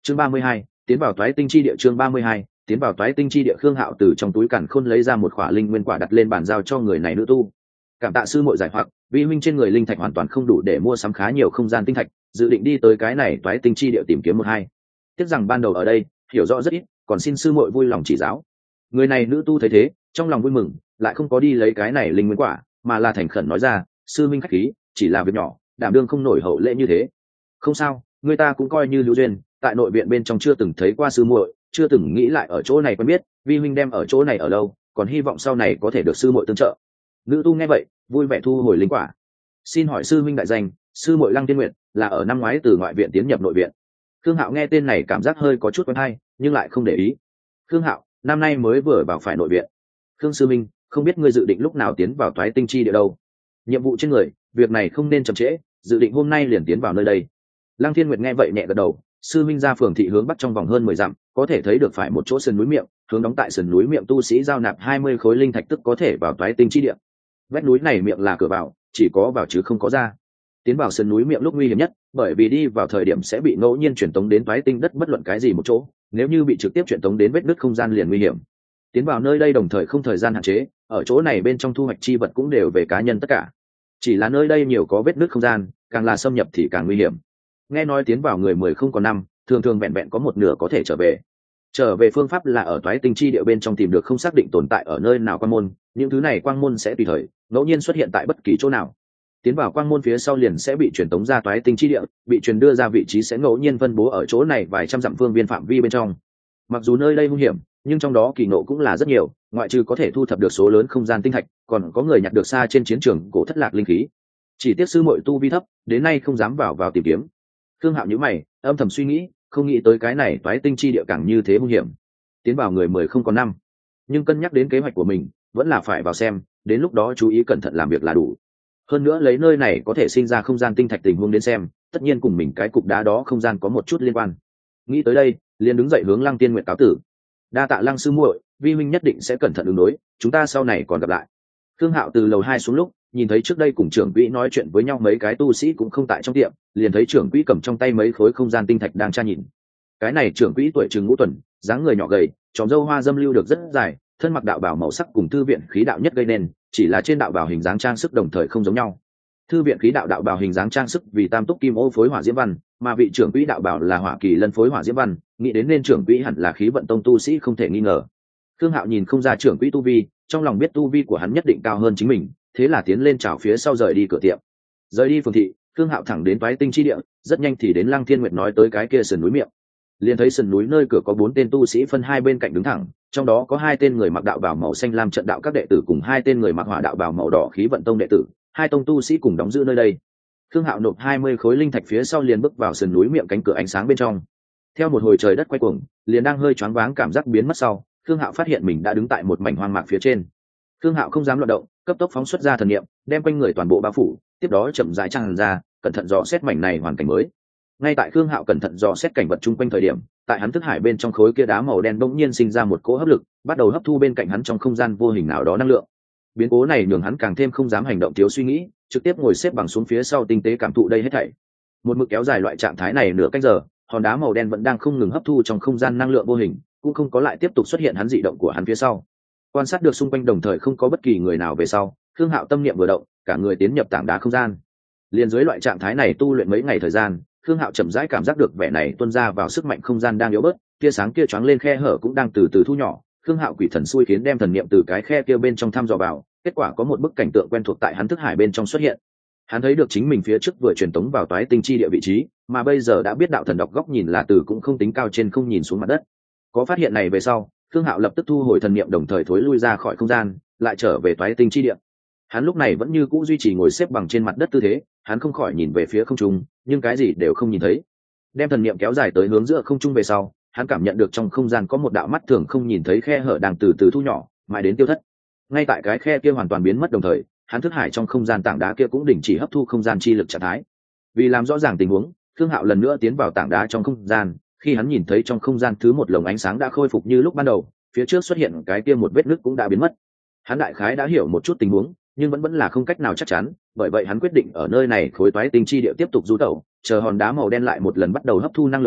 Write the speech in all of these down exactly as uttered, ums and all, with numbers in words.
chương ba mươi hai, tiến vào toái tinh chi địa. Chương ba mươi hai, tiến vào toái tinh chi địa. Khương Hạo từ trong túi càn khôn lấy ra một khỏa linh nguyên quả đặt lên bàn giao cho người này nữ tu. Cảm tạ sư muội giải hoặc, vi huynh trên người linh thạch hoàn toàn không đủ để mua sắm khá nhiều không gian tinh thạch, dự định đi tới cái này toái tinh chi địa tìm kiếm một hai. Tiếc rằng ban đầu ở đây hiểu rõ rất ít, còn xin sư muội vui lòng chỉ giáo. Người này nữ tu thấy thế, trong lòng vui mừng, lại không có đi lấy cái này linh nguyên quả, mà là thành khẩn nói ra, sư minh khách khí, chỉ là việc nhỏ, đảm đương không nổi hậu lễ như thế. Không sao, người ta cũng coi như lưu duyên, tại nội viện bên trong chưa từng thấy qua sư muội, chưa từng nghĩ lại ở chỗ này quen biết, vi huynh đem ở chỗ này ở lâu, còn hy vọng sau này có thể được sư muội tương trợ. Nữ tu nghe vậy, vui vẻ thu hồi linh quả. Xin hỏi sư huynh đại danh, sư muội Lăng Tiên Nguyệt, là ở năm ngoái từ ngoại viện tiến nhập nội viện. Khương Hạo nghe tên này cảm giác hơi có chút quen hay, nhưng lại không để ý. Khương Hạo, năm nay mới vừa vào phải nội viện. Khương sư minh, không biết ngươi dự định lúc nào tiến vào toái tinh chi địa đâu? Nhiệm vụ trên người, việc này không nên chậm trễ, dự định hôm nay liền tiến vào nơi đây. Lăng Thiên Nguyệt nghe vậy nhẹ gật đầu. Sư minh ra phường thị hướng bắc trong vòng hơn mười dặm, có thể thấy được phải một chỗ sườn núi miệng, hướng đóng tại sườn núi miệng tu sĩ giao nạp hai mươi khối linh thạch tức có thể vào toái tinh chi địa. Vách núi này miệng là cửa vào, chỉ có vào chứ không có ra. Tiến vào sườn núi miệng lúc nguy hiểm nhất, bởi vì đi vào thời điểm sẽ bị ngẫu nhiên chuyển tống đến toái tinh đất bất luận cái gì một chỗ, nếu như bị trực tiếp chuyển tống đến vết nứt không gian liền nguy hiểm. Tiến vào nơi đây đồng thời không thời gian hạn chế, ở chỗ này bên trong thu hoạch chi vật cũng đều về cá nhân tất cả. Chỉ là nơi đây nhiều có vết nứt không gian, càng là xâm nhập thì càng nguy hiểm. Nghe nói tiến vào người mười không còn năm, thường thường vẹn vẹn có một nửa có thể trở về. Trở về phương pháp là ở toái tinh chi địa bên trong tìm được không xác định tồn tại ở nơi nào quang môn, những thứ này quang môn sẽ tùy thời ngẫu nhiên xuất hiện tại bất kỳ chỗ nào. Tiến vào quang môn phía sau liền sẽ bị truyền tống ra toái tinh chi địa, bị truyền đưa ra vị trí sẽ ngẫu nhiên phân bố ở chỗ này vài trăm dặm phương viên phạm vi bên trong. Mặc dù nơi đây hung hiểm, nhưng trong đó kỳ ngộ cũng là rất nhiều, ngoại trừ có thể thu thập được số lớn không gian tinh thạch, còn có người nhặt được xa trên chiến trường cổ thất lạc linh khí. Chỉ tiếc sư muội tu vi thấp, đến nay không dám vào vào tìm kiếm. Thương Hạo nhíu mày, âm thầm suy nghĩ, không nghĩ tới cái này toái tinh chi địa càng như thế hung hiểm. Tiến vào người mười không còn năm, nhưng cân nhắc đến kế hoạch của mình, vẫn là phải vào xem, đến lúc đó chú ý cẩn thận làm việc là đủ. Hơn nữa lấy nơi này có thể sinh ra không gian tinh thạch tình huống đến xem, tất nhiên cùng mình cái cục đá đó không gian có một chút liên quan. Nghĩ tới đây, liền đứng dậy hướng Lăng Tiên Nguyệt cáo tử. Đa tạ Lăng sư muội, vi huynh nhất định sẽ cẩn thận ứng đối, chúng ta sau này còn gặp lại. Thương Hạo từ lầu hai xuống lúc, nhìn thấy trước đây cùng trưởng quỹ nói chuyện với nhau mấy cái tu sĩ cũng không tại trong tiệm, liền thấy trưởng quỹ cầm trong tay mấy khối không gian tinh thạch đang tra nhìn. Cái này trưởng quỹ tuổi chừng ngũ tuần, dáng người nhỏ gầy, tròm râu hoa dâm lưu được rất dài, thân mặc đạo bào màu sắc cùng thư viện khí đạo nhất gây nên, chỉ là trên đạo bào hình dáng trang sức đồng thời không giống nhau. Thư viện khí đạo đạo bào hình dáng trang sức vì tam túc kim ô phối hỏa diễm văn, mà vị trưởng quỹ đạo bào là hỏa kỳ lân phối hỏa diễm văn, nghĩ đến nên trưởng quỹ hẳn là khí vận tông tu sĩ không thể nghi ngờ. Khương Hạo nhìn không ra trưởng quỹ tu vi, trong lòng biết tu vi của hắn nhất định cao hơn chính mình, thế là tiến lên chào phía sau rời đi cửa tiệm. Rời đi phường thị, Khương Hạo thẳng đến toái tinh chi địa, rất nhanh thì đến Lăng Thiên Nguyệt nói tới cái kia sườn núi miệng. Liền thấy sườn núi nơi cửa có bốn tên tu sĩ phân hai bên cạnh đứng thẳng, trong đó có hai tên người mặc đạo bào màu xanh lam trận đạo các đệ tử cùng hai tên người mặc hỏa đạo bào màu đỏ khí vận tông đệ tử, hai tông tu sĩ cùng đóng giữ nơi đây. Khương Hạo nộp hai mươi khối linh thạch phía sau liền bước vào sườn núi miệng cánh cửa ánh sáng bên trong. Theo một hồi trời đất quay cuồng, liền đang hơi choáng váng cảm giác biến mất sau, Khương Hạo phát hiện mình đã đứng tại một mảnh hoang mạc phía trên. Khương Hạo không dám loạn động, cấp tốc phóng xuất ra thần niệm, đem quanh người toàn bộ bao phủ, tiếp đó chậm rãi tràn ra, cẩn thận dò xét mảnh này hoàn cảnh mới. Ngay tại Khương Hạo cẩn thận dò xét cảnh vật chung quanh thời điểm, tại hắn thức hải bên trong khối kia đá màu đen bỗng nhiên sinh ra một cỗ hấp lực, bắt đầu hấp thu bên cạnh hắn trong không gian vô hình nào đó năng lượng. Biến cố này nhường hắn càng thêm không dám hành động thiếu suy nghĩ, trực tiếp ngồi xếp bằng xuống phía sau tinh tế cảm thụ đây hết thảy. Một mực kéo dài loại trạng thái này nửa canh giờ, hòn đá màu đen vẫn đang không ngừng hấp thu trong không gian năng lượng vô hình, cũng không có lại tiếp tục xuất hiện hắn dị động của hắn phía sau. Quan sát được xung quanh đồng thời không có bất kỳ người nào về sau, Khương Hạo tâm niệm vừa động, cả người tiến nhập tảng đá không gian. Liên dưới loại trạng thái này tu luyện mấy ngày thời gian, Khương Hạo chậm rãi cảm giác được vẻ này tuôn ra vào sức mạnh không gian đang yếu bớt, tia sáng kia choáng lên khe hở cũng đang từ từ thu nhỏ. Khương Hạo quỷ thần xui khiến đem thần niệm từ cái khe kia bên trong thăm dò vào, kết quả có một bức cảnh tượng quen thuộc tại hắn thức hải bên trong xuất hiện. Hắn thấy được chính mình phía trước vừa truyền tống vào toái tinh chi địa vị trí, mà bây giờ đã biết đạo thần đọc góc nhìn là từ cũng không tính cao trên không nhìn xuống mặt đất. Có phát hiện này về sau, Khương Hạo lập tức thu hồi thần niệm đồng thời thối lui ra khỏi không gian, lại trở về toái tinh chi địa. Hắn lúc này vẫn như cũ duy trì ngồi xếp bằng trên mặt đất tư thế, hắn không khỏi nhìn về phía không trung, nhưng cái gì đều không nhìn thấy. Đem thần niệm kéo dài tới hướng giữa không trung về sau, hắn cảm nhận được trong không gian có một đạo mắt thường không nhìn thấy khe hở đang từ từ thu nhỏ, mãi đến tiêu thất. Ngay tại cái khe kia hoàn toàn biến mất đồng thời, hắn thức hải trong không gian tảng đá kia cũng đình chỉ hấp thu không gian chi lực trạng thái. Vì làm rõ ràng tình huống, Khương Hạo lần nữa tiến vào tảng đá trong không gian, khi hắn nhìn thấy trong không gian thứ một lồng ánh sáng đã khôi phục như lúc ban đầu, phía trước xuất hiện cái kia một vết nứt cũng đã biến mất. Hắn đại khái đã hiểu một chút tình huống, nhưng vẫn vẫn là không cách nào chắc chắn, bởi vậy hắn quyết định ở nơi này khối toái tinh chi địa tiếp tục du tẩu, chờ hòn đá màu đen lại một lần bắt đầu hấp thu năng lượng lúc,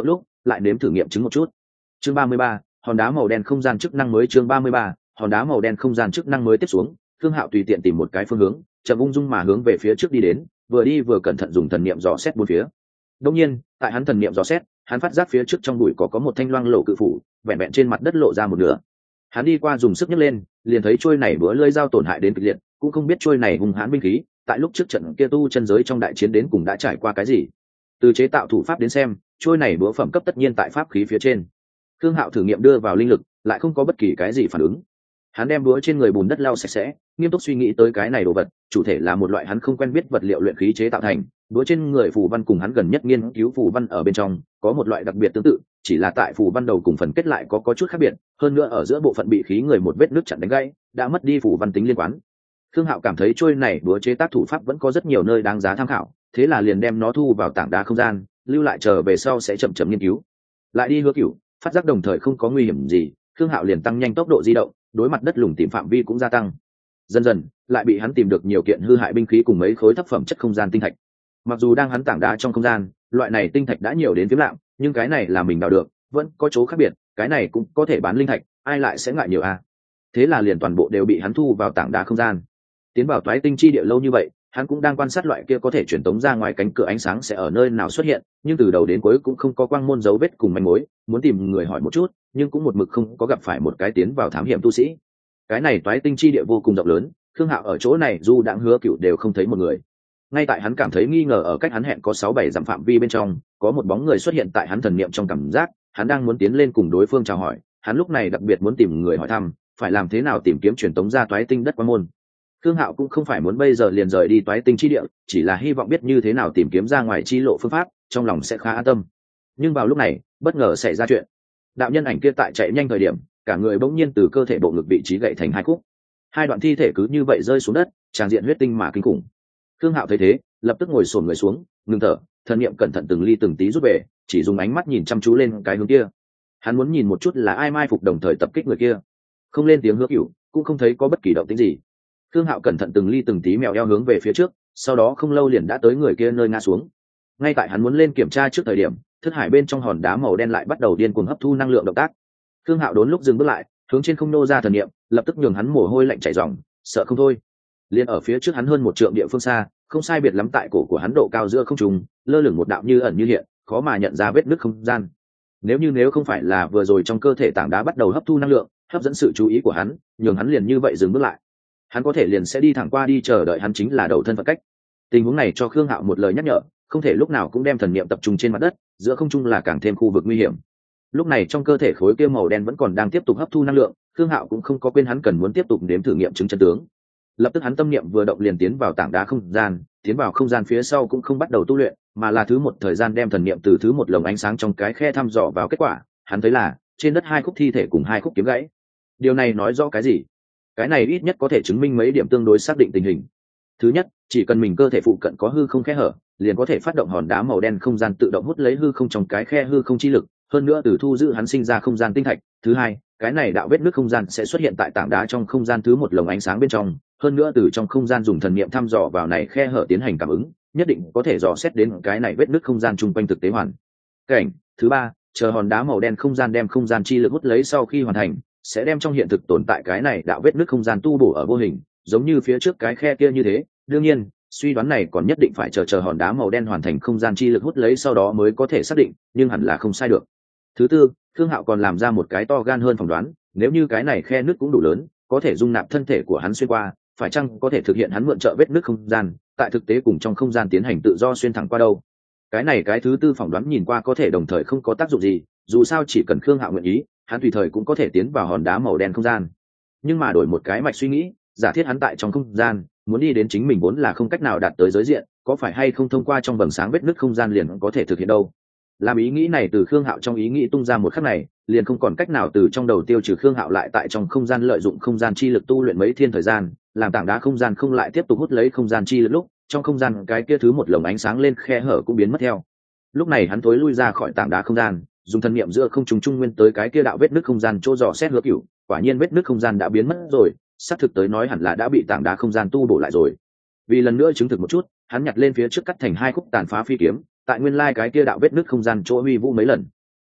lại nếm thử nghiệm chứng một chút. Chương ba mươi ba, hòn đá màu đen không gian chức năng mới. Chương ba mươi ba, hòn đá màu đen không gian chức năng mới. Tiếp xuống, Thương Hạo tùy tiện tìm một cái phương hướng, chậm ung dung mà hướng về phía trước đi đến, vừa đi vừa cẩn thận dùng thần niệm dò xét bốn phía. Đương nhiên, tại hắn thần niệm dò xét, hắn phát giác phía trước trong bụi cỏ có một thanh loang lổ cự phủ, vẹn vẹn trên mặt đất lộ ra một nửa. Hắn đi qua dùng sức nhấc lên, liền thấy trôi này búa lưỡi dao tổn hại đến cực liệt, cũng không biết trôi này hung hãn binh khí, tại lúc trước trận kia tu chân giới trong đại chiến đến cùng đã trải qua cái gì. Từ chế tạo thủ pháp đến xem, trôi này búa phẩm cấp tất nhiên tại pháp khí phía trên. Thương Hạo thử nghiệm đưa vào linh lực, lại không có bất kỳ cái gì phản ứng. Hắn đem búa trên người bùn đất lau sạch sẽ, nghiêm túc suy nghĩ tới cái này đồ vật, chủ thể là một loại hắn không quen biết vật liệu luyện khí chế tạo thành. Búa trên người phù văn cùng hắn gần nhất nghiên cứu phù văn ở bên trong, có một loại đặc biệt tương tự, chỉ là tại phù văn đầu cùng phần kết lại có có chút khác biệt, hơn nữa ở giữa bộ phận bị khí người một vết nước chặn đánh gãy, đã mất đi phù văn tính liên quan. Thương Hạo cảm thấy trôi này búa chế tác thủ pháp vẫn có rất nhiều nơi đáng giá tham khảo, thế là liền đem nó thu vào tảng đá không gian, lưu lại chờ về sau sẽ chậm chậm nghiên cứu. Lại đi Hứa Cửu, phát giác đồng thời không có nguy hiểm gì, Thương Hạo liền tăng nhanh tốc độ di động, đối mặt đất lủng tìm phạm vi cũng gia tăng. Dần dần, lại bị hắn tìm được nhiều kiện hư hại binh khí cùng mấy khối thấp phẩm chất không gian tinh thạch. Mặc dù đang hắn tảng đá trong không gian, loại này tinh thạch đã nhiều đến phiếm lạm, nhưng cái này là mình đào được, vẫn có chỗ khác biệt, cái này cũng có thể bán linh thạch, ai lại sẽ ngại nhiều a. À? Thế là liền toàn bộ đều bị hắn thu vào tảng đá không gian. Tiến vào toái tinh chi địa lâu như vậy, hắn cũng đang quan sát loại kia có thể truyền tống ra ngoài cánh cửa ánh sáng sẽ ở nơi nào xuất hiện, nhưng từ đầu đến cuối cũng không có quang môn dấu vết cùng manh mối, muốn tìm người hỏi một chút, nhưng cũng một mực không có gặp phải một cái tiến vào thám hiểm tu sĩ. Cái này toái tinh chi địa vô cùng rộng lớn, Thương Hạo ở chỗ này dù đãng Hứa Cửu đều không thấy một người. Ngay tại hắn cảm thấy nghi ngờ ở cách hắn hẹn có sáu bảy dặm phạm vi bên trong, có một bóng người xuất hiện tại hắn thần niệm trong cảm giác, hắn đang muốn tiến lên cùng đối phương chào hỏi, hắn lúc này đặc biệt muốn tìm người hỏi thăm, phải làm thế nào tìm kiếm truyền tống ra toái tinh đất quang môn. Thương Hạo cũng không phải muốn bây giờ liền rời đi toái tinh chi địa, chỉ là hy vọng biết như thế nào tìm kiếm ra ngoài chi lộ phương pháp, trong lòng sẽ khá an tâm. Nhưng vào lúc này, bất ngờ xảy ra chuyện. Đạo nhân ảnh kia tại chạy nhanh thời điểm, cả người bỗng nhiên từ cơ thể bộ ngực vị trí gãy thành hai khúc. Hai đoạn thi thể cứ như vậy rơi xuống đất, tràn diện huyết tinh mà kinh khủng. Thương Hạo thấy thế, lập tức ngồi xổm người xuống, ngừng thở, thần niệm cẩn thận từng ly từng tí rút về, chỉ dùng ánh mắt nhìn chăm chú lên cái hướng kia. Hắn muốn nhìn một chút là ai mai phục đồng thời tập kích người kia. Không lên tiếng Hứa Cửu, cũng không thấy có bất kỳ động tĩnh gì. Thương Hạo cẩn thận từng ly từng tí mèo eo hướng về phía trước, sau đó không lâu liền đã tới người kia nơi ngã xuống. Ngay tại hắn muốn lên kiểm tra trước thời điểm, thức hải bên trong hòn đá màu đen lại bắt đầu điên cuồng hấp thu năng lượng động tác. Thương Hạo đốn lúc dừng bước lại, hướng trên không nô ra thần niệm, lập tức nhường hắn mồ hôi lạnh chảy ròng, sợ không thôi. Liên ở phía trước hắn hơn một trượng địa phương xa, không sai biệt lắm tại cổ của hắn độ cao giữa không trung, lơ lửng một đạo như ẩn như hiện, khó mà nhận ra vết nứt không gian. Nếu như nếu không phải là vừa rồi trong cơ thể tảng đá bắt đầu hấp thu năng lượng, hấp dẫn sự chú ý của hắn, nhường hắn liền như vậy dừng bước lại. Hắn có thể liền sẽ đi thẳng qua đi chờ đợi hắn chính là đầu thân phận cách. Tình huống này cho Khương Hạo một lời nhắc nhở, không thể lúc nào cũng đem thần niệm tập trung trên mặt đất, giữa không trung là càng thêm khu vực nguy hiểm. Lúc này trong cơ thể khối kia màu đen vẫn còn đang tiếp tục hấp thu năng lượng, Khương Hạo cũng không có quên hắn cần muốn tiếp tục đếm thử nghiệm chứng chân tướng. Lập tức hắn tâm niệm vừa động liền tiến vào tảng đá không gian, tiến vào không gian phía sau cũng không bắt đầu tu luyện, mà là thứ một thời gian đem thần niệm từ thứ một lồng ánh sáng trong cái khe thăm dò vào kết quả, hắn thấy là trên đất hai khúc thi thể cùng hai khúc kiếm gãy. Điều này nói rõ cái gì? Cái này ít nhất có thể chứng minh mấy điểm tương đối xác định tình hình. Thứ nhất, chỉ cần mình cơ thể phụ cận có hư không khe hở, liền có thể phát động hòn đá màu đen không gian tự động hút lấy hư không trong cái khe hư không chi lực, hơn nữa từ thu giữ hắn sinh ra không gian tinh thạch. Thứ hai, cái này đạo vết nước không gian sẽ xuất hiện tại tảng đá trong không gian thứ một lồng ánh sáng bên trong, hơn nữa từ trong không gian dùng thần niệm thăm dò vào này khe hở tiến hành cảm ứng, nhất định có thể dò xét đến cái này vết nước không gian chung quanh thực tế hoàn cảnh. Thứ ba, chờ hòn đá màu đen không gian đem không gian chi lực hút lấy sau khi hoàn thành, sẽ đem trong hiện thực tồn tại cái này đạo vết nước không gian tu bổ ở vô hình, giống như phía trước cái khe kia như thế. Đương nhiên, suy đoán này còn nhất định phải chờ chờ hòn đá màu đen hoàn thành không gian chi lực hút lấy sau đó mới có thể xác định, nhưng hẳn là không sai được. Thứ tư, Thương Hạo còn làm ra một cái to gan hơn phỏng đoán, nếu như cái này khe nước cũng đủ lớn, có thể dung nạp thân thể của hắn xuyên qua, phải chăng có thể thực hiện hắn mượn trợ vết nước không gian, tại thực tế cùng trong không gian tiến hành tự do xuyên thẳng qua đâu. Cái này cái thứ tư phỏng đoán nhìn qua có thể đồng thời không có tác dụng gì, dù sao chỉ cần Khương Hạo nguyện ý, hắn tùy thời cũng có thể tiến vào hòn đá màu đen không gian. Nhưng mà đổi một cái mạch suy nghĩ, giả thiết hắn tại trong không gian, muốn đi đến chính mình vốn là không cách nào đạt tới giới diện, có phải hay không thông qua trong vầng sáng vết nứt không gian liền có thể thực hiện đâu. Làm ý nghĩ này từ Khương Hạo trong ý nghĩ tung ra một khắc này, liền không còn cách nào từ trong đầu tiêu trừ Khương Hạo lại tại trong không gian lợi dụng không gian chi lực tu luyện mấy thiên thời gian, làm tảng đá không gian không lại tiếp tục hút lấy không gian chi lực lúc, trong không gian cái kia thứ một lồng ánh sáng lên khe hở cũng biến mất theo. Lúc này hắn thối lui ra khỏi tảng đá không gian, dùng thần niệm giữa không trung trung nguyên tới cái kia đạo vết nứt không gian chỗ dò xét Hứa Cửu, quả nhiên vết nứt không gian đã biến mất rồi, xác thực tới nói hẳn là đã bị tảng đá không gian tu bổ lại rồi. Vì lần nữa chứng thực một chút, hắn nhặt lên phía trước cắt thành hai khúc tàn phá phi kiếm, tại nguyên lai cái kia đạo vết nứt không gian chỗ huy vũ mấy lần.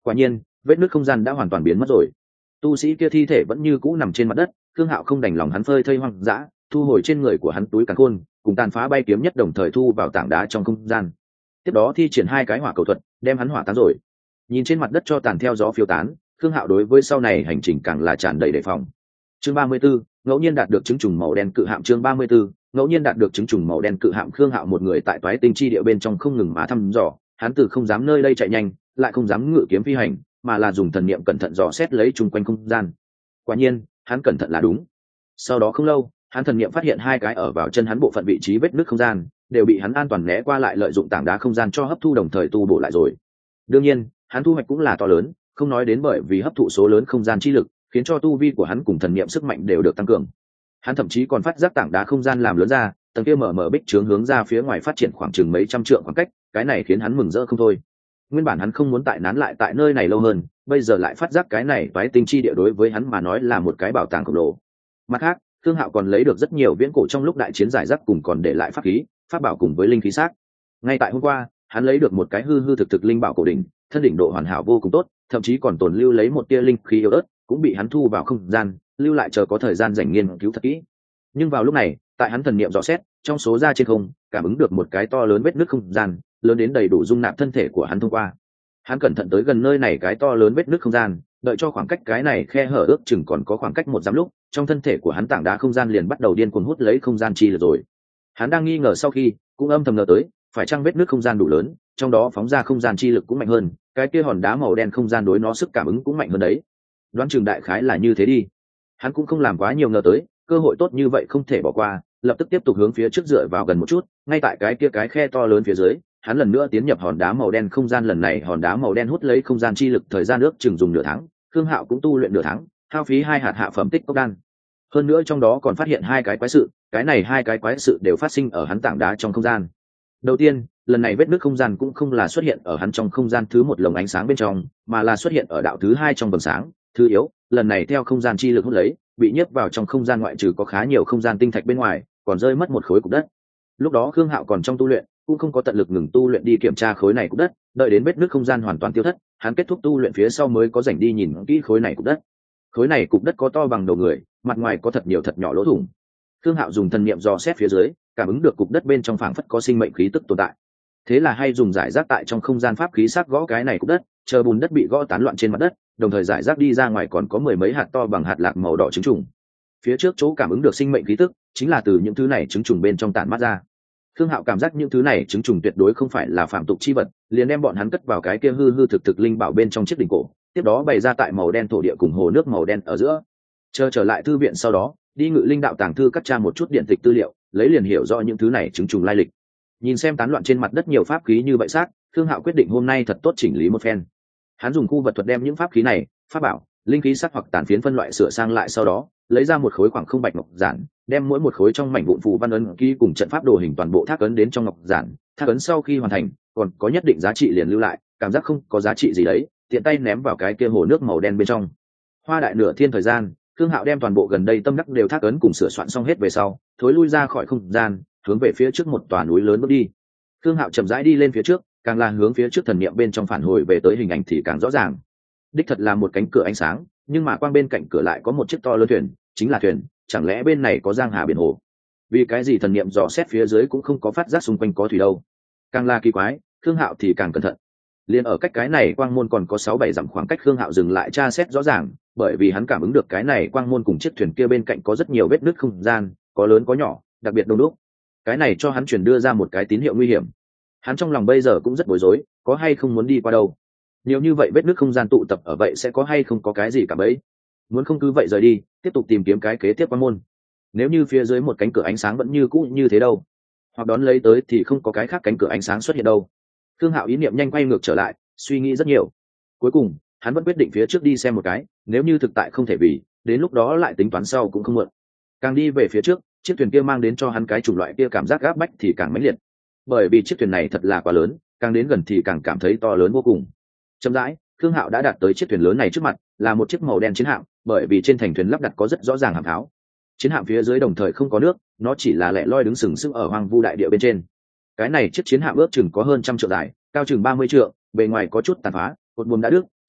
Quả nhiên vết nứt không gian đã hoàn toàn biến mất rồi. Tu sĩ kia thi thể vẫn như cũ nằm trên mặt đất. Khương Hạo không đành lòng hắn phơi thây hoang dã, thu hồi trên người của hắn túi càn khôn cùng tàn phá bay kiếm nhất đồng thời thu vào tảng đá trong không gian. Tiếp đó thi triển hai cái hỏa cầu thuật đem hắn hỏa tán rồi. Nhìn trên mặt đất cho tàn theo gió phiêu tán, Khương Hạo đối với sau này hành trình càng là tràn đầy đề phòng. Chương ba mươi 34, ngẫu nhiên đạt được trứng trùng màu đen cự hạm. Chương ba mươi 34, ngẫu nhiên đạt được trứng trùng màu đen cự hạm. Khương Hạo một người tại toái tinh chi địa bên trong không ngừng mà thăm dò, hắn từ không dám nơi đây chạy nhanh, lại không dám ngự kiếm phi hành, mà là dùng thần niệm cẩn thận dò xét lấy chung quanh không gian. Quả nhiên, hắn cẩn thận là đúng. Sau đó không lâu, hắn thần niệm phát hiện hai cái ở vào chân hắn bộ phận vị trí vết nứt không gian, đều bị hắn an toàn né qua lại lợi dụng tảng đá không gian cho hấp thu đồng thời tu bổ lại rồi. Đương nhiên, hắn thu hoạch cũng là to lớn, không nói đến bởi vì hấp thụ số lớn không gian chi lực, khiến cho tu vi của hắn cùng thần niệm sức mạnh đều được tăng cường. Hắn thậm chí còn phát giác tảng đá không gian làm lớn ra, tầng kia mở mở bích trướng hướng ra phía ngoài phát triển khoảng chừng mấy trăm trượng khoảng cách, cái này khiến hắn mừng rỡ không thôi. Nguyên bản hắn không muốn tại nán lại tại nơi này lâu hơn, bây giờ lại phát giác cái này toái tinh chi địa đối với hắn mà nói là một cái bảo tàng khổng lồ. Mặt khác, Thương Hạo còn lấy được rất nhiều viễn cổ trong lúc đại chiến giải rác cùng còn để lại pháp khí, pháp bảo cùng với linh khí xác. Ngay tại hôm qua, hắn lấy được một cái hư hư thực thực linh bảo cổ đỉnh, thân đỉnh độ hoàn hảo vô cùng tốt, thậm chí còn tồn lưu lấy một tia linh khí yếu ớt, cũng bị hắn thu vào không gian, lưu lại chờ có thời gian rảnh nghiên cứu thật kỹ. Nhưng vào lúc này, tại hắn thần niệm dò xét, trong số ra trên không, cảm ứng được một cái to lớn vết nứt không gian, lớn đến đầy đủ dung nạp thân thể của hắn thông qua. Hắn cẩn thận tới gần nơi này cái to lớn vết nứt không gian, đợi cho khoảng cách cái này khe hở ước chừng còn có khoảng cách một dặm lúc, trong thân thể của hắn tảng đá không gian liền bắt đầu điên cuồng hút lấy không gian chi lực rồi. Hắn đang nghi ngờ sau khi, cũng âm thầm ngờ tới, phải chăng vết nứt không gian đủ lớn, trong đó phóng ra không gian chi lực cũng mạnh hơn, cái kia hòn đá màu đen không gian đối nó sức cảm ứng cũng mạnh hơn đấy. Đoán chừng đại khái là như thế đi. Hắn cũng không làm quá nhiều ngờ tới, cơ hội tốt như vậy không thể bỏ qua, lập tức tiếp tục hướng phía trước dựa vào gần một chút, ngay tại cái kia cái khe to lớn phía dưới, hắn lần nữa tiến nhập hòn đá màu đen không gian. Lần này hòn đá màu đen hút lấy không gian chi lực thời gian ước chừng dùng nửa tháng, Khương Hạo cũng tu luyện nửa tháng, hao phí hai hạt hạ phẩm tích cốc đan. Hơn nữa trong đó còn phát hiện hai cái quái sự, cái này hai cái quái sự đều phát sinh ở hắn tảng đá trong không gian. Đầu tiên, lần này vết nứt không gian cũng không là xuất hiện ở hắn trong không gian thứ một lồng ánh sáng bên trong, mà là xuất hiện ở đạo thứ hai trong vầng sáng, thứ yếu, lần này theo không gian chi lực hút lấy, bị nhấc vào trong không gian ngoại trừ có khá nhiều không gian tinh thạch bên ngoài, còn rơi mất một khối cục đất. Lúc đó Khương Hạo còn trong tu luyện, cũng không có tận lực ngừng tu luyện đi kiểm tra khối này cục đất, đợi đến vết nứt không gian hoàn toàn tiêu thất, hắn kết thúc tu luyện phía sau mới có rảnh đi nhìn kỹ khối này cục đất. Khối này cục đất có to bằng đầu người, mặt ngoài có thật nhiều thật nhỏ lỗ thủng. Khương Hạo dùng thần niệm dò xét phía dưới, cảm ứng được cục đất bên trong phảng phất có sinh mệnh khí tức tồn tại. Thế là hay dùng giải rác tại trong không gian pháp khí sắc gõ cái này cục đất, chờ bùn đất bị gõ tán loạn trên mặt đất, đồng thời giải rác đi ra ngoài còn có mười mấy hạt to bằng hạt lạc màu đỏ trứng trùng. Phía trước chỗ cảm ứng được sinh mệnh khí tức, chính là từ những thứ này trứng trùng bên trong tản mát ra. Khương Hạo cảm giác những thứ này trứng trùng tuyệt đối không phải là phạm tục chi vật, liền đem bọn hắn cất vào cái kia hư hư thực thực linh bảo bên trong chiếc đỉnh cổ, tiếp đó bày ra tại màu đen thổ địa cùng hồ nước màu đen ở giữa. Chờ trở lại thư viện sau đó, đi ngự linh đạo tàng thư cắt tra một chút điện tịch tư liệu, lấy liền hiểu rõ những thứ này trứng trùng lai lịch. Nhìn xem tán loạn trên mặt đất nhiều pháp khí như vậy xác, Khương Hạo quyết định hôm nay thật tốt chỉnh lý một phen. Hắn dùng khu vật thuật đem những pháp khí này, pháp bảo, linh khí sắc hoặc tàn phiến phân loại sửa sang lại, sau đó lấy ra một khối khoảng không bạch ngọc giản, đem mỗi một khối trong mảnh vụn phù văn ấn ký cùng trận pháp đồ hình toàn bộ thác ấn đến trong ngọc giản. Thác ấn sau khi hoàn thành, còn có nhất định giá trị liền lưu lại, cảm giác không có giá trị gì đấy, tiện tay ném vào cái kia hồ nước màu đen bên trong. Hoa đại nửa thiên thời gian, Khương Hạo đem toàn bộ gần đây tâm đắc đều thác ấn cùng sửa soạn xong hết về sau, thối lui ra khỏi không gian, hướng về phía trước một tòa núi lớn bước đi. Khương Hạo chậm rãi đi lên phía trước, càng là hướng phía trước thần niệm bên trong phản hồi về tới hình ảnh thì càng rõ ràng. Đích thật là một cánh cửa ánh sáng, nhưng mà quang bên cạnh cửa lại có một chiếc to lớn thuyền, chính là thuyền, chẳng lẽ bên này có giang hà biển hồ? Vì cái gì thần niệm dò xét phía dưới cũng không có phát giác xung quanh có thủy đâu? Càng là kỳ quái, Khương Hạo thì càng cẩn thận. Liên ở cách cái này quang môn còn có sáu bảy dặm khoảng cách, Khương Hạo dừng lại tra xét rõ ràng, bởi vì hắn cảm ứng được cái này quang môn cùng chiếc thuyền kia bên cạnh có rất nhiều vết nứt không gian, có lớn có nhỏ, đặc biệt đông đúc. Cái này cho hắn truyền đưa ra một cái tín hiệu nguy hiểm. Hắn trong lòng bây giờ cũng rất bối rối, có hay không muốn đi qua đâu? Nhiều như vậy vết nứt không gian tụ tập ở vậy sẽ có hay không có cái gì cả bấy? Muốn không cứ vậy rời đi, tiếp tục tìm kiếm cái kế tiếp quang môn. Nếu như phía dưới một cánh cửa ánh sáng vẫn như cũ như thế đâu, hoặc đón lấy tới thì không có cái khác cánh cửa ánh sáng xuất hiện đâu. Thương Hạo ý niệm nhanh quay ngược trở lại, suy nghĩ rất nhiều. Cuối cùng, hắn vẫn quyết định phía trước đi xem một cái, nếu như thực tại không thể vì, đến lúc đó lại tính toán sau cũng không muộn. Càng đi về phía trước, chiếc thuyền kia mang đến cho hắn cái chủng loại kia cảm giác gáp bách thì càng mãnh liệt. Bởi vì chiếc thuyền này thật là quá lớn, càng đến gần thì càng cảm thấy to lớn vô cùng. Chậm rãi, Thương Hạo đã đạt tới chiếc thuyền lớn này trước mặt, là một chiếc màu đen chiến hạm, bởi vì trên thành thuyền lắp đặt có rất rõ ràng hạm pháo. Chiến hạm phía dưới đồng thời không có nước, nó chỉ là lẻ loi đứng sừng sững ở hoang vu đại địa bên trên. Cái này chiếc chiến hạm ước chừng có hơn trăm trượng dài, cao chừng ba mươi trượng, bề ngoài có chút tàn phá, cột buồm đã đứt,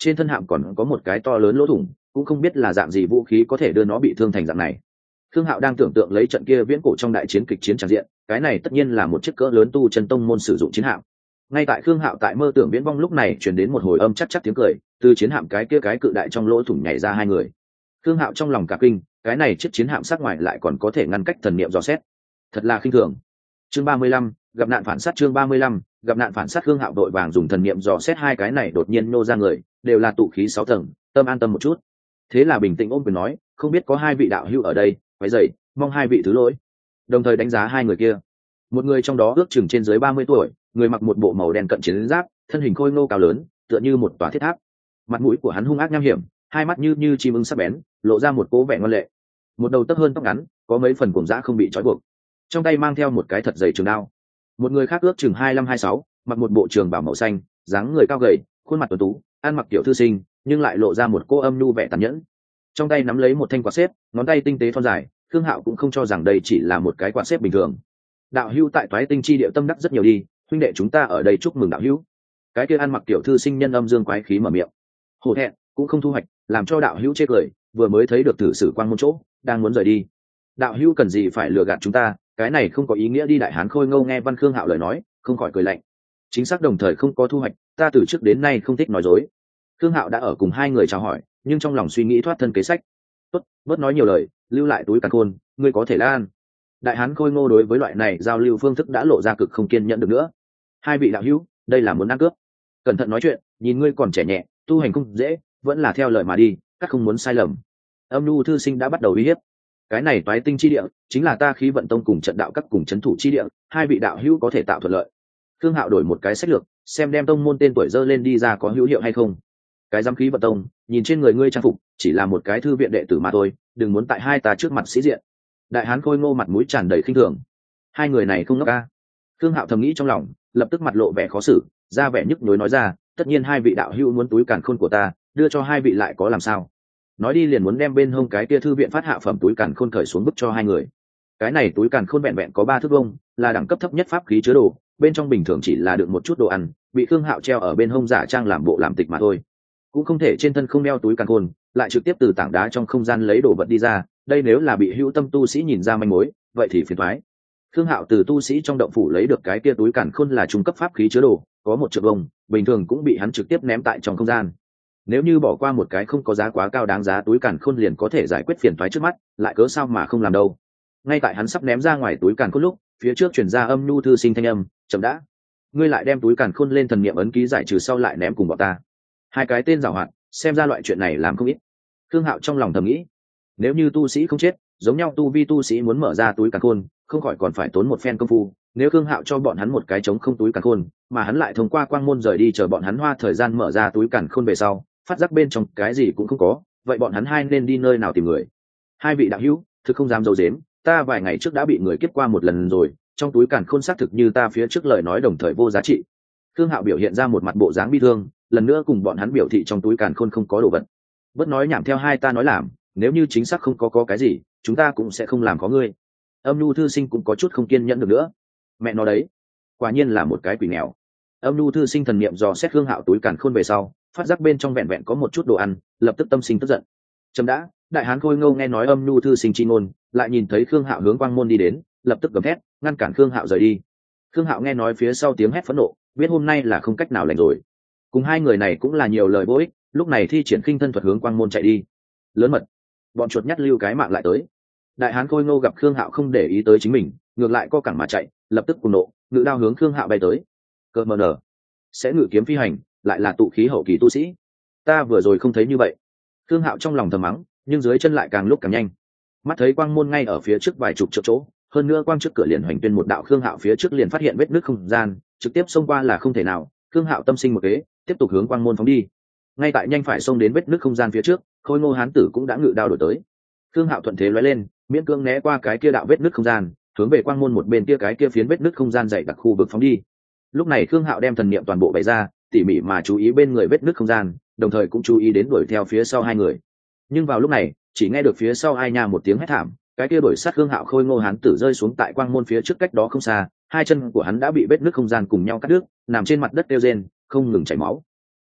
trên thân hạm còn có một cái to lớn lỗ thủng, cũng không biết là dạng gì vũ khí có thể đưa nó bị thương thành dạng này. Khương Hạo đang tưởng tượng lấy trận kia viễn cổ trong đại chiến kịch chiến tràn diện, cái này tất nhiên là một chiếc cỡ lớn tu chân tông môn sử dụng chiến hạm. Ngay tại Khương Hạo tại mơ tưởng viễn vong lúc này truyền đến một hồi âm chắc chắc tiếng cười, từ chiến hạm cái kia cái cự đại trong lỗ thủng nhảy ra hai người. Khương Hạo trong lòng cả kinh, cái này chiếc chiến hạm sắc ngoài lại còn có thể ngăn cách thần niệm dò xét, thật là khinh thường. Chương ba mươi lăm, gặp nạn phản sát. Chương ba mươi lăm, gặp nạn phản sát. Khương Hạo đội vàng dùng thần niệm dò xét hai cái này đột nhiên nô ra người, đều là tụ khí sáu tầng, tâm an tâm một chút. Thế là bình tĩnh ôm quyền nói, không biết có hai vị đạo hữu ở đây, quấy rầy, mong hai vị thứ lỗi. Đồng thời đánh giá hai người kia. Một người trong đó ước chừng trên dưới ba mươi tuổi, người mặc một bộ màu đen cận chiến giáp, thân hình khôi ngô cao lớn, tựa như một tòa thiết tháp. Mặt mũi của hắn hung ác nham hiểm, hai mắt như như chim ưng sắc bén, lộ ra một cố vẻ ngoan lệ. Một đầu tóc hơn tóc ngắn, có mấy phần cuồng dã không bị trói buộc. Trong tay mang theo một cái thật dày trường đao. Một người khác ước chừng hai lăm hai sáu, mặc một bộ trường bào màu xanh, dáng người cao gầy, khuôn mặt tuấn tú, ăn mặc tiểu thư sinh, nhưng lại lộ ra một cô âm nhu vẻ tàn nhẫn. Trong tay nắm lấy một thanh quạt xếp, ngón tay tinh tế thon dài, Khương Hạo cũng không cho rằng đây chỉ là một cái quạt xếp bình thường. Đạo hữu tại toái tinh chi địa tâm đắc rất nhiều đi, huynh đệ chúng ta ở đây chúc mừng đạo hữu. Cái kia ăn mặc tiểu thư sinh nhân âm dương quái khí mở miệng. Hổ thẹn, cũng không thu hoạch, làm cho đạo hữu chê cười, vừa mới thấy được thử sử quang môn chỗ, đang muốn rời đi. Đạo hữu cần gì phải lừa gạt chúng ta, cái này không có ý nghĩa đi. Đại hán khôi ngô nghe Văn Khương Hạo lời nói, không khỏi cười lạnh. Chính xác đồng thời không có thu hoạch, ta từ trước đến nay không thích nói dối. Khương Hạo đã ở cùng hai người chào hỏi, nhưng trong lòng suy nghĩ thoát thân kế sách. Tốt, bớt nói nhiều lời, lưu lại túi càn khôn, ngươi có thể lan. Đại hán khôi ngô đối với loại này giao lưu phương thức đã lộ ra cực không kiên nhẫn được nữa. Hai vị đạo hữu, đây là muốn ăn cướp. Cẩn thận nói chuyện, nhìn ngươi còn trẻ nhẹ, tu hành không dễ, vẫn là theo lời mà đi, các không muốn sai lầm. Âm nhu thư sinh đã bắt đầu uy hiếp. Cái này toái tinh chi địa, chính là ta khí vận tông cùng trận đạo các cùng chấn thủ chi địa, hai vị đạo hữu có thể tạo thuận lợi. Khương Hạo đổi một cái sách lược, xem đem tông môn tên tuổi dơ lên đi ra có hữu hiệu hay không. Cái giám khí vận tông, nhìn trên người ngươi trang phục, chỉ là một cái thư viện đệ tử mà thôi, đừng muốn tại hai ta trước mặt sĩ diện. Đại hán khôi ngô mặt mũi tràn đầy khinh thường. Hai người này không ngốc ca. Khương Hạo thầm nghĩ trong lòng, lập tức mặt lộ vẻ khó xử, ra vẻ nhức nhối nói ra, tất nhiên hai vị đạo hữu muốn túi càn khôn của ta, đưa cho hai vị lại có làm sao. Nói đi liền muốn đem bên hông cái kia thư viện phát hạ phẩm túi càn khôn cởi xuống bức cho hai người. Cái này túi càn khôn vẹn vẹn có ba thước vuông, là đẳng cấp thấp nhất pháp khí chứa đồ, bên trong bình thường chỉ là được một chút đồ ăn, bị Khương Hạo treo ở bên hông giả trang làm bộ làm tịch mà thôi. Cũng không thể trên thân không đeo túi càn khôn, lại trực tiếp từ tảng đá trong không gian lấy đồ vật đi ra, đây nếu là bị hữu tâm tu sĩ nhìn ra manh mối, vậy thì phiền toái. Khương Hạo từ tu sĩ trong động phủ lấy được cái kia túi càn khôn là trung cấp pháp khí chứa đồ, có một triệu vông, bình thường cũng bị hắn trực tiếp ném tại trong không gian. Nếu như bỏ qua một cái không có giá quá cao đáng giá túi càn khôn liền có thể giải quyết phiền toái trước mắt, lại cớ sao mà không làm đâu. Ngay tại hắn sắp ném ra ngoài túi càn khôn lúc, phía trước truyền ra âm nhu thư sinh thanh âm, chậm đã. Ngươi lại đem túi càn khôn lên thần niệm ấn ký giải trừ sau lại ném cùng bọn ta. Hai cái tên giàu hạn, xem ra loại chuyện này làm không ít. Khương Hạo trong lòng thầm nghĩ, nếu như tu sĩ không chết, giống nhau tu vi tu sĩ muốn mở ra túi càn khôn, không khỏi còn phải tốn một phen công phu. Nếu Khương Hạo cho bọn hắn một cái trống không túi càn khôn, mà hắn lại thông qua quang môn rời đi chờ bọn hắn hoa thời gian mở ra túi càn khôn về sau, phát giác bên trong cái gì cũng không có, vậy bọn hắn hai nên đi nơi nào tìm người? Hai vị đạo hữu, thực không dám dâu dếm, ta vài ngày trước đã bị người kiếp qua một lần rồi, trong túi càn khôn xác thực như ta phía trước lời nói đồng thời vô giá trị. Khương Hạo biểu hiện ra một mặt bộ dáng bi thương, lần nữa cùng bọn hắn biểu thị trong túi càn khôn không có đồ vật. Bất nói nhảm theo hai ta nói làm, nếu như chính xác không có có cái gì, chúng ta cũng sẽ không làm có ngươi. Âm nhu thư sinh cũng có chút không kiên nhẫn được nữa. Mẹ nó đấy, quả nhiên là một cái quỷ nghèo. Âm nhu thư sinh thần niệm dò xét Khương Hạo túi càn khôn về sau, phát giác bên trong vẹn vẹn có một chút đồ ăn, lập tức tâm sinh tức giận. Chấm đã, đại hán khôi ngô nghe nói âm nhu thư sinh chi ngôn, lại nhìn thấy Khương Hạo hướng quang môn đi đến, lập tức gầm thét, ngăn cản Khương Hạo rời đi. Khương Hạo nghe nói phía sau tiếng hét phẫn nộ, biết hôm nay là không cách nào lành rồi. Cùng hai người này cũng là nhiều lời vô ích, lúc này thi triển khinh thân thuật hướng quang môn chạy đi. Lớn mật, bọn chuột nhắt lưu cái mạng lại tới. Đại hán khôi ngô gặp Khương Hạo không để ý tới chính mình, ngược lại co cẳng mà chạy, lập tức cuồng nộ, ngự đao hướng Khương Hạo bay tới. Cơ mờ nở, sẽ ngự kiếm phi hành, lại là tụ khí hậu kỳ tu sĩ. Ta vừa rồi không thấy như vậy. Khương Hạo trong lòng thầm mắng, nhưng dưới chân lại càng lúc càng nhanh. Mắt thấy quang môn ngay ở phía trước vài chục chỗ chỗ, hơn nữa quang trước cửa liền hoành tuyên một đạo. Khương Hạo phía trước liền phát hiện vết nứt không gian, trực tiếp xông qua là không thể nào. Khương Hạo tâm sinh một kế, tiếp tục hướng quang môn phóng đi. Ngay tại nhanh phải xông đến vết nứt không gian phía trước, khôi ngô hán tử cũng đã ngự đao đổi tới. Khương Hạo thuận thế lóe lên, miễn cưỡng né qua cái kia đạo vết nứt không gian, hướng về quang môn một bên kia cái kia phiến vết nứt không gian dày đặc khu vực phóng đi. Lúc này Khương Hạo đem thần niệm toàn bộ bày ra, tỉ mỉ mà chú ý bên người vết nứt không gian, đồng thời cũng chú ý đến đuổi theo phía sau hai người. Nhưng vào lúc này, chỉ nghe được phía sau ai nha một tiếng hét thảm, cái kia đuổi sát Khương Hạo khôi ngô hán tử rơi xuống tại quang môn phía trước cách đó không xa, hai chân của hắn đã bị vết nứt không gian cùng nhau cắt đứt, nằm trên mặt đất kêu rên, không ngừng chảy máu.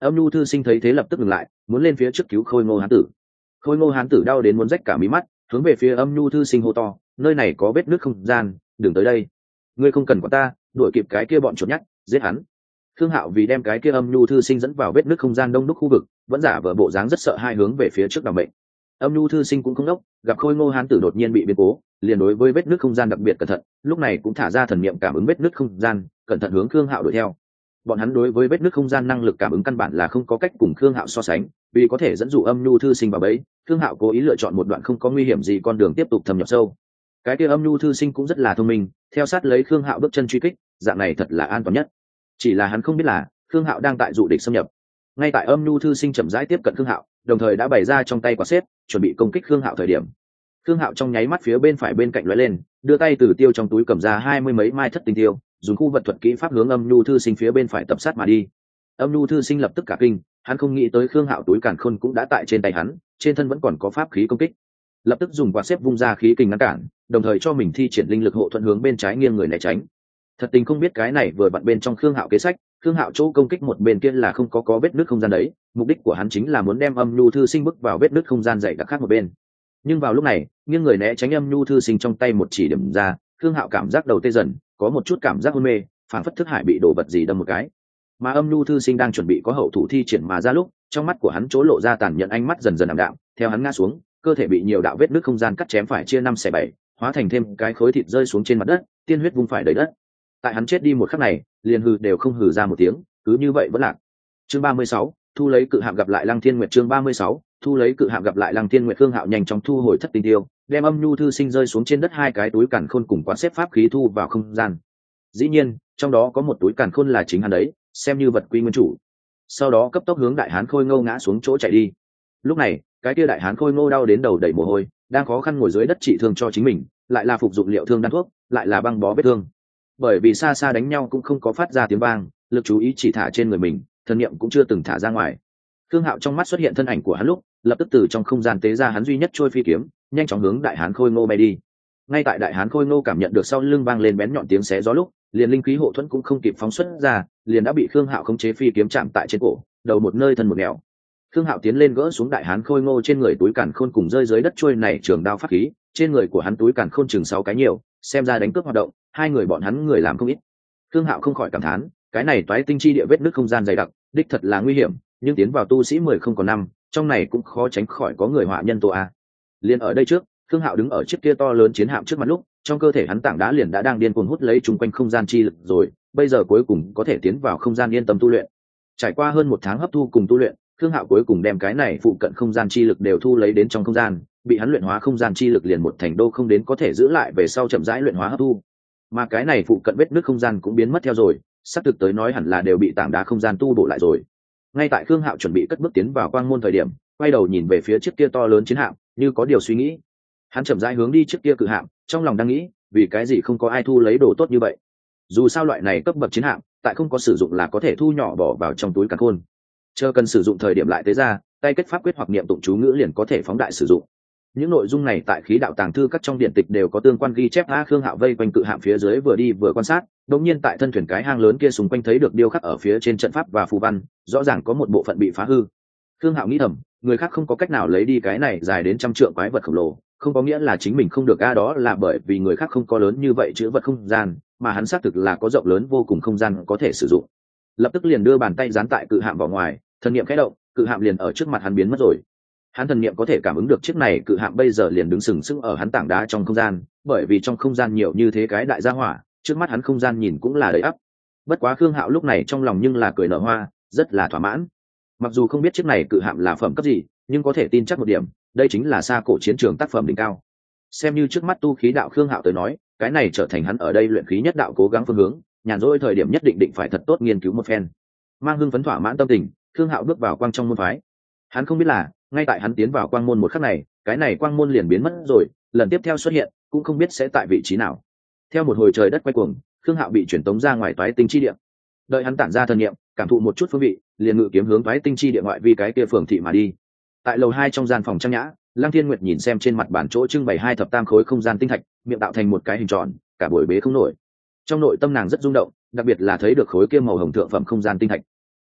Âm nhu thư sinh thấy thế lập tức ngừng lại, muốn lên phía trước cứu khôi ngô hán tử. Khôi ngô hán tử đau đến muốn rách cả mí mắt, hướng về phía âm nhu thư sinh hô to, nơi này có vết nước không gian, đừng tới đây. Ngươi không cần quản ta, đuổi kịp cái kia bọn chuột nhắt, giết hắn. Khương Hạo vì đem cái kia âm nhu thư sinh dẫn vào vết nước không gian đông đúc khu vực, vẫn giả vờ bộ dáng rất sợ hai hướng về phía trước đảm mệnh. Âm nhu thư sinh cũng không đốc, gặp khôi ngô hán tử đột nhiên bị biến cố, liền đối với vết nước không gian đặc biệt cẩn thận, lúc này cũng thả ra thần niệm cảm ứng vết nước không gian, cẩn thận hướng Khương Hạo đuổi theo. Bọn hắn đối với vết nước không gian năng lực cảm ứng căn bản là không có cách cùng Khương Hạo so sánh, vì có thể dẫn dụ âm nhu thư sinh vào bẫy, Khương Hạo cố ý lựa chọn một đoạn không có nguy hiểm gì con đường tiếp tục thâm nhập sâu. Cái kia âm nhu thư sinh cũng rất là thông minh, theo sát lấy Khương Hạo bước chân truy kích, dạng này thật là an toàn nhất. Chỉ là hắn không biết là Khương Hạo đang tại dụ địch xâm nhập. Ngay tại âm nhu thư sinh chậm rãi tiếp cận Khương Hạo, đồng thời đã bày ra trong tay quả xếp, chuẩn bị công kích Khương Hạo thời điểm, Khương Hạo trong nháy mắt phía bên phải bên cạnh lóe lên, đưa tay từ tiêu trong túi cầm ra hai mươi mấy mai thất tinh tiêu, dùng khu vật thuật kỹ pháp hướng âm nhu thư sinh phía bên phải tập sát mà đi. Âm nhu thư sinh lập tức cả kinh, hắn không nghĩ tới Khương Hạo túi càn khôn cũng đã tại trên tay hắn, trên thân vẫn còn có pháp khí công kích, lập tức dùng quạt xếp vung ra khí kình ngăn cản, đồng thời cho mình thi triển linh lực hộ thuận hướng bên trái nghiêng người né tránh. Thật tình không biết cái này vừa vặn bên trong Khương Hạo kế sách, Khương Hạo chỗ công kích một bên kia là không có có vết nứt không gian đấy, mục đích của hắn chính là muốn đem âm nhu thư sinh bước vào vết nứt không gian dày đặc khác một bên. Nhưng vào lúc này, nghiêng người né tránh âm nhu thư sinh trong tay một chỉ điểm ra, Khương Hạo cảm giác đầu tê dần, có một chút cảm giác hôn mê, phản phất thức hải bị đổ vật gì đâm một cái. Mà âm nhu thư sinh đang chuẩn bị có hậu thủ thi triển mà ra lúc, trong mắt của hắn chỗ lộ ra tàn nhẫn ánh mắt dần dần ảm đạm, theo hắn ngã xuống, cơ thể bị nhiều đạo vết nứt không gian cắt chém phải chia năm xẻ bảy, hóa thành thêm cái khối thịt rơi xuống trên mặt đất, tiên huyết vung phải đầy đất. Tại hắn chết đi một khắc này, liền hừ đều không hừ ra một tiếng, cứ như vậy vẫn lạc. Chương ba mươi sáu, thu lấy cự hạm gặp lại Lăng Thiên Nguyệt. Chương ba mươi sáu, thu lấy cự hạm gặp lại Lăng Thiên Nguyệt. Khương Hạo nhanh chóng thu hồi thất tinh tiêu, đem âm nhu thư sinh rơi xuống trên đất hai cái túi càn khôn cùng quán xếp pháp khí thu vào không gian. Dĩ nhiên, trong đó có một túi càn khôn là chính hắn đấy, xem như vật quy nguyên chủ. Sau đó cấp tốc hướng đại hán khôi ngô ngã xuống chỗ chạy đi. Lúc này, cái kia đại hán khôi ngô đau đến đầu đầy mồ hôi, đang khó khăn ngồi dưới đất trị thương cho chính mình, lại là phục dụng liệu thương đan thuốc, lại là băng bó vết thương. Bởi vì xa xa đánh nhau cũng không có phát ra tiếng vang, lực chú ý chỉ thả trên người mình, thần niệm cũng chưa từng thả ra ngoài. Khương Hạo trong mắt xuất hiện thân ảnh của hắn lúc, lập tức từ trong không gian tế ra hắn duy nhất trôi phi kiếm, nhanh chóng hướng đại hán khôi ngô bay đi. Ngay tại đại hán khôi ngô cảm nhận được sau lưng vang lên bén nhọn tiếng xé gió lúc, liền linh khí hộ thuẫn cũng không kịp phóng xuất ra, liền đã bị Khương Hạo khống chế phi kiếm chạm tại trên cổ, đầu một nơi thân một nẻo. Khương Hạo tiến lên gỡ xuống đại hán khôi ngô trên người túi càn khôn cùng rơi dưới đất trôi này trường đao pháp khí, trên người của hắn túi càn khôn chừng sáu cái nhiều, xem ra đánh cướp hoạt động, hai người bọn hắn người làm không ít. Khương Hạo không khỏi cảm thán, cái này toái tinh chi địa vết nứt không gian dày đặc, đích thật là nguy hiểm, nhưng tiến vào tu sĩ mười không còn năm, trong này cũng khó tránh khỏi có người họa nhân tố a. Liên ở đây trước, Khương Hạo đứng ở chiếc kia to lớn chiến hạm trước mặt lúc, trong cơ thể hắn tảng đá liền đã đang điên cuồng hút lấy chung quanh không gian chi lực rồi, bây giờ cuối cùng có thể tiến vào không gian yên tâm tu luyện. Trải qua hơn một tháng hấp thu cùng tu luyện, Khương Hạo cuối cùng đem cái này phụ cận không gian chi lực đều thu lấy đến trong không gian, bị hắn luyện hóa không gian chi lực liền một thành đô không đến có thể giữ lại về sau chậm rãi luyện hóa hấp thu. Mà cái này phụ cận vết nước không gian cũng biến mất theo rồi, sắp thực tới nói hẳn là đều bị tảng đá không gian tu bổ lại rồi. Ngay tại Khương Hạo chuẩn bị cất bước tiến vào quang môn thời điểm, quay đầu nhìn về phía chiếc kia to lớn chiến hạm, như có điều suy nghĩ. Hắn chậm rãi hướng đi chiếc kia cự hạm, trong lòng đang nghĩ, vì cái gì không có ai thu lấy đồ tốt như vậy? Dù sao loại này cấp bậc chiến hạm, tại không có sử dụng là có thể thu nhỏ bỏ vào trong túi càn khôn. Chờ cần sử dụng thời điểm lại tế ra, tay kết pháp quyết hoặc niệm tụng chú ngữ liền có thể phóng đại sử dụng. Những nội dung này tại khí đạo tàng thư các trong điện tịch đều có tương quan ghi chép. A Khương Hạo vây quanh cự hạm phía dưới vừa đi vừa quan sát, đột nhiên tại thân thuyền cái hang lớn kia xung quanh thấy được điêu khắc ở phía trên trận pháp và phù văn, rõ ràng có một bộ phận bị phá hư. Khương Hạo nghĩ thầm, người khác không có cách nào lấy đi cái này dài đến trăm trượng quái vật khổng lồ, không có nghĩa là chính mình không được. A đó là bởi vì người khác không có lớn như vậy chữ vật không gian, mà hắn xác thực là có rộng lớn vô cùng không gian có thể sử dụng. Lập tức liền đưa bàn tay dán tại cự hạm vào ngoài, thần niệm khẽ động, cự hạm liền ở trước mặt hắn biến mất rồi. Hắn thần niệm có thể cảm ứng được chiếc này cự hạm bây giờ liền đứng sừng sững ở hắn tảng đá trong không gian, bởi vì trong không gian nhiều như thế cái đại gia hỏa, trước mắt hắn không gian nhìn cũng là đầy ắp. Bất quá Khương Hạo lúc này trong lòng nhưng là cười nở hoa, rất là thỏa mãn. Mặc dù không biết chiếc này cự hạm là phẩm cấp gì, nhưng có thể tin chắc một điểm, đây chính là xa cổ chiến trường tác phẩm đỉnh cao. Xem như trước mắt tu khí đạo Khương Hạo tới nói, cái này trở thành hắn ở đây luyện khí nhất đạo cố gắng phương hướng, nhàn rỗi thời điểm nhất định định phải thật tốt nghiên cứu một phen. Mang hưng phấn thỏa mãn tâm tình, Khương Hạo bước vào quang trong môn phái. Hắn không biết là, ngay tại hắn tiến vào quang môn một khắc này, cái này quang môn liền biến mất rồi, lần tiếp theo xuất hiện cũng không biết sẽ tại vị trí nào. Theo một hồi trời đất quay cuồng, Khương Hạo bị chuyển tống ra ngoài toái tinh chi địa. Đợi hắn tản ra thần niệm, cảm thụ một chút phương vị, liền ngự kiếm hướng toái tinh chi địa ngoại vi cái kia phường thị mà đi. Tại lầu hai trong gian phòng trang nhã, Lăng Thiên Nguyệt nhìn xem trên mặt bàn chỗ trưng bày hai thập tam khối không gian tinh thạch, miệng tạo thành một cái hình tròn, cả buổi bế không nổi. Trong nội tâm nàng rất rung động, đặc biệt là thấy được khối kia màu hồng thượng phẩm không gian tinh thạch.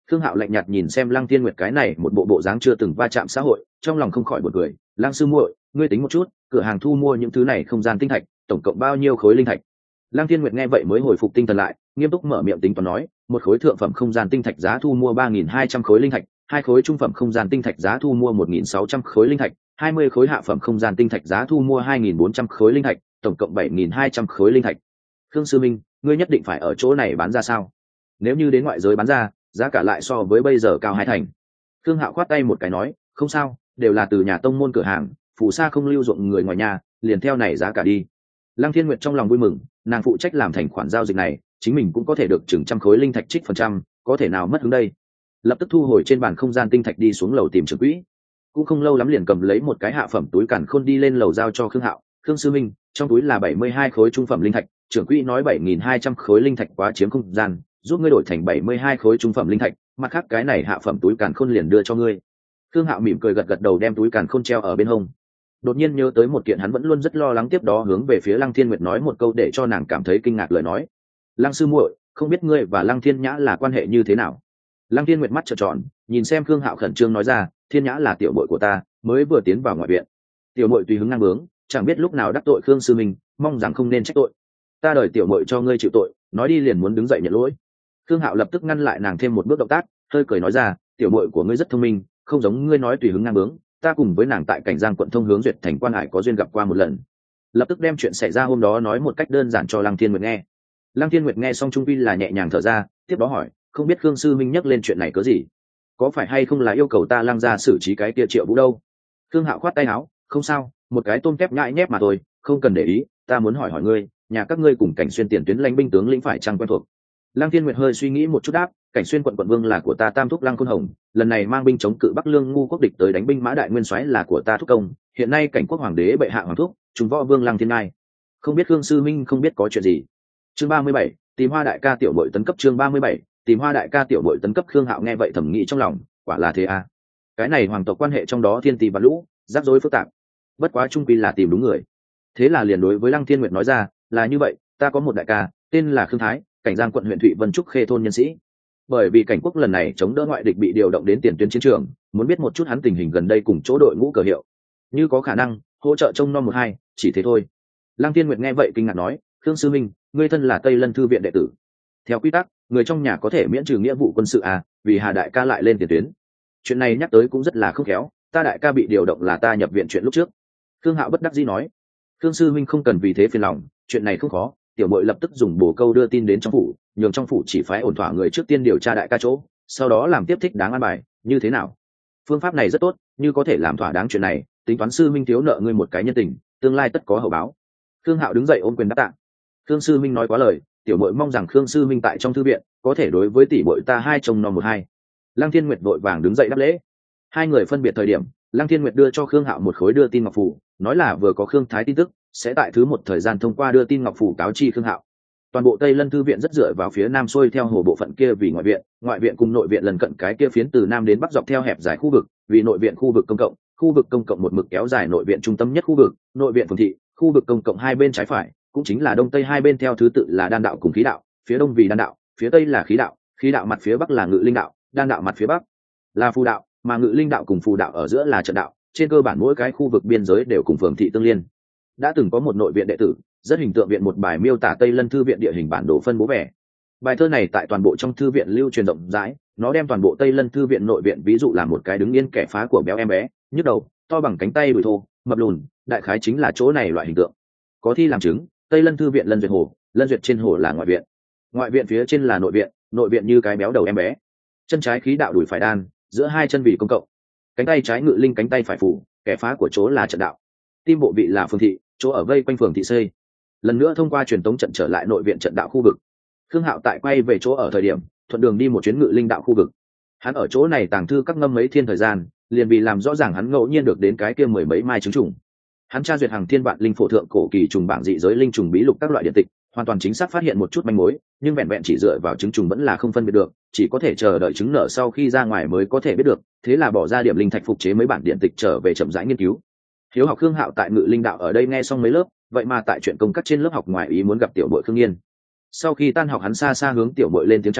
Khương Hạo lạnh nhạt nhìn xem Lăng Thiên Nguyệt cái này một bộ bộ dáng chưa từng va chạm xã hội, trong lòng không khỏi buồn cười. Lăng sư muội, ngươi tính một chút, cửa hàng thu mua những thứ này không gian tinh thạch, tổng cộng bao nhiêu khối linh thạch? Lăng Thiên Nguyệt nghe vậy mới hồi phục tinh thần lại, nghiêm túc mở miệng tính toán nói, một khối thượng phẩm không gian tinh thạch giá thu mua ba nghìn hai trăm khối linh thạch, hai khối trung phẩm không gian tinh thạch giá thu mua một nghìn sáu trăm khối linh thạch, hai mươi khối hạ phẩm không gian tinh thạch giá thu mua hai nghìn bốn trăm khối linh thạch, tổng cộng bảy nghìn hai trăm khối linh thạch. Khương sư minh, ngươi nhất định phải ở chỗ này bán ra sao? Nếu như đến ngoại giới bán ra, giá cả lại so với bây giờ cao hai thành. Khương Hạo khoát tay một cái nói, không sao, đều là từ nhà tông môn cửa hàng, phù sa không lưu dụng người ngoài nhà, liền theo này giá cả đi. Lăng Thiên Nguyệt trong lòng vui mừng, nàng phụ trách làm thành khoản giao dịch này, chính mình cũng có thể được chừng trăm khối linh thạch trích phần trăm, có thể nào mất hứng đây. Lập tức thu hồi trên bàn không gian tinh thạch đi xuống lầu tìm trưởng quỹ. Cũng không lâu lắm liền cầm lấy một cái hạ phẩm túi càn khôn đi lên lầu giao cho Khương Hạo. Khương sư minh, trong túi là bảy mươi hai khối trung phẩm linh thạch, trưởng quỹ nói bảy nghìn hai trăm khối linh thạch quá chiếm không gian, giúp ngươi đổi thành bảy mươi hai khối trung phẩm linh thạch, mặt khác cái này hạ phẩm túi càn khôn liền đưa cho ngươi. Khương Hạo mỉm cười gật gật đầu đem túi càn khôn treo ở bên hông. Đột nhiên nhớ tới một kiện hắn vẫn luôn rất lo lắng, tiếp đó hướng về phía Lăng Thiên Nguyệt nói một câu để cho nàng cảm thấy kinh ngạc lời nói. Lăng sư muội, không biết ngươi và Lăng Thiên Nhã là quan hệ như thế nào? Lăng Thiên Nguyệt mắt trợn tròn, nhìn xem Khương Hạo khẩn trương nói ra, Thiên Nhã là tiểu muội của ta, mới vừa tiến vào ngoại viện. Tiểu muội tùy hứng ngang bướng, chẳng biết lúc nào đắc tội Khương sư minh, mong rằng không nên trách tội. Ta đợi tiểu muội cho ngươi chịu tội, nói đi liền muốn đứng dậy nhận lỗi. Khương Hạo lập tức ngăn lại nàng thêm một bước động tác, hơi cười nói ra, tiểu muội của ngươi rất thông minh, không giống ngươi nói tùy hứng ngang bướng, ta cùng với nàng tại Cảnh Giang quận thông hướng duyệt thành quan hải có duyên gặp qua một lần. Lập tức đem chuyện xảy ra hôm đó nói một cách đơn giản cho Lăng Thiên Nguyệt nghe. Lăng Thiên Nguyệt nghe xong trung vi là nhẹ nhàng thở ra, tiếp đó hỏi, không biết Khương sư minh nhắc lên chuyện này cớ gì? Có phải hay không là yêu cầu ta Lăng gia xử trí cái kia Triệu Vũ đâu? Khương Hạo khoát tay áo, không sao, một cái tôm tép nhãi nhép mà thôi, không cần để ý, ta muốn hỏi hỏi ngươi, nhà các ngươi cùng Cảnh Xuyên tiền tuyến lãnh binh tướng lĩnh phải chăng quen thuộc? Lăng Thiên Nguyệt hơi suy nghĩ một chút đáp, Cảnh Xuyên quận quận vương là của ta Tam thúc Lăng Khôn Hồng, lần này mang binh chống cự Bắc Lương ngu quốc địch tới đánh binh Mã Đại Nguyên soái là của ta thúc công, hiện nay Cảnh quốc hoàng đế bệ hạ hoàng thúc, chúng võ vương Lăng Thiên Ngai. Không biết Khương sư minh không biết có chuyện gì. Chương ba mươi bảy, tìm Hoa đại ca tiểu muội tấn cấp. Chương ba mươi bảy, tìm Hoa đại ca tiểu muội tấn cấp. Khương Hạo nghe vậy thầm nghĩ trong lòng, quả là thế à? Cái này hoàng tộc quan hệ trong đó thiên tỷ và lũ, rắc rối phức tạp. Bất quá trung quy là tìm đúng người. Thế là liền đối với Lăng Thiên Nguyệt nói ra, là như vậy, ta có một đại ca, tên là Khương Thái, Cảnh Giang quận huyện Thụy Vân Trúc Khê thôn nhân sĩ. Bởi vì Cảnh quốc lần này chống đỡ ngoại địch bị điều động đến tiền tuyến chiến trường, muốn biết một chút hắn tình hình gần đây cùng chỗ đội ngũ cờ hiệu, như có khả năng hỗ trợ trông nom một hai, chỉ thế thôi. Lăng Thiên Nguyệt nghe vậy kinh ngạc nói, Khương sư minh, ngươi thân là Tây Lân thư viện đệ tử, theo quy tắc người trong nhà có thể miễn trừ nghĩa vụ quân sự à, vì Hà đại ca lại lên tiền tuyến. Chuyện này nhắc tới cũng rất là không khéo, ta đại ca bị điều động là ta nhập viện chuyện lúc trước. Khương Hạo bất đắc dĩ nói, Khương sư minh không cần vì thế phiền lòng, chuyện này không khó, tiểu muội lập tức dùng bổ câu đưa tin đến trong phủ, nhường trong phủ chỉ phái ổn thỏa người trước tiên điều tra đại ca chỗ, sau đó làm tiếp thích đáng an bài, như thế nào? Phương pháp này rất tốt, như có thể làm thỏa đáng chuyện này, tính toán sư minh thiếu nợ ngươi một cái nhân tình, tương lai tất có hậu báo. Khương Hạo đứng dậy ôm quyền đáp tạ. Khương sư minh nói quá lời, tiểu muội mong rằng Khương sư minh tại trong thư viện có thể đối với tỷ muội ta hai chồng non một hai. Lăng Thiên Nguyệt vội vàng đứng dậy đáp lễ. Hai người phân biệt thời điểm, Lăng Thiên Nguyệt đưa cho Khương Hạo một khối đưa tin ngọc phù, nói là vừa có Khương Thái tin tức, sẽ tại thứ một thời gian thông qua đưa tin ngọc phù cáo chi Khương Hạo. Toàn bộ Tây Lân thư viện rất dựa vào phía nam xuôi theo hồ bộ phận kia vì ngoại viện, ngoại viện cùng nội viện lần cận cái kia phiến từ nam đến bắc dọc theo hẹp dài khu vực, vì nội viện khu vực công cộng, khu vực công cộng một mực kéo dài nội viện trung tâm nhất khu vực, nội viện phường thị, khu vực công cộng hai bên trái phải, cũng chính là đông tây hai bên theo thứ tự là đan đạo cùng khí đạo, phía đông vì đan đạo, phía tây là khí đạo, khí đạo mặt phía bắc là ngự linh đạo, đan đạo mặt phía bắc là phù đạo, mà ngự linh đạo cùng phù đạo ở giữa là trận đạo, trên cơ bản mỗi cái khu vực biên giới đều cùng phường thị tương liên. Đã từng có một nội viện đệ tử rất hình tượng viện một bài miêu tả Tây Lân thư viện địa hình bản đồ phân bố vẻ. Bài thơ này tại toàn bộ trong thư viện lưu truyền rộng rãi, nó đem toàn bộ Tây Lân thư viện nội viện ví dụ là một cái đứng yên kẻ phá của béo em bé, nhức đầu, to bằng cánh tay đùi thô, mập lùn, đại khái chính là chỗ này loại hình tượng. Có thi làm chứng, Tây Lân thư viện Lân Duyệt hồ, Lân Duyệt trên hồ là ngoại viện, ngoại viện phía trên là nội viện, nội viện như cái béo đầu em bé, chân trái khí đạo đùi phải đan, giữa hai chân vì công cộng, cánh tay trái ngự linh, cánh tay phải phủ, kẻ phá của chỗ là trận đạo, tim bộ vị là phường thị, chỗ ở vây quanh phường thị xây. Lần nữa thông qua truyền tống trận trở lại nội viện trận đạo khu vực. Khương Hạo tại quay về chỗ ở thời điểm thuận đường đi một chuyến ngự linh đạo khu vực. Hắn ở chỗ này tàng thư các ngâm mấy thiên thời gian, liền vì làm rõ ràng hắn ngẫu nhiên được đến cái kia mười mấy mai trứng trùng. Hắn tra duyệt hàng thiên vạn linh phổ thượng cổ kỳ trùng bảng dị giới linh trùng bí lục các loại điện tịch, hoàn toàn chính xác phát hiện một chút manh mối, nhưng vẹn vẹn chỉ dựa vào trứng trùng vẫn là không phân biệt được, chỉ có thể chờ đợi trứng nở sau khi ra ngoài mới có thể biết được. Thế là bỏ ra điểm linh thạch phục chế mấy bản điện tịch trở về chậm rãi nghiên cứu. Hiếu học Khương Hạo tại ngự linh đạo ở đây nghe xong mấy lớp, vậy mà tại chuyện công các trên lớp học ngoài ý muốn gặp tiểu bội Khương Nghiên. Sau khi tan học hắn xa xa hướng tiểu bội lên tiếng chào,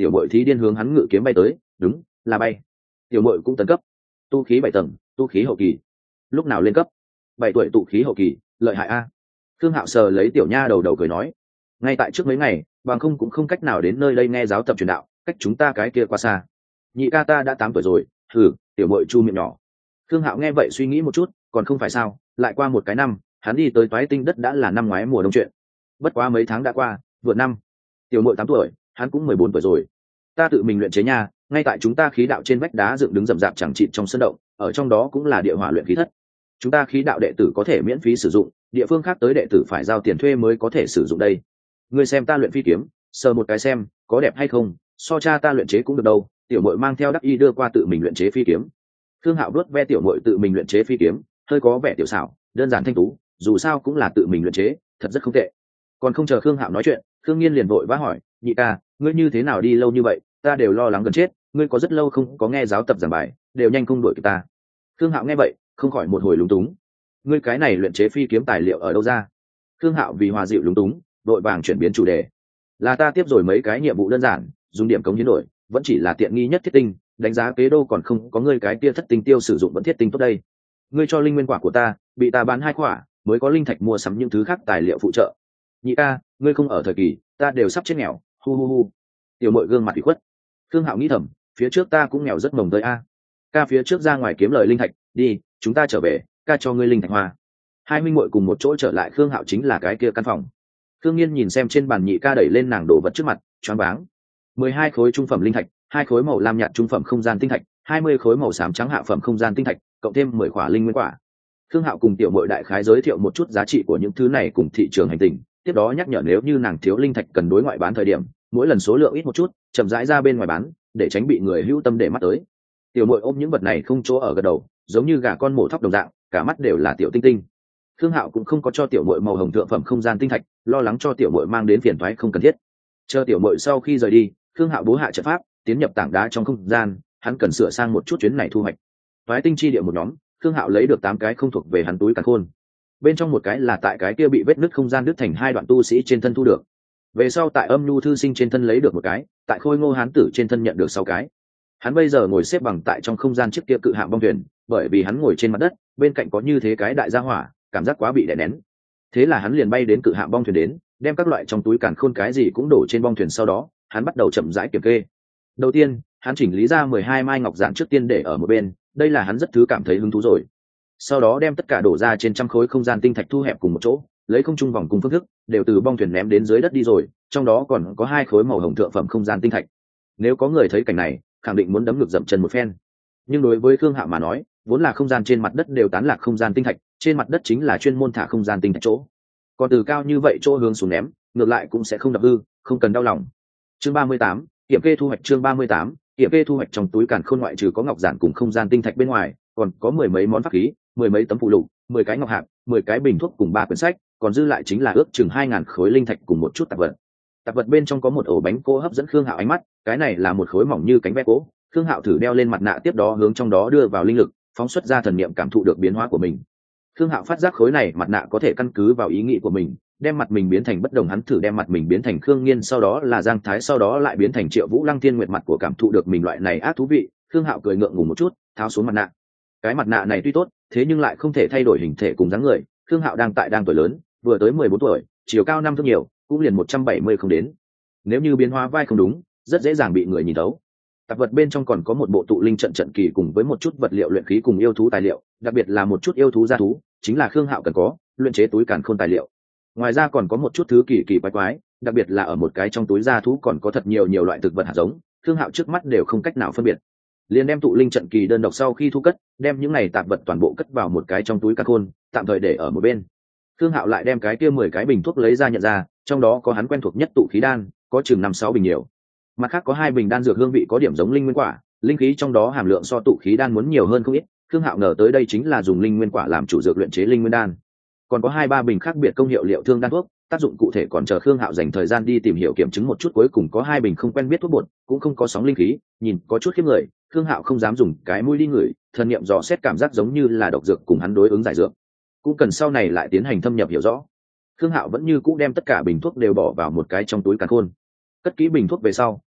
tiểu mội thí điên hướng hắn ngự kiếm bay tới. Đúng là bay. Tiểu mội cũng tấn cấp tu khí bảy tầng, tu khí hậu kỳ. Lúc nào lên cấp? Bảy tuổi tụ khí hậu kỳ, lợi hại a. Khương Hạo sờ lấy tiểu nha đầu đầu cười nói, ngay tại trước mấy ngày bằng không cũng không cách nào đến nơi đây nghe giáo tập truyền đạo, cách chúng ta cái kia quá xa. Nhị ca ta đã tám tuổi rồi. Thử. Tiểu mội chu miệng nhỏ. Khương Hạo nghe vậy suy nghĩ một chút, còn không phải sao, lại qua một cái năm hắn đi tới toái tinh đất đã là năm ngoái mùa đông chuyện. Bất quá mấy tháng đã qua, vượt năm. Tiểu mội tám tuổi, hắn cũng mười bốn tuổi rồi. Ta tự mình luyện chế nha, ngay tại chúng ta khí đạo trên vách đá dựng đứng rậm rạp chẳng chịt trong sân động, ở trong đó cũng là địa hỏa luyện khí thất. Chúng ta khí đạo đệ tử có thể miễn phí sử dụng, địa phương khác tới đệ tử phải giao tiền thuê mới có thể sử dụng đây. Ngươi xem ta luyện phi kiếm, sờ một cái xem có đẹp hay không, so cha ta luyện chế cũng được đâu. Tiểu mội mang theo đắc y đưa qua tự mình luyện chế phi kiếm. Khương Hạo đuốt ve tiểu mội tự mình luyện chế phi kiếm, hơi có vẻ tiểu xảo, đơn giản thanh tú, dù sao cũng là tự mình luyện chế, thật rất không tệ. Còn không chờ Khương Hạo nói chuyện, Khương Nghiên liền vội vã hỏi, nhị ca, ngươi như thế nào đi lâu như vậy, ta đều lo lắng gần chết, ngươi có rất lâu không có nghe giáo tập giảng bài, đều nhanh không đuổi kịp ta. Khương Hạo nghe vậy không khỏi một hồi lúng túng. Ngươi cái này luyện chế phi kiếm tài liệu ở đâu ra? Khương Hạo vì hòa dịu lúng túng, vội vàng chuyển biến chủ đề. Là ta tiếp rồi mấy cái nhiệm vụ đơn giản, dùng điểm cống hiến đổi, vẫn chỉ là tiện nghi nhất thiết tinh, đánh giá kế đô còn không có ngươi cái kia thất tinh tiêu sử dụng vẫn thiết tinh tốt đây. Ngươi cho linh nguyên quả của ta, bị ta bán hai quả, mới có linh thạch mua sắm những thứ khác tài liệu phụ trợ. Nhị ca, ngươi không ở thời kỳ, ta đều sắp chết nghèo, hu hu hu. Tiểu mội gương mặt ủy khuất. Khương Hạo nghĩ thầm, phía trước ta cũng nghèo rất mồng tới a. Ca phía trước ra ngoài kiếm lời linh thạch, đi, chúng ta trở về, ca cho ngươi linh thạch hoa. Hai minh muội cùng một chỗ trở lại Khương Hạo chính là cái kia căn phòng. Khương Nghiên nhìn xem trên bàn nhị ca đẩy lên nàng đồ vật trước mặt, choáng váng. Mười hai khối trung phẩm linh thạch, hai khối màu lam nhạt trung phẩm không gian tinh thạch, hai mươi khối màu xám trắng hạ phẩm không gian tinh thạch, cộng thêm mười khỏa linh nguyên quả. Khương Hạo cùng tiểu muội đại khái giới thiệu một chút giá trị của những thứ này cùng thị trường hành tình, tiếp đó nhắc nhở nếu như nàng thiếu linh thạch cần đối ngoại bán thời điểm, mỗi lần số lượng ít một chút, chậm rãi ra bên ngoài bán, để tránh bị người hữu tâm để mắt tới. Tiểu muội ôm những vật này không chỗ ở gật đầu, giống như gà con mổ thóc đồng dạng, cả mắt đều là tiểu tinh tinh. Khương Hạo cũng không có cho tiểu muội màu hồng thượng phẩm không gian tinh thạch, lo lắng cho tiểu muội mang đến phiền toái không cần thiết. Chờ tiểu muội sau khi rời đi, Khương Hạo bố hạ trận pháp, tiến nhập tảng đá trong không gian, hắn cần sửa sang một chút chuyến này thu hoạch. Toái tinh chi địa một nhóm, Khương Hạo lấy được tám cái không thuộc về hắn túi càn khôn. Bên trong một cái là tại cái kia bị vết nứt không gian đứt thành hai đoạn tu sĩ trên thân thu được. Về sau tại âm nhu thư sinh trên thân lấy được một cái, tại khôi ngô hán tử trên thân nhận được sáu cái. Hắn bây giờ ngồi xếp bằng tại trong không gian trước kia cự hạng bong thuyền, bởi vì hắn ngồi trên mặt đất, bên cạnh có như thế cái đại gia hỏa, cảm giác quá bị đè nén. Thế là hắn liền bay đến cự hạng bong thuyền đến, đem các loại trong túi càn khôn cái gì cũng đổ trên bong thuyền, sau đó hắn bắt đầu chậm rãi kiểm kê. Đầu tiên, hắn chỉnh lý ra mười hai mai ngọc giản trước tiên để ở một bên, đây là hắn rất thứ cảm thấy hứng thú rồi. Sau đó đem tất cả đổ ra trên trăm khối không gian tinh thạch thu hẹp cùng một chỗ, lấy không trung vòng cùng phương thức, đều từ bong thuyền ném đến dưới đất đi rồi, trong đó còn có hai khối màu hồng thượng phẩm không gian tinh thạch. Nếu có người thấy cảnh này, khẳng định muốn đấm ngược dậm chân một phen. Nhưng đối với Khương Hạo mà nói, vốn là không gian trên mặt đất đều tán lạc không gian tinh thạch, trên mặt đất chính là chuyên môn thả không gian tinh thạch chỗ. Còn từ cao như vậy chỗ hướng xuống ném, ngược lại cũng sẽ không đập hư, không cần đau lòng. Chương ba mươi tám, kiểm kê thu hoạch. Chương ba mươi tám, kiểm kê thu hoạch. Trong túi càn khôn ngoại trừ có ngọc giản cùng không gian tinh thạch bên ngoài, còn có mười mấy món pháp khí, mười mấy tấm phụ lục, mười cái ngọc hạp, mười cái bình thuốc cùng ba quyển sách, còn dư lại chính là ước chừng hai ngàn khối linh thạch cùng một chút tạp vật. Tạp vật bên trong có một ổ bánh cô hấp dẫn Khương Hạo ánh mắt, cái này là một khối mỏng như cánh ve cỗ. Khương Hạo thử đeo lên mặt nạ, tiếp đó hướng trong đó đưa vào linh lực, phóng xuất ra thần niệm cảm thụ được biến hóa của mình. Khương Hạo phát giác khối này mặt nạ có thể căn cứ vào ý nghĩ của mình, đem mặt mình biến thành bất đồng. Hắn thử đem mặt mình biến thành Khương Nghiên, sau đó là Giang Thái, sau đó lại biến thành Triệu Vũ Lăng Thiên Nguyệt mặt của cảm thụ được mình loại này ác thú vị. Khương Hạo cười ngượng ngùng một chút, tháo xuống mặt nạ. Cái mặt nạ này tuy tốt, thế nhưng lại không thể thay đổi hình thể cùng dáng người. Khương Hạo đang tại đang tuổi lớn, vừa tới mười bốn tuổi, chiều cao năm thước nhiều, cũng liền một trăm bảy mươi không đến. Nếu như biến hóa vai không đúng, rất dễ dàng bị người nhìn thấu. Tạp vật bên trong còn có một bộ tụ linh trận trận kỳ cùng với một chút vật liệu luyện khí cùng yêu thú tài liệu, đặc biệt là một chút yêu thú gia thú, chính là Khương Hạo cần có, luyện chế túi càn khôn tài liệu. Ngoài ra còn có một chút thứ kỳ kỳ quái quái, đặc biệt là ở một cái trong túi gia thú còn có thật nhiều nhiều loại thực vật hạt giống, Khương Hạo trước mắt đều không cách nào phân biệt. Liền đem tụ linh trận kỳ đơn độc sau khi thu cất, đem những này tạp vật toàn bộ cất vào một cái trong túi càn khôn, tạm thời để ở một bên. Khương Hạo lại đem cái kia mười cái bình thuốc lấy ra nhận ra, trong đó có hắn quen thuộc nhất tụ khí đan, có chừng năm sáu bình nhiều. Mặt khác có hai bình đan dược hương vị có điểm giống linh nguyên quả, linh khí trong đó hàm lượng so tụ khí đan muốn nhiều hơn không ít. Khương Hạo ngờ tới đây chính là dùng linh nguyên quả làm chủ dược luyện chế linh nguyên đan. Còn có hai ba bình khác biệt công hiệu liệu thương đan thuốc, tác dụng cụ thể còn chờ Khương Hạo dành thời gian đi tìm hiểu kiểm chứng một chút. Cuối cùng có hai bình không quen biết thuốc bột, cũng không có sóng linh khí, nhìn có chút khiếp người. Khương Hạo không dám dùng cái mũi đi ngửi, thần niệm dò xét cảm giác giống như là độc dược cùng hắn đối ứng giải dược, cũng cần sau này lại tiến hành thâm nhập hiểu rõ. Khương Hạo vẫn như cũ đem tất cả bình thuốc đều bỏ vào một cái trong túi càn khôn. Cất kỹ bình thuốc về sau,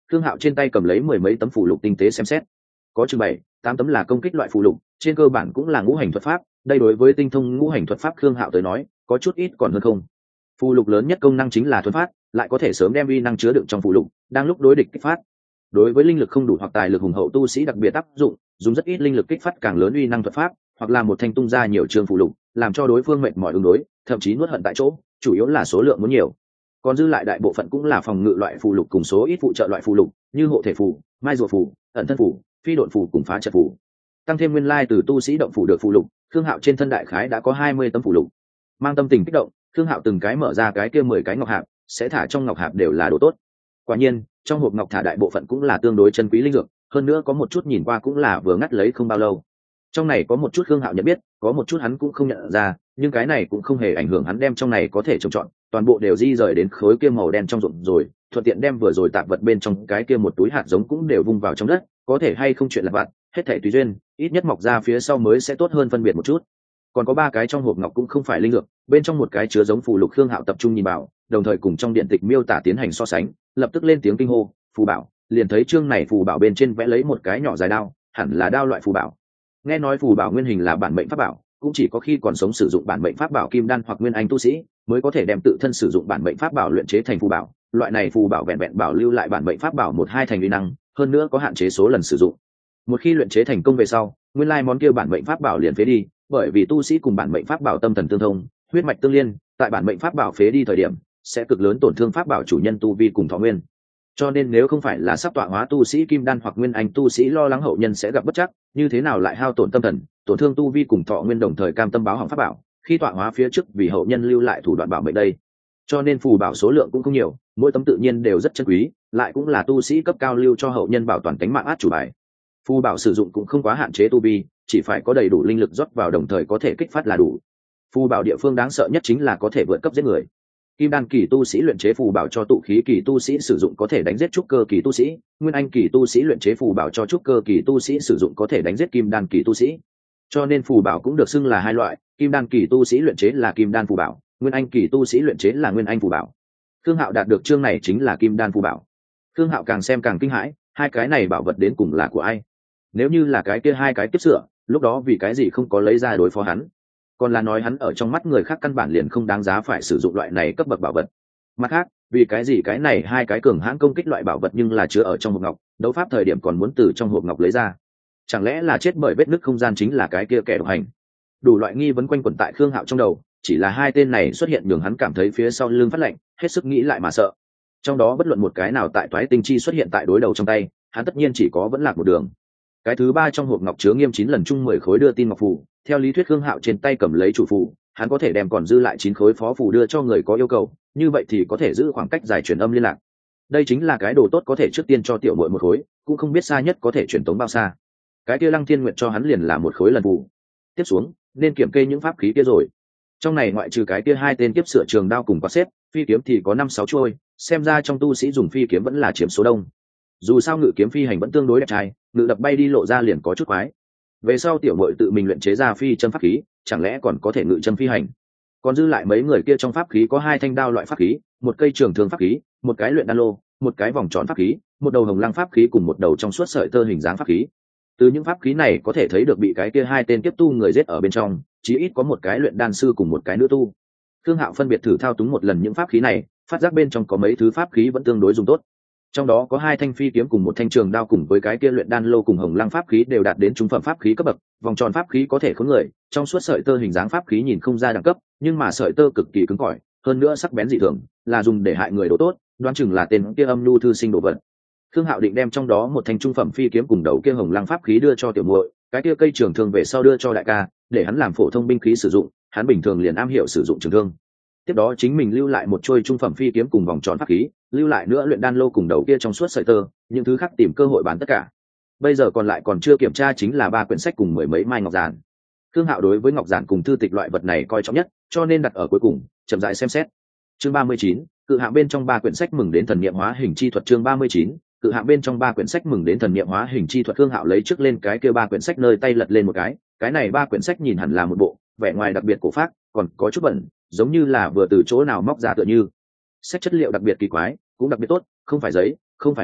Khương Hạo trên tay cầm lấy mười mấy tấm phù lục tinh tế xem xét, có chừng bảy tám tấm là công kích loại phù lục, trên cơ bản cũng là ngũ hành thuật pháp. Đây đối với tinh thông ngũ hành thuật pháp Khương Hạo tới nói có chút ít còn hơn không. Phù lục lớn nhất công năng chính là thuần phát, lại có thể sớm đem uy năng chứa đựng trong phù lục, đang lúc đối địch kích phát. Đối với linh lực không đủ hoặc tài lực hùng hậu tu sĩ đặc biệt áp dụng, dùng rất ít linh lực kích phát càng lớn uy năng thuật pháp, hoặc là một thanh tung ra nhiều trường phù lục, làm cho đối phương mệt mỏi ứng đối, thậm chí nuốt hận tại chỗ, chủ yếu là số lượng muốn nhiều. Còn dư lại đại bộ phận cũng là phòng ngự loại phù lục cùng số ít phụ trợ loại phù lục, như hộ thể phù, mai rùa phù, ẩn thân phù, phi độn phù cùng phá trận phù. Tăng thêm nguyên lai từ tu sĩ động phù được phù lục, Khương Hạo trên thân đại khái đã có hai mươi tấm phù lục. Mang tâm tình kích động, Khương Hạo từng cái mở ra cái kia mười cái ngọc hạp, sẽ thả trong ngọc hạp đều là đồ tốt. Quả nhiên, trong hộp ngọc thả đại bộ phận cũng là tương đối chân quý linh dược, hơn nữa có một chút nhìn qua cũng là vừa ngắt lấy không bao lâu. Trong này có một chút Khương Hạo nhận biết, có một chút hắn cũng không nhận ra, nhưng cái này cũng không hề ảnh hưởng hắn đem trong này có thể trồng trọt, toàn bộ đều di rời đến khối kia màu đen trong ruộng rồi, thuận tiện đem vừa rồi tạp vật bên trong cái kia một túi hạt giống cũng đều vung vào trong đất, có thể hay không chuyện lặt vặt, hết thảy tùy duyên, ít nhất mọc ra phía sau mới sẽ tốt hơn phân biệt một chút. Còn có ba cái trong hộp ngọc cũng không phải linh dược, bên trong một cái chứa giống phù lục. Khương Hạo tập trung nhìn vào, đồng thời cùng trong điện tịch miêu tả tiến hành so sánh, lập tức lên tiếng kinh hô, phù bảo. Liền thấy chương này phù bảo bên trên vẽ lấy một cái nhỏ dài đao, hẳn là đao loại phù bảo. Nghe nói phù bảo nguyên hình là bản mệnh pháp bảo, cũng chỉ có khi còn sống sử dụng bản mệnh pháp bảo kim đan hoặc nguyên anh tu sĩ mới có thể đem tự thân sử dụng bản mệnh pháp bảo luyện chế thành phù bảo. Loại này phù bảo vẹn vẹn bảo lưu lại bản mệnh pháp bảo một hai thành uy năng, hơn nữa có hạn chế số lần sử dụng. Một khi luyện chế thành công về sau, nguyên lai món kia bản mệnh pháp bảo liền phế đi, bởi vì tu sĩ cùng bản mệnh pháp bảo tâm thần tương thông, huyết mạch tương liên, tại bản mệnh pháp bảo phế đi thời điểm sẽ cực lớn tổn thương pháp bảo chủ nhân tu vi cùng thọ nguyên. Cho nên nếu không phải là sắp tọa hóa tu sĩ kim đan hoặc nguyên anh tu sĩ lo lắng hậu nhân sẽ gặp bất trắc, như thế nào lại hao tổn tâm thần, tổn thương tu vi cùng thọ nguyên, đồng thời cam tâm báo hỏng pháp bảo, khi tọa hóa phía trước vì hậu nhân lưu lại thủ đoạn bảo mệnh đây. Cho nên phù bảo số lượng cũng không nhiều, mỗi tấm tự nhiên đều rất chân quý, lại cũng là tu sĩ cấp cao lưu cho hậu nhân bảo toàn tính mạng át chủ bài. Phù bảo sử dụng cũng không quá hạn chế tu vi, chỉ phải có đầy đủ linh lực rót vào đồng thời có thể kích phát là đủ. Phù bảo địa phương đáng sợ nhất chính là có thể vượt cấp giết người. Kim đan kỳ tu sĩ luyện chế phù bảo cho tụ khí kỳ tu sĩ sử dụng có thể đánh giết trúc cơ kỳ tu sĩ, nguyên anh kỳ tu sĩ luyện chế phù bảo cho trúc cơ kỳ tu sĩ sử dụng có thể đánh giết kim đan kỳ tu sĩ. Cho nên phù bảo cũng được xưng là hai loại, kim đan kỳ tu sĩ luyện chế là kim đan phù bảo, nguyên anh kỳ tu sĩ luyện chế là nguyên anh phù bảo. Khương Hạo đạt được chương này chính là kim đan phù bảo. Khương Hạo càng xem càng kinh hãi, hai cái này bảo vật đến cùng là của ai? Nếu như là cái kia hai cái tiếp sửa, lúc đó vì cái gì không có lấy ra đối phó hắn? Còn là nói hắn ở trong mắt người khác căn bản liền không đáng giá phải sử dụng loại này cấp bậc bảo vật. Mặt khác, vì cái gì cái này hai cái cường hãn công kích loại bảo vật nhưng là chứa ở trong hộp ngọc, đấu pháp thời điểm còn muốn từ trong hộp ngọc lấy ra? Chẳng lẽ là chết bởi vết nứt không gian chính là cái kia kẻ độc hành? Đủ loại nghi vấn quanh quẩn tại Khương Hạo trong đầu, chỉ là hai tên này xuất hiện nhường hắn cảm thấy phía sau lưng phát lạnh, hết sức nghĩ lại mà sợ. Trong đó bất luận một cái nào tại toái tinh chi xuất hiện tại đối đầu trong tay, hắn tất nhiên chỉ có vẫn lạc một đường. Cái thứ ba trong hộp ngọc chứa nghiêm chín lần chung mười khối đưa tin ngọc phù, theo lý thuyết Khương Hạo trên tay cầm lấy chủ phù, hắn có thể đem còn dư lại chín khối phó phù đưa cho người có yêu cầu, như vậy thì có thể giữ khoảng cách dài truyền âm liên lạc. Đây chính là cái đồ tốt, có thể trước tiên cho tiểu muội một khối, cũng không biết xa nhất có thể truyền tống bao xa. Cái kia Lăng Thiên Nguyệt cho hắn liền là một khối lần phù. Tiếp xuống, nên kiểm kê những pháp khí kia rồi. Trong này ngoại trừ cái kia hai tên kiếp sửa trường đao cùng quạt xếp, phi kiếm thì có năm sáu chuôi, xem ra trong tu sĩ dùng phi kiếm vẫn là chiếm số đông. Dù sao ngự kiếm phi hành vẫn tương đối đẹp trai, ngự đập bay đi lộ ra liền có chút quái. Về sau tiểu muội tự mình luyện chế ra phi châm pháp khí, chẳng lẽ còn có thể ngự châm phi hành? Còn dư lại mấy người kia trong pháp khí có hai thanh đao loại pháp khí, một cây trường thương pháp khí, một cái luyện đan lô, một cái vòng tròn pháp khí, một đầu hồng lăng pháp khí cùng một đầu trong suốt sợi tơ hình dáng pháp khí. Từ những pháp khí này có thể thấy được bị cái kia hai tên tiếp tu người giết ở bên trong, chí ít có một cái luyện đan sư cùng một cái nữ tu. Thương Hạo phân biệt thử thao túng một lần những pháp khí này, phát giác bên trong có mấy thứ pháp khí vẫn tương đối dùng tốt. Trong đó có hai thanh phi kiếm cùng một thanh trường đao cùng với cái kia luyện đan lô cùng hồng lăng pháp khí đều đạt đến trung phẩm pháp khí cấp bậc, vòng tròn pháp khí có thể khốn người, trong suốt sợi tơ hình dáng pháp khí nhìn không ra đẳng cấp, nhưng mà sợi tơ cực kỳ cứng cỏi, hơn nữa sắc bén dị thường, là dùng để hại người đồ tốt, đoán chừng là tên kia âm nhu thư sinh đồ vật. Khương Hạo định đem trong đó một thanh trung phẩm phi kiếm cùng đầu kia hồng lăng pháp khí đưa cho tiểu muội, cái kia cây trường thương về sau đưa cho đại ca, để hắn làm phổ thông binh khí sử dụng, hắn bình thường liền am hiểu sử dụng trường thương. Tiếp đó chính mình lưu lại một chuôi trung phẩm phi kiếm cùng vòng tròn pháp khí, lưu lại nữa luyện đan lô cùng đầu kia trong suốt sợi tơ, những thứ khác tìm cơ hội bán tất cả. Bây giờ còn lại còn chưa kiểm tra chính là ba quyển sách cùng mười mấy mai ngọc giản. Khương Hạo đối với ngọc giản cùng thư tịch loại vật này coi trọng nhất, cho nên đặt ở cuối cùng, chậm rãi xem xét. Chương ba mươi chín, cự hạng bên trong ba quyển sách mừng đến thần niệm hóa hình chi thuật. Chương ba mươi chín, cự hạng bên trong ba quyển sách mừng đến thần niệm hóa hình chi thuật. Khương Hạo lấy trước lên cái kia ba quyển sách, nơi tay lật lên một cái, cái này ba quyển sách nhìn hẳn là một bộ, vẻ ngoài đặc biệt cổ phác, còn có chút bẩn, giống như là vừa từ chỗ nào móc ra tựa như. Sách chất liệu đặc biệt kỳ quái, cũng đặc biệt tốt, không phải giấy, không phải lụa,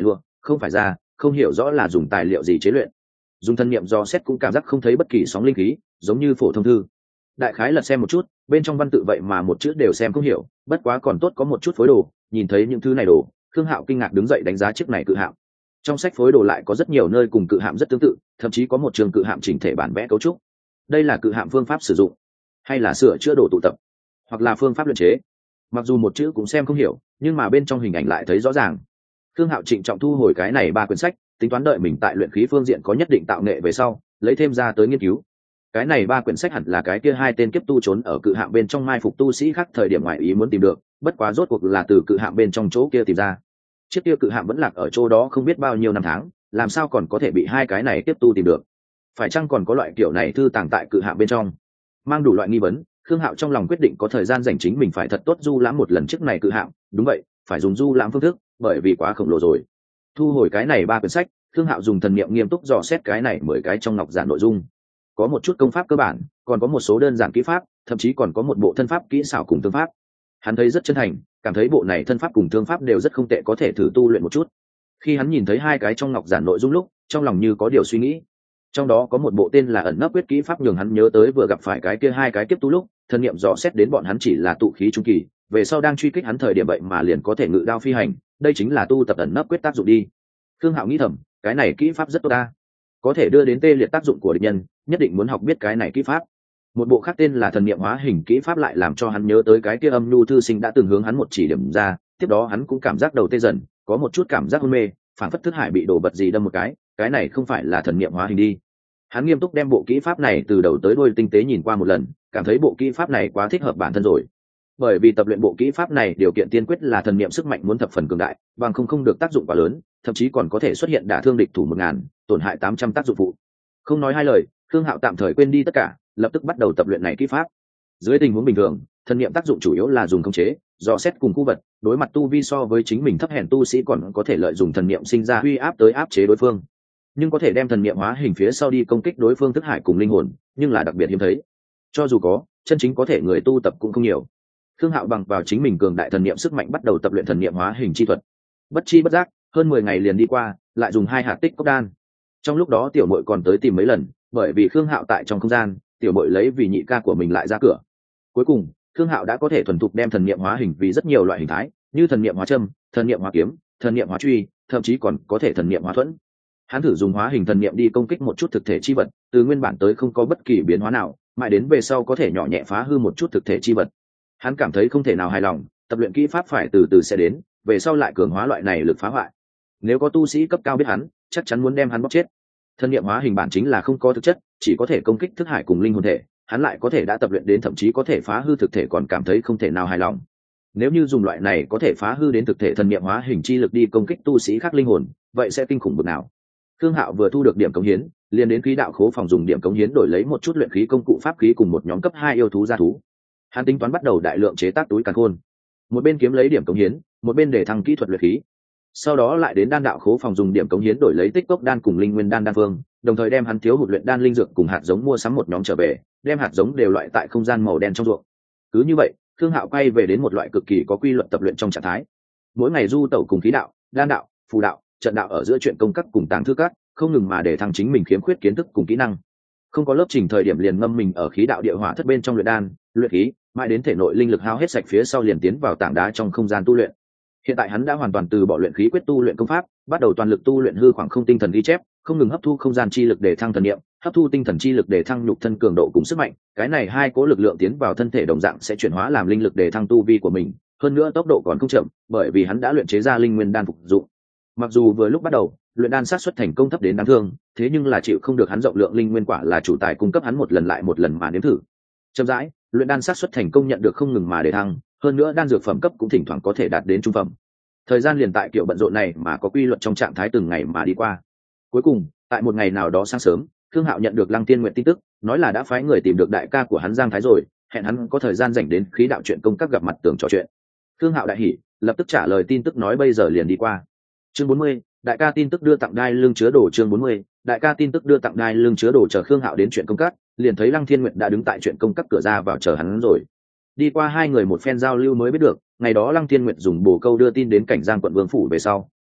không phải da, không hiểu rõ là dùng tài liệu gì chế luyện. Dùng thân niệm do xét cũng cảm giác không thấy bất kỳ sóng linh khí, giống như phổ thông thư. Đại khái lật xem một chút, bên trong văn tự vậy mà một chữ đều xem không hiểu, bất quá còn tốt có một chút phối đồ. Nhìn thấy những thứ này đồ, Khương Hạo kinh ngạc đứng dậy đánh giá chiếc này cự hạm. Trong sách phối đồ lại có rất nhiều nơi cùng cự hạm rất tương tự, thậm chí có một trường cự hạm chỉnh thể bản vẽ cấu trúc. Đây là cự hạm phương pháp sử dụng, hay là sửa chữa đồ tụ tập, hoặc là phương pháp luyện chế. Mặc dù một chữ cũng xem không hiểu, nhưng mà bên trong hình ảnh lại thấy rõ ràng. Khương Hạo trịnh trọng thu hồi cái này ba quyển sách, tính toán đợi mình tại luyện khí phương diện có nhất định tạo nghệ về sau, lấy thêm ra tới nghiên cứu. Cái này ba quyển sách hẳn là cái kia hai tên kiếp tu trốn ở cự hạm bên trong mai phục tu sĩ khác thời điểm ngoại ý muốn tìm được, bất quá rốt cuộc là từ cự hạm bên trong chỗ kia tìm ra. Chiếc kia cự hạm vẫn lạc ở chỗ đó không biết bao nhiêu năm tháng, làm sao còn có thể bị hai cái này tiếp tu tìm được? Phải chăng còn có loại kiểu này thư tàng tại cự hạm bên trong? Mang đủ loại nghi vấn, Khương Hạo trong lòng quyết định có thời gian dành chính mình phải thật tốt du lãm một lần chiếc này cự hạm. Đúng vậy, phải dùng du lãm phương thức, bởi vì quá khổng lồ rồi. Thu hồi cái này ba quyển sách, Khương Hạo dùng thần niệm nghiêm túc dò xét cái này mười cái trong ngọc giản nội dung. Có một chút công pháp cơ bản, còn có một số đơn giản kỹ pháp, thậm chí còn có một bộ thân pháp kỹ xảo cùng tương pháp. Hắn thấy rất chân thành, cảm thấy bộ này thân pháp cùng thương pháp đều rất không tệ, có thể thử tu luyện một chút. Khi hắn nhìn thấy hai cái trong ngọc giản nội dung lúc, trong lòng như có điều suy nghĩ. Trong đó có một bộ tên là ẩn nấp quyết kỹ pháp, nhường hắn nhớ tới vừa gặp phải cái kia hai cái kiếp tu lúc, thần niệm dò xét đến bọn hắn chỉ là tụ khí trung kỳ, về sau đang truy kích hắn thời điểm vậy mà liền có thể ngự đao phi hành, đây chính là tu tập ẩn nấp quyết tác dụng đi. Khương Hạo nghĩ thầm, cái này kỹ pháp rất tốt ta, có thể đưa đến tê liệt tác dụng của địch nhân, nhất định muốn học biết cái này kỹ pháp. Một bộ khác tên là thần niệm hóa hình kỹ pháp lại làm cho hắn nhớ tới cái kia âm nhu thư sinh đã từng hướng hắn một chỉ điểm ra, tiếp đó hắn cũng cảm giác đầu tê dần, có một chút cảm giác hôn mê, phản phất thức hải bị đổ bật gì đâm một cái, cái này không phải là thần niệm hóa hình đi. Hắn nghiêm túc đem bộ kỹ pháp này từ đầu tới đuôi tinh tế nhìn qua một lần, cảm thấy bộ kỹ pháp này quá thích hợp bản thân rồi. Bởi vì tập luyện bộ kỹ pháp này điều kiện tiên quyết là thần niệm sức mạnh muốn thập phần cường đại, bằng không không được tác dụng quá lớn, thậm chí còn có thể xuất hiện đả thương địch thủ một ngàn, tổn hại tám trăm tác dụng phụ. Không nói hai lời, Khương Hạo tạm thời quên đi tất cả, lập tức bắt đầu tập luyện này kỹ pháp. Dưới tình huống bình thường, thần niệm tác dụng chủ yếu là dùng khống chế, dò xét cùng khu vật, đối mặt tu vi so với chính mình thấp hèn tu sĩ còn có thể lợi dụng thần niệm sinh ra uy áp tới áp chế đối phương. Nhưng có thể đem thần niệm hóa hình phía sau đi công kích đối phương thức hải cùng linh hồn, nhưng là đặc biệt hiếm thấy. Cho dù có, chân chính có thể người tu tập cũng không nhiều. Khương Hạo bằng vào chính mình cường đại thần niệm sức mạnh bắt đầu tập luyện thần niệm hóa hình chi thuật. Bất chi bất giác, hơn mười ngày liền đi qua, lại dùng hai hạt tích cốc đan. Trong lúc đó tiểu muội còn tới tìm mấy lần, bởi vì Khương Hạo tại trong không gian, tiểu muội lấy vì nhị ca của mình lại ra cửa. Cuối cùng, Khương Hạo đã có thể thuần thục đem thần niệm hóa hình vì rất nhiều loại hình thái, như thần niệm hóa châm, thần niệm hóa kiếm, thần niệm hóa truy, thậm chí còn có thể thần niệm hóa thuẫn. Hắn thử dùng hóa hình thần niệm đi công kích một chút thực thể chi vật, từ nguyên bản tới không có bất kỳ biến hóa nào, mãi đến về sau có thể nhỏ nhẹ phá hư một chút thực thể chi vật. Hắn cảm thấy không thể nào hài lòng, tập luyện kỹ pháp phải từ từ sẽ đến, về sau lại cường hóa loại này lực phá hoại. Nếu có tu sĩ cấp cao biết hắn, chắc chắn muốn đem hắn bóc chết. Thần niệm hóa hình bản chính là không có thực chất, chỉ có thể công kích thức hải cùng linh hồn thể, hắn lại có thể đã tập luyện đến thậm chí có thể phá hư thực thể, còn cảm thấy không thể nào hài lòng. Nếu như dùng loại này có thể phá hư đến thực thể thần niệm hóa hình chi lực đi công kích tu sĩ khác linh hồn, vậy sẽ kinh khủng bực nào. Khương Hạo vừa thu được điểm cống hiến, liền đến khí đạo khố phòng dùng điểm cống hiến đổi lấy một chút luyện khí công cụ pháp khí cùng một nhóm cấp hai yêu thú gia thú. Hắn tính toán bắt đầu đại lượng chế tác túi càn khôn, một bên kiếm lấy điểm cống hiến, một bên để thăng kỹ thuật luyện khí. Sau đó lại đến đan đạo khố phòng dùng điểm cống hiến đổi lấy tích cốc đan cùng linh nguyên đan đan phương, đồng thời đem hắn thiếu hụt luyện đan linh dược cùng hạt giống mua sắm một nhóm trở về, đem hạt giống đều loại tại không gian màu đen trong ruộng. Cứ như vậy, Khương Hạo quay về đến một loại cực kỳ có quy luật tập luyện trong trạng thái. Mỗi ngày du tẩu cùng khí đạo, đan đạo, phù đạo, trận đạo ở giữa chuyện công các cùng tàng thư các, không ngừng mà để thăng chính mình khiếm khuyết kiến thức cùng kỹ năng. Không có lớp trình thời điểm liền ngâm mình ở khí đạo địa hỏa thất bên trong luyện đan, luyện khí, mãi đến thể nội linh lực hao hết sạch phía sau liền tiến vào tảng đá trong không gian tu luyện. Hiện tại hắn đã hoàn toàn từ bỏ luyện khí quyết tu luyện công pháp, bắt đầu toàn lực tu luyện hư khoảng không tinh thần ghi chép, không ngừng hấp thu không gian chi lực để thăng thần niệm, hấp thu tinh thần chi lực để thăng nhục thân cường độ cùng sức mạnh, cái này hai cố lực lượng tiến vào thân thể đồng dạng sẽ chuyển hóa làm linh lực để thăng tu vi của mình, hơn nữa tốc độ còn không chậm, bởi vì hắn đã luyện chế ra linh nguyên đan phục dụng. Mặc dù vừa lúc bắt đầu, luyện đan xác suất thành công thấp đến đáng thương, thế nhưng là chịu không được hắn rộng lượng linh nguyên quả là chủ tài cung cấp hắn một lần lại một lần mà nếm thử. Chậm rãi, luyện đan xác suất thành công nhận được không ngừng mà để thăng, hơn nữa đan dược phẩm cấp cũng thỉnh thoảng có thể đạt đến trung phẩm. Thời gian liền tại kiểu bận rộn này mà có quy luật trong trạng thái từng ngày mà đi qua. Cuối cùng, tại một ngày nào đó sáng sớm, Khương Hạo nhận được Lăng Tiên Nguyệt tin tức, nói là đã phái người tìm được đại ca của hắn Giang Thái rồi, hẹn hắn có thời gian rảnh đến khí đạo chuyện công các gặp mặt tường trò chuyện. Khương Hạo đại hỉ, lập tức trả lời tin tức nói bây giờ liền đi qua. Chương bốn mươi, đại ca tin tức đưa tặng đai lưng chứa đồ. Chương bốn mươi, đại ca tin tức đưa tặng đai lưng chứa đồ. Chờ Khương Hạo đến chuyện công các, liền thấy Lăng Thiên Nguyệt đã đứng tại chuyện công các cửa ra vào chờ hắn rồi. Đi qua hai người một phen giao lưu mới biết được, ngày đó Lăng Thiên Nguyệt dùng bổ câu đưa tin đến cảnh Giang quận vương phủ về sau,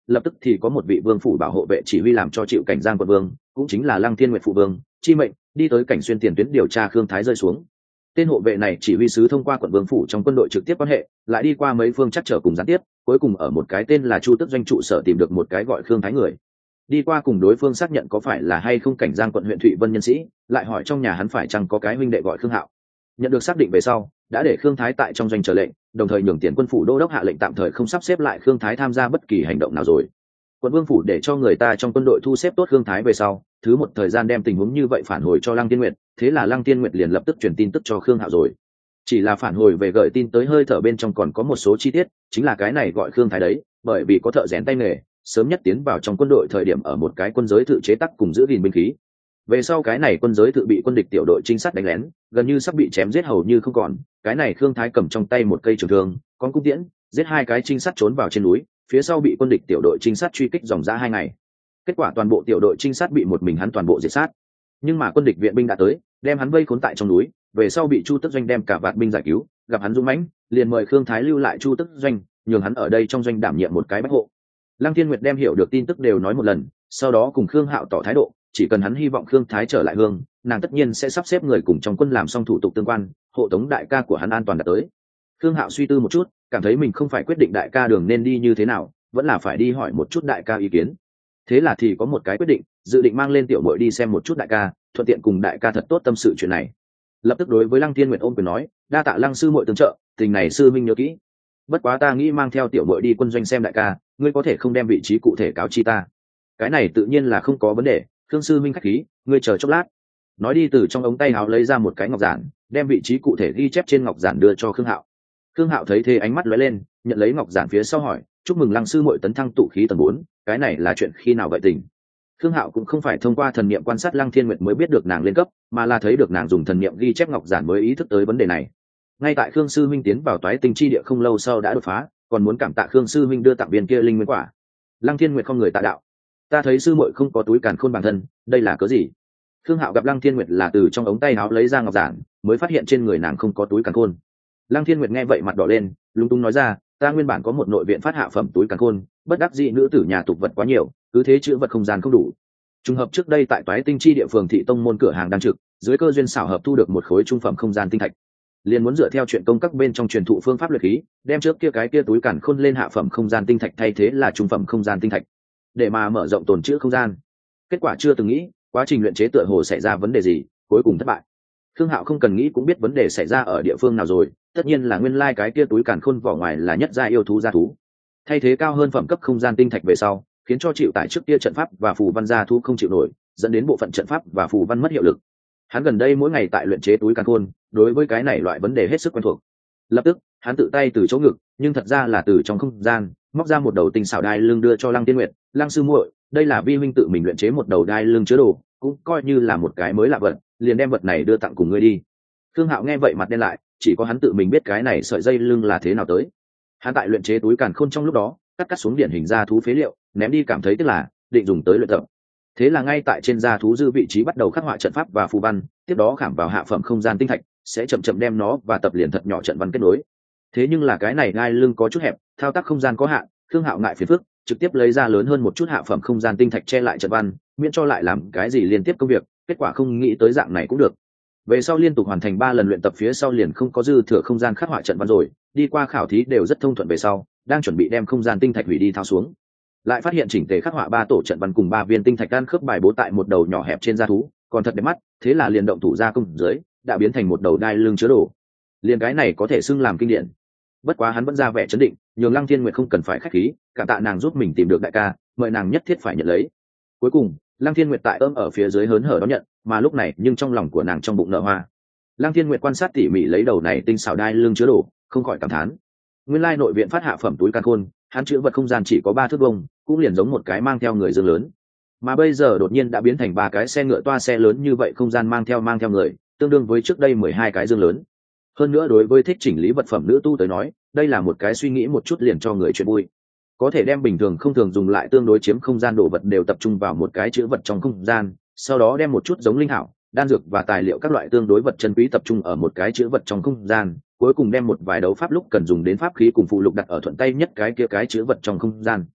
lập tức thì có một vị vương phủ bảo hộ vệ chỉ huy làm cho chịu cảnh giang quận vương, cũng chính là Lăng Thiên Nguyệt phụ vương chi mệnh, đi tới cảnh xuyên tiền tuyến điều tra Khương Thái rơi xuống. Tên hộ vệ này chỉ huy sứ thông qua quận vương phủ trong quân đội trực tiếp quan hệ, lại đi qua mấy phương chắc trở cùng gián tiếp, cuối cùng ở một cái tên là Chu Tức doanh trụ sở tìm được một cái gọi Khương Thái người. Đi qua cùng đối phương xác nhận có phải là hay không cảnh giang quận huyện Thụy Vân nhân sĩ, lại hỏi trong nhà hắn phải chăng có cái huynh đệ gọi Khương Hạo. Nhận được xác định về sau, đã để Khương Thái tại trong doanh chờ lệnh, đồng thời nhường tiền quân phủ đô đốc hạ lệnh tạm thời không sắp xếp lại Khương Thái tham gia bất kỳ hành động nào rồi. Quận vương phủ để cho người ta trong quân đội thu xếp tốt Khương Thái về sau, thứ một thời gian đem tình huống như vậy phản hồi cho Lăng Tiên Nguyệt, thế là Lăng Tiên Nguyệt liền lập tức truyền tin tức cho Khương Hạo rồi. Chỉ là phản hồi về gửi tin tới hơi thở bên trong còn có một số chi tiết, chính là cái này gọi Khương Thái đấy, bởi vì có thợ rèn tay nghề, sớm nhất tiến vào trong quân đội thời điểm ở một cái quân giới tự chế tắc cùng giữ gìn binh khí. Về sau cái này quân giới tự bị quân địch tiểu đội trinh sát đánh lén, gần như sắp bị chém giết hầu như không còn, cái này Khương Thái cầm trong tay một cây trường thương, con cung tiễn, giết hai cái trinh sát trốn vào trên núi, phía sau bị quân địch tiểu đội trinh sát truy kích dòng dã hai ngày. Kết quả toàn bộ tiểu đội trinh sát bị một mình hắn toàn bộ diệt sát. Nhưng mà quân địch viện binh đã tới, đem hắn vây khốn tại trong núi, về sau bị Chu Tức doanh đem cả vạn binh giải cứu, gặp hắn dũng mãnh, liền mời Khương Thái lưu lại Chu Tức doanh, nhường hắn ở đây trong doanh đảm nhiệm một cái bách hộ. Lăng Thiên Nguyệt đem hiểu được tin tức đều nói một lần, sau đó cùng Khương Hạo tỏ thái độ, chỉ cần hắn hy vọng Khương Thái trở lại hương, nàng tất nhiên sẽ sắp xếp người cùng trong quân làm xong thủ tục tương quan, hộ tống đại ca của hắn an toàn đã tới. Khương Hạo suy tư một chút, cảm thấy mình không phải quyết định đại ca đường nên đi như thế nào, vẫn là phải đi hỏi một chút đại ca ý kiến. Thế là thì có một cái quyết định, dự định mang lên tiểu muội đi xem một chút đại ca, thuận tiện cùng đại ca thật tốt tâm sự chuyện này. Lập tức đối với Lăng Thiên Nguyệt ôm quyền nói, đa tạ Lăng sư muội tương trợ, tình này sư minh nhớ kỹ. Bất quá ta nghĩ mang theo tiểu muội đi quân doanh xem đại ca, ngươi có thể không đem vị trí cụ thể cáo chi ta? Cái này tự nhiên là không có vấn đề, Khương sư minh khách khí, ngươi chờ chốc lát. Nói đi từ trong ống tay áo lấy ra một cái ngọc giản, đem vị trí cụ thể ghi chép trên ngọc giản đưa cho Khương Hạo. Khương Hạo thấy thế ánh mắt lóe lên, nhận lấy ngọc giản phía sau hỏi, chúc mừng Lăng sư muội tấn thăng tụ khí tầng bốn, cái này là chuyện khi nào vậy tình? Khương Hạo cũng không phải thông qua thần niệm quan sát Lăng Thiên Nguyệt mới biết được nàng lên cấp, mà là thấy được nàng dùng thần niệm ghi chép ngọc giản mới ý thức tới vấn đề này. Ngay tại Khương sư minh tiến vào toái tinh chi địa không lâu sau đã đột phá, còn muốn cảm tạ Khương sư minh đưa tặng viên kia linh nguyên quả. Lăng Thiên Nguyệt không người tạ đạo, ta thấy sư muội không có túi càn khôn bản thân, đây là cớ gì? Khương Hạo gặp Lăng Thiên Nguyệt là từ trong ống tay áo lấy ra ngọc giản, mới phát hiện trên người nàng không có túi càn khôn. Lăng Thiên Nguyệt nghe vậy mặt đỏ lên, lúng túng nói ra, ta nguyên bản có một nội viện phát hạ phẩm túi càn khôn, bất đắc dĩ nữ tử nhà tục vật quá nhiều, cứ thế chữ vật không gian không đủ. Trùng hợp trước đây tại toái tinh chi địa phường thị tông môn cửa hàng đang trực, dưới cơ duyên xảo hợp thu được một khối trung phẩm không gian tinh thạch, liền muốn dựa theo chuyện công các bên trong truyền thụ phương pháp luyện khí, đem trước kia cái kia túi càn khôn lên hạ phẩm không gian tinh thạch thay thế là trung phẩm không gian tinh thạch, để mà mở rộng tồn trữ không gian. Kết quả chưa từng nghĩ, quá trình luyện chế tựa hồ xảy ra vấn đề gì, cuối cùng thất bại. Khương Hạo không cần nghĩ cũng biết vấn đề xảy ra ở địa phương nào rồi, tất nhiên là nguyên lai cái kia túi càn khôn vỏ ngoài là nhất gia yêu thú gia thú, thay thế cao hơn phẩm cấp không gian tinh thạch về sau, khiến cho chịu tải trước kia trận pháp và phù văn gia thú không chịu nổi, dẫn đến bộ phận trận pháp và phù văn mất hiệu lực. Hắn gần đây mỗi ngày tại luyện chế túi càn khôn, đối với cái này loại vấn đề hết sức quen thuộc. Lập tức, hắn tự tay từ chỗ ngực, nhưng thật ra là từ trong không gian, móc ra một đầu tinh xảo đai lưng đưa cho Lăng Tiên Nguyệt, Lăng sư muội, đây là vi huynh tự mình luyện chế một đầu đai lưng chứa đồ, cũng coi như là một cái mới lạ vật, liền đem vật này đưa tặng cùng ngươi đi. Khương Hạo nghe vậy mặt đen lại, chỉ có hắn tự mình biết cái này sợi dây lưng là thế nào tới. Hắn tại luyện chế túi càn khôn trong lúc đó, cắt cắt xuống điển hình da thú phế liệu, ném đi cảm thấy tức là định dùng tới luyện tập. Thế là ngay tại trên da thú dư vị trí bắt đầu khắc họa trận pháp và phù văn, tiếp đó khảm vào hạ phẩm không gian tinh thạch, sẽ chậm chậm đem nó và tập liền thật nhỏ trận văn kết nối. Thế nhưng là cái này gai lưng có chút hẹp, thao tác không gian có hạn, Khương Hạo ngại phiền phức, trực tiếp lấy ra lớn hơn một chút hạ phẩm không gian tinh thạch che lại trận văn, miễn cho lại làm cái gì liên tiếp công việc, kết quả không nghĩ tới dạng này cũng được. Về sau liên tục hoàn thành ba lần luyện tập phía sau liền không có dư thừa không gian khắc họa trận văn rồi, đi qua khảo thí đều rất thông thuận. Về sau đang chuẩn bị đem không gian tinh thạch hủy đi thao xuống, lại phát hiện chỉnh tề khắc họa ba tổ trận văn cùng ba viên tinh thạch đan khớp bài bố tại một đầu nhỏ hẹp trên da thú, còn thật đẹp mắt. Thế là liền động thủ ra công dưới, đã biến thành một đầu đai lưng chứa đồ. Liền cái này có thể xưng làm kinh điển. Bất quá hắn vẫn ra vẻ chấn định, nhường Lăng Thiên Nguyệt không cần phải khách khí, cảm tạ nàng giúp mình tìm được đại ca, mời nàng nhất thiết phải nhận lấy. Cuối cùng Lăng Thiên Nguyệt tại ôm ở phía dưới hớn hở đón nhận, mà lúc này nhưng trong lòng của nàng trong bụng nở hoa. Lăng Thiên Nguyệt quan sát tỉ mỉ lấy đầu này tinh xảo đai lưng chứa đồ, không khỏi cảm thán. Nguyên lai nội viện phát hạ phẩm túi càn khôn, hắn chứa vật không gian chỉ có ba thước vuông, cũng liền giống một cái mang theo người dương lớn. Mà bây giờ đột nhiên đã biến thành ba cái xe ngựa toa xe lớn như vậy, không gian mang theo mang theo người, tương đương với trước đây mười hai cái dương lớn. Hơn nữa đối với thích chỉnh lý vật phẩm nữ tu tới nói, đây là một cái suy nghĩ một chút liền cho người chuyện vui. Có thể đem bình thường không thường dùng lại tương đối chiếm không gian đồ vật đều tập trung vào một cái chữ vật trong không gian, sau đó đem một chút giống linh hảo, đan dược và tài liệu các loại tương đối vật chân quý tập trung ở một cái chữ vật trong không gian, cuối cùng đem một vài đấu pháp lúc cần dùng đến pháp khí cùng phụ lục đặt ở thuận tay nhất cái kia cái chữ vật trong không gian.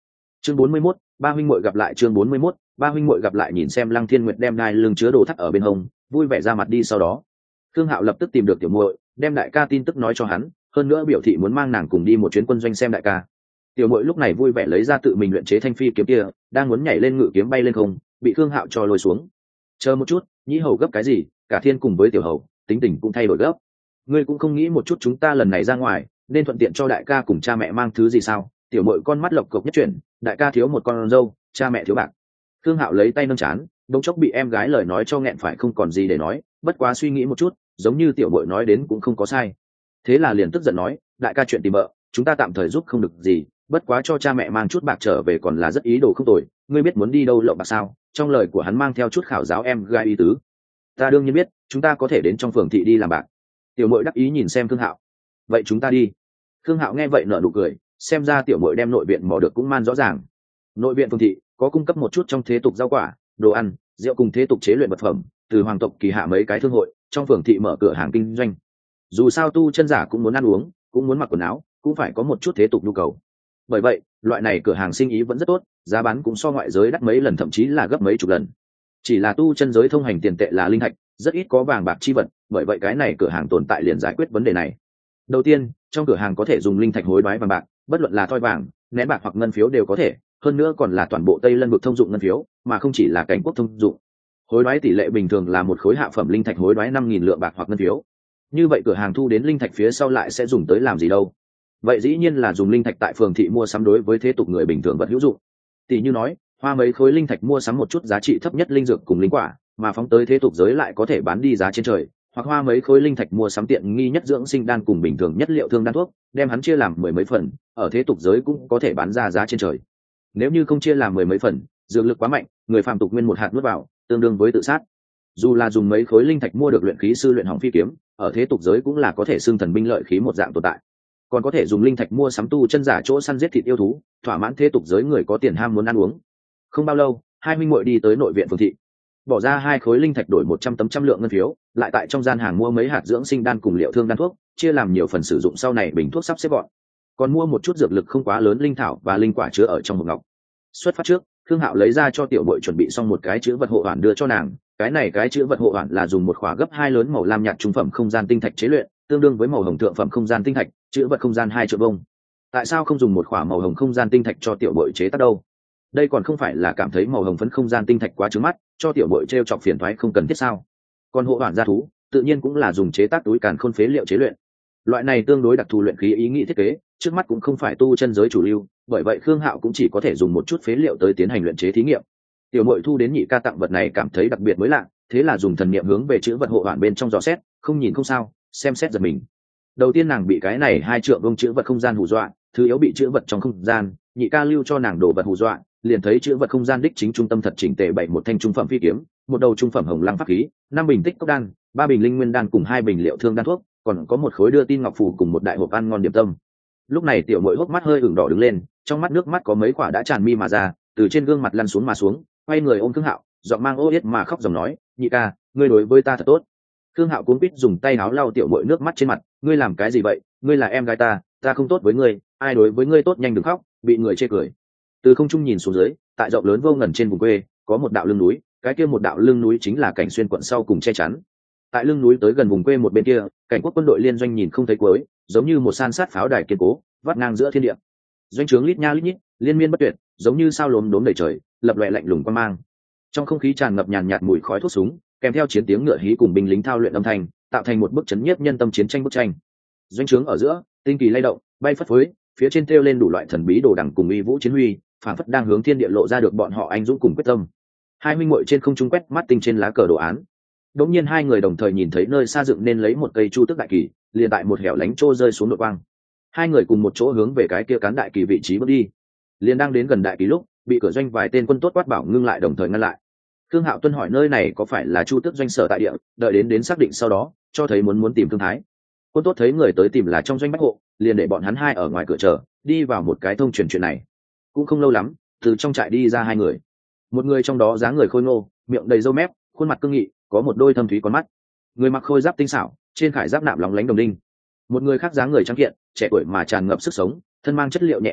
chương bốn mươi mốt, ba huynh muội gặp lại. Chương bốn mươi mốt, ba huynh muội gặp lại. Nhìn xem Lăng Thiên Nguyệt đem đai lưng chứa đồ thắt ở bên hông, vui vẻ ra mặt đi. Sau đó Thương Hạo lập tức tìm được tiểu muội, đem đại ca tin tức nói cho hắn, hơn nữa biểu thị muốn mang nàng cùng đi một chuyến quân doanh xem đại ca. Tiểu muội lúc này vui vẻ lấy ra tự mình luyện chế thanh phi kiếm kia, đang muốn nhảy lên ngự kiếm bay lên không, bị Thương Hạo cho lôi xuống. Chờ một chút, nhĩ hầu gấp cái gì? Cả thiên cùng với tiểu hầu tính tình cũng thay đổi gấp. Ngươi cũng không nghĩ một chút chúng ta lần này ra ngoài nên thuận tiện cho đại ca cùng cha mẹ mang thứ gì sao? Tiểu muội con mắt lộc cộc nhất chuyển, đại ca thiếu một con dâu, cha mẹ thiếu bạc. Thương Hạo lấy tay nâng chán, đống chốc bị em gái lời nói cho nghẹn phải không còn gì để nói, bất quá suy nghĩ một chút, giống như tiểu muội nói đến cũng không có sai. Thế là liền tức giận nói, đại ca chuyện tìm vợ, chúng ta tạm thời giúp không được gì, bất quá cho cha mẹ mang chút bạc trở về còn là rất ý đồ không tồi. Ngươi biết muốn đi đâu lộng bạc sao? Trong lời của hắn mang theo chút khảo giáo em gái ý tứ. Ta đương nhiên biết, chúng ta có thể đến trong phường thị đi làm bạc. Tiểu muội đắc ý nhìn xem Thương Hạo. Vậy chúng ta đi. Thương Hạo nghe vậy nở nụ cười, xem ra tiểu muội đem nội viện mò được cũng man rõ ràng. Nội viện phường thị có cung cấp một chút trong thế tục rau quả, đồ ăn, rượu cùng thế tục chế luyện vật phẩm, từ hoàng tộc kỳ hạ mấy cái thương hội, trong phường thị mở cửa hàng kinh doanh. Dù sao tu chân giả cũng muốn ăn uống, cũng muốn mặc quần áo, cũng phải có một chút thế tục nhu cầu. Bởi vậy, loại này cửa hàng sinh ý vẫn rất tốt, giá bán cũng so ngoại giới đắt mấy lần, thậm chí là gấp mấy chục lần. Chỉ là tu chân giới thông hành tiền tệ là linh thạch, rất ít có vàng bạc chi vật, bởi vậy cái này cửa hàng tồn tại liền giải quyết vấn đề này. Đầu tiên, trong cửa hàng có thể dùng linh thạch hối đoái vàng bạc, bất luận là thoi vàng, nén bạc hoặc ngân phiếu đều có thể, hơn nữa còn là toàn bộ Tây Lân vực thông dụng ngân phiếu, mà không chỉ là cảnh quốc thông dụng. Hối đoái tỷ lệ bình thường là một khối hạ phẩm linh thạch hối đoái năm nghìn lượng bạc hoặc ngân phiếu. Như vậy cửa hàng thu đến linh thạch phía sau lại sẽ dùng tới làm gì đâu? Vậy dĩ nhiên là dùng linh thạch tại phường thị mua sắm đối với thế tục người bình thường vật hữu dụng. Tỷ như nói, hoa mấy khối linh thạch mua sắm một chút giá trị thấp nhất linh dược cùng linh quả, mà phóng tới thế tục giới lại có thể bán đi giá trên trời, hoặc hoa mấy khối linh thạch mua sắm tiện nghi nhất dưỡng sinh đan cùng bình thường nhất liệu thương đan thuốc, đem hắn chia làm mười mấy phần, ở thế tục giới cũng có thể bán ra giá trên trời. Nếu như không chia làm mười mấy phần, dược lực quá mạnh, người phàm tục nguyên một hạt nuốt vào, tương đương với tự sát. Dù là dùng mấy khối linh thạch mua được luyện khí sư luyện hỏng phi kiếm, ở thế tục giới cũng là có thể xưng thần binh lợi khí một dạng tồn tại. Còn có thể dùng linh thạch mua sắm tu chân giả chỗ săn giết thịt yêu thú, thỏa mãn thế tục giới người có tiền ham muốn ăn uống. Không bao lâu, hai huynh muội đi tới nội viện phường thị, bỏ ra hai khối linh thạch đổi một trăm tấm trăm lượng ngân phiếu, lại tại trong gian hàng mua mấy hạt dưỡng sinh đan cùng liệu thương đan thuốc, chia làm nhiều phần sử dụng sau này bình thuốc sắp xếp gọn. Còn mua một chút dược lực không quá lớn linh thảo và linh quả chứa ở trong hộp ngọc. Xuất phát trước, Thương Hạo lấy ra cho tiểu muội chuẩn bị xong một cái chữ vật hộ hoàn đưa cho nàng. Cái này cái chữ vật hộ hoàn là dùng một khỏa gấp hai lớn màu lam nhạt trung phẩm không gian tinh thạch chế luyện, tương đương với màu hồng thượng phẩm không gian tinh thạch, chữ vật không gian hai triệu vông. Tại sao không dùng một khỏa màu hồng không gian tinh thạch cho tiểu muội chế tác đâu? Đây còn không phải là cảm thấy màu hồng phấn không gian tinh thạch quá trướng mắt, cho tiểu muội treo chọc phiền toái không cần thiết sao? Còn hộ hoàn gia thú, tự nhiên cũng là dùng chế tác túi càn khôn phế liệu chế luyện. Loại này tương đối đặc thù luyện khí ý nghĩ thiết kế, trước mắt cũng không phải tu chân giới chủ lưu, bởi vậy Khương Hạo cũng chỉ có thể dùng một chút phế liệu tới tiến hành luyện chế thí nghiệm. Tiểu muội thu đến nhị ca tặng vật này cảm thấy đặc biệt mới lạ, thế là dùng thần niệm hướng về chữ vật hộ hoàn bên trong dò xét, không nhìn không sao, xem xét giật mình. Đầu tiên nàng bị cái này hai trượng vông chữ vật không gian hù dọa, thứ yếu bị chữ vật trong không gian, nhị ca lưu cho nàng đồ vật hù dọa, liền thấy chữ vật không gian đích chính trung tâm thật chỉnh tề bảy một thanh trung phẩm phi kiếm, một đầu trung phẩm hồng lăng pháp khí, năm bình tích cốc đan, ba bình linh nguyên đan cùng hai bình liệu thương đan thuốc, còn có một khối đưa tin ngọc phù cùng một đại hộp ăn ngon điểm tâm. Lúc này tiểu muội hốc mắt hơi ửng đỏ đứng lên, trong mắt nước mắt có mấy quả đã tràn mi mà ra, từ trên gương mặt lăn xuống mà xuống, quay người ôm Khương Hạo, giọng mang ô yết mà khóc dòng nói, nhị ca, ngươi đối với ta thật tốt. Khương Hạo cuống quýt dùng tay áo lau tiểu muội nước mắt trên mặt, ngươi làm cái gì vậy? Ngươi là em gái ta, ta không tốt với ngươi, ai đối với ngươi tốt nhanh đừng khóc, bị người chê cười. Từ không trung nhìn xuống dưới, tại rộng lớn vô ngần trên vùng quê, có một đạo lưng núi, cái kia một đạo lưng núi chính là Cảnh Xuyên quận sau cùng che chắn. Tại lưng núi tới gần vùng quê một bên kia, Cảnh Quốc quân đội liên doanh nhìn không thấy cuối, giống như một san sát pháo đài kiên cố, vắt ngang giữa thiên địa. Doanh trướng lít nha lít nhít, liên miên bất tuyệt, giống như sao lốm đốm đầy trời, lập loè lạnh lùng quang mang. Trong không khí tràn ngập nhàn nhạt mùi khói thuốc súng, kèm theo chiến tiếng ngựa hí cùng binh lính thao luyện âm thanh, tạo thành một bức chấn nhiếp nhân tâm chiến tranh bức tranh. Doanh trướng ở giữa, tinh kỳ lay động, bay phất phới, phía trên treo lên đủ loại thần bí đồ đằng cùng uy vũ chiến huy, phản phất đang hướng thiên địa lộ ra được bọn họ anh dũng cùng quyết tâm. Hai huynh muội trên không trung quét mắt tinh trên lá cờ đồ án. Đột nhiên hai người đồng thời nhìn thấy nơi xa dựng nên lấy một cây chu tước đại kỳ, liền tại một hẻo lánh trô rơi xuống đội quang. Hai người cùng một chỗ hướng về cái kia cán đại kỳ vị trí bước đi. Liền đang đến gần đại kỳ lúc, bị cửa doanh vài tên quân tốt quát bảo ngưng lại đồng thời ngăn lại. Khương Hạo tuân hỏi nơi này có phải là chu tước doanh sở tại địa, đợi đến đến xác định sau đó, cho thấy muốn muốn tìm Thương Thái. Quân tốt thấy người tới tìm là trong doanh bách hộ, liền để bọn hắn hai ở ngoài cửa chờ, đi vào một cái thông truyền chuyện này. Cũng không lâu lắm, từ trong trại đi ra hai người. Một người trong đó dáng người khôi ngô, miệng đầy râu mép, khuôn mặt cương nghị, có một đôi thâm thúy con mắt. Người mặc khôi giáp tinh xảo, trên khải giáp nạm lóng lánh đồng đinh. Một người khác dáng người trắng kiện, trẻ tuổi mà tràn ngập sức sống, thân mang chất liệu nhẹ bị giáp,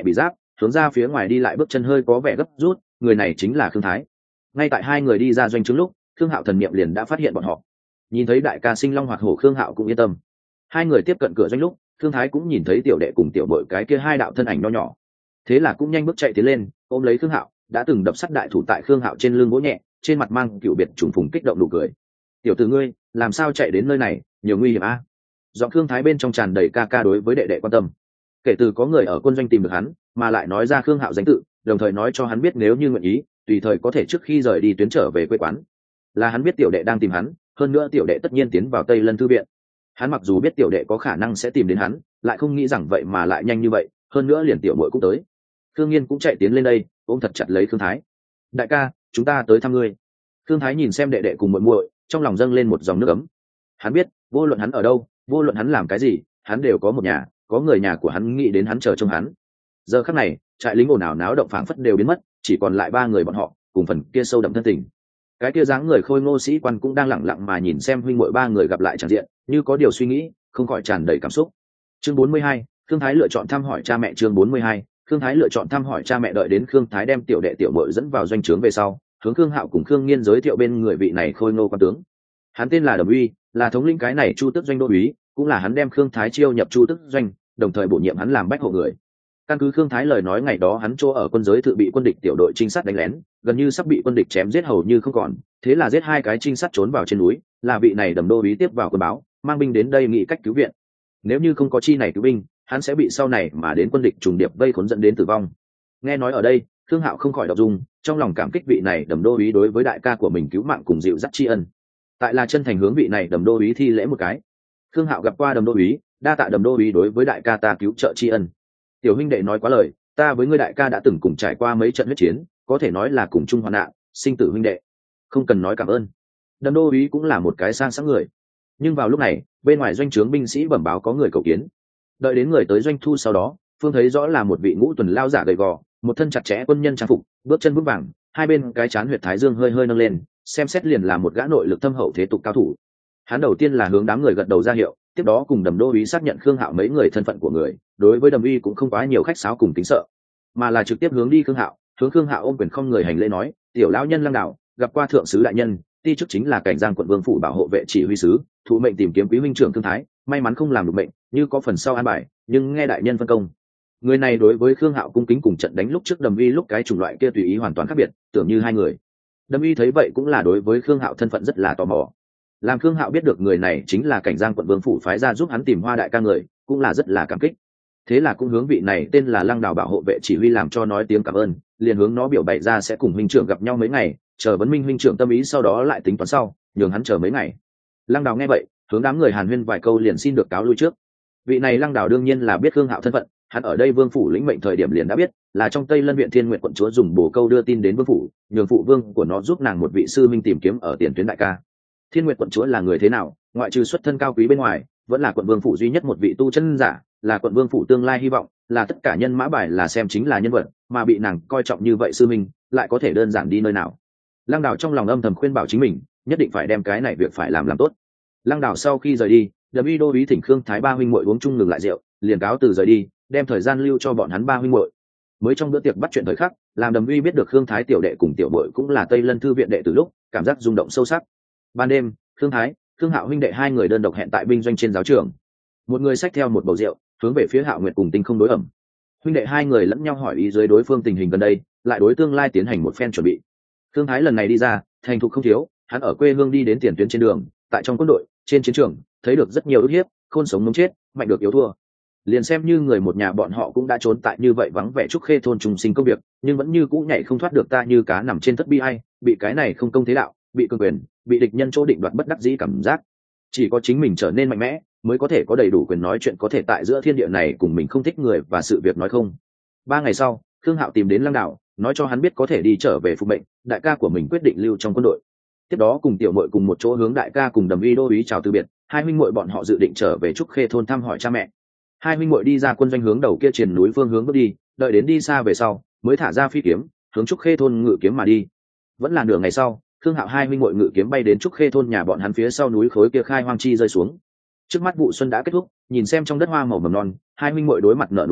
hướng ra phía ngoài đi lại, bước chân hơi có vẻ gấp rút. Người này chính là Khương Thái. Ngay tại hai người đi ra doanh trướng lúc, Khương Hạo thần niệm liền đã phát hiện bọn họ. Nhìn thấy đại ca sinh long hoạt hổ, Khương Hạo cũng yên tâm. Hai người tiếp cận cửa doanh lúc, Khương Thái cũng nhìn thấy tiểu đệ cùng tiểu bội cái kia hai đạo thân ảnh nho nhỏ, thế là cũng nhanh bước chạy tiến lên ôm lấy Khương Hạo. Đã từng đập sắt đại thủ tại Khương Hạo trên lưng vỗ nhẹ, trên mặt mang cựu biệt trùng phùng kích động nụ cười. Tiểu tử ngươi làm sao chạy đến nơi này, nhiều nguy hiểm a? À? Giọng Khương Thái bên trong tràn đầy ca ca đối với đệ đệ quan tâm. Kể từ có người ở quân doanh tìm được hắn, mà lại nói ra Khương Hạo danh tự, đồng thời nói cho hắn biết nếu như nguyện ý, tùy thời có thể trước khi rời đi tuyến trở về quê quán, là hắn biết tiểu đệ đang tìm hắn. Hơn nữa tiểu đệ tất nhiên tiến vào Tây Lân thư viện. Hắn mặc dù biết tiểu đệ có khả năng sẽ tìm đến hắn, lại không nghĩ rằng vậy mà lại nhanh như vậy. Hơn nữa liền tiểu muội cũng tới. Khương Nghiên cũng chạy tiến lên đây, ôm thật chặt lấy Khương Thái. Đại ca, chúng ta tới thăm ngươi. Khương Thái nhìn xem đệ đệ cùng muội muội, trong lòng dâng lên một dòng nước ấm. Hắn biết, vô luận hắn ở đâu, vô luận hắn làm cái gì, hắn đều có một nhà, có người nhà của hắn nghĩ đến hắn chờ trông hắn. Giờ khắc này, trại lính ồn ào náo động phảng phất đều biến mất, chỉ còn lại ba người bọn họ, cùng phần kia sâu đậm thân tình. Cái kia dáng người khôi ngô sĩ quan cũng đang lặng lặng mà nhìn xem huynh muội ba người gặp lại tràn diện, như có điều suy nghĩ, không khỏi tràn đầy cảm xúc. Chương bốn mươi hai, Khương Thái lựa chọn thăm hỏi cha mẹ. Chương bốn mươi hai, Khương Thái lựa chọn thăm hỏi cha mẹ. Đợi đến Khương Thái đem tiểu đệ tiểu muội dẫn vào doanh trướng về sau, hướng Khương Hạo cùng Khương Nghiên giới thiệu bên người vị này khôi ngô quan tướng. Hắn tên là Đầm Uy, là thống lĩnh cái này Chu Tước doanh đô úy, cũng là hắn đem Khương Thái chiêu nhập Chu Tước doanh, đồng thời bổ nhiệm hắn làm bách hộ người. Căn cứ Khương Thái lời nói, ngày đó hắn chỗ ở quân giới tự bị quân địch tiểu đội trinh sát đánh lén, gần như sắp bị quân địch chém giết hầu như không còn, thế là giết hai cái trinh sát trốn vào trên núi, là vị này Đầm đô úy tiếp vào quân báo, mang binh đến đây nghị cách cứu viện. Nếu như không có chi này cứu binh, hắn sẽ bị sau này mà đến quân địch trùng điệp vây khốn dẫn đến tử vong. Nghe nói ở đây, Khương Hạo không khỏi động dung, trong lòng cảm kích vị này Đầm đô úy đối với đại ca của mình cứu mạng cùng dịu dắt tri ân. Tại là chân thành hướng vị này Đầm đô úy thi lễ một cái. Khương Hạo gặp qua Đầm đô úy, đa tạ Đầm đô úy đối với đại ca ta cứu trợ tri ân. Tiểu huynh đệ nói quá lời, ta với ngươi đại ca đã từng cùng trải qua mấy trận huyết chiến, có thể nói là cùng chung hoạn nạn, sinh tử huynh đệ, không cần nói cảm ơn. Đầm đô úy cũng là một cái sang sáng người. Nhưng vào lúc này, bên ngoài doanh trướng binh sĩ bẩm báo có người cầu kiến. Đợi đến người tới doanh thu sau đó, Phương thấy rõ là một vị ngũ tuần lao giả gầy gò, một thân chặt chẽ quân nhân trang phục, bước chân vững vàng, hai bên cái trán huyệt thái dương hơi hơi nâng lên, xem xét liền là một gã nội lực thâm hậu thế tục cao thủ. Hắn đầu tiên là hướng đám người gật đầu ra hiệu, tiếp đó cùng Đầm đô úy xác nhận Khương Hạo mấy người thân phận của người, đối với Đầm uy cũng không quá nhiều khách sáo cùng kính sợ, mà là trực tiếp hướng đi Khương Hạo, hướng Khương Hạo ôm quyền không người hành lễ nói: "Tiểu lão nhân Lăng Đạo, gặp qua thượng sứ đại nhân, ti chức chính là Cảnh Giang quận vương phủ bảo hộ vệ chỉ huy sứ, thụ mệnh tìm kiếm quý huynh trưởng Khương Thái, may mắn không làm được mệnh, như có phần sau an bài, nhưng nghe đại nhân phân công." Người này đối với Khương Hạo cung kính cùng trận đánh lúc trước Đầm uy lúc cái chủng loại kia tùy ý hoàn toàn khác biệt, tưởng như hai người. Đầm uy thấy vậy cũng là đối với Khương Hạo thân phận rất là tò mò. Làm Khương Hạo biết được người này chính là Cảnh Giang quận vương phủ phái ra giúp hắn tìm Hoa đại ca người, cũng là rất là cảm kích. Thế là cũng hướng vị này tên là Lăng Đào bảo hộ vệ chỉ huy làm cho nói tiếng cảm ơn, liền hướng nó biểu bày ra sẽ cùng huynh trưởng gặp nhau mấy ngày, chờ vấn minh huynh trưởng tâm ý sau đó lại tính toán sau, nhường hắn chờ mấy ngày. Lăng Đào nghe vậy, hướng đám người hàn huyên vài câu liền xin được cáo lui trước. Vị này Lăng Đào đương nhiên là biết Khương Hạo thân phận, hắn ở đây vương phủ lĩnh mệnh thời điểm liền đã biết, là trong Tây Lân huyện Thiên Nguyện quận chúa dùng bổ câu đưa tin đến vương phủ, nhường phụ vương của nó giúp nàng một vị sư minh tìm kiếm ở tiền tuyến đại ca. Thiên Nguyện quận chúa là người thế nào, ngoại trừ xuất thân cao quý bên ngoài, vẫn là quận vương phủ duy nhất một vị tu chân giả, là quận vương phủ tương lai hy vọng, là tất cả nhân mã bài là xem chính là nhân vật, mà bị nàng coi trọng như vậy sư minh, lại có thể đơn giản đi nơi nào. Lăng Đào trong lòng âm thầm khuyên bảo chính mình, nhất định phải đem cái này việc phải làm làm tốt. Lăng Đào sau khi rời đi, Đầm uy đô úy thỉnh Khương Thái ba huynh muội uống chung ngừng lại rượu, liền cáo từ rời đi, đem thời gian lưu cho bọn hắn ba huynh muội. Mới trong bữa tiệc bắt chuyện thời khắc, làm Đầm uy biết được Khương Thái tiểu đệ cùng tiểu muội cũng là Tây Lân thư viện đệ từ lúc, cảm giác rung động sâu sắc. Ban đêm, Khương Thái, Khương Hạo huynh đệ hai người đơn độc hẹn tại binh doanh trên giáo trường. Một người xách theo một bầu rượu, hướng về phía Hạo Nguyệt cùng Tinh không đối ẩm. Huynh đệ hai người lẫn nhau hỏi ý dưới đối phương tình hình gần đây, lại đối tương lai tiến hành một phen chuẩn bị. Khương Thái lần này đi ra, thành thục không thiếu, hắn ở quê hương đi đến tiền tuyến trên đường, tại trong quân đội, trên chiến trường, thấy được rất nhiều ức hiếp, khôn sống muốn chết, mạnh được yếu thua. Liền xem như người một nhà bọn họ cũng đã trốn tại như vậy vắng vẻ trúc khê thôn trùng sinh công việc, nhưng vẫn như cũ nhảy không thoát được ta như cá nằm trên thất bi ai, bị cái này không công thế đạo, bị cường quyền, bị địch nhân chỗ định đoạt bất đắc dĩ cảm giác. Chỉ có chính mình trở nên mạnh mẽ, mới có thể có đầy đủ quyền nói chuyện, có thể tại giữa thiên địa này cùng mình không thích người và sự việc nói không. Ba ngày sau, Khương Hạo tìm đến Lăng Đạo, nói cho hắn biết có thể đi trở về phục mệnh, đại ca của mình quyết định lưu trong quân đội. Tiếp đó cùng tiểu muội cùng một chỗ hướng đại ca cùng Đầm uy đô úy chào từ biệt, hai huynh muội bọn họ dự định trở về trúc khê thôn thăm hỏi cha mẹ. Hai huynh muội đi ra quân doanh hướng đầu kia triền núi phương hướng bước đi, đợi đến đi xa về sau, mới thả ra phi kiếm, hướng trúc khê thôn ngự kiếm mà đi. Vẫn là nửa ngày sau, Khương Hạo hai huynh muội ngự kiếm bay đến trúc khê thôn nhà bọn hắn phía sau núi khối kia khai hoang chi rơi xuống. Trước mắt vụ xuân đã kết thúc, nhìn xem trong đất hoa màu mầm non, hai huynh muội đối mặt nở nụ cười,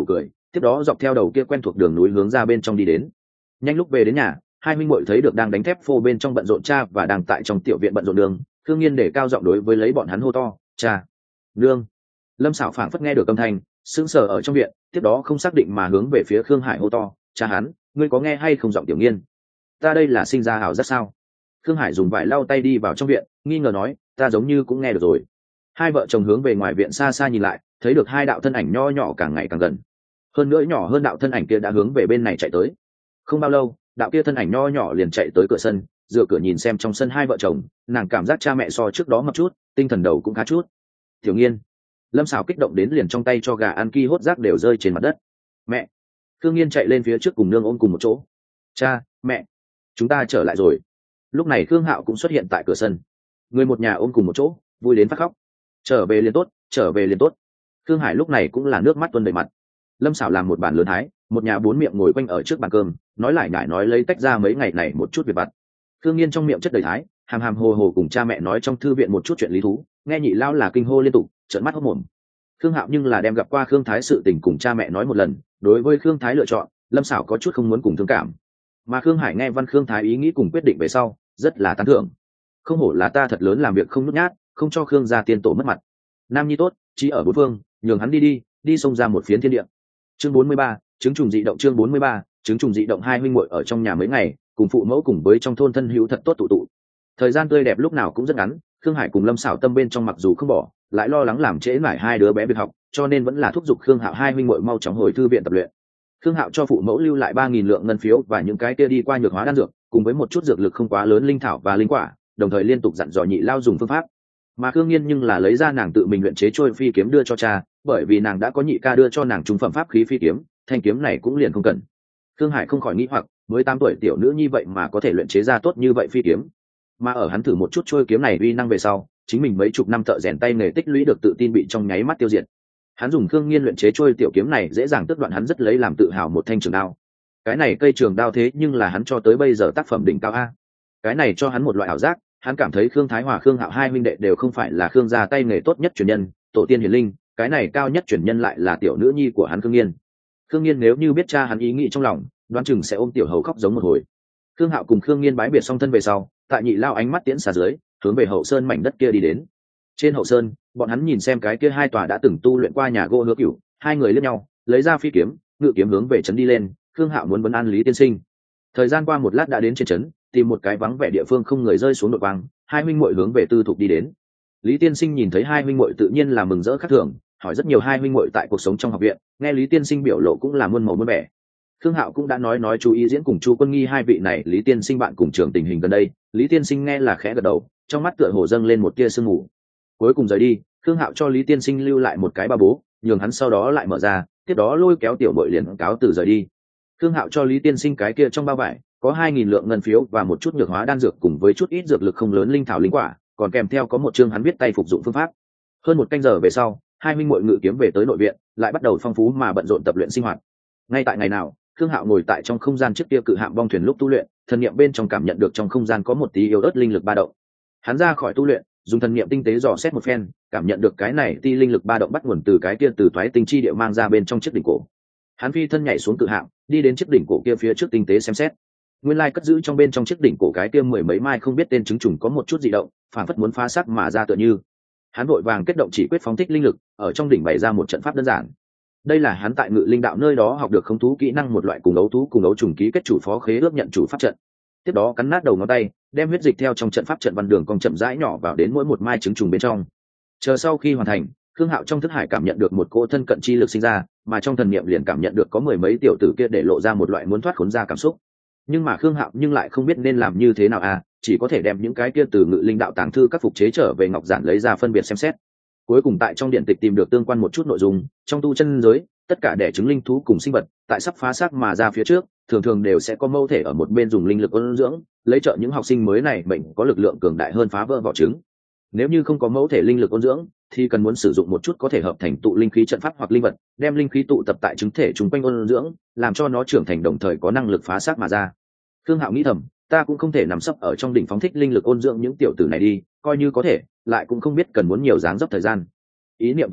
tiếp đó dọc theo đầu kia quen thuộc đường núi hướng ra bên trong đi đến. Nhanh lúc về đến nhà, hai huynh muội thấy được đang đánh thép phô bên trong bận rộn cha và đang tại trong tiểu viện bận rộn đường, Thương Nghiên để cao giọng đối với lấy bọn hắn hô to: "Cha, nương." Lâm Sảo phảng phất nghe được âm thanh, sững sờ ở trong viện, tiếp đó không xác định mà hướng về phía Khương Hải hô to: "Cha hắn, ngươi có nghe hay không?" Giọng Tiểu Nghiên: "Ta đây là sinh ra ảo giác sao?" Khương Hải dùng vải lau tay đi vào trong viện, nghi ngờ nói: "Ta giống như cũng nghe được rồi." Hai vợ chồng hướng về ngoài viện xa xa nhìn lại, thấy được hai đạo thân ảnh nho nhỏ càng ngày càng gần, hơn nữa nhỏ hơn đạo thân ảnh kia đã hướng về bên này chạy tới. Không bao lâu, đạo kia thân ảnh nho nhỏ liền chạy tới cửa sân, dựa cửa nhìn xem trong sân hai vợ chồng, nàng cảm giác cha mẹ so trước đó mập chút, tinh thần đầu cũng khá chút. Tiểu Nghiên, Lâm Sảo kích động đến liền trong tay cho gà ăn ki hốt rác đều rơi trên mặt đất. "Mẹ!" Thương Nghiên chạy lên phía trước cùng nương ôm cùng một chỗ. "Cha, mẹ, chúng ta trở lại rồi." Lúc này Khương Hạo cũng xuất hiện tại cửa sân, người một nhà ôm cùng một chỗ, vui đến phát khóc. "Trở về liền tốt, trở về liền tốt." Khương Hải lúc này cũng là nước mắt tuôn đầy mặt. Lâm Sảo làm một bàn lớn thái, một nhà bốn miệng ngồi quanh ở trước bàn cơm, nói lại nhải nói lấy tách ra mấy ngày này một chút việc vặt. Thương Nghiên trong miệng chất đầy thái, hàm hàm hồ hồ cùng cha mẹ nói trong thư viện một chút chuyện lý thú, nghe nhị lao là kinh hô liên tục, trợn mắt hốt mồm. Khương Hạo nhưng là đem gặp qua Khương Thái sự tình cùng cha mẹ nói một lần, đối với Khương Thái lựa chọn, Lâm Sảo có chút không muốn cùng thương cảm. Mà Khương Hải nghe Văn Khương Thái ý nghĩ cùng quyết định về sau, rất là tán thưởng. Không hổ là ta thật lớn làm việc không nhút nhát, không cho Khương gia tiên tổ mất mặt. Nam nhi tốt, chỉ ở bốn phương, nhường hắn đi đi, đi xông ra một phiến thiên địa. Chương bốn mươi ba, chứng trùng dị động. Chương bốn mươi ba, chứng trùng dị động. Hai huynh muội ở trong nhà mấy ngày, cùng phụ mẫu cùng với trong thôn thân hữu thật tốt tụ tụ. Thời gian tươi đẹp lúc nào cũng rất ngắn, Khương Hải cùng Lâm Sảo tâm bên trong mặc dù không bỏ, lại lo lắng làm trễ mãi hai đứa bé việc học, cho nên vẫn là thúc giục Khương Hạo hai huynh muội mau chóng hồi thư viện tập luyện. Khương Hạo cho phụ mẫu lưu lại ba nghìn lượng ngân phiếu và những cái kia đi qua nhược hóa đan dược, cùng với một chút dược lực không quá lớn linh thảo và linh quả, đồng thời liên tục dặn dò nhị lao dùng phương pháp. Mà Khương Nghiên nhưng là lấy ra nàng tự mình luyện chế trôi phi kiếm đưa cho cha, bởi vì nàng đã có nhị ca đưa cho nàng trung phẩm pháp khí phi kiếm, thanh kiếm này cũng liền không cần. Khương Hải không khỏi nghĩ hoặc, mới tám tuổi tiểu nữ như vậy mà có thể luyện chế ra tốt như vậy phi kiếm. Mà ở hắn thử một chút trôi kiếm này uy năng về sau, chính mình mấy chục năm thợ rèn tay nghề tích lũy được tự tin bị trong nháy mắt tiêu diệt. Hắn dùng Khương Nghiên luyện chế trôi tiểu kiếm này dễ dàng tước đoạn hắn rất lấy làm tự hào một thanh trường đao. Cái này cây trường đao thế nhưng là hắn cho tới bây giờ tác phẩm đỉnh cao a. Cái này cho hắn một loại ảo giác, hắn cảm thấy Khương Thái Hòa Khương Hạo hai huynh đệ đều không phải là Khương gia tay nghề tốt nhất truyền nhân, tổ tiên hiền linh, cái này cao nhất truyền nhân lại là tiểu nữ nhi của hắn Khương Nghiên. Khương Nghiên nếu như biết cha hắn ý nghĩ trong lòng, đoán chừng sẽ ôm tiểu hầu khóc giống một hồi. Khương Hạo cùng Khương Nghiên bái biệt xong thân về sau, tại nhị lao ánh mắt tiễn xà dưới, hướng về hậu sơn mảnh đất kia đi đến. Trên hậu sơn, bọn hắn nhìn xem cái kia hai tòa đã từng tu luyện qua nhà gỗ Hứa Cửu, hai người liếc nhau, lấy ra phi kiếm, ngự kiếm hướng về trấn đi lên. Khương Hạo muốn vấn an Lý tiên sinh. Thời gian qua một lát đã đến trên trấn, tìm một cái vắng vẻ địa phương không người rơi xuống đội quang, hai huynh muội hướng về tư thục đi đến. Lý tiên sinh nhìn thấy hai huynh muội tự nhiên là mừng rỡ khác thường, hỏi rất nhiều hai huynh muội tại cuộc sống trong học viện, nghe Lý tiên sinh biểu lộ cũng là muôn màu muôn vẻ. Khương Hạo cũng đã nói nói chú ý diễn cùng Chu Quân Nghi hai vị này Lý tiên sinh bạn cùng trường tình hình gần đây, Lý tiên sinh nghe là khẽ gật đầu, trong mắt tựa hồ dâng lên một tia sương mù. Cuối cùng rời đi, Khương Hạo cho Lý tiên sinh lưu lại một cái ba bố, nhường hắn sau đó lại mở ra, tiếp đó lôi kéo tiểu bội liền cáo từ rời đi. Khương Hạo cho Lý tiên sinh cái kia trong bao vải có hai nghìn lượng ngân phiếu và một chút nhược hóa đan dược cùng với chút ít dược lực không lớn linh thảo linh quả, còn kèm theo có một chương hắn viết tay phục dụng phương pháp. Hơn một canh giờ về sau, hai huynh muội ngự kiếm về tới nội viện, lại bắt đầu phong phú mà bận rộn tập luyện sinh hoạt. Ngay tại ngày nào, Khương Hạo ngồi tại trong không gian trước kia cự hạm bong thuyền lúc tu luyện, thần niệm bên trong cảm nhận được trong không gian có một tí yếu ớt linh lực ba động. Hắn ra khỏi tu luyện, dùng thần niệm tinh tế dò xét một phen, cảm nhận được cái này tí linh lực ba động bắt nguồn từ cái kia từ toái tinh chi địa mang ra bên trong chiếc đỉnh cổ. Hắn phi thân nhảy xuống cự hạm, đi đến chiếc đỉnh cổ kia phía trước tinh tế xem xét. Nguyên lai cất giữ trong bên trong chiếc đỉnh cổ cái kia mười mấy mai không biết tên trứng trùng có một chút dị động, phản phất muốn phá xác mà ra tựa như. Hắn vội vàng kết động chỉ quyết phóng thích linh lực, ở trong đỉnh bày ra một trận pháp đơn giản. Đây là hắn tại Ngự Linh đạo nơi đó học được không thú kỹ năng một loại cùng ấu thú cùng ấu trùng ký kết chủ phó khế ước nhận chủ pháp trận. Tiếp đó cắn nát đầu ngón tay, đem huyết dịch theo trong trận pháp trận văn đường cong chậm rãi nhỏ vào đến mỗi một mai trứng trùng bên trong. Chờ sau khi hoàn thành, Khương Hạo trong thức hải cảm nhận được một cỗ thân cận chi lực sinh ra, mà trong thần niệm liền cảm nhận được có mười mấy tiểu tử kia để lộ ra một loại muốn thoát khốn ra cảm xúc. Nhưng mà Khương Hạo nhưng lại không biết nên làm như thế nào à, chỉ có thể đem những cái kia từ Ngự Linh đạo tàng thư các phục chế trở về ngọc giản lấy ra phân biệt xem xét. Cuối cùng tại trong điện tịch tìm được tương quan một chút nội dung, trong tu chân giới, tất cả đẻ trứng linh thú cùng sinh vật, tại sắp phá xác mà ra phía trước, thường thường đều sẽ có mâu thể ở một bên dùng linh lực ôn dưỡng, lấy trợ những học sinh mới này bệnh có lực lượng cường đại hơn phá vỡ vỏ trứng. Nếu như không có mẫu thể linh lực ôn dưỡng, thì cần muốn sử dụng một chút có thể hợp thành tụ linh khí trận pháp hoặc linh vật, đem linh khí tụ tập tại trứng thể chúng quanh ôn dưỡng, làm cho nó trưởng thành đồng thời có năng lực phá xác mà ra. Khương Hạo nghĩ thầm, ta cũng không thể nằm sấp ở trong đỉnh phóng thích linh lực ôn dưỡng những tiểu tử này đi, coi như có thể, lại cũng không biết cần muốn nhiều dáng dấp thời gian. Ý niệm tới đây,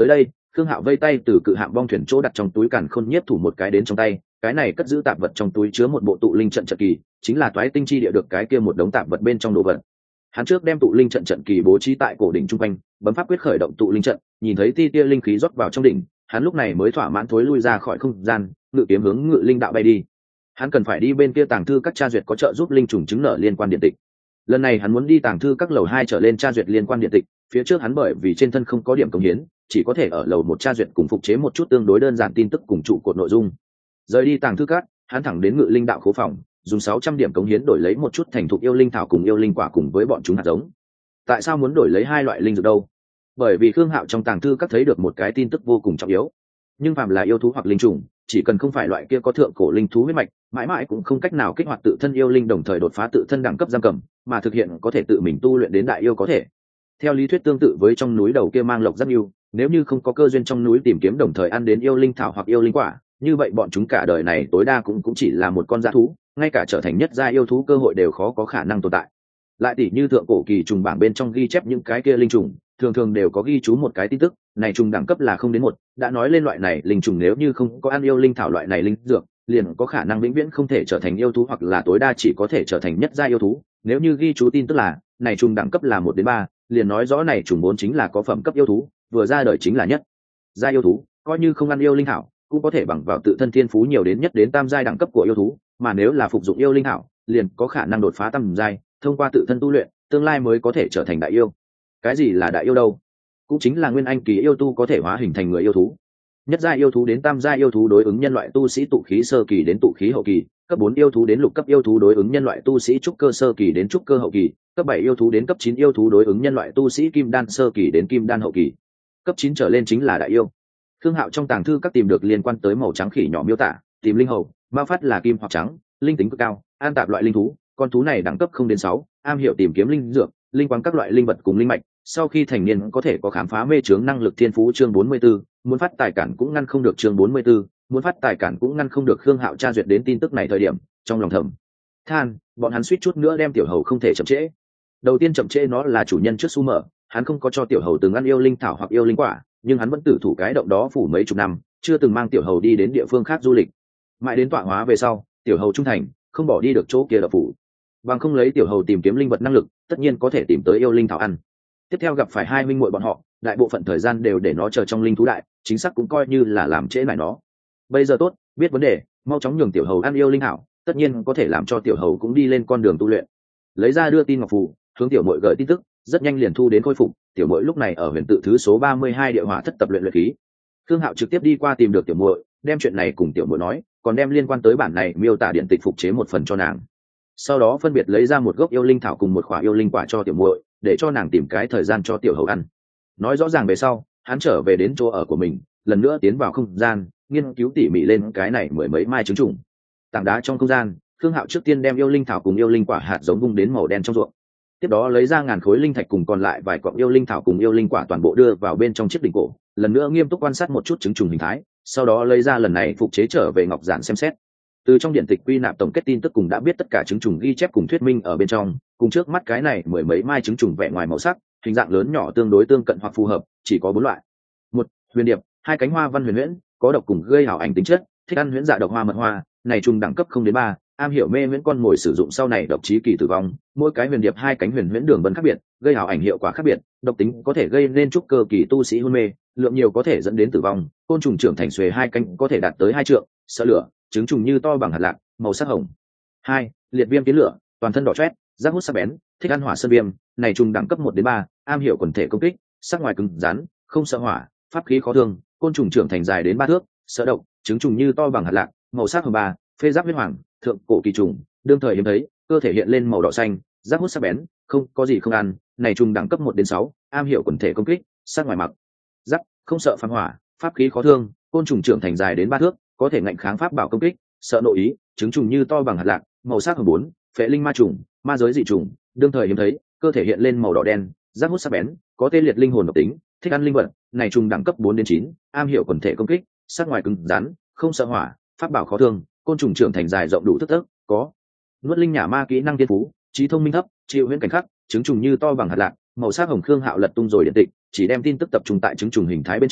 Khương Hạo vây tay từ cự hạm bong thuyền chỗ đặt trong túi càn khôn nhiếp thủ một cái đến trong tay, cái này cất giữ tạp vật trong túi chứa một bộ tụ linh trận trận kỳ, chính là toái tinh chi địa được cái kia một đống tạp vật bên trong đồ vật. Hắn trước đem tụ linh trận trận kỳ bố trí tại cổ đỉnh trung quanh, bấm pháp quyết khởi động tụ linh trận, nhìn thấy ti tia linh khí rót vào trong đỉnh, hắn lúc này mới thỏa mãn thối lui ra khỏi không gian, ngự kiếm hướng ngự linh đạo bay đi. Hắn cần phải đi bên kia tàng thư các tra duyệt có trợ giúp linh trùng chứng nợ liên quan điện tịch. Lần này hắn muốn đi tàng thư các lầu hai trở lên tra duyệt liên quan điện tịch, phía trước hắn bởi vì trên thân không có điểm công hiến, chỉ có thể ở lầu một tra duyệt cùng phục chế một chút tương đối đơn giản tin tức cùng trụ cột nội dung. Rời đi tàng thư các, hắn thẳng đến ngự linh đạo khố phòng, dùng sáu trăm điểm cống hiến đổi lấy một chút thành thục yêu linh thảo cùng yêu linh quả cùng với bọn chúng hạt giống. Tại sao muốn đổi lấy hai loại linh dược đâu? Bởi vì Khương Hạo trong tàng thư các thấy được một cái tin tức vô cùng trọng yếu. Nhưng phàm là yêu thú hoặc linh trùng, chỉ cần không phải loại kia có thượng cổ linh thú huyết mạch, mãi mãi cũng không cách nào kích hoạt tự thân yêu linh đồng thời đột phá tự thân đẳng cấp giam cầm, mà thực hiện có thể tự mình tu luyện đến đại yêu có thể. Theo lý thuyết tương tự với trong núi đầu kia mang lộc rất yêu, nếu như không có cơ duyên trong núi tìm kiếm đồng thời ăn đến yêu linh thảo hoặc yêu linh quả, như vậy bọn chúng cả đời này tối đa cũng cũng chỉ là một con dã thú, ngay cả trở thành nhất gia yêu thú cơ hội đều khó có khả năng tồn tại. Lại tỷ như thượng cổ kỳ trùng bảng bên trong ghi chép những cái kia linh trùng, thường thường đều có ghi chú một cái tin tức, này trùng đẳng cấp là không đến một, đã nói lên loại này linh trùng nếu như không có ăn yêu linh thảo loại này linh dược, liền có khả năng vĩnh viễn không thể trở thành yêu thú hoặc là tối đa chỉ có thể trở thành nhất gia yêu thú. Nếu như ghi chú tin tức là này trùng đẳng cấp là một đến ba, liền nói rõ này trùng vốn chính là có phẩm cấp yêu thú, vừa ra đời chính là nhất gia yêu thú, coi như không ăn yêu linh thảo, cũng có thể bằng vào tự thân thiên phú nhiều đến nhất đến tam giai đẳng cấp của yêu thú, mà nếu là phục dụng yêu linh thảo, liền có khả năng đột phá tam giai, thông qua tự thân tu luyện, tương lai mới có thể trở thành đại yêu. Cái gì là đại yêu đâu? Cũng chính là nguyên anh kỳ yêu tu có thể hóa hình thành người yêu thú. Nhất giai yêu thú đến tam giai yêu thú đối ứng nhân loại tu sĩ tụ khí sơ kỳ đến tụ khí hậu kỳ, cấp bốn yêu thú đến lục cấp yêu thú đối ứng nhân loại tu sĩ trúc cơ sơ kỳ đến trúc cơ hậu kỳ, cấp bảy yêu thú đến cấp chín yêu thú đối ứng nhân loại tu sĩ kim đan sơ kỳ đến kim đan hậu kỳ. Cấp chín trở lên chính là đại yêu. Khương Hạo trong tàng thư các tìm được liên quan tới màu trắng khỉ nhỏ miêu tả, tìm linh hầu, ma phát là kim hoặc trắng, linh tính cực cao, an tạp loại linh thú, con thú này đẳng cấp không đến sáu, am hiểu tìm kiếm linh dược, linh quang các loại linh vật cùng linh mạch, sau khi thành niên có thể có khám phá mê chướng năng lực thiên phú chương bốn mươi 44, muốn phát tài cản cũng ngăn không được chương bốn mươi 44, muốn phát tài cản cũng ngăn không được. Khương Hạo tra duyệt đến tin tức này thời điểm, trong lòng thầm than, bọn hắn suýt chút nữa đem tiểu hầu không thể chậm trễ. Đầu tiên chậm trễ nó là chủ nhân trước su mở, hắn không có cho tiểu hầu từng ăn yêu linh thảo hoặc yêu linh quả, nhưng hắn vẫn tử thủ cái động đó phủ mấy chục năm, chưa từng mang tiểu hầu đi đến địa phương khác du lịch. Mãi đến tọa hóa về sau, tiểu hầu trung thành, không bỏ đi được chỗ kia đập phủ. Bằng không lấy tiểu hầu tìm kiếm linh vật năng lực, tất nhiên có thể tìm tới yêu linh thảo ăn. Tiếp theo gặp phải hai minh muội bọn họ, đại bộ phận thời gian đều để nó chờ trong linh thú đại, chính xác cũng coi như là làm trễ lại nó. Bây giờ tốt, biết vấn đề, mau chóng nhường tiểu hầu ăn yêu linh thảo, tất nhiên có thể làm cho tiểu hầu cũng đi lên con đường tu luyện. Lấy ra đưa tin ngọc phù, hướng tiểu muội gửi tin tức, rất nhanh liền thu đến khôi phục. Tiểu muội lúc này ở huyền tự thứ số ba mươi hai địa hỏa thất tập luyện luyện khí. Khương Hạo trực tiếp đi qua tìm được tiểu muội, đem chuyện này cùng tiểu muội nói, còn đem liên quan tới bản này miêu tả điện tịch phục chế một phần cho nàng. Sau đó phân biệt lấy ra một gốc yêu linh thảo cùng một quả yêu linh quả cho tiểu muội, để cho nàng tìm cái thời gian cho tiểu hầu ăn. Nói rõ ràng về sau, hắn trở về đến chỗ ở của mình, lần nữa tiến vào không gian, nghiên cứu tỉ mỉ lên cái này mười mấy mai trứng trùng. Tảng đá trong không gian, Khương Hạo trước tiên đem yêu linh thảo cùng yêu linh quả hạt giống vung đến màu đen trong ruộng. Tiếp đó lấy ra ngàn khối linh thạch cùng còn lại vài cọng yêu linh thảo cùng yêu linh quả toàn bộ đưa vào bên trong chiếc đỉnh cổ, lần nữa nghiêm túc quan sát một chút trứng trùng hình thái, sau đó lấy ra lần này phục chế trở về ngọc giản xem xét. Từ trong điện tịch quy nạp tổng kết tin tức cùng đã biết tất cả trứng trùng ghi chép cùng thuyết minh ở bên trong, cùng trước mắt cái này mười mấy mai trứng trùng vẻ ngoài màu sắc, hình dạng lớn nhỏ tương đối tương cận hoặc phù hợp, chỉ có bốn loại. Một, huyền điệp, hai cánh hoa văn huyền huyễn, có độc cùng gây ảo ảnh tính chất, thích ăn huyễn dạ độc hoa mật hoa, này trùng đẳng cấp không đến ba, am hiểu mê huyễn con mồi sử dụng sau này độc chí kỳ tử vong, mỗi cái huyền điệp hai cánh huyền huyễn đường vân khác biệt, gây ảo ảnh hiệu quả khác biệt, độc tính có thể gây nên trúc cơ kỳ tu sĩ hôn mê, lượng nhiều có thể dẫn đến tử vong, côn trùng trưởng thành xuề hai cánh có thể đạt tới hai trượng, sợ lửa, trứng trùng như to bằng hạt lạc, màu sắc hồng. Hai, liệt viêm kiến lửa, toàn thân đỏ chót, rác hút sắc bén, thích ăn hỏa sơn viêm, này trùng đẳng cấp một đến ba, am hiểu quần thể công kích, sắc ngoài cứng rắn, không sợ hỏa, pháp khí khó thương, côn trùng trưởng thành dài đến ba thước, sợ độc, trứng trùng như to bằng hạt lạc, màu sắc hồng ba, phê giáp huyết hoàng, thượng cổ kỳ trùng, đương thời hiếm thấy, cơ thể hiện lên màu đỏ xanh, rác hút sắc bén, không có gì không ăn, này trùng đẳng cấp một đến sáu, am hiểu quần thể công kích, sắc ngoài mặc, rắc, không sợ phàm hỏa, pháp khí khó thương, côn trùng trưởng thành dài đến ba thước, có thể ngạnh kháng pháp bảo công kích, sợ nội ý, trứng trùng như to bằng hạt lạc, màu sắc hồng bốn, phệ linh ma trùng, ma giới dị trùng, đương thời hiếm thấy, cơ thể hiện lên màu đỏ đen, rác hút sắc bén, có tê liệt linh hồn độc tính, thích ăn linh vật, này trùng đẳng cấp bốn đến chín, am hiểu quần thể công kích, sắc ngoài cứng rắn, không sợ hỏa, pháp bảo khó thương, côn trùng trưởng thành dài rộng đủ thức tấc, có nuốt linh nhả ma kỹ năng thiên phú, trí thông minh thấp, chịu huyễn cảnh khắc, trứng trùng như to bằng hạt lạc, màu sắc hồng. Khương Hạo lật tung rồi điện tịch, chỉ đem tin tức tập trung tại trứng trùng hình thái bên trên,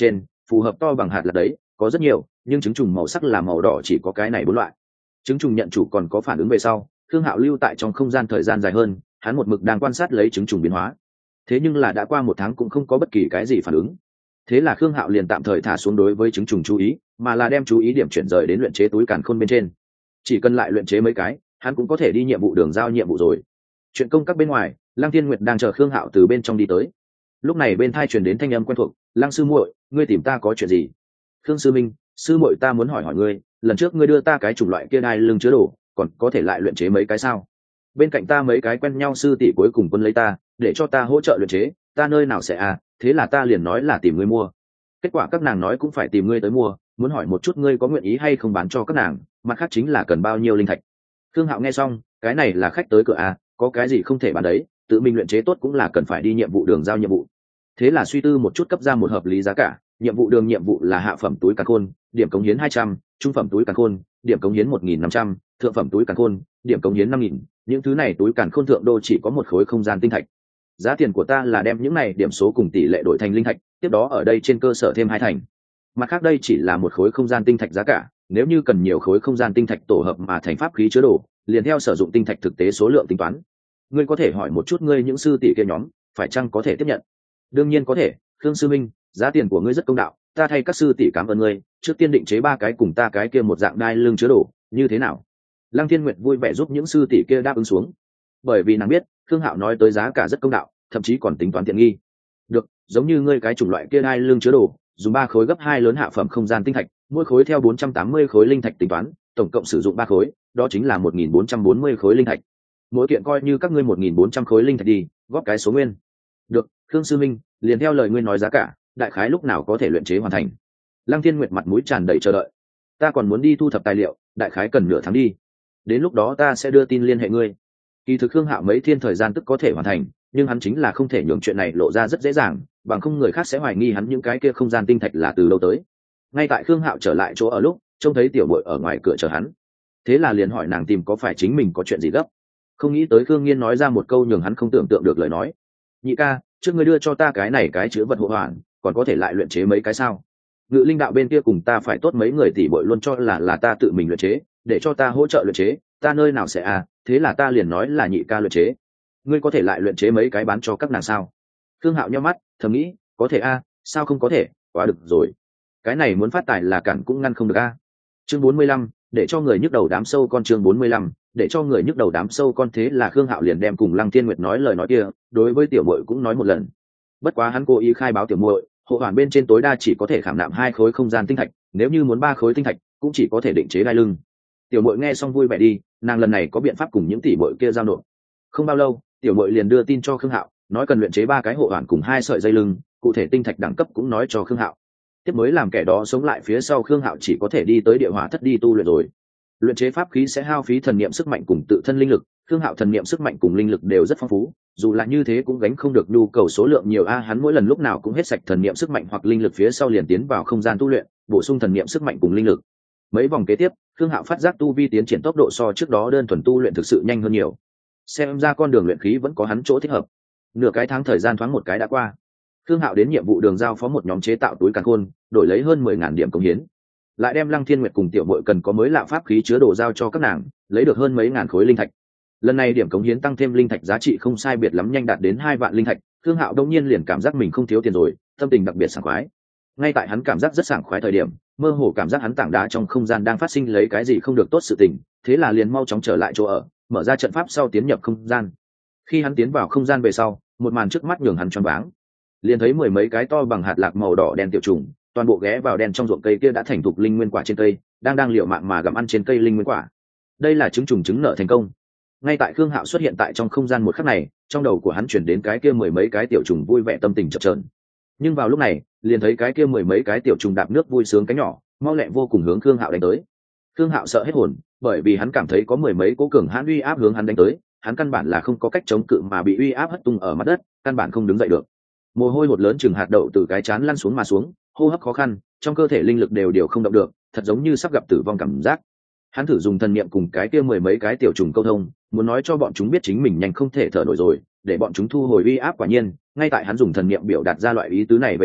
phù hợp to bằng hạt là đấy có rất nhiều, nhưng trứng trùng màu sắc là màu đỏ chỉ có cái này bốn loại. Trứng trùng nhận chủ còn có phản ứng về sau, Khương Hạo lưu tại trong không gian thời gian dài hơn, hắn một mực đang quan sát lấy trứng trùng biến hóa. Thế nhưng là đã qua một tháng cũng không có bất kỳ cái gì phản ứng. Thế là Khương Hạo liền tạm thời thả xuống đối với trứng trùng chú ý, mà là đem chú ý điểm chuyển rời đến luyện chế túi càn khôn bên trên. Chỉ cần lại luyện chế mấy cái, hắn cũng có thể đi nhiệm vụ đường giao nhiệm vụ rồi. Chuyện công các bên ngoài, Lăng Thiên Nguyệt đang chờ Khương Hạo từ bên trong đi tới. Lúc này bên thai truyền đến thanh âm quen thuộc, "Lăng sư muội, ngươi tìm ta có chuyện gì?" "Khương sư minh, sư muội ta muốn hỏi hỏi ngươi, lần trước ngươi đưa ta cái chủng loại kia đai lưng chứa đồ, còn có thể lại luyện chế mấy cái sao? Bên cạnh ta mấy cái quen nhau sư tỷ cuối cùng quân lấy ta, để cho ta hỗ trợ luyện chế, ta nơi nào sẽ à, thế là ta liền nói là tìm ngươi mua. Kết quả các nàng nói cũng phải tìm ngươi tới mua, muốn hỏi một chút ngươi có nguyện ý hay không bán cho các nàng, mặt khác chính là cần bao nhiêu linh thạch." Khương Hạo nghe xong, cái này là khách tới cửa à, có cái gì không thể bán đấy, tự mình luyện chế tốt cũng là cần phải đi nhiệm vụ đường giao nhiệm vụ. Thế là suy tư một chút cấp ra một hợp lý giá cả, nhiệm vụ đường nhiệm vụ là hạ phẩm túi càn khôn, điểm cống hiến hai trăm, trung phẩm túi càn khôn, điểm cống hiến một nghìn năm trăm, thượng phẩm túi càn khôn, điểm cống hiến năm nghìn. Những thứ này túi càn khôn thượng đô chỉ có một khối không gian tinh thạch. Giá tiền của ta là đem những này điểm số cùng tỷ lệ đổi thành linh thạch, tiếp đó ở đây trên cơ sở thêm hai thành. Mặt khác đây chỉ là một khối không gian tinh thạch giá cả, nếu như cần nhiều khối không gian tinh thạch tổ hợp mà thành pháp khí chứa đồ, liền theo sử dụng tinh thạch thực tế số lượng tính toán. Ngươi có thể hỏi một chút ngươi những sư tỷ kia nhóm, phải chăng có thể tiếp nhận? Đương nhiên có thể, Khương sư minh, giá tiền của ngươi rất công đạo, ta thay các sư tỷ cảm ơn ngươi, trước tiên định chế ba cái cùng ta cái kia một dạng đai lưng chứa đồ, như thế nào? Lăng Thiên Nguyệt vui vẻ giúp những sư tỷ kia đáp ứng xuống, bởi vì nàng biết Khương Hạo nói tới giá cả rất công đạo, thậm chí còn tính toán tiện nghi. Được, giống như ngươi cái chủng loại kia đai lưng chứa đồ, dùng ba khối gấp hai lớn hạ phẩm không gian tinh thạch, mỗi khối theo bốn trăm tám mươi khối linh thạch tính toán, tổng cộng sử dụng ba khối, đó chính là một nghìn bốn trăm bốn mươi khối linh thạch. Mỗi kiện coi như các ngươi một nghìn bốn trăm khối linh thạch đi, góp cái số nguyên. Được, Khương sư minh, liền theo lời ngươi nói giá cả, đại khái lúc nào có thể luyện chế hoàn thành? Lăng Thiên Nguyệt mặt mũi tràn đầy chờ đợi. Ta còn muốn đi thu thập tài liệu, đại khái cần nửa tháng đi. Đến lúc đó ta sẽ đưa tin liên hệ ngươi. Kỳ thực Khương Hạo mấy thiên thời gian tức có thể hoàn thành, nhưng hắn chính là không thể nhường chuyện này lộ ra rất dễ dàng, bằng không người khác sẽ hoài nghi hắn những cái kia không gian tinh thạch là từ lâu tới. Ngay tại Khương Hạo trở lại chỗ ở lúc, trông thấy tiểu muội ở ngoài cửa chờ hắn. Thế là liền hỏi nàng tìm có phải chính mình có chuyện gì gấp. Không nghĩ tới Khương Nghiên nói ra một câu nhường hắn không tưởng tượng được lời nói. "Nhị ca, trước ngươi đưa cho ta cái này cái chứa vật hộ hoàn, còn có thể lại luyện chế mấy cái sao? Ngự linh đạo bên kia cùng ta phải tốt mấy người tỷ bội luôn cho là là ta tự mình luyện chế, để cho ta hỗ trợ luyện chế, ta nơi nào sẽ à, thế là ta liền nói là nhị ca luyện chế. Ngươi có thể lại luyện chế mấy cái bán cho các nàng sao?" Khương Hạo nhíu mắt, thầm nghĩ, có thể a, sao không có thể, quá được rồi. Cái này muốn phát tài là cản cũng ngăn không được a. Chương bốn mươi lăm, để cho người nhức đầu đám sâu con. Chương bốn mươi lăm, để cho người nhức đầu đám sâu con. Thế là Khương Hạo liền đem cùng Lăng Thiên Nguyệt nói lời nói kia, đối với tiểu muội cũng nói một lần. Bất quá hắn cố ý khai báo tiểu muội, hộ hoàn bên trên tối đa chỉ có thể khảm nạm hai khối không gian tinh thạch, nếu như muốn ba khối tinh thạch, cũng chỉ có thể định chế đai lưng. Tiểu muội nghe xong vui vẻ đi, nàng lần này có biện pháp cùng những tỷ muội kia giao nộp. Không bao lâu, tiểu muội liền đưa tin cho Khương Hạo, nói cần luyện chế ba cái hộ hoàn cùng hai sợi dây lưng, cụ thể tinh thạch đẳng cấp cũng nói cho Khương Hạo. Tiếp mới làm kẻ đó sống lại phía sau, Khương Hạo chỉ có thể đi tới địa hỏa thất đi tu luyện rồi. Luyện chế pháp khí sẽ hao phí thần niệm sức mạnh cùng tự thân linh lực, Khương Hạo thần niệm sức mạnh cùng linh lực đều rất phong phú, dù là như thế cũng gánh không được nhu cầu số lượng nhiều a, hắn mỗi lần lúc nào cũng hết sạch thần niệm sức mạnh hoặc linh lực phía sau liền tiến vào không gian tu luyện, bổ sung thần niệm sức mạnh cùng linh lực. Mấy vòng kế tiếp, Khương Hạo phát giác tu vi tiến triển tốc độ so trước đó đơn thuần tu luyện thực sự nhanh hơn nhiều. Xem ra con đường luyện khí vẫn có hắn chỗ thích hợp. Nửa cái tháng thời gian thoáng một cái đã qua. Khương Hạo đến nhiệm vụ đường giao phó một nhóm chế tạo túi càn khôn, đổi lấy hơn mười ngàn điểm cống hiến. Lại đem Lăng Thiên Nguyệt cùng tiểu muội cần có mới lạ pháp khí chứa đồ giao cho các nàng, lấy được hơn mấy ngàn khối linh thạch. Lần này điểm cống hiến tăng thêm linh thạch giá trị không sai biệt lắm, nhanh đạt đến hai vạn linh thạch. Khương Hạo đông nhiên liền cảm giác mình không thiếu tiền rồi, tâm tình đặc biệt sảng khoái. Ngay tại hắn cảm giác rất sảng khoái thời điểm, mơ hồ cảm giác hắn tảng đá trong không gian đang phát sinh lấy cái gì không được tốt sự tình, thế là liền mau chóng trở lại chỗ ở, mở ra trận pháp sau tiến nhập không gian. Khi hắn tiến vào không gian về sau, một màn trước mắt nhường hắn choáng váng. Liền thấy mười mấy cái to bằng hạt lạc màu đỏ đen tiểu trùng, toàn bộ ghé vào đen trong ruộng cây kia đã thành thục linh nguyên quả trên cây, đang đang liều mạng mà gặm ăn trên cây linh nguyên quả. Đây là trứng trùng trứng nở thành công. Ngay tại Khương Hạo xuất hiện tại trong không gian một khắc này, trong đầu của hắn chuyển đến cái kia mười mấy cái tiểu trùng vui vẻ tâm tình chập chờn. Nhưng vào lúc này, liền thấy cái kia mười mấy cái tiểu trùng đạp nước vui sướng cánh nhỏ, mau lẹ vô cùng hướng Khương Hạo đánh tới. Khương Hạo sợ hết hồn, bởi vì hắn cảm thấy có mười mấy cỗ cường hãn uy áp hướng hắn đánh tới, hắn căn bản là không có cách chống cự mà bị uy áp hất tung ở mặt đất, căn bản không đứng dậy được. Mồ hôi hột lớn chừng hạt đậu từ cái trán lăn xuống mà xuống, hô hấp khó khăn, trong cơ thể linh lực đều đều không động được, thật giống như sắp gặp tử vong cảm giác. Hắn thử dùng thần niệm cùng cái kia mười mấy cái tiểu trùng câu thông, muốn nói cho bọn chúng biết chính mình nhanh không thể thở nổi rồi, để bọn chúng thu hồi uy áp. Quả nhiên, ngay tại hắn dùng thần niệm biểu đạt ra loại ý tứ này về sau,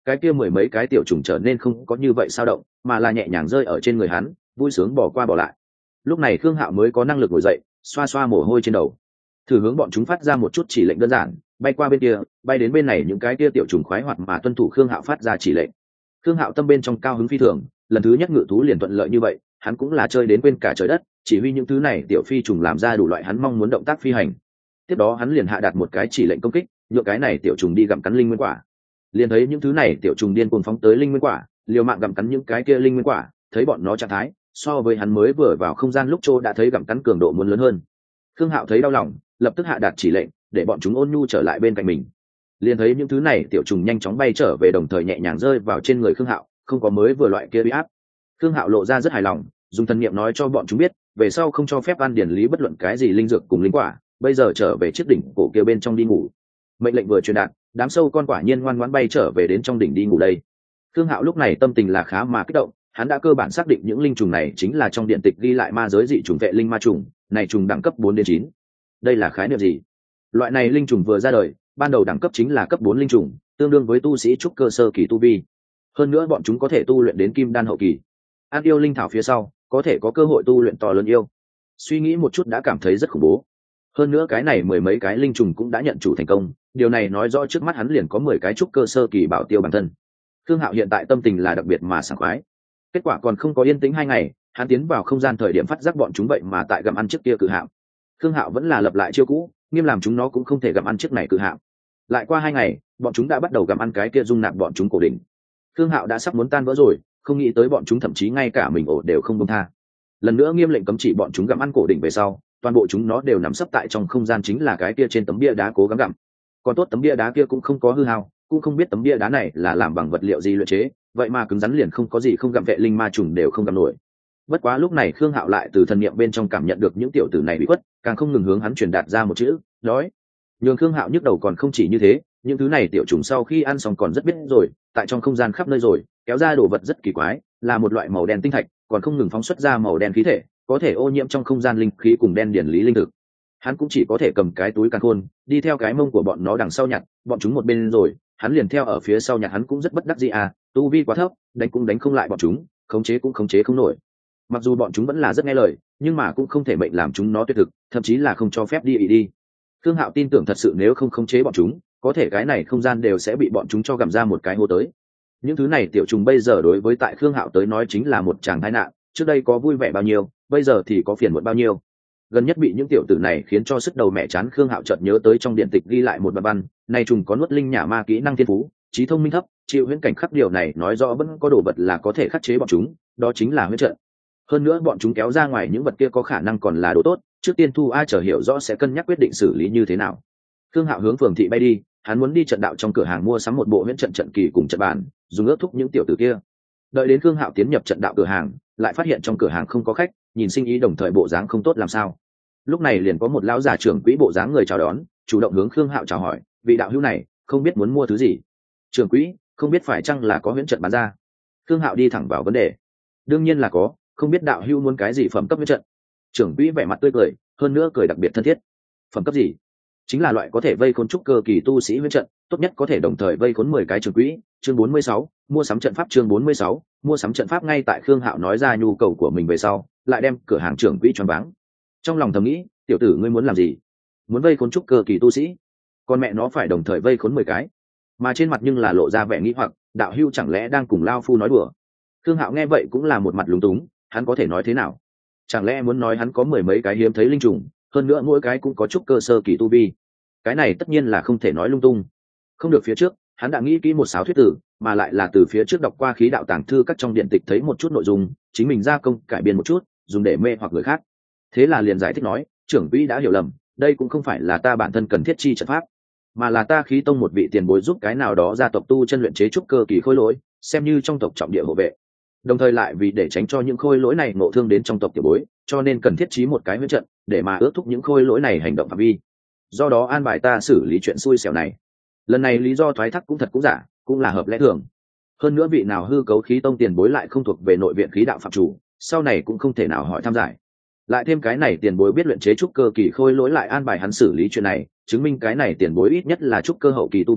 cái kia mười mấy cái tiểu trùng trở nên không có như vậy sao động, mà là nhẹ nhàng rơi ở trên người hắn, vui sướng bỏ qua bỏ lại. Lúc này Khương Hạo mới có năng lực ngồi dậy, xoa xoa mồ hôi trên đầu, thử hướng bọn chúng phát ra một chút chỉ lệnh đơn giản, bay qua bên kia, bay đến bên này, những cái kia tiểu trùng khoái hoạt mà tuân thủ Khương Hạo phát ra chỉ lệnh. Khương Hạo tâm bên trong cao hứng phi thường, lần thứ nhất ngự thú liền thuận lợi như vậy, hắn cũng là chơi đến quên cả trời đất, chỉ huy những thứ này tiểu phi trùng làm ra đủ loại hắn mong muốn động tác phi hành. Tiếp đó hắn liền hạ đạt một cái chỉ lệnh công kích, nhựa cái này tiểu trùng đi gặm cắn linh nguyên quả. Liền thấy những thứ này tiểu trùng điên cuồng phóng tới linh nguyên quả, liều mạng gặm cắn những cái kia linh nguyên quả, thấy bọn nó trạng thái so với hắn mới vừa vào không gian lúc Trô đã thấy gặm cắn cường độ muốn lớn hơn. Khương Hạo thấy đau lòng, lập tức hạ đạt chỉ lệnh để bọn chúng ôn nhu trở lại bên cạnh mình. Liền thấy những thứ này tiểu trùng nhanh chóng bay trở về, đồng thời nhẹ nhàng rơi vào trên người Khương Hạo, không có mới vừa loại kia bị áp. Khương Hạo lộ ra rất hài lòng, dùng thần niệm nói cho bọn chúng biết, về sau không cho phép ăn điển lý bất luận cái gì linh dược cùng linh quả, bây giờ trở về chiếc đỉnh cổ kia bên trong đi ngủ. Mệnh lệnh vừa truyền đạt, đám sâu con quả nhiên ngoan ngoãn bay trở về đến trong đỉnh đi ngủ đây. Khương Hạo lúc này tâm tình là khá mà kích động, hắn đã cơ bản xác định những linh trùng này chính là trong điện tịch ghi lại ma giới dị trùng vệ linh ma trùng, này trùng đẳng cấp bốn đến chín. Đây là khái niệm gì? Loại này linh trùng vừa ra đời, ban đầu đẳng cấp chính là cấp bốn linh trùng, tương đương với tu sĩ trúc cơ sơ kỳ tu vi. Hơn nữa bọn chúng có thể tu luyện đến kim đan hậu kỳ. Ăn yêu linh thảo phía sau, có thể có cơ hội tu luyện to lớn yêu. Suy nghĩ một chút đã cảm thấy rất khủng bố. Hơn nữa cái này mười mấy cái linh trùng cũng đã nhận chủ thành công, điều này nói rõ trước mắt hắn liền có mười cái trúc cơ sơ kỳ bảo tiêu bản thân. Khương Hạo hiện tại tâm tình là đặc biệt mà sảng khoái. Kết quả còn không có yên tĩnh hai ngày, hắn tiến vào không gian thời điểm phát giác bọn chúng vậy mà tại gặm ăn chiếc kia cự hạm. Khương Hạo vẫn là lập lại chiêu cũ, nghiêm làm chúng nó cũng không thể gặm ăn chiếc này cự hạm. Lại qua hai ngày, bọn chúng đã bắt đầu gặm ăn cái kia dung nạp bọn chúng cổ đỉnh. Khương Hạo đã sắp muốn tan vỡ rồi, không nghĩ tới bọn chúng thậm chí ngay cả mình ổ đều không buông tha. Lần nữa nghiêm lệnh cấm chỉ bọn chúng gặm ăn cổ đỉnh về sau, toàn bộ chúng nó đều nằm sấp tại trong không gian chính là cái kia trên tấm bia đá cố gắng gặm. Còn tốt tấm bia đá kia cũng không có hư hao, cũng không biết tấm bia đá này là làm bằng vật liệu gì luyện chế, vậy mà cứng rắn liền không có gì không gặm vệ linh ma trùng đều không gặm nổi. Bất quá lúc này Khương Hạo lại từ thần niệm bên trong cảm nhận được những tiểu tử này bị quất, càng không ngừng hướng hắn truyền đạt ra một chữ, đói. Nhưng Khương Hạo nhức đầu còn không chỉ như thế, những thứ này tiểu trùng sau khi ăn xong còn rất biết rồi, tại trong không gian khắp nơi rồi, kéo ra đồ vật rất kỳ quái, là một loại màu đen tinh thạch, còn không ngừng phóng xuất ra màu đen khí thể, có thể ô nhiễm trong không gian linh khí cùng đen điển lý linh thực. Hắn cũng chỉ có thể cầm cái túi càn khôn, đi theo cái mông của bọn nó đằng sau nhặt, bọn chúng một bên rồi, hắn liền theo ở phía sau nhặt, hắn cũng rất bất đắc dĩ à, tu vi quá thấp, đánh cũng đánh không lại bọn chúng, khống chế cũng khống chế không nổi. Mặc dù bọn chúng vẫn là rất nghe lời, nhưng mà cũng không thể mệnh làm chúng nó tuyệt thực, thậm chí là không cho phép đi ý đi. Khương Hạo tin tưởng thật sự nếu không khống chế bọn chúng, có thể cái này không gian đều sẽ bị bọn chúng cho gặm ra một cái hố tới. Những thứ này tiểu trùng bây giờ đối với tại Khương Hạo tới nói chính là một tràng tai nạn, trước đây có vui vẻ bao nhiêu, bây giờ thì có phiền muộn bao nhiêu. Gần nhất bị những tiểu tử này khiến cho sức đầu mẹ chán, Khương Hạo chợt nhớ tới trong điện tịch ghi lại một bài văn, này trùng có nuốt linh nhả ma kỹ năng thiên phú, trí thông minh thấp, chịu huyễn cảnh khắc, điều này nói rõ vẫn có đồ vật là có thể khắc chế bọn chúng, đó chính là huyễn trận. Hơn nữa bọn chúng kéo ra ngoài những vật kia có khả năng còn là đồ tốt, trước tiên thu ai chờ hiểu rõ sẽ cân nhắc quyết định xử lý như thế nào. Khương Hạo hướng phường thị bay đi, hắn muốn đi trận đạo trong cửa hàng mua sắm một bộ huyễn trận trận kỳ cùng trận bàn, dùng ước thúc những tiểu tử kia. Đợi đến Khương Hạo tiến nhập trận đạo cửa hàng, lại phát hiện trong cửa hàng không có khách, nhìn sinh ý đồng thời bộ dáng không tốt làm sao. Lúc này liền có một lão già trưởng quỹ bộ dáng người chào đón, chủ động hướng Khương Hạo chào hỏi, vị đạo hữu này không biết muốn mua thứ gì. Trưởng quỹ, không biết phải chăng là có huyễn trận bán ra. Khương Hạo đi thẳng vào vấn đề. Đương nhiên là có, không biết đạo hữu muốn cái gì phẩm cấp huyễn trận. Trưởng quỹ vẻ mặt tươi cười, hơn nữa cười đặc biệt thân thiết. Phẩm cấp gì? Chính là loại có thể vây khốn trúc cơ kỳ tu sĩ huyễn trận, tốt nhất có thể đồng thời vây khốn mười cái trưởng quỹ. Chương bốn mươi sáu, mua sắm trận pháp. Chương bốn mươi sáu, mua sắm trận pháp. Ngay tại Khương Hạo nói ra nhu cầu của mình về sau, lại đem cửa hàng trưởng quỹ choáng váng. Trong lòng thầm nghĩ, tiểu tử ngươi muốn làm gì? Muốn vây khốn trúc cơ kỳ tu sĩ? Con mẹ nó phải đồng thời vây khốn mười cái. Mà trên mặt nhưng là lộ ra vẻ nghĩ hoặc, đạo hữu chẳng lẽ đang cùng lao phu nói đùa? Khương Hạo nghe vậy cũng là một mặt lúng túng, hắn có thể nói thế nào? Chẳng lẽ muốn nói hắn có mười mấy cái hiếm thấy linh trùng, hơn nữa mỗi cái cũng có chút cơ sơ kỳ tu vi? Cái này tất nhiên là không thể nói lung tung. Không được, phía trước hắn đã nghĩ kỹ một sáo thuyết tử, mà lại là từ phía trước đọc qua khí đạo tàng thư các trong điện tịch thấy một chút nội dung, chính mình gia công cải biên một chút, dùng để mê hoặc người khác. Thế là liền giải thích nói, trưởng quỹ đã hiểu lầm, đây cũng không phải là ta bản thân cần thiết chi trận pháp, mà là ta khí tông một vị tiền bối giúp cái nào đó gia tộc tu chân luyện chế trúc cơ kỳ khôi lỗi, xem như trong tộc trọng địa hộ vệ. Đồng thời lại vì để tránh cho những khôi lỗi này ngộ thương đến trong tộc tiểu bối, cho nên cần thiết trí một cái huyễn trận để mà ước thúc những khôi lỗi này hành động phạm vi. Do đó an bài ta xử lý chuyện xui xẻo này. Lần này lý do thoái thác cũng thật cũng giả, cũng là hợp lẽ thường. Hơn nữa vị nào hư cấu khí tông tiền bối lại không thuộc về nội viện khí đạo phạm chủ, sau này cũng không thể nào hỏi thăm giải. Lại thêm cái này tiền bối biết luyện chế trúc cơ kỳ khôi lỗi lại an bài hắn xử lý chuyện này, chứng minh cái này tiền bối ít nhất là trúc cơ hậu kỳ tu vi,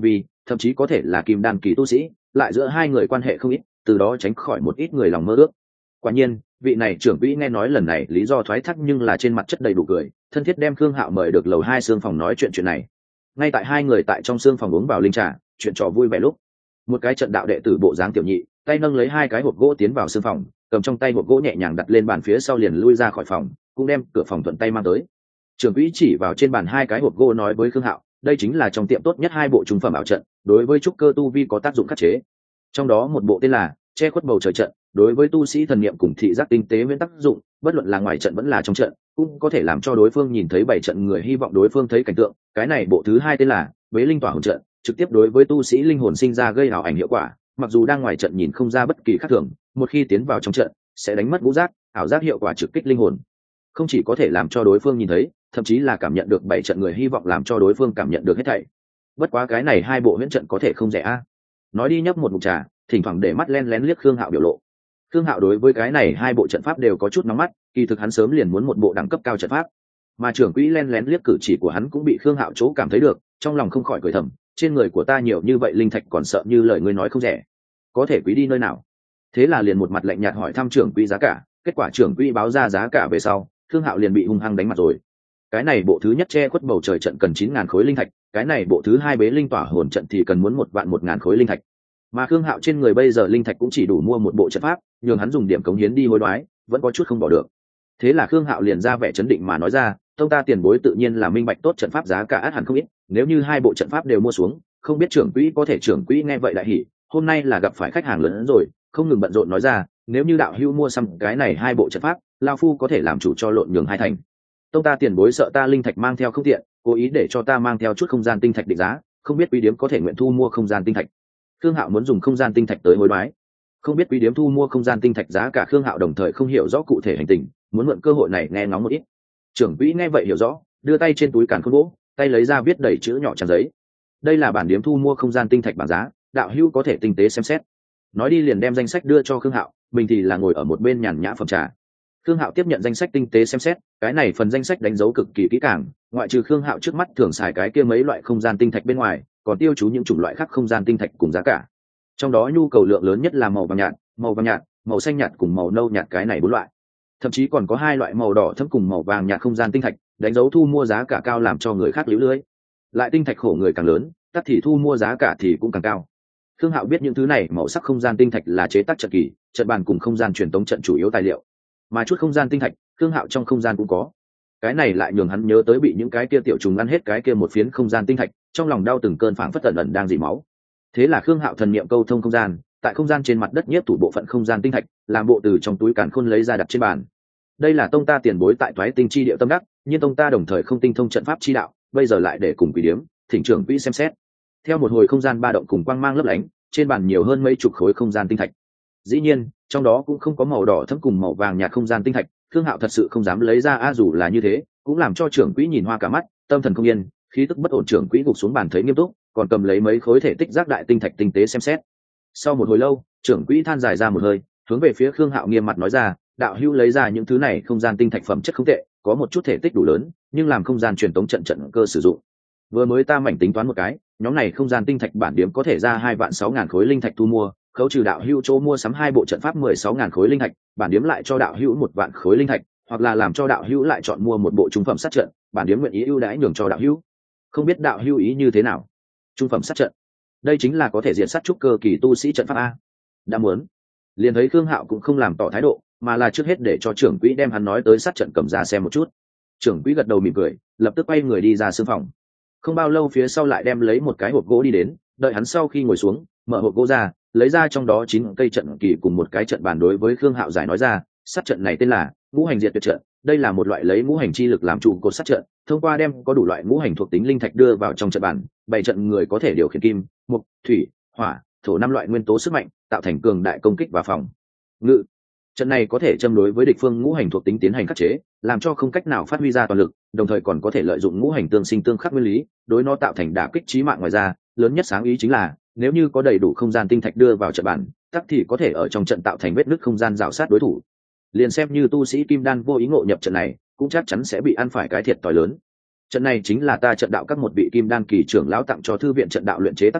thậm chí có thể là kim đan kỳ tu sĩ, lại giữa hai người quan hệ không ít, từ đó tránh khỏi một ít người lòng mơ ước. Quả nhiên, vị này trưởng quỹ nghe nói lần này lý do thoái thác nhưng là trên mặt chất đầy đủ cười, thân thiết đem Khương Hạo mời được lầu hai xương phòng nói chuyện chuyện này. Ngay tại hai người tại trong xương phòng uống vào linh trà, chuyện trò vui vẻ lúc, một cái trận đạo đệ tử bộ dáng tiểu nhị, tay nâng lấy hai cái hộp gỗ tiến vào xương phòng, cầm trong tay hộp gỗ nhẹ nhàng đặt lên bàn phía sau liền lui ra khỏi phòng, cũng đem cửa phòng thuận tay mang tới. Trưởng quỹ chỉ vào trên bàn hai cái hộp gỗ nói với Khương Hạo, đây chính là trong tiệm tốt nhất hai bộ trung phẩm ảo trận, đối với trúc cơ tu vi có tác dụng khắc chế. Trong đó một bộ tên là che khuất bầu trời trận, đối với tu sĩ thần niệm cùng thị giác tinh tế nguyên tác dụng, bất luận là ngoài trận vẫn là trong trận, cũng có thể làm cho đối phương nhìn thấy bảy trận người hy vọng đối phương thấy cảnh tượng. Cái này bộ thứ hai tên là bế linh tỏa hồn trận, trực tiếp đối với tu sĩ linh hồn sinh ra gây ảo ảnh hiệu quả, mặc dù đang ngoài trận nhìn không ra bất kỳ khác thường, một khi tiến vào trong trận sẽ đánh mất ngũ giác, ảo giác hiệu quả trực kích linh hồn, không chỉ có thể làm cho đối phương nhìn thấy, thậm chí là cảm nhận được bảy trận người hy vọng làm cho đối phương cảm nhận được hết thảy. Bất quá cái này hai bộ huyễn trận có thể không rẻ a. Nói đi nhấp một ngụm trà, thỉnh thoảng để mắt len lén liếc Khương Hạo biểu lộ. Khương Hạo đối với cái này hai bộ trận pháp đều có chút nóng mắt, kỳ thực hắn sớm liền muốn một bộ đẳng cấp cao trận pháp. Mà trưởng quỹ len lén liếc cử chỉ của hắn cũng bị Khương Hạo chỗ cảm thấy được, trong lòng không khỏi cười thầm, trên người của ta nhiều như vậy linh thạch còn sợ như lời ngươi nói không rẻ. Có thể quý đi nơi nào? Thế là liền một mặt lạnh nhạt hỏi thăm trưởng quỹ giá cả, kết quả trưởng quỹ báo ra giá cả về sau, Khương Hạo liền bị hung hăng đánh mặt rồi. Cái này bộ thứ nhất che khuất bầu trời trận cần chín ngàn khối linh thạch, cái này bộ thứ hai bế linh tỏa hồn trận thì cần muốn một vạn một ngàn khối linh thạch. Mà Khương Hạo trên người bây giờ linh thạch cũng chỉ đủ mua một bộ trận pháp, nhường hắn dùng điểm cống hiến đi hối đoái, vẫn có chút không bỏ được. Thế là Khương Hạo liền ra vẻ chấn định mà nói ra, tông ta tiền bối tự nhiên là minh bạch tốt trận pháp giá cả át hẳn không ít, nếu như hai bộ trận pháp đều mua xuống, không biết trưởng quỹ có thể trưởng quỹ nghe vậy đại hỉ, hôm nay là gặp phải khách hàng lớn hơn rồi, không ngừng bận rộn nói ra, nếu như đạo hữu mua xăm cái này hai bộ trận pháp, lão phu có thể làm chủ cho lộn nhường hai thành. Tông ta tiền bối sợ ta linh thạch mang theo không tiện, cố ý để cho ta mang theo chút không gian tinh thạch định giá, không biết quý điếm có thể nguyện thu mua không gian tinh thạch. Khương Hạo muốn dùng không gian tinh thạch tới hối đoái, không biết quý điếm thu mua không gian tinh thạch giá cả. Khương Hạo đồng thời không hiểu rõ cụ thể hành tình, muốn mượn cơ hội này nghe ngóng một ít. Trưởng quỹ nghe vậy hiểu rõ, đưa tay trên túi càn khôn gỗ, tay lấy ra viết đầy chữ nhỏ trang giấy. Đây là bản điếm thu mua không gian tinh thạch bảng giá, đạo hữu có thể tinh tế xem xét. Nói đi liền đem danh sách đưa cho Khương Hạo, mình thì là ngồi ở một bên nhàn nhã phẩm trà. Khương Hạo tiếp nhận danh sách tinh tế xem xét, cái này phần danh sách đánh dấu cực kỳ kỹ càng, ngoại trừ Khương Hạo trước mắt thường xài cái kia mấy loại không gian tinh thạch bên ngoài, còn tiêu chú những chủng loại khác không gian tinh thạch cùng giá cả. Trong đó nhu cầu lượng lớn nhất là màu vàng nhạt, màu vàng nhạt, màu xanh nhạt cùng màu nâu nhạt, cái này bốn loại. Thậm chí còn có hai loại màu đỏ thẫm cùng màu vàng nhạt không gian tinh thạch, đánh dấu thu mua giá cả cao làm cho người khác líu lưới. Lại tinh thạch khổ người càng lớn, tất thì thu mua giá cả thì cũng càng cao. Khương Hạo biết những thứ này màu sắc không gian tinh thạch là chế tác trận kỳ, trận bàn cùng không gian truyền tống trận chủ yếu tài liệu. Mà chút không gian tinh thạch, Khương Hạo trong không gian cũng có. Cái này lại nhường hắn nhớ tới bị những cái kia tiểu trùng ăn hết cái kia một phiến không gian tinh thạch, trong lòng đau từng cơn phảng phất tẩn ẩn đang dỉ máu. Thế là Khương Hạo thần niệm câu thông không gian, tại không gian trên mặt đất nhiếp thủ bộ phận không gian tinh thạch, làm bộ từ trong túi càn khôn lấy ra đặt trên bàn. Đây là tông ta tiền bối tại Toái Tinh chi địa tâm đắc, nhưng tông ta đồng thời không tinh thông trận pháp chi đạo, bây giờ lại để cùng quỷ điếm, thỉnh trưởng quỹ xem xét. Theo một hồi không gian ba động cùng quang mang lấp lánh, trên bàn nhiều hơn mấy chục khối không gian tinh thạch. Dĩ nhiên, trong đó cũng không có màu đỏ thẫm cùng màu vàng nhạt không gian tinh thạch, Khương Hạo thật sự không dám lấy ra, a dù là như thế, cũng làm cho trưởng quỹ nhìn hoa cả mắt, tâm thần không yên, khí tức bất ổn. Trưởng quỹ gục xuống bàn thấy nghiêm túc, còn cầm lấy mấy khối thể tích giác đại tinh thạch tinh tế xem xét. Sau một hồi lâu, trưởng quỹ than dài ra một hơi, hướng về phía Khương Hạo nghiêm mặt nói ra, đạo hữu lấy ra những thứ này không gian tinh thạch phẩm chất không tệ, có một chút thể tích đủ lớn, nhưng làm không gian truyền tống trận trận cơ sử dụng. Vừa mới ta mảnh tính toán một cái, nhóm này không gian tinh thạch bản điểm có thể ra hai vạn sáu ngàn khối linh thạch thu mua, khấu trừ đạo hữu chỗ mua sắm hai bộ trận pháp mười sáu ngàn khối linh thạch, bản điểm lại cho đạo hữu một vạn khối linh thạch, hoặc là làm cho đạo hữu lại chọn mua một bộ trung phẩm sát trận, bản điểm nguyện ý ưu đãi nhường cho đạo hữu. Không biết đạo hữu ý như thế nào? Trung phẩm sát trận, đây chính là có thể diện sát trúc cơ kỳ tu sĩ trận pháp a. Đã muốn, liền thấy Khương Hạo cũng không làm tỏ thái độ, mà là trước hết để cho trưởng quỹ đem hắn nói tới sát trận cầm ra xem một chút. Trưởng quỹ gật đầu mỉm cười, lập tức quay người đi ra sương phòng. Không bao lâu phía sau lại đem lấy một cái hộp gỗ đi đến, đợi hắn sau khi ngồi xuống, mở hộp gỗ ra, lấy ra trong đó chín cây trận kỳ cùng một cái trận bàn, đối với Khương Hạo giải nói ra, sát trận này tên là ngũ hành diệt tuyệt trận, đây là một loại lấy ngũ hành chi lực làm trụ cột sát trận, thông qua đem có đủ loại ngũ hành thuộc tính linh thạch đưa vào trong trận bàn, bảy trận người có thể điều khiển kim, mộc, thủy, hỏa, thổ năm loại nguyên tố sức mạnh, tạo thành cường đại công kích và phòng ngự. Trận này có thể châm đối với địch phương ngũ hành thuộc tính tiến hành khắc chế, làm cho không cách nào phát huy ra toàn lực, đồng thời còn có thể lợi dụng ngũ hành tương sinh tương khắc nguyên lý, đối nó tạo thành đả kích chí mạng. Ngoài ra, lớn nhất sáng ý chính là, nếu như có đầy đủ không gian tinh thạch đưa vào trận bản, tắc thì có thể ở trong trận tạo thành vết nứt không gian rào sát đối thủ. Liền xem như tu sĩ kim đan vô ý ngộ nhập trận này, cũng chắc chắn sẽ bị ăn phải cái thiệt thòi lớn. Trận này chính là ta trận đạo các một vị kim đan kỳ trưởng lão tặng cho thư viện trận đạo luyện chế tác phẩm,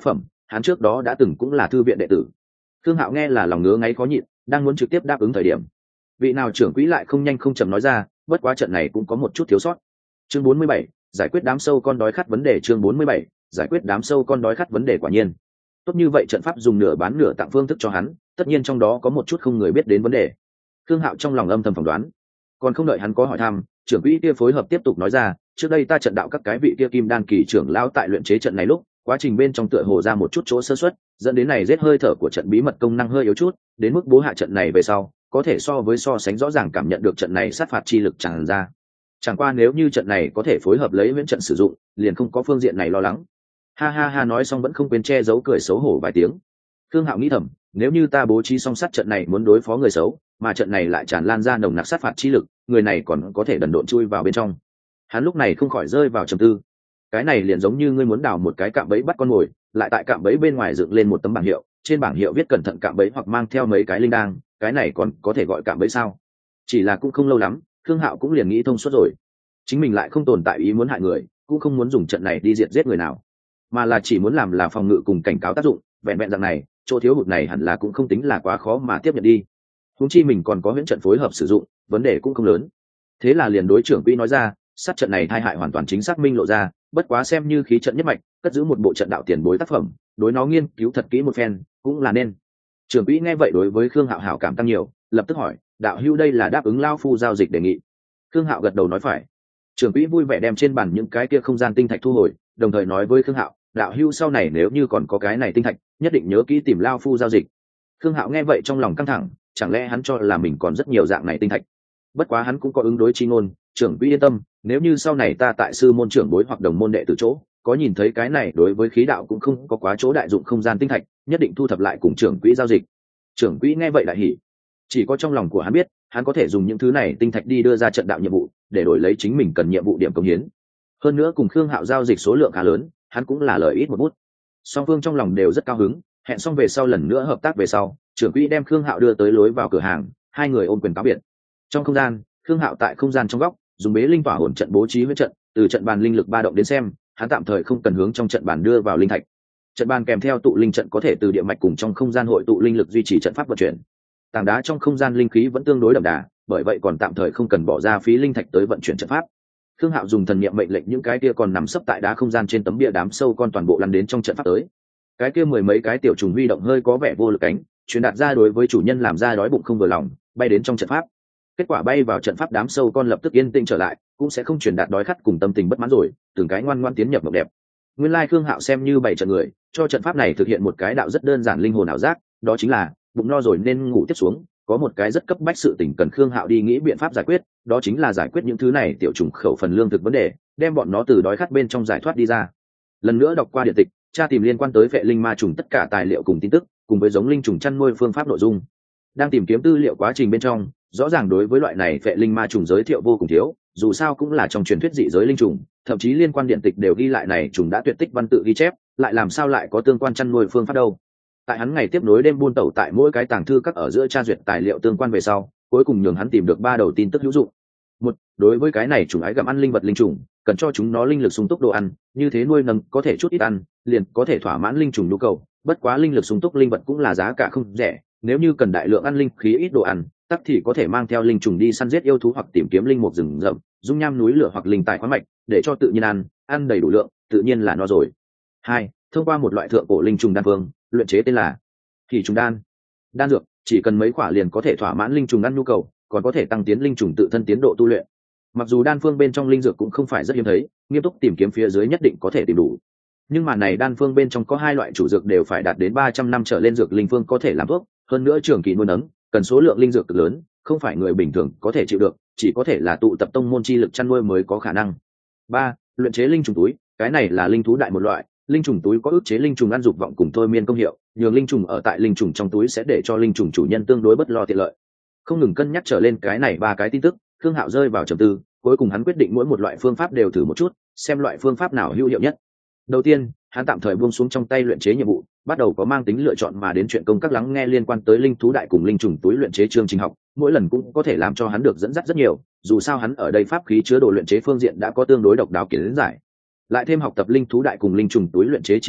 hắn trước đó đã từng cũng là thư viện đệ tử. Khương Hạo nghe là lòng ngứa ngáy khó nhịn, đang muốn trực tiếp đáp ứng thời điểm, vị nào trưởng quỹ lại không nhanh không chậm nói ra, bất quá trận này cũng có một chút thiếu sót. Chương bốn mươi bảy, giải quyết đám sâu con đói khát vấn đề. Chương bốn mươi bảy, giải quyết đám sâu con đói khát vấn đề. Quả nhiên tốt như vậy, trận pháp dùng nửa bán nửa tặng phương thức cho hắn, tất nhiên trong đó có một chút không người biết đến vấn đề. Khương Hạo trong lòng âm thầm phỏng đoán, còn không đợi hắn có hỏi thăm, trưởng quỹ kia phối hợp tiếp tục nói ra, trước đây ta trận đạo các cái vị kia kim đan kỳ trưởng lão tại luyện chế trận này lúc, quá trình bên trong tựa hồ ra một chút chỗ sơ suất, dẫn đến này giết hơi thở của trận bí mật công năng hơi yếu chút, đến mức bố hạ trận này về sau, có thể so với so sánh rõ ràng cảm nhận được trận này sát phạt chi lực tràn ra. Chẳng qua nếu như trận này có thể phối hợp lấy viễn trận sử dụng, liền không có phương diện này lo lắng. Ha ha ha, nói xong vẫn không quên che giấu cười xấu hổ vài tiếng. Khương Hạo nghĩ thầm, nếu như ta bố trí song sát trận này muốn đối phó người xấu, mà trận này lại tràn lan ra nồng nặc sát phạt chi lực, người này còn có thể đần độn chui vào bên trong. Hắn lúc này không khỏi rơi vào trầm tư. Cái này liền giống như ngươi muốn đào một cái cạm bẫy bắt con mồi, lại tại cạm bẫy bên ngoài dựng lên một tấm bảng hiệu, trên bảng hiệu viết cẩn thận cạm bẫy hoặc mang theo mấy cái linh đang, cái này còn có thể gọi cạm bẫy sao? Chỉ là cũng không lâu lắm, Khương Hạo cũng liền nghĩ thông suốt rồi. Chính mình lại không tồn tại ý muốn hại người, cũng không muốn dùng trận này đi diệt giết người nào, mà là chỉ muốn làm là phòng ngự cùng cảnh cáo tác dụng. Vẹn vẹn rằng này, chỗ thiếu hụt này hẳn là cũng không tính là quá khó mà tiếp nhận đi. Huống chi mình còn có huyễn trận phối hợp sử dụng, vấn đề cũng không lớn. Thế là liền đối trưởng quỹ nói ra, sát trận này tai hại hoàn toàn chính xác minh lộ ra, bất quá xem như khí trận nhất mạch, cất giữ một bộ trận đạo tiền bối tác phẩm, đối nó nghiên cứu thật kỹ một phen, cũng là nên. Trưởng quỹ nghe vậy đối với Khương Hạo hảo cảm tăng nhiều, lập tức hỏi, đạo hữu đây là đáp ứng lao phu giao dịch đề nghị? Khương Hạo gật đầu nói phải. Trưởng quỹ vui vẻ đem trên bàn những cái kia không gian tinh thạch thu hồi, đồng thời nói với Khương Hạo, đạo hữu sau này nếu như còn có cái này tinh thạch, nhất định nhớ kỹ tìm lao phu giao dịch. Khương Hạo nghe vậy trong lòng căng thẳng, chẳng lẽ hắn cho là mình còn rất nhiều dạng này tinh thạch? Bất quá hắn cũng có ứng đối chi ngôn, trưởng quỹ yên tâm, nếu như sau này ta tại sư môn trưởng bối hoặc đồng môn đệ tử chỗ có nhìn thấy cái này đối với khí đạo cũng không có quá chỗ đại dụng không gian tinh thạch, nhất định thu thập lại cùng trưởng quỹ giao dịch. Trưởng quỹ nghe vậy đại hỉ, chỉ có trong lòng của hắn biết, hắn có thể dùng những thứ này tinh thạch đi đưa ra trận đạo nhiệm vụ, để đổi lấy chính mình cần nhiệm vụ điểm công hiến. Hơn nữa cùng Khương Hạo giao dịch số lượng khá lớn, hắn cũng là lời ít một bút. Song phương trong lòng đều rất cao hứng, hẹn xong về sau lần nữa hợp tác về sau, trưởng quỹ đem Khương Hạo đưa tới lối vào cửa hàng, hai người ôm quyền cáo biệt. Trong không gian, Khương Hạo tại không gian trong góc dùng bế linh tỏa hồn trận bố trí huyết trận, từ trận bàn linh lực ba động đến xem, hắn tạm thời không cần hướng trong trận bàn đưa vào linh thạch. Trận bàn kèm theo tụ linh trận có thể từ địa mạch cùng trong không gian hội tụ linh lực duy trì trận pháp vận chuyển. Tảng đá trong không gian linh khí vẫn tương đối đậm đà, bởi vậy còn tạm thời không cần bỏ ra phí linh thạch tới vận chuyển trận pháp. Khương Hạo dùng thần niệm mệnh lệnh những cái kia còn nằm sấp tại đá không gian trên tấm bia đám sâu con toàn bộ lăn đến trong trận pháp tới. Cái kia mười mấy cái tiểu trùng huy động hơi có vẻ vô lực cánh, truyền đạt ra đối với chủ nhân làm ra đói bụng không vừa lòng, bay đến trong trận pháp. Kết quả bay vào trận pháp đám sâu con lập tức yên tĩnh trở lại, cũng sẽ không truyền đạt đói khát cùng tâm tình bất mãn rồi, từng cái ngoan ngoãn tiến nhập mộng đẹp. Nguyên lai Khương Hạo xem như bảy trận người, cho trận pháp này thực hiện một cái đạo rất đơn giản linh hồn ảo giác, đó chính là bụng no rồi nên ngủ tiếp xuống. Có một cái rất cấp bách sự tình cần Khương Hạo đi nghĩ biện pháp giải quyết, đó chính là giải quyết những thứ này tiểu trùng khẩu phần lương thực vấn đề, đem bọn nó từ đói khát bên trong giải thoát đi ra. Lần nữa đọc qua điện tịch, tra tìm liên quan tới vệ linh ma trùng tất cả tài liệu cùng tin tức, cùng với giống linh trùng chăn nuôi phương pháp nội dung. Đang tìm kiếm tư liệu quá trình bên trong, rõ ràng đối với loại này vệ linh ma trùng giới thiệu vô cùng thiếu, dù sao cũng là trong truyền thuyết dị giới linh trùng, thậm chí liên quan điện tịch đều ghi lại này trùng đã tuyệt tích văn tự ghi chép, lại làm sao lại có tương quan chăn nuôi phương pháp đâu. Tại hắn ngày tiếp nối đêm buôn tẩu tại mỗi cái tàng thư các ở giữa tra duyệt tài liệu tương quan về sau, cuối cùng nhường hắn tìm được ba đầu tin tức hữu dụng. Một, đối với cái này trùng ái gặm ăn linh vật linh trùng, cần cho chúng nó linh lực sung túc đồ ăn, như thế nuôi nấng có thể chút ít ăn, liền có thể thỏa mãn linh trùng nhu cầu, bất quá linh lực sung túc linh vật cũng là giá cả không rẻ, nếu như cần đại lượng ăn linh khí ít đồ ăn, tắc thì có thể mang theo linh trùng đi săn giết yêu thú hoặc tìm kiếm linh mục rừng rậm, dung nham núi lửa hoặc linh tài khoáng mạch, để cho tự nhiên ăn, ăn đầy đủ lượng, tự nhiên là no rồi. Hai, thông qua một loại thượng cổ linh trùng đan phương, luyện chế tên là Hỉ trùng đan. Đan dược chỉ cần mấy quả liền có thể thỏa mãn linh trùng ăn nhu cầu, còn có thể tăng tiến linh trùng tự thân tiến độ tu luyện. Mặc dù đan phương bên trong linh dược cũng không phải rất hiếm thấy, nghiêm túc tìm kiếm phía dưới nhất định có thể tìm đủ. Nhưng mà này đan phương bên trong có hai loại chủ dược đều phải đạt đến ba trăm năm trở lên dược linh phương có thể làm thuốc, hơn nữa trường kỳ nuôi nấng, cần số lượng linh dược cực lớn, không phải người bình thường có thể chịu được, chỉ có thể là tụ tập tông môn chi lực chăn nuôi mới có khả năng. Ba, luyện chế linh trùng túi, cái này là linh thú đại một loại, linh trùng túi có ức chế linh trùng ăn dục vọng cùng thôi miên công hiệu, nhường linh trùng ở tại linh trùng trong túi sẽ để cho linh trùng chủ nhân tương đối bất lo tiện lợi. Không ngừng cân nhắc trở lên cái này ba cái tin tức, Khương Hạo rơi vào trầm tư, cuối cùng hắn quyết định mỗi một loại phương pháp đều thử một chút, xem loại phương pháp nào hữu hiệu nhất. Đầu tiên, hắn tạm thời buông xuống trong tay luyện chế nhiệm vụ, bắt đầu có mang tính lựa chọn mà đến chuyện công các lắng nghe liên quan tới linh thú đại cùng linh trùng túi luyện chế chương trình học, mỗi lần cũng có thể làm cho hắn được dẫn dắt rất nhiều, dù sao hắn ở đây pháp khí chứa đồ luyện chế phương diện đã có tương đối độc đáo kiến giải. Lại thêm học tập linh thú đại cùng linh trùng túi luyện chế tri thức,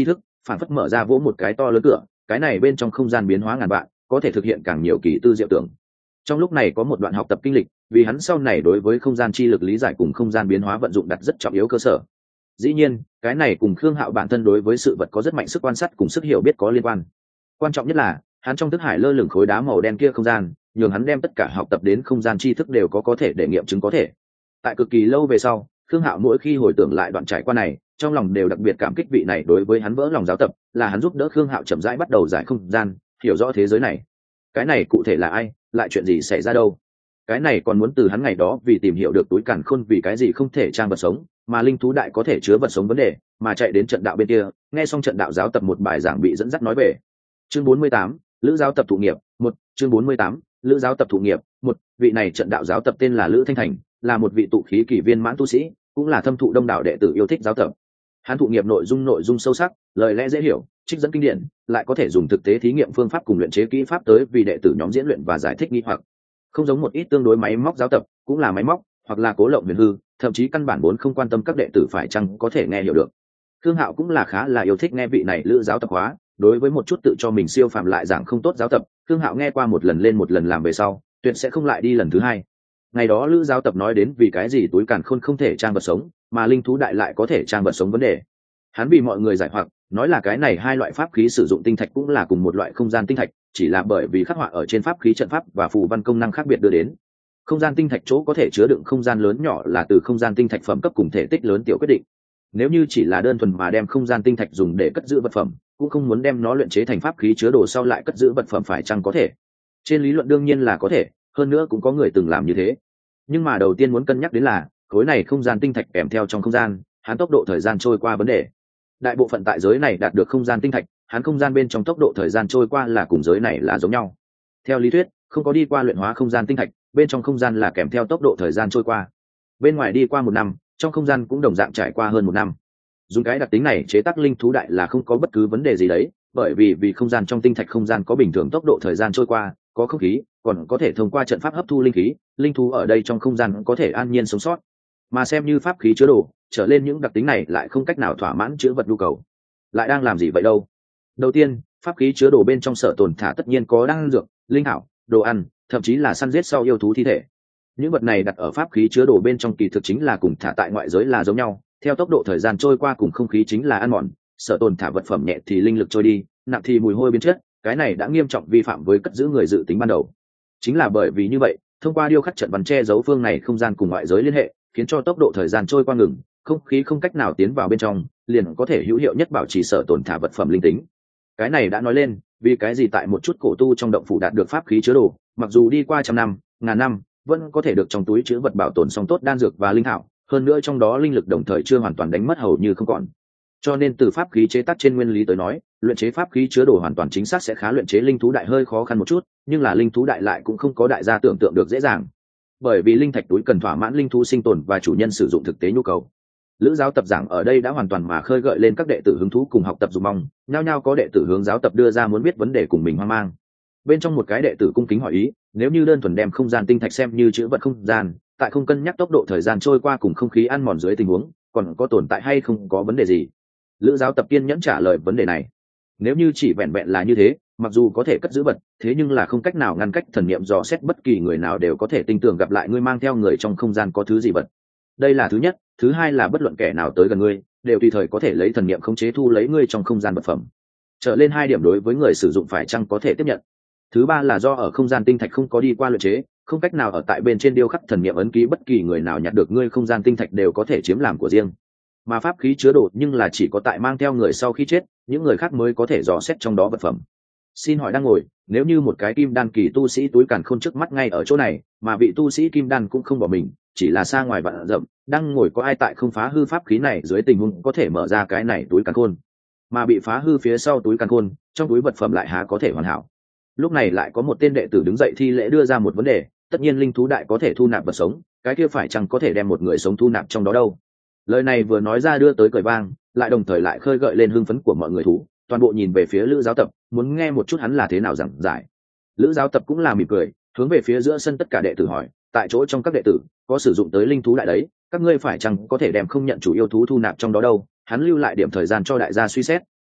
phản phất mở ra vỗ một cái to lớn cửa, cái này bên trong không gian biến hóa ngàn vạn, có thể thực hiện càng nhiều kỳ tư diệu tưởng. Trong lúc này có một đoạn học tập kinh lịch, vì hắn sau này đối với không gian chi lực lý giải cùng không gian biến hóa vận dụng đặt rất trọng yếu cơ sở. Dĩ nhiên, cái này cùng Khương Hạo bản thân đối với sự vật có rất mạnh sức quan sát cùng sức hiểu biết có liên quan. Quan trọng nhất là, hắn trong thức hải lơ lửng khối đá màu đen kia không gian, nhường hắn đem tất cả học tập đến không gian tri thức đều có có thể để nghiệm chứng có thể. Tại cực kỳ lâu về sau, Khương Hạo mỗi khi hồi tưởng lại đoạn trải qua này, trong lòng đều đặc biệt cảm kích vị này đối với hắn vỡ lòng giáo tập, là hắn giúp đỡ Khương Hạo chậm rãi bắt đầu giải không gian, hiểu rõ thế giới này. Cái này cụ thể là ai, lại chuyện gì xảy ra đâu? Cái này còn muốn từ hắn ngày đó vì tìm hiểu được túi càn khôn vì cái gì không thể trang vật sống, mà linh thú đại có thể chứa vật sống vấn đề, mà chạy đến trận đạo bên kia, nghe xong trận đạo giáo tập một bài giảng bị dẫn dắt nói về. Chương bốn mươi tám, Lữ giáo tập thụ nghiệp, một, chương bốn mươi tám, Lữ giáo tập thụ nghiệp, một, vị này trận đạo giáo tập tên là Lữ Thanh Thành, là một vị tụ khí kỳ viên mãn tu sĩ, cũng là thâm thụ đông đảo đệ tử yêu thích giáo tập. Hắn thụ nghiệp nội dung nội dung sâu sắc, lời lẽ dễ hiểu, trích dẫn kinh điển, lại có thể dùng thực tế thí nghiệm phương pháp cùng luyện chế kỹ pháp tới vì đệ tử nhóm diễn luyện và giải thích nghi hoặc. Không giống một ít tương đối máy móc giáo tập, cũng là máy móc, hoặc là cố lộng huyền hư, thậm chí căn bản vốn không quan tâm các đệ tử phải chăng có thể nghe hiểu được. Khương Hạo cũng là khá là yêu thích nghe vị này Lữ giáo tập hóa, đối với một chút tự cho mình siêu phàm lại giảng không tốt giáo tập, Khương Hạo nghe qua một lần lên một lần làm về sau, tuyệt sẽ không lại đi lần thứ hai. Ngày đó Lữ giáo tập nói đến vì cái gì túi càn khôn không thể trang vật sống, mà linh thú đại lại có thể trang vật sống vấn đề. Hắn vì mọi người giải hoặc, nói là cái này hai loại pháp khí sử dụng tinh thạch cũng là cùng một loại không gian tinh thạch, chỉ là bởi vì khắc họa ở trên pháp khí trận pháp và phù văn công năng khác biệt đưa đến. Không gian tinh thạch chỗ có thể chứa đựng không gian lớn nhỏ là từ không gian tinh thạch phẩm cấp cùng thể tích lớn tiểu quyết định. Nếu như chỉ là đơn thuần mà đem không gian tinh thạch dùng để cất giữ vật phẩm, cũng không muốn đem nó luyện chế thành pháp khí chứa đồ sau lại cất giữ vật phẩm phải chăng có thể? Trên lý luận đương nhiên là có thể, hơn nữa cũng có người từng làm như thế. Nhưng mà đầu tiên muốn cân nhắc đến là, khối này không gian tinh thạch kèm theo trong không gian, hắn tốc độ thời gian trôi qua vấn đề. Đại bộ phận tại giới này đạt được không gian tinh thạch, hắn không gian bên trong tốc độ thời gian trôi qua là cùng giới này là giống nhau. Theo lý thuyết, không có đi qua luyện hóa không gian tinh thạch, bên trong không gian là kèm theo tốc độ thời gian trôi qua. Bên ngoài đi qua một năm, trong không gian cũng đồng dạng trải qua hơn một năm. Dùng cái đặc tính này chế tác linh thú đại là không có bất cứ vấn đề gì đấy, bởi vì vì không gian trong tinh thạch không gian có bình thường tốc độ thời gian trôi qua, có không khí, còn có thể thông qua trận pháp hấp thu linh khí, linh thú ở đây trong không gian có thể an nhiên sống sót. Mà xem như pháp khí chứa đồ, trở lên những đặc tính này lại không cách nào thỏa mãn chứa vật nhu cầu. Lại đang làm gì vậy đâu? Đầu tiên, pháp khí chứa đồ bên trong sở tồn thả tất nhiên có đan dược, linh thảo, đồ ăn, thậm chí là săn giết sau yêu thú thi thể. Những vật này đặt ở pháp khí chứa đồ bên trong kỳ thực chính là cùng thả tại ngoại giới là giống nhau, theo tốc độ thời gian trôi qua cùng không khí chính là ăn mòn, sở tồn thả vật phẩm nhẹ thì linh lực trôi đi, nặng thì mùi hôi biến chất, cái này đã nghiêm trọng vi phạm với cất giữ người dự tính ban đầu. Chính là bởi vì như vậy, thông qua điêu khắc trận văn che giấu phương này không gian cùng ngoại giới liên hệ, khiến cho tốc độ thời gian trôi qua ngừng, không khí không cách nào tiến vào bên trong, liền có thể hữu hiệu nhất bảo trì sở tồn thả vật phẩm linh tính. Cái này đã nói lên, vì cái gì tại một chút cổ tu trong động phủ đạt được pháp khí chứa đồ, mặc dù đi qua trăm năm, ngàn năm, vẫn có thể được trong túi chứa vật bảo tồn song tốt đan dược và linh thảo, hơn nữa trong đó linh lực đồng thời chưa hoàn toàn đánh mất hầu như không còn. Cho nên từ pháp khí chế tác trên nguyên lý tới nói, luyện chế pháp khí chứa đồ hoàn toàn chính xác sẽ khá luyện chế linh thú đại hơi khó khăn một chút, nhưng là linh thú đại lại cũng không có đại gia tưởng tượng được dễ dàng. Bởi vì linh thạch túi cần thỏa mãn linh thú sinh tồn và chủ nhân sử dụng thực tế nhu cầu. Lữ giáo tập giảng ở đây đã hoàn toàn mà khơi gợi lên các đệ tử hứng thú cùng học tập dục mong, nhao nhao có đệ tử hướng giáo tập đưa ra muốn biết vấn đề cùng mình hoang mang. Bên trong một cái đệ tử cung kính hỏi ý, nếu như đơn thuần đem không gian tinh thạch xem như chữ vật không gian, tại không cân nhắc tốc độ thời gian trôi qua cùng không khí ăn mòn dưới tình huống, còn có tồn tại hay không có vấn đề gì? Lữ giáo tập kiên nhẫn trả lời vấn đề này. Nếu như chỉ vẹn vẹn là như thế, mặc dù có thể cất giữ vật, thế nhưng là không cách nào ngăn cách thần niệm dò xét bất kỳ người nào đều có thể tin tưởng gặp lại ngươi mang theo người trong không gian có thứ gì vật. Đây là thứ nhất, thứ hai là bất luận kẻ nào tới gần ngươi, đều tùy thời có thể lấy thần niệm khống chế thu lấy ngươi trong không gian vật phẩm. Trở lên hai điểm đối với người sử dụng phải chăng có thể tiếp nhận. Thứ ba là do ở không gian tinh thạch không có đi qua luyện chế, không cách nào ở tại bên trên điêu khắc thần niệm ấn ký, bất kỳ người nào nhặt được ngươi không gian tinh thạch đều có thể chiếm làm của riêng. Mà pháp khí chứa đồ nhưng là chỉ có tại mang theo người sau khi chết, những người khác mới có thể dò xét trong đó vật phẩm. Xin hỏi đang ngồi, nếu như một cái kim đan kỳ tu sĩ túi càn khôn trước mắt ngay ở chỗ này, mà vị tu sĩ kim đan cũng không bỏ mình, chỉ là xa ngoài vạn dặm, đang ngồi có ai tại không phá hư pháp khí này dưới tình huống có thể mở ra cái này túi càn khôn, mà bị phá hư phía sau túi càn khôn, trong túi vật phẩm lại há có thể hoàn hảo. Lúc này lại có một tên đệ tử đứng dậy thi lễ đưa ra một vấn đề, tất nhiên linh thú đại có thể thu nạp vật sống, cái kia phải chăng có thể đem một người sống thu nạp trong đó đâu? Lời này vừa nói ra đưa tới cười vang, lại đồng thời lại khơi gợi lên hưng phấn của mọi người thú, toàn bộ nhìn về phía Lữ giáo tập, muốn nghe một chút hắn là thế nào giảng giải. Lữ giáo tập cũng là mỉm cười, hướng về phía giữa sân tất cả đệ tử hỏi, tại chỗ trong các đệ tử có sử dụng tới linh thú đại đấy, các ngươi phải chăng có thể đem không nhận chủ yêu thú thu nạp trong đó đâu? Hắn lưu lại điểm thời gian cho đại gia suy xét,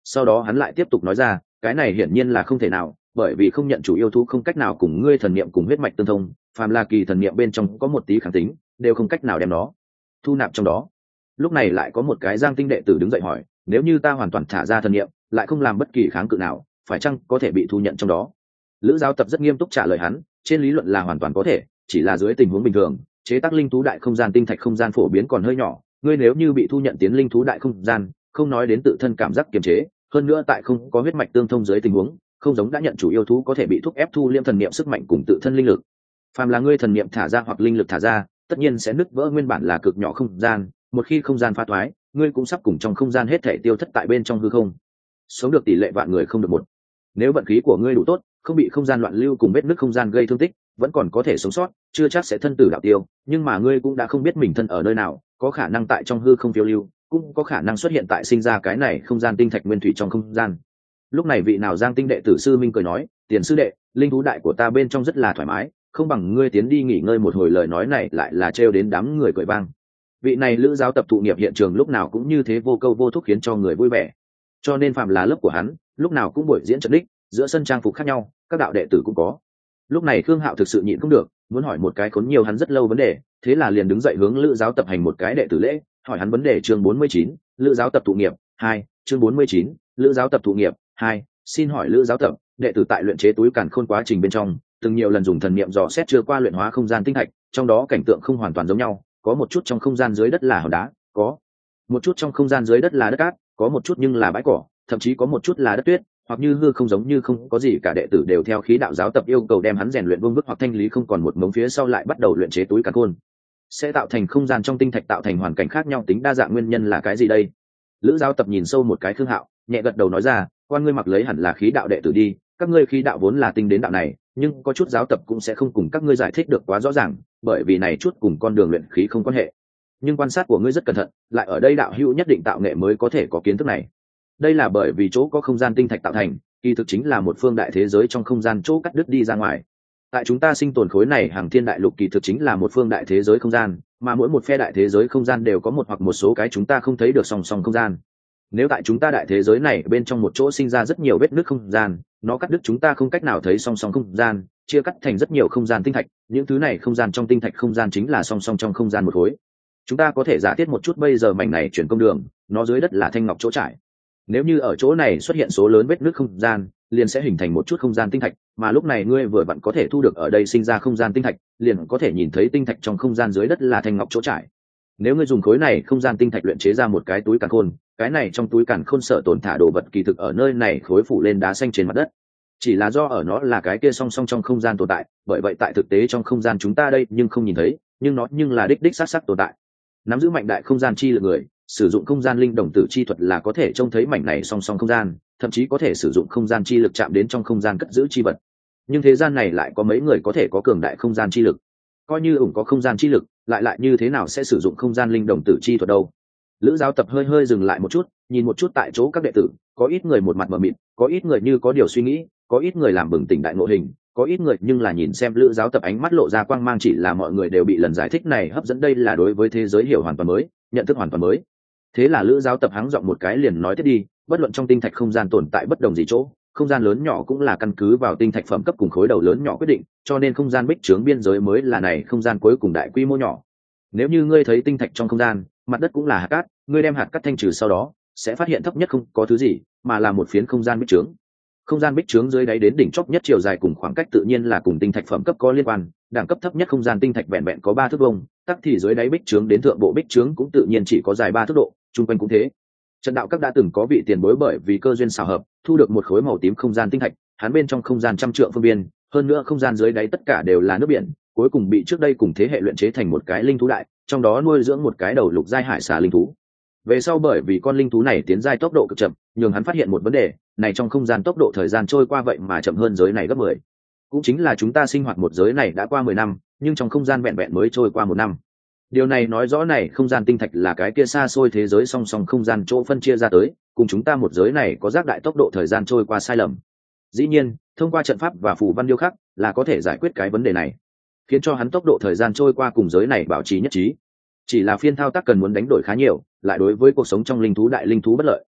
sau đó hắn lại tiếp tục nói ra, cái này hiển nhiên là không thể nào, bởi vì không nhận chủ yêu thú không cách nào cùng ngươi thần niệm cùng huyết mạch tương thông, phàm là kỳ thần niệm bên trong có một tí kháng tính đều không cách nào đem nó thu nạp trong đó. Lúc này lại có một cái Giang Tinh đệ tử đứng dậy hỏi, nếu như ta hoàn toàn thả ra thần niệm lại không làm bất kỳ kháng cự nào, phải chăng có thể bị thu nhận trong đó? Lữ Giáo Tập rất nghiêm túc trả lời hắn, trên lý luận là hoàn toàn có thể, chỉ là dưới tình huống bình thường chế tác linh thú đại không gian tinh thạch không gian phổ biến còn hơi nhỏ, ngươi nếu như bị thu nhận tiến linh thú đại không gian, không nói đến tự thân cảm giác kiềm chế, hơn nữa tại không có huyết mạch tương thông dưới tình huống, không giống đã nhận chủ yêu thú có thể bị thúc ép thu liêm thần niệm sức mạnh cùng tự thân linh lực. Phàm là ngươi thần niệm thả ra hoặc linh lực thả ra, tất nhiên sẽ nứt vỡ nguyên bản là cực nhỏ không gian, một khi không gian phá thoái, ngươi cũng sắp cùng trong không gian hết thể tiêu thất tại bên trong hư không. Sống được tỷ lệ vạn người không được một. Nếu vận khí của ngươi đủ tốt, không bị không gian loạn lưu cùng vết nứt không gian gây thương tích, vẫn còn có thể sống sót, chưa chắc sẽ thân tử đạo tiêu, nhưng mà ngươi cũng đã không biết mình thân ở nơi nào, có khả năng tại trong hư không phiêu lưu, cũng có khả năng xuất hiện tại sinh ra cái này không gian tinh thạch nguyên thủy trong không gian. Lúc này vị nào Giang Tinh đệ tử sư minh cười nói, tiền sư đệ, linh thú đại của ta bên trong rất là thoải mái, không bằng ngươi tiến đi nghỉ ngơi một hồi. Lời nói này lại là trêu đến đám người cười vang. Vị này Lữ Giáo Tập thụ nghiệp hiện trường lúc nào cũng như thế vô câu vô thúc khiến cho người vui vẻ, cho nên phạm là lớp của hắn lúc nào cũng buổi diễn trận đích, giữa sân trang phục khác nhau, các đạo đệ tử cũng có. Lúc này Khương Hạo thực sự nhịn không được, muốn hỏi một cái khốn nhiều hắn rất lâu vấn đề, thế là liền đứng dậy hướng Lữ Giáo Tập hành một cái đệ tử lễ, hỏi hắn vấn đề. Chương bốn mươi chín, Lữ Giáo Tập thụ nghiệp hai. Chương bốn mươi chín, Lữ Giáo Tập thụ nghiệp hai. Xin hỏi Lữ Giáo Tập, đệ tử tại luyện chế túi càn khôn quá trình bên trong, từng nhiều lần dùng thần niệm dò xét chưa qua luyện hóa không gian tinh thạch, trong đó cảnh tượng không hoàn toàn giống nhau, có một chút trong không gian dưới đất là hòn đá, có một chút trong không gian dưới đất là đất cát, có một chút nhưng là bãi cỏ, thậm chí có một chút là đất tuyết, hoặc như hư không giống như không có gì cả. Đệ tử đều theo khí đạo giáo tập yêu cầu đem hắn rèn luyện vương vức hoặc thanh lý không còn một mống, phía sau lại bắt đầu luyện chế túi càn khôn. Sẽ tạo thành không gian trong tinh thạch tạo thành hoàn cảnh khác nhau, tính đa dạng nguyên nhân là cái gì đây? Lữ Giáo Tập nhìn sâu một cái Khương Hạo, nhẹ gật đầu nói ra, quan ngươi mặc lấy hẳn là khí đạo đệ tử đi, các ngươi khí đạo vốn là tinh đến đạo này, nhưng có chút giáo tập cũng sẽ không cùng các ngươi giải thích được quá rõ ràng, bởi vì này chút cùng con đường luyện khí không quan hệ. Nhưng quan sát của ngươi rất cẩn thận, lại ở đây đạo hữu nhất định tạo nghệ mới có thể có kiến thức này. Đây là bởi vì chỗ có không gian tinh thạch tạo thành, kỳ thực chính là một phương đại thế giới trong không gian chỗ cắt đứt đi ra ngoài. Tại chúng ta sinh tồn khối này hàng thiên đại lục kỳ thực chính là một phương đại thế giới không gian, mà mỗi một phe đại thế giới không gian đều có một hoặc một số cái chúng ta không thấy được song song không gian. Nếu tại chúng ta đại thế giới này bên trong một chỗ sinh ra rất nhiều vết nứt không gian, nó cắt đứt chúng ta không cách nào thấy song song không gian, chia cắt thành rất nhiều không gian tinh thạch, những thứ này không gian trong tinh thạch không gian chính là song song trong không gian một khối. Chúng ta có thể giả thiết một chút, bây giờ mảnh này chuyển công đường, nó dưới đất là thanh ngọc chỗ trải. Nếu như ở chỗ này xuất hiện số lớn vết nứt không gian, liền sẽ hình thành một chút không gian tinh thạch, mà lúc này ngươi vừa vặn có thể thu được ở đây sinh ra không gian tinh thạch, liền có thể nhìn thấy tinh thạch trong không gian dưới đất là thanh ngọc chỗ trải. Nếu ngươi dùng khối này không gian tinh thạch luyện chế ra một cái túi càn khôn, cái này trong túi càn khôn sợ tồn thả đồ vật kỳ thực ở nơi này khối phủ lên đá xanh trên mặt đất, chỉ là do ở nó là cái kia song song trong không gian tồn tại, bởi vậy tại thực tế trong không gian chúng ta đây nhưng không nhìn thấy, nhưng nó nhưng là đích đích xác xác tồn tại. Nắm giữ mạnh đại không gian chi lực người, sử dụng không gian linh đồng tử chi thuật là có thể trông thấy mảnh này song song không gian, thậm chí có thể sử dụng không gian chi lực chạm đến trong không gian cất giữ chi vật. Nhưng thế gian này lại có mấy người có thể có cường đại không gian chi lực? Coi như ủng có không gian chi lực, lại lại như thế nào sẽ sử dụng không gian linh đồng tử chi thuật đâu? Lữ Giáo Tập hơi hơi dừng lại một chút, nhìn một chút tại chỗ các đệ tử, có ít người một mặt mờ mịt, có ít người như có điều suy nghĩ, có ít người làm bừng tỉnh đại ngộ hình, có ít người nhưng là nhìn xem Lữ Giáo Tập ánh mắt lộ ra quang mang, chỉ là mọi người đều bị lần giải thích này hấp dẫn, đây là đối với thế giới hiểu hoàn toàn mới, nhận thức hoàn toàn mới. Thế là Lữ Giáo Tập hắng giọng một cái liền nói tiếp đi, bất luận trong tinh thạch không gian tồn tại bất đồng gì chỗ, không gian lớn nhỏ cũng là căn cứ vào tinh thạch phẩm cấp cùng khối đầu lớn nhỏ quyết định, cho nên không gian bích trướng biên giới mới là này không gian cuối cùng đại quy mô nhỏ. Nếu như ngươi thấy tinh thạch trong không gian, mặt đất cũng là hạt cát, ngươi đem hạt cát thanh trừ sau đó, sẽ phát hiện thấp nhất không có thứ gì, mà là một phiến không gian bích trướng. Không gian bích trướng dưới đáy đến đỉnh chóp nhất chiều dài cùng khoảng cách tự nhiên là cùng tinh thạch phẩm cấp có liên quan, đẳng cấp thấp nhất không gian tinh thạch vẹn vẹn có ba thước vuông, tắc thì dưới đáy bích trướng đến thượng bộ bích trướng cũng tự nhiên chỉ có dài ba thước độ, trung quanh cũng thế. Trận đạo các đã từng có vị tiền bối bởi vì cơ duyên xảo hợp, thu được một khối màu tím không gian tinh thạch, hắn bên trong không gian trăm trượng phương biên, hơn nữa không gian dưới đáy tất cả đều là nước biển, cuối cùng bị trước đây cùng thế hệ luyện chế thành một cái linh thú đại, trong đó nuôi dưỡng một cái đầu lục giai hải xà linh thú. Về sau bởi vì con linh thú này tiến giai tốc độ cực chậm, nhường hắn phát hiện một vấn đề, này trong không gian tốc độ thời gian trôi qua vậy mà chậm hơn giới này gấp mười. Cũng chính là chúng ta sinh hoạt một giới này đã qua mười năm, nhưng trong không gian vẹn vẹn mới trôi qua một năm. Điều này nói rõ này không gian tinh thạch là cái kia xa xôi thế giới song song không gian chỗ phân chia ra tới, cùng chúng ta một giới này có giác đại tốc độ thời gian trôi qua sai lầm. Dĩ nhiên, thông qua trận pháp và phù văn điêu khắc là có thể giải quyết cái vấn đề này, khiến cho hắn tốc độ thời gian trôi qua cùng giới này bảo trì nhất trí. Chỉ là phiên thao tác cần muốn đánh đổi khá nhiều, lại đối với cuộc sống trong linh thú đại linh thú bất lợi.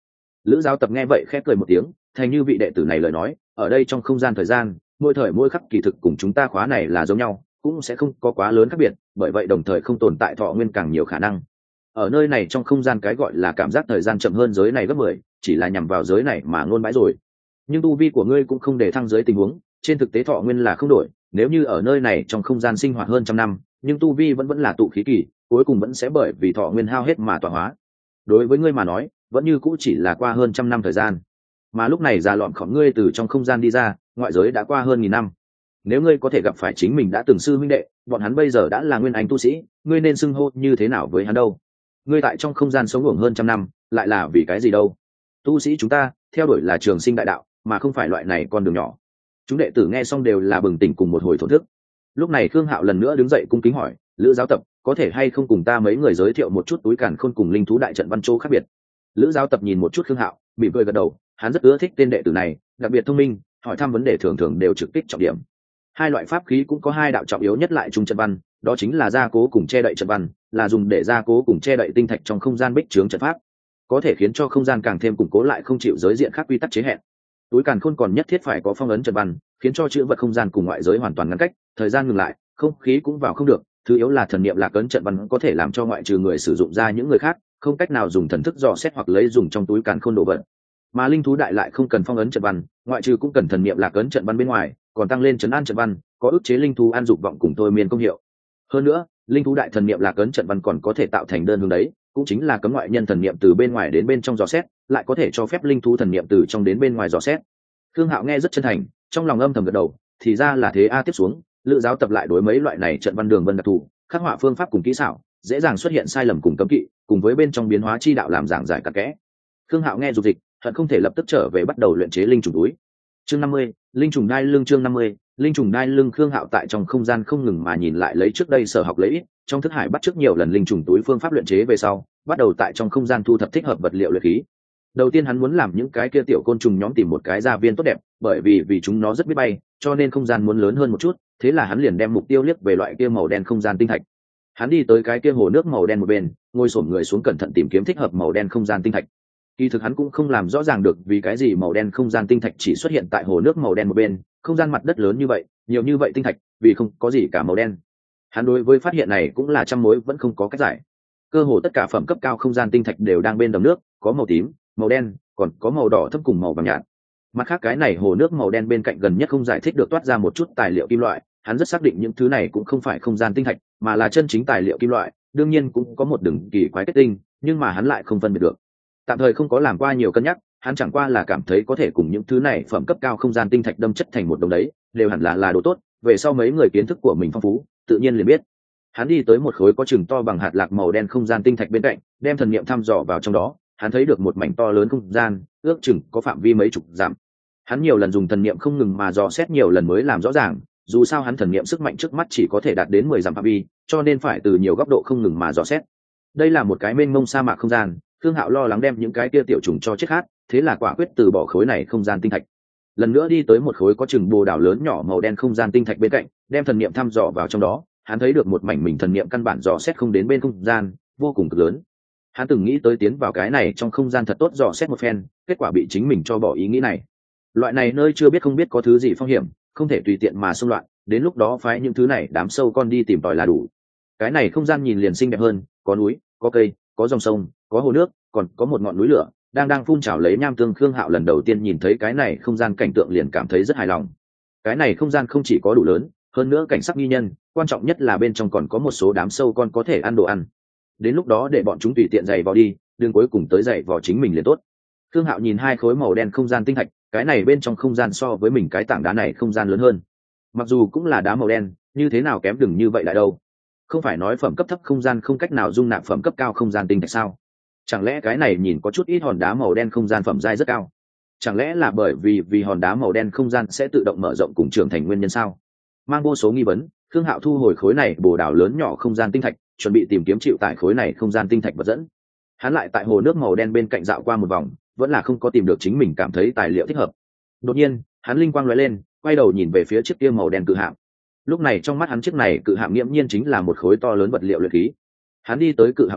Lữ giáo tập nghe vậy khép cười một tiếng, thành như vị đệ tử này lời nói, ở đây trong không gian thời gian, mỗi thời mỗi khắc kỳ thực cùng chúng ta khóa này là giống nhau, cũng sẽ không có quá lớn khác biệt, bởi vậy đồng thời không tồn tại thọ nguyên càng nhiều khả năng. Ở nơi này trong không gian cái gọi là cảm giác thời gian chậm hơn giới này gấp mười, chỉ là nhằm vào giới này mà ngôn bãi rồi. Nhưng tu vi của ngươi cũng không để thăng giới tình huống, trên thực tế thọ nguyên là không đổi, nếu như ở nơi này trong không gian sinh hoạt hơn trăm năm, nhưng tu vi vẫn vẫn là tụ khí kỳ, cuối cùng vẫn sẽ bởi vì thọ nguyên hao hết mà tọa hóa. Đối với ngươi mà nói, vẫn như cũ chỉ là qua hơn trăm năm thời gian, mà lúc này già lọn khỏng ngươi từ trong không gian đi ra, ngoại giới đã qua hơn nghìn năm. Nếu ngươi có thể gặp phải chính mình đã từng sư huynh đệ, bọn hắn bây giờ đã là nguyên anh tu sĩ, ngươi nên xưng hô như thế nào với hắn đâu? Ngươi tại trong không gian sống ngủ hơn trăm năm, lại là vì cái gì đâu? Tu sĩ chúng ta theo đuổi là trường sinh đại đạo, mà không phải loại này con đường nhỏ. Chúng đệ tử nghe xong đều là bừng tỉnh cùng một hồi thổn thức. Lúc này Khương Hạo lần nữa đứng dậy cung kính hỏi, Lữ giáo tập, có thể hay không cùng ta mấy người giới thiệu một chút túi càn khôn cùng linh thú đại trận văn châu khác biệt? Lữ giáo tập nhìn một chút Khương Hạo, mỉm cười gật đầu, hắn rất ưa thích tên đệ tử này, đặc biệt thông minh, hỏi thăm vấn đề thường thường đều trực kích trọng điểm. Hai loại pháp khí cũng có hai đạo trọng yếu nhất lại trung trận văn, đó chính là gia cố cùng che đậy trận văn, là dùng để gia cố cùng che đậy tinh thạch trong không gian bích trướng trận pháp, có thể khiến cho không gian càng thêm củng cố lại không chịu giới diện khác quy tắc chế hẹn. Túi càn khôn còn nhất thiết phải có phong ấn trận văn, khiến cho chữ vật không gian cùng ngoại giới hoàn toàn ngăn cách, thời gian ngừng lại, không khí cũng vào không được, thứ yếu là thần niệm lạc ấn trận văn có thể làm cho ngoại trừ người sử dụng ra những người khác không cách nào dùng thần thức dò xét hoặc lấy dùng trong túi càn khôn đồ vật. Mà linh thú đại lại không cần phong ấn trận văn, ngoại trừ cũng cần thần niệm lạc ấn trận văn bên ngoài, còn tăng lên trấn an trận văn, có ức chế linh thú an dục vọng cùng thôi miên công hiệu. Hơn nữa, linh thú đại thần niệm lạc ấn trận văn còn có thể tạo thành đơn hướng đấy, cũng chính là cấm ngoại nhân thần niệm từ bên ngoài đến bên trong dò xét, lại có thể cho phép linh thú thần niệm từ trong đến bên ngoài dò xét. Thương Hạo nghe rất chân thành, trong lòng âm thầm gật đầu, thì ra là thế a. Tiếp xuống, Lữ giáo tập lại đối mấy loại này trận văn đường vân đặc thù, khắc họa phương pháp cùng kỹ xảo, dễ dàng xuất hiện sai lầm cùng cấm kỵ, cùng với bên trong biến hóa chi đạo làm giảng giải cặn kẽ. Thương Hạo nghe dục dịch, hận không thể lập tức trở về bắt đầu luyện chế linh trùng túi. Chương năm mươi, linh trùng đai lưng. Chương năm mươi, linh trùng đai lưng. Khương Hạo tại trong không gian không ngừng mà nhìn lại lấy trước đây sở học lấy ít, trong thức hải bắt trước nhiều lần linh trùng túi phương pháp luyện chế về sau, bắt đầu tại trong không gian thu thập thích hợp vật liệu luyện khí. Đầu tiên hắn muốn làm những cái kia tiểu côn trùng nhóm tìm một cái gia viên tốt đẹp, bởi vì vì chúng nó rất biết bay, cho nên không gian muốn lớn hơn một chút, thế là hắn liền đem mục tiêu liếc về loại kia màu đen không gian tinh thạch. Hắn đi tới cái kia hồ nước màu đen một bên, ngồi xổm người xuống cẩn thận tìm kiếm thích hợp màu đen không gian tinh thạch. Kỳ thực hắn cũng không làm rõ ràng được vì cái gì màu đen không gian tinh thạch chỉ xuất hiện tại hồ nước màu đen một bên, không gian mặt đất lớn như vậy, nhiều như vậy tinh thạch, vì không có gì cả màu đen. Hắn đối với phát hiện này cũng là trăm mối vẫn không có cách giải. Cơ hồ tất cả phẩm cấp cao không gian tinh thạch đều đang bên đầm nước, có màu tím, màu đen, còn có màu đỏ thâm cùng màu vàng nhạt. Mặt khác cái này hồ nước màu đen bên cạnh gần nhất không giải thích được toát ra một chút tài liệu kim loại, hắn rất xác định những thứ này cũng không phải không gian tinh thạch, mà là chân chính tài liệu kim loại, đương nhiên cũng có một đường kỳ quái kết tinh, nhưng mà hắn lại không phân biệt được. Tạm thời không có làm qua nhiều cân nhắc, hắn chẳng qua là cảm thấy có thể cùng những thứ này phẩm cấp cao không gian tinh thạch đâm chất thành một đồng đấy, đều hẳn là là đồ tốt, về sau mấy người kiến thức của mình phong phú, tự nhiên liền biết. Hắn đi tới một khối có chừng to bằng hạt lạc màu đen không gian tinh thạch bên cạnh, đem thần niệm thăm dò vào trong đó, hắn thấy được một mảnh to lớn không gian, ước chừng có phạm vi mấy chục dặm. Hắn nhiều lần dùng thần niệm không ngừng mà dò xét nhiều lần mới làm rõ ràng, dù sao hắn thần niệm sức mạnh trước mắt chỉ có thể đạt đến mười dặm phạm vi, cho nên phải từ nhiều góc độ không ngừng mà dò xét. Đây là một cái mênh mông sa mạc không gian, Thương Hạo lo lắng đem những cái kia tiểu trùng cho chết khát, thế là quả quyết từ bỏ khối này không gian tinh thạch. Lần nữa đi tới một khối có chừng bồ đào lớn nhỏ màu đen không gian tinh thạch bên cạnh, đem thần niệm thăm dò vào trong đó, hắn thấy được một mảnh mình thần niệm căn bản dò xét không đến bên không gian, vô cùng cực lớn. Hắn từng nghĩ tới tiến vào cái này trong không gian thật tốt dò xét một phen, kết quả bị chính mình cho bỏ ý nghĩ này. Loại này nơi chưa biết không biết có thứ gì phong hiểm, không thể tùy tiện mà xông loạn, đến lúc đó phái những thứ này đám sâu con đi tìm tòi là đủ. Cái này không gian nhìn liền xinh đẹp hơn, có núi, có cây, có dòng sông, có hồ nước, còn có một ngọn núi lửa đang đang phun trào lấy nham tương. Khương Hạo lần đầu tiên nhìn thấy cái này không gian cảnh tượng liền cảm thấy rất hài lòng. Cái này không gian không chỉ có đủ lớn, hơn nữa cảnh sắc nghi nhân, quan trọng nhất là bên trong còn có một số đám sâu con có thể ăn đồ ăn. Đến lúc đó để bọn chúng tùy tiện giày vò đi, đừng cuối cùng tới giày vò chính mình liền tốt. Khương Hạo nhìn hai khối màu đen không gian tinh thạch, cái này bên trong không gian so với mình cái tảng đá này không gian lớn hơn. Mặc dù cũng là đá màu đen, như thế nào kém đừng như vậy lại đâu. Không phải nói phẩm cấp thấp không gian không cách nào dung nạp phẩm cấp cao không gian tinh thạch sao? Chẳng lẽ cái này nhìn có chút ít hòn đá màu đen không gian phẩm giai rất cao? Chẳng lẽ là bởi vì vì hòn đá màu đen không gian sẽ tự động mở rộng cùng trưởng thành nguyên nhân sao? Mang vô số nghi vấn, Khương Hạo thu hồi khối này bồ đào lớn nhỏ không gian tinh thạch, chuẩn bị tìm kiếm chịu tải khối này không gian tinh thạch vật dẫn. Hắn lại tại hồ nước màu đen bên cạnh dạo qua một vòng, vẫn là không có tìm được chính mình cảm thấy tài liệu thích hợp. Đột nhiên, hắn linh quang lóe lên, quay đầu nhìn về phía chiếc kia màu đen cự hạm. Lúc này trong mắt hắn chiếc này cự hạm nghiễm nhiên chính là một khối to lớn vật liệu luyện khí. Hắn đi tới cự hạm dưới,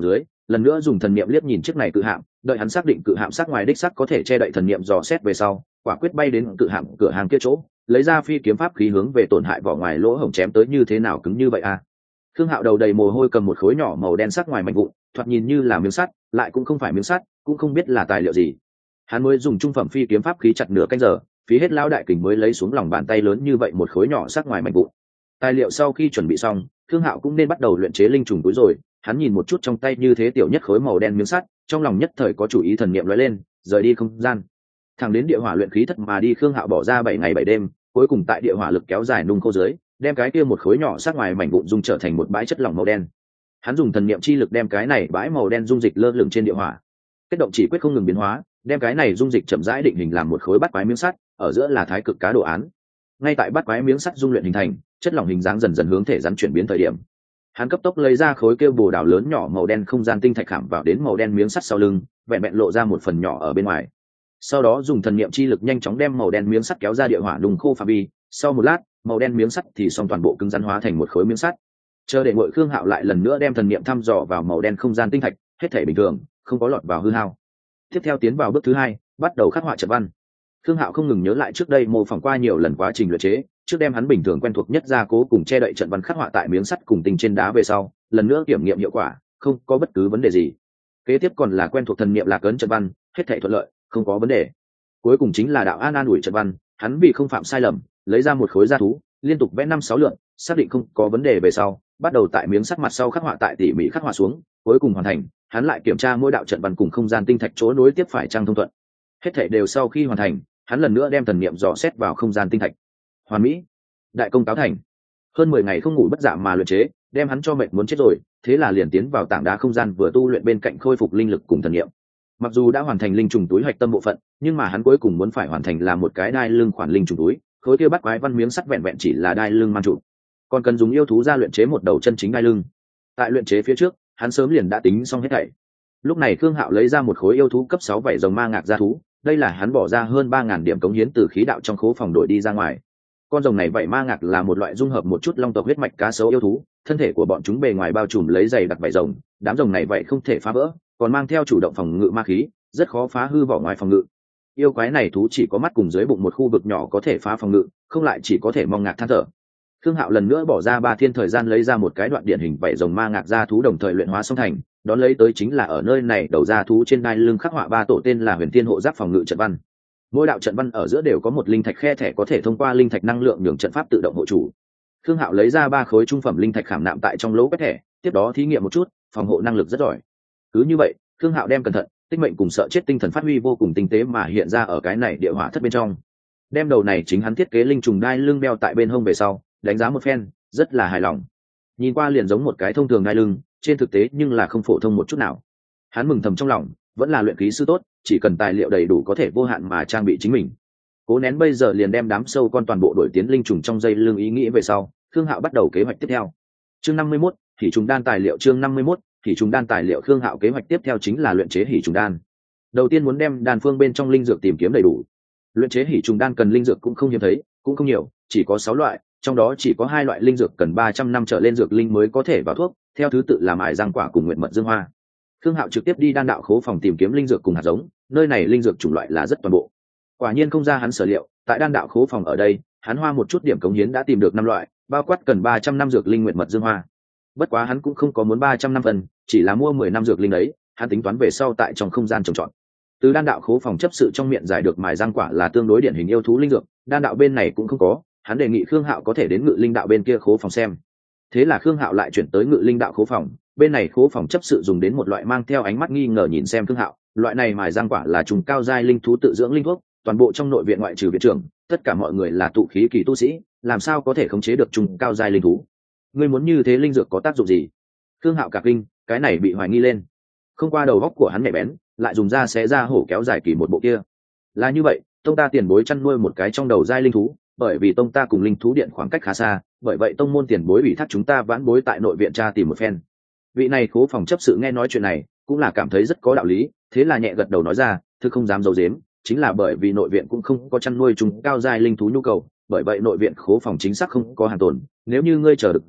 lần nữa dùng thần niệm liếc nhìn chiếc này cự hạm, đợi hắn xác định cự hạm sát ngoài đích sắc có thể che đậy thần niệm dò xét về sau, quả quyết bay đến cự hạm cửa hàng kia chỗ, lấy ra phi kiếm pháp khí hướng về tổn hại vỏ ngoài lỗ hổng chém tới. Như thế nào cứng như vậy à? Khương Hạo đầu đầy mồ hôi cầm một khối nhỏ màu đen sắc ngoài mảnh vụn, thoạt nhìn như là miếng sắt, lại cũng không phải miếng sắt, cũng không biết là tài liệu gì. Hắn mới dùng trung phẩm phi kiếm pháp khí chặt nửa canh giờ, phí hết lão đại kình mới lấy xuống lòng bàn tay lớn như vậy một khối nhỏ sắc ngoài mảnh vụn. Tài liệu sau khi chuẩn bị xong, Khương Hạo cũng nên bắt đầu luyện chế linh trùng túi rồi. Hắn nhìn một chút trong tay như thế tiểu nhất khối màu đen miếng sắt, trong lòng nhất thời có chủ ý, thần niệm lóe lên, rời đi không gian, thẳng đến địa hỏa luyện khí thất mà đi. Khương Hạo bỏ ra bảy ngày bảy đêm, cuối cùng tại địa hỏa lực kéo dài nung khô dưới, đem cái kia một khối nhỏ sắc ngoài mảnh vụn dung trở thành một bãi chất lỏng màu đen. Hắn dùng thần niệm chi lực đem cái này bãi màu đen dung dịch lơ lửng trên địa hỏa, kết động chỉ quyết không ngừng biến hóa, đem cái này dung dịch chậm rãi định hình làm một khối bát quái miếng sắt, ở giữa là thái cực cá đồ án. Ngay tại bát quái miếng sắt dung luyện hình thành, chất lỏng hình dáng dần dần hướng thể rắn chuyển biến thời điểm, hắn cấp tốc lấy ra khối kêu bồ đào lớn nhỏ màu đen không gian tinh thạch khảm vào đến màu đen miếng sắt sau lưng, vẹn vẹn lộ ra một phần nhỏ ở bên ngoài. Sau đó dùng thần niệm chi lực nhanh chóng đem màu đen miếng sắt kéo ra địa hỏa nung khô phạm vi. Sau một lát, màu đen miếng sắt thì xong toàn bộ cứng rắn hóa thành một khối miếng sắt. Chờ để ngội Khương Hạo lại lần nữa đem thần niệm thăm dò vào màu đen không gian tinh thạch, hết thể bình thường, không có lọt vào hư hao. Tiếp theo tiến vào bước thứ hai, bắt đầu khắc họa trận văn. Khương Hạo không ngừng nhớ lại trước đây mô phỏng qua nhiều lần quá trình luyện chế, trước đem hắn bình thường quen thuộc nhất gia cố cùng che đậy trận văn khắc họa tại miếng sắt cùng tinh trên đá về sau, lần nữa kiểm nghiệm hiệu quả, không có bất cứ vấn đề gì. Kế tiếp còn là quen thuộc thần niệm lạc ấn trận văn, hết thảy thuận lợi, không có vấn đề. Cuối cùng chính là đạo an an ủi trận văn, hắn vì không phạm sai lầm, lấy ra một khối da thú, liên tục vẽ năm sáu lượt, xác định không có vấn đề về sau, bắt đầu tại miếng sắt mặt sau khắc họa tại tỉ mỉ khắc họa xuống, cuối cùng hoàn thành. Hắn lại kiểm tra mỗi đạo trận văn cùng không gian tinh thạch chỗ nối tiếp phải trang thông thuận. Hết thảy đều sau khi hoàn thành, hắn lần nữa đem thần niệm dò xét vào không gian tinh thạch. Hoàn mỹ, đại công cáo thành. Hơn mười ngày không ngủ bất giảm mà luyện chế, đem hắn cho mệt muốn chết rồi, thế là liền tiến vào tảng đá không gian vừa tu luyện bên cạnh khôi phục linh lực cùng thần niệm. Mặc dù đã hoàn thành linh trùng túi hạch tâm bộ phận, nhưng mà hắn cuối cùng muốn phải hoàn thành là một cái đai lưng khoản linh trùng túi, khối kia bắt quái văn miếng sắt vẹn vẹn chỉ là đai lưng mang trụ, còn cần dùng yêu thú ra luyện chế một đầu chân chính đai lưng. Tại luyện chế phía trước, hắn sớm liền đã tính xong hết thảy. Lúc này Khương Hạo lấy ra một khối yêu thú cấp sáu vảy rồng ma ngạc gia thú, đây là hắn bỏ ra hơn ba ngàn điểm cống hiến từ khí đạo trong khố phòng đổi đi ra ngoài. Con rồng này vảy ma ngạc là một loại dung hợp một chút long tộc huyết mạch cá sấu yêu thú, thân thể của bọn chúng bề ngoài bao trùm lấy dày đặc vảy rồng, đám rồng này vậy không thể phá vỡ, còn mang theo chủ động phòng ngự ma khí, rất khó phá hư vỏ ngoài phòng ngự. Yêu quái này thú chỉ có mắt cùng dưới bụng một khu vực nhỏ có thể phá phòng ngự, không lại chỉ có thể mong ngạc than thở. Khương Hạo lần nữa bỏ ra ba thiên thời gian lấy ra một cái đoạn điển hình vảy rồng ma ngạc gia thú đồng thời luyện hóa xong thành, đón lấy tới chính là ở nơi này đầu gia thú trên đai lưng khắc họa ba tổ tên là Huyền Thiên Hộ Giáp phòng ngự trận văn. Mỗi đạo trận văn ở giữa đều có một linh thạch khe thẻ có thể thông qua linh thạch năng lượng nhường trận pháp tự động hộ chủ. Khương Hạo lấy ra ba khối trung phẩm linh thạch khảm nạm tại trong lỗ quét thẻ, tiếp đó thí nghiệm một chút, phòng hộ năng lực rất giỏi. Cứ như vậy, Khương Hạo đem cẩn thận, tinh mệnh cùng sợ chết tinh thần phát huy vô cùng tinh tế mà hiện ra ở cái này địa hỏa thất bên trong. Đem đầu này chính hắn thiết kế linh trùng đai lưng đeo tại bên hông về sau, đánh giá một phen, rất là hài lòng. Nhìn qua liền giống một cái thông thường đai lưng, trên thực tế nhưng là không phổ thông một chút nào. Hắn mừng thầm trong lòng, vẫn là luyện khí sư tốt, chỉ cần tài liệu đầy đủ có thể vô hạn mà trang bị chính mình. Cố nén bây giờ liền đem đám sâu con toàn bộ đổi tiến linh trùng trong dây lưng ý nghĩ về sau, Khương Hạo bắt đầu kế hoạch tiếp theo. Chương năm mươi mốt, hỉ trùng đan tài liệu. Chương năm mươi mốt, hỉ trùng đan tài liệu. Khương Hạo kế hoạch tiếp theo chính là luyện chế hỉ trùng đan. Đầu tiên muốn đem đan phương bên trong linh dược tìm kiếm đầy đủ. Luyện chế hỉ trùng đan cần linh dược cũng không hiếm thấy, cũng không nhiều, chỉ có sáu loại, trong đó chỉ có hai loại linh dược cần ba trăm năm trở lên dược linh mới có thể vào thuốc, theo thứ tự là mại giang quả cùng nguyện mật dương hoa. Khương Hạo trực tiếp đi đan đạo khố phòng tìm kiếm linh dược cùng hạt giống, nơi này linh dược chủng loại là rất toàn bộ. Quả nhiên không ra hắn sở liệu, tại đan đạo khố phòng ở đây, hắn hoa một chút điểm cống hiến đã tìm được năm loại, bao quát cần ba trăm năm dược linh nguyện mật dương hoa. Bất quá hắn cũng không có muốn ba trăm năm phần, chỉ là mua mười năm dược linh đấy, hắn tính toán về sau tại trong không gian trồng trọt. Từ đan đạo khố phòng chấp sự trong miệng giải được mài giang quả là tương đối điển hình yêu thú linh dược, đan đạo bên này cũng không có, hắn đề nghị Khương Hạo có thể đến ngự linh đạo bên kia khố phòng xem. Thế là Khương Hạo lại chuyển tới ngự linh đạo khố phòng, bên này khố phòng chấp sự dùng đến một loại mang theo ánh mắt nghi ngờ nhìn xem Khương Hạo, loại này mài giang quả là trùng cao giai linh thú tự dưỡng linh thuốc, toàn bộ trong nội viện ngoại trừ viện trưởng, tất cả mọi người là tụ khí kỳ tu sĩ, làm sao có thể khống chế được trùng cao giai linh thú? Ngươi muốn như thế linh dược có tác dụng gì? Khương Hạo cả kinh, cái này bị hoài nghi lên. Không qua đầu góc của hắn nhạy bén, lại dùng ra xé ra hổ kéo dài kỳ một bộ kia. Là như vậy, tông ta tiền bối chăn nuôi một cái trong đầu giai linh thú, bởi vì tông ta cùng linh thú điện khoảng cách khá xa, bởi vậy tông môn tiền bối ủy thác chúng ta vãn bối tại nội viện tra tìm một phen. Vị này khố phòng chấp sự nghe nói chuyện này, cũng là cảm thấy rất có đạo lý, thế là nhẹ gật đầu nói ra, thứ không dám giấu giếm, chính là bởi vì nội viện cũng không có chăn nuôi chúng cao giai linh thú nhu cầu, bởi vậy nội viện khố phòng chính xác không có hàng tồn, nếu như ngươi chờ được rồi,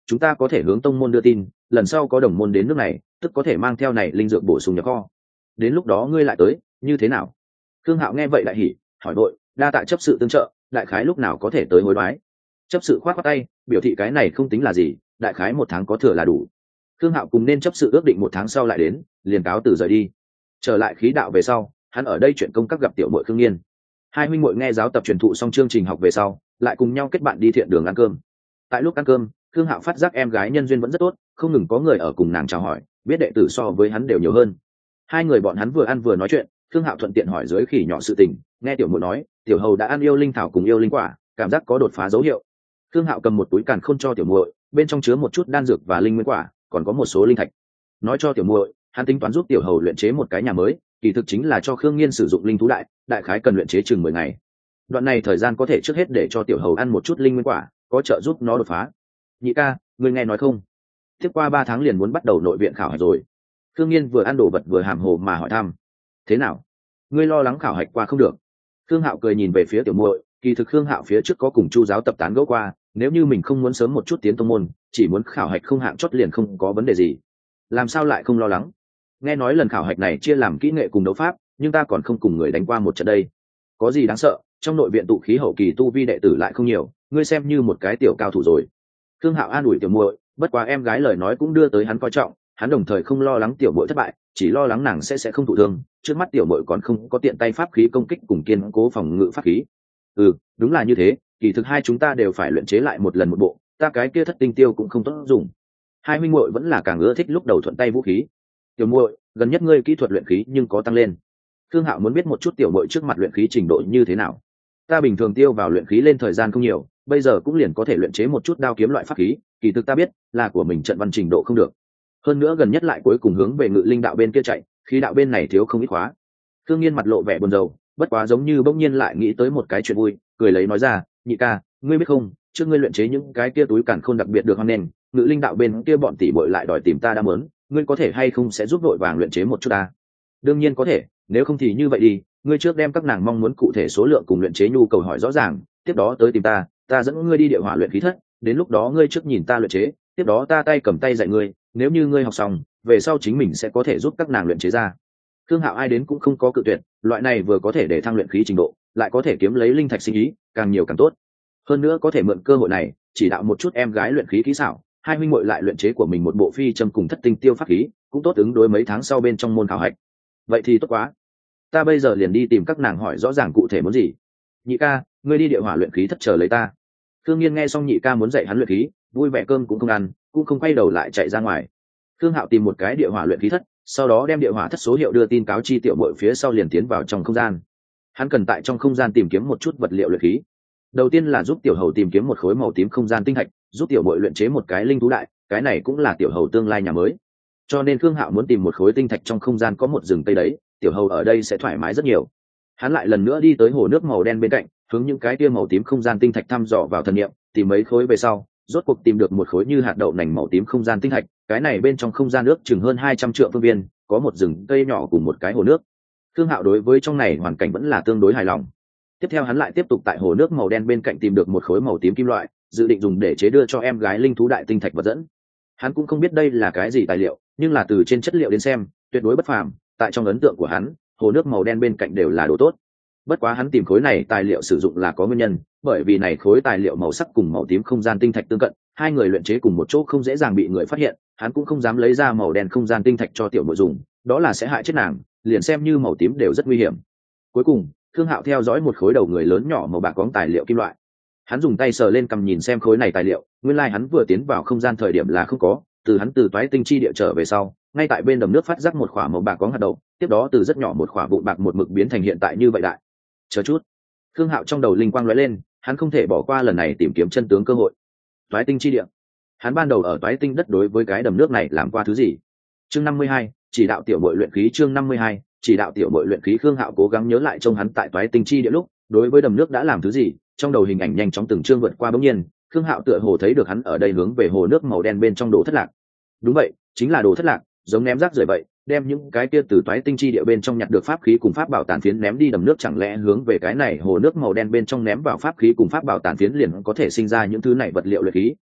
chúng ta có thể hướng tông môn đưa tin, lần sau có đồng môn đến nước này tức có thể mang theo này linh dược bổ sung nhập kho. Đến lúc đó ngươi lại tới như thế nào? Khương Hạo nghe vậy đại hỉ, hỏi đội đa tạ chấp sự tương trợ, đại khái lúc nào có thể tới hối đoái? Chấp sự khoát khoát tay biểu thị cái này không tính là gì, đại khái một tháng có thừa là đủ. Khương Hạo cùng nên chấp sự ước định một tháng sau lại đến, liền cáo từ rời đi. Trở lại khí đạo về sau, hắn ở đây chuyện công các gặp tiểu muội Khương Nghiên. Hai huynh muội nghe giáo tập truyền thụ xong chương trình học về sau, lại cùng nhau kết bạn đi thiện đường ăn cơm. Tại lúc ăn cơm, Khương Hạo phát giác em gái nhân duyên vẫn rất tốt, không ngừng có người ở cùng nàng chào hỏi, biết đệ tử so với hắn đều nhiều hơn. Hai người bọn hắn vừa ăn vừa nói chuyện, Khương Hạo thuận tiện hỏi dưới khỉ nhỏ sự tình, nghe tiểu muội nói, tiểu hầu đã ăn yêu linh thảo cùng yêu linh quả, cảm giác có đột phá dấu hiệu. Khương Hạo cầm một túi càn khôn cho tiểu muội, bên trong chứa một chút đan dược và linh nguyên quả, còn có một số linh thạch. Nói cho tiểu muội, hắn tính toán giúp tiểu hầu luyện chế một cái nhà mới, kỳ thực chính là cho Khương Nghiên sử dụng linh thú đại, đại khái cần luyện chế chừng mười ngày. Đoạn này thời gian có thể trước hết để cho tiểu hầu ăn một chút linh nguyên quả, có trợ giúp nó đột phá. Nhị ca, ngươi nghe nói không? Tiếp qua ba tháng liền muốn bắt đầu nội viện khảo hạch rồi. Khương Nghiên vừa ăn đồ vật vừa hàm hồ mà hỏi thăm. Thế nào? Ngươi lo lắng khảo hạch qua không được? Khương Hạo cười nhìn về phía tiểu muội, kỳ thực Khương Hạo phía trước có cùng Chu giáo tập tán gẫu qua, nếu như mình không muốn sớm một chút tiến tông môn, chỉ muốn khảo hạch không hạng chót liền không có vấn đề gì. Làm sao lại không lo lắng? Nghe nói lần khảo hạch này chia làm kỹ nghệ cùng đấu pháp, nhưng ta còn không cùng người đánh qua một trận đây. Có gì đáng sợ, trong nội viện tụ khí hậu kỳ tu vi đệ tử lại không nhiều, ngươi xem như một cái tiểu cao thủ rồi. Khương Hạo an ủi tiểu muội, bất quá em gái lời nói cũng đưa tới hắn coi trọng, hắn đồng thời không lo lắng tiểu muội thất bại, chỉ lo lắng nàng sẽ sẽ không thụ thương, trước mắt tiểu muội còn không có tiện tay pháp khí công kích cùng kiên cố phòng ngự pháp khí. Ừ, đúng là như thế, kỳ thực hai chúng ta đều phải luyện chế lại một lần một bộ, ta cái kia thất tinh tiêu cũng không tốt dùng. Hai huynh muội vẫn là càng ưa thích lúc đầu thuận tay vũ khí. Tiểu muội, gần nhất ngươi kỹ thuật luyện khí nhưng có tăng lên. Khương Hạo muốn biết một chút tiểu muội trước mặt luyện khí trình độ như thế nào. Ta bình thường tiêu vào luyện khí lên thời gian không nhiều, bây giờ cũng liền có thể luyện chế một chút đao kiếm loại pháp khí, kỳ thực ta biết là của mình trận văn trình độ không được. Hơn nữa gần nhất lại cuối cùng hướng về ngự linh đạo bên kia chạy, khí đạo bên này thiếu không ít khóa. Khương Nghiên mặt lộ vẻ buồn rầu, bất quá giống như bỗng nhiên lại nghĩ tới một cái chuyện vui, cười lấy nói ra, nhị ca, ngươi biết không, trước ngươi luyện chế những cái kia túi càn khôn đặc biệt được hoan nghênh, ngự linh đạo bên kia bọn tỷ muội lại đòi tìm ta đã muốn, ngươi có thể hay không sẽ giúp đội vàng luyện chế một chút ta? Đương nhiên có thể, nếu không thì như vậy đi, ngươi trước đem các nàng mong muốn cụ thể số lượng cùng luyện chế nhu cầu hỏi rõ ràng, tiếp đó tới tìm ta, ta dẫn ngươi đi địa hỏa luyện khí thất, đến lúc đó ngươi trước nhìn ta luyện chế, tiếp đó ta tay cầm tay dạy ngươi, nếu như ngươi học xong, về sau chính mình sẽ có thể giúp các nàng luyện chế ra. Khương Hạo ai đến cũng không có cự tuyệt, loại này vừa có thể để thăng luyện khí trình độ, lại có thể kiếm lấy linh thạch sinh ý, càng nhiều càng tốt. Hơn nữa có thể mượn cơ hội này, chỉ đạo một chút em gái luyện khí kỹ xảo, hai huynh muội lại luyện chế của mình một bộ phi châm cùng thất tinh tiêu pháp khí, cũng tốt ứng đối mấy tháng sau bên trong môn khảo hạch. Vậy thì tốt quá, ta bây giờ liền đi tìm các nàng hỏi rõ ràng cụ thể muốn gì. Nhị ca, ngươi đi địa hỏa luyện khí thất chờ lấy ta. Khương Nghiên nghe xong nhị ca muốn dạy hắn luyện khí, vui vẻ cơm cũng không ăn, cũng không quay đầu lại chạy ra ngoài. Khương Hạo tìm một cái địa hỏa luyện khí thất, sau đó đem địa hỏa thất số hiệu đưa tin cáo chi tiểu muội phía sau liền tiến vào trong không gian. Hắn cần tại trong không gian tìm kiếm một chút vật liệu luyện khí. Đầu tiên là giúp tiểu hầu tìm kiếm một khối màu tím không gian tinh thạch, giúp tiểu muội luyện chế một cái linh thú đại, cái này cũng là tiểu hầu tương lai nhà mới. Cho nên Khương Hạo muốn tìm một khối tinh thạch trong không gian có một rừng cây đấy, tiểu hầu ở đây sẽ thoải mái rất nhiều. Hắn lại lần nữa đi tới hồ nước màu đen bên cạnh, hướng những cái tia màu tím không gian tinh thạch thăm dò vào thần niệm, tìm mấy khối về sau, rốt cuộc tìm được một khối như hạt đậu nành màu tím không gian tinh thạch, cái này bên trong không gian nước chừng hơn hai trăm triệu phương viên, có một rừng cây nhỏ cùng một cái hồ nước. Khương Hạo đối với trong này hoàn cảnh vẫn là tương đối hài lòng. Tiếp theo hắn lại tiếp tục tại hồ nước màu đen bên cạnh tìm được một khối màu tím kim loại, dự định dùng để chế đưa cho em gái linh thú đại tinh thạch vật dẫn. Hắn cũng không biết đây là cái gì tài liệu, nhưng là từ trên chất liệu đến xem, tuyệt đối bất phàm, tại trong ấn tượng của hắn, hồ nước màu đen bên cạnh đều là đồ tốt. Bất quá hắn tìm khối này tài liệu sử dụng là có nguyên nhân, bởi vì này khối tài liệu màu sắc cùng màu tím không gian tinh thạch tương cận, hai người luyện chế cùng một chỗ không dễ dàng bị người phát hiện, hắn cũng không dám lấy ra màu đen không gian tinh thạch cho tiểu muội dùng, đó là sẽ hại chết nàng, liền xem như màu tím đều rất nguy hiểm. Cuối cùng, Khương Hạo theo dõi một khối đầu người lớn nhỏ màu bạc có tài liệu kim loại. Hắn dùng tay sờ lên cầm nhìn xem khối này tài liệu, nguyên lai like hắn vừa tiến vào không gian thời điểm là không có, từ hắn từ toái tinh chi địa trở về sau, ngay tại bên đầm nước phát giác một khỏa màu bạc có hạt đậu, tiếp đó từ rất nhỏ một khỏa vụn bạc một mực biến thành hiện tại như vậy đại. Chờ chút, Khương Hạo trong đầu linh quang lóe lên, hắn không thể bỏ qua lần này tìm kiếm chân tướng cơ hội. Toái tinh chi địa, hắn ban đầu ở toái tinh đất đối với cái đầm nước này làm qua thứ gì? Chương năm mươi hai, chỉ đạo tiểu muội luyện khí. Chương năm mươi hai, chỉ đạo tiểu muội luyện khí. Khương Hạo cố gắng nhớ lại trông hắn tại toái tinh chi địa lúc, đối với đầm nước đã làm thứ gì, trong đầu hình ảnh nhanh chóng từng chương vượt qua. Bỗng nhiên, Khương Hạo tựa hồ thấy được hắn ở đây hướng về hồ nước màu đen bên trong đồ thất lạc. Đúng vậy, chính là đồ thất lạc, giống ném rác rưởi vậy, đem những cái kia từ toái tinh chi địa bên trong nhặt được pháp khí cùng pháp bảo tàn phiến ném đi đầm nước, chẳng lẽ hướng về cái này hồ nước màu đen bên trong ném vào pháp khí cùng pháp bảo tàn phiến liền có thể sinh ra những thứ này vật liệu luyện khí,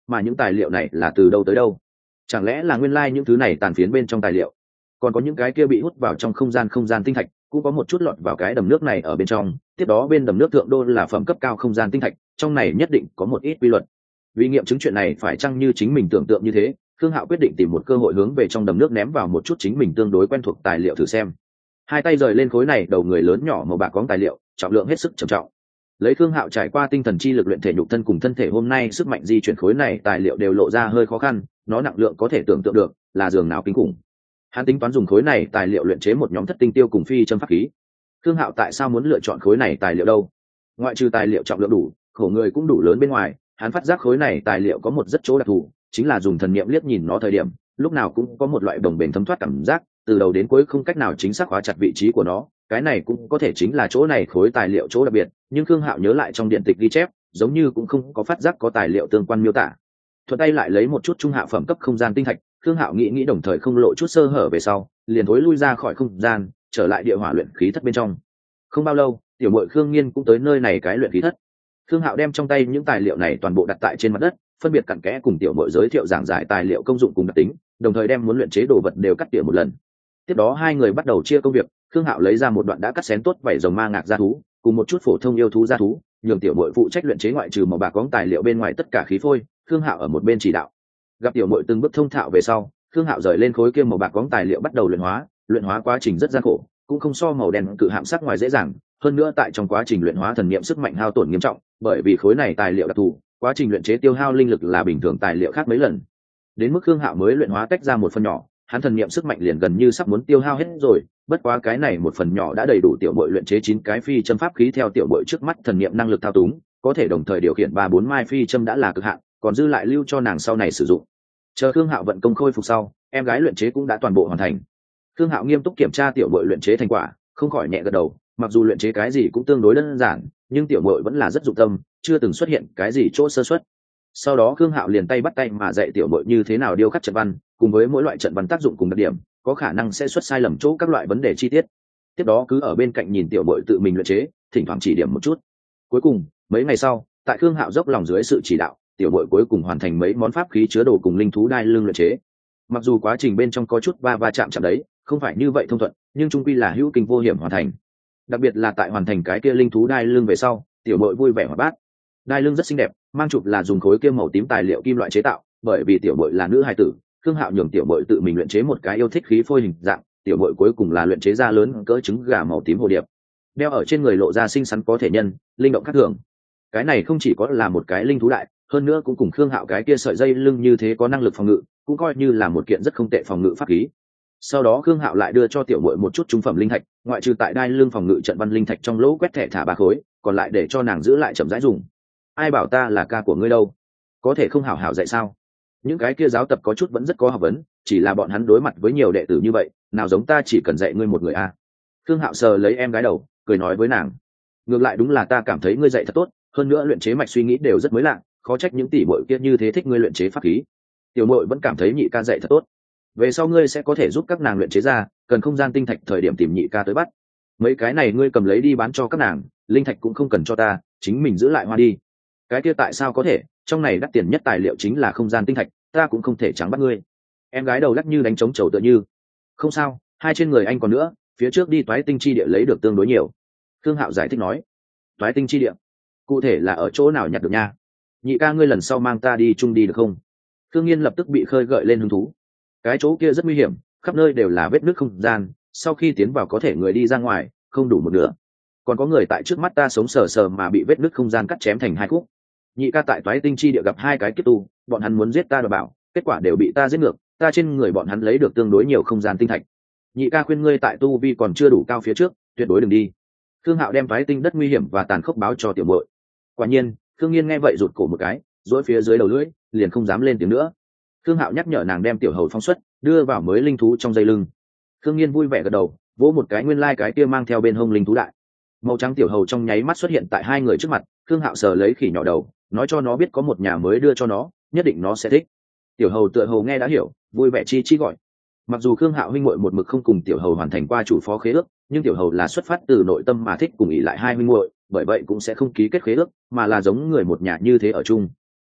mà những tài liệu này là từ đâu tới đâu? Chẳng lẽ là nguyên lai những thứ này tàn phiến bên trong tài liệu? Còn có những cái kia bị hút vào trong không gian không gian tinh thạch, cũng có một chút lọt vào cái đầm nước này ở bên trong, tiếp đó bên đầm nước thượng đô là phẩm cấp cao không gian tinh thạch, trong này nhất định có một ít quy luật. Vì nghiệm chứng chuyện này phải chăng như chính mình tưởng tượng như thế, Khương Hạo quyết định tìm một cơ hội hướng về trong đầm nước ném vào một chút chính mình tương đối quen thuộc tài liệu thử xem. Hai tay rời lên khối này đầu người lớn nhỏ màu bạc có tài liệu, trọng lượng hết sức trầm trọng. Lấy Khương Hạo trải qua tinh thần chi lực luyện thể nhục thân cùng thân thể hôm nay sức mạnh di chuyển khối này tài liệu đều lộ ra hơi khó khăn, nó nặng lượng có thể tưởng tượng được, là giường nào kinh khủng. Hắn tính toán dùng khối này tài liệu luyện chế một nhóm thất tinh tiêu cùng phi châm pháp khí. Khương Hạo tại sao muốn lựa chọn khối này tài liệu đâu? Ngoại trừ tài liệu trọng lượng đủ, khổ người cũng đủ lớn bên ngoài, hắn phát giác khối này tài liệu có một rất chỗ đặc thù, chính là dùng thần niệm liếc nhìn nó thời điểm, lúc nào cũng có một loại đồng bền thấm thoát cảm giác, từ đầu đến cuối không cách nào chính xác khóa chặt vị trí của nó. Cái này cũng có thể chính là chỗ này khối tài liệu chỗ đặc biệt, nhưng Khương Hạo nhớ lại trong điện tịch ghi chép, giống như cũng không có phát giác có tài liệu tương quan miêu tả. Thuận tay lại lấy một chút trung hạ phẩm cấp không gian tinh thạch, Khương Hạo nghĩ nghĩ đồng thời không lộ chút sơ hở về sau, liền thối lui ra khỏi không gian, trở lại địa hỏa luyện khí thất bên trong. Không bao lâu, tiểu muội Khương Nghiên cũng tới nơi này cái luyện khí thất. Khương Hạo đem trong tay những tài liệu này toàn bộ đặt tại trên mặt đất, phân biệt cặn kẽ cùng tiểu muội giới thiệu giảng giải tài liệu công dụng cùng đặc tính, đồng thời đem muốn luyện chế đồ vật đều cắt tỉa một lần. Tiếp đó hai người bắt đầu chia công việc. Khương Hạo lấy ra một đoạn đã cắt xén tốt vảy rồng ma ngạc gia thú, cùng một chút phổ thông yêu thú gia thú, nhường tiểu muội phụ trách luyện chế ngoại trừ màu bạc có tài liệu bên ngoài tất cả khí phôi. Khương Hạo ở một bên chỉ đạo. Gặp tiểu muội từng bước thông thạo về sau, Khương Hạo rời lên khối kia màu bạc có tài liệu bắt đầu luyện hóa. Luyện hóa quá trình rất gian khổ, cũng không so màu đen cự hạm sắc ngoài dễ dàng. Hơn nữa tại trong quá trình luyện hóa thần niệm sức mạnh hao tổn nghiêm trọng, bởi vì khối này tài liệu đặc thù, quá trình luyện chế tiêu hao linh lực là bình thường tài liệu khác mấy lần. Đến mức Khương Hạo mới luyện hóa tách ra một phần nhỏ, hắn thần niệm sức mạnh liền gần như sắp muốn tiêu hao hết rồi, bất quá cái này một phần nhỏ đã đầy đủ tiểu muội luyện chế chín cái phi châm pháp khí theo tiểu muội trước mắt thần niệm năng lực thao túng, có thể đồng thời điều khiển ba bốn mai phi châm đã là cực hạn, còn dư lại lưu cho nàng sau này sử dụng. Chờ Khương Hạo vận công khôi phục sau, em gái luyện chế cũng đã toàn bộ hoàn thành. Khương Hạo nghiêm túc kiểm tra tiểu muội luyện chế thành quả, không khỏi nhẹ gật đầu, mặc dù luyện chế cái gì cũng tương đối đơn giản, nhưng tiểu muội vẫn là rất dụng tâm, chưa từng xuất hiện cái gì chỗ sơ suất. Sau đó Khương Hạo liền tay bắt tay mà dạy tiểu muội như thế nào điêu khắc trận văn, cùng với mỗi loại trận văn tác dụng cùng đặc điểm, có khả năng sẽ xuất sai lầm chỗ các loại vấn đề chi tiết. Tiếp đó cứ ở bên cạnh nhìn tiểu muội tự mình luyện chế, thỉnh thoảng chỉ điểm một chút. Cuối cùng, mấy ngày sau, tại Khương Hạo dốc lòng dưới sự chỉ đạo, tiểu muội cuối cùng hoàn thành mấy món pháp khí chứa đồ cùng linh thú đai lưng luyện chế. Mặc dù quá trình bên trong có chút va va chạm chạm đấy, không phải như vậy thông thuận, nhưng chung quy là hữu kinh vô hiểm hoàn thành. Đặc biệt là tại hoàn thành cái kia linh thú đai lưng về sau, tiểu muội vui vẻ hoạt bát. Đai lưng rất xinh đẹp, mang chụp là dùng khối kia màu tím tài liệu kim loại chế tạo, bởi vì tiểu muội là nữ hài tử, Khương Hạo nhường tiểu muội tự mình luyện chế một cái yêu thích khí phôi hình dạng, tiểu muội cuối cùng là luyện chế ra lớn cỡ trứng gà màu tím hồ điệp, đeo ở trên người lộ ra xinh xắn có thể nhân, linh động khác thường. Cái này không chỉ có là một cái linh thú đại, hơn nữa cũng cùng Khương Hạo cái kia sợi dây lưng như thế có năng lực phòng ngự, cũng coi như là một kiện rất không tệ phòng ngự pháp khí. Sau đó Khương Hạo lại đưa cho tiểu muội một chút trung phẩm linh thạch, ngoại trừ tại đai lưng phòng ngự trận văn linh thạch trong lỗ quét thẻ thả ba khối, còn lại để cho nàng giữ lại chậm rãi dùng. Ai bảo ta là ca của ngươi đâu, có thể không hảo hảo dạy sao? Những cái kia giáo tập có chút vẫn rất có học vấn, chỉ là bọn hắn đối mặt với nhiều đệ tử như vậy, nào giống ta chỉ cần dạy ngươi một người a. À. Khương Hạo sờ lấy em gái đầu, cười nói với nàng, ngược lại đúng là ta cảm thấy ngươi dạy thật tốt, hơn nữa luyện chế mạch suy nghĩ đều rất mới lạ, khó trách những tỷ muội kia như thế thích ngươi luyện chế pháp khí. Tiểu muội vẫn cảm thấy nhị ca dạy thật tốt, về sau ngươi sẽ có thể giúp các nàng luyện chế ra, cần không gian tinh thạch thời điểm tìm nhị ca tới bắt. Mấy cái này ngươi cầm lấy đi bán cho các nàng, linh thạch cũng không cần cho ta, chính mình giữ lại hoa đi. Cái kia tại sao có thể, trong này đắt tiền nhất tài liệu chính là không gian tinh thạch, ta cũng không thể trắng bắt ngươi. Em gái đầu lắc như đánh trống trầu tựa như. Không sao, hai trên người anh còn nữa, phía trước đi toái tinh chi địa lấy được tương đối nhiều. Khương Hạo giải thích nói. Toái tinh chi địa, cụ thể là ở chỗ nào nhặt được nha? Nhị ca ngươi lần sau mang ta đi chung đi được không? Khương Nghiên lập tức bị khơi gợi lên hứng thú. Cái chỗ kia rất nguy hiểm, khắp nơi đều là vết nứt không gian, sau khi tiến vào có thể người đi ra ngoài không đủ một nửa, còn có người tại trước mắt ta sống sờ sờ mà bị vết nứt không gian cắt chém thành hai khúc. Nhị ca tại toái tinh chi địa gặp hai cái kiếp tu, bọn hắn muốn giết ta đòi bảo, kết quả đều bị ta giết ngược, ta trên người bọn hắn lấy được tương đối nhiều không gian tinh thạch. Nhị ca khuyên ngươi tại tu vi còn chưa đủ cao phía trước, tuyệt đối đừng đi. Khương Hạo đem toái tinh đất nguy hiểm và tàn khốc báo cho tiểu muội. Quả nhiên, Khương Nghiên nghe vậy rụt cổ một cái, rối phía dưới đầu lưỡi, liền không dám lên tiếng nữa. Khương Hạo nhắc nhở nàng đem tiểu hầu phong xuất, đưa vào mới linh thú trong dây lưng. Khương Nghiên vui vẻ gật đầu, vỗ một cái nguyên lai like cái kia mang theo bên hông linh thú đại. Màu trắng tiểu hầu trong nháy mắt xuất hiện tại hai người trước mặt, Khương Hạo sờ lấy khỉ nhỏ đầu, nói cho nó biết có một nhà mới đưa cho nó, nhất định nó sẽ thích. Tiểu hầu tựa hồ nghe đã hiểu, vui vẻ chi chi gọi. Mặc dù Khương Hạo huynh muội một mực không cùng tiểu hầu hoàn thành qua chủ phó khế ước, nhưng tiểu hầu là xuất phát từ nội tâm mà thích cùng ỷ lại hai huynh muội, bởi vậy cũng sẽ không ký kết khế ước, mà là giống người một nhà như thế ở chung.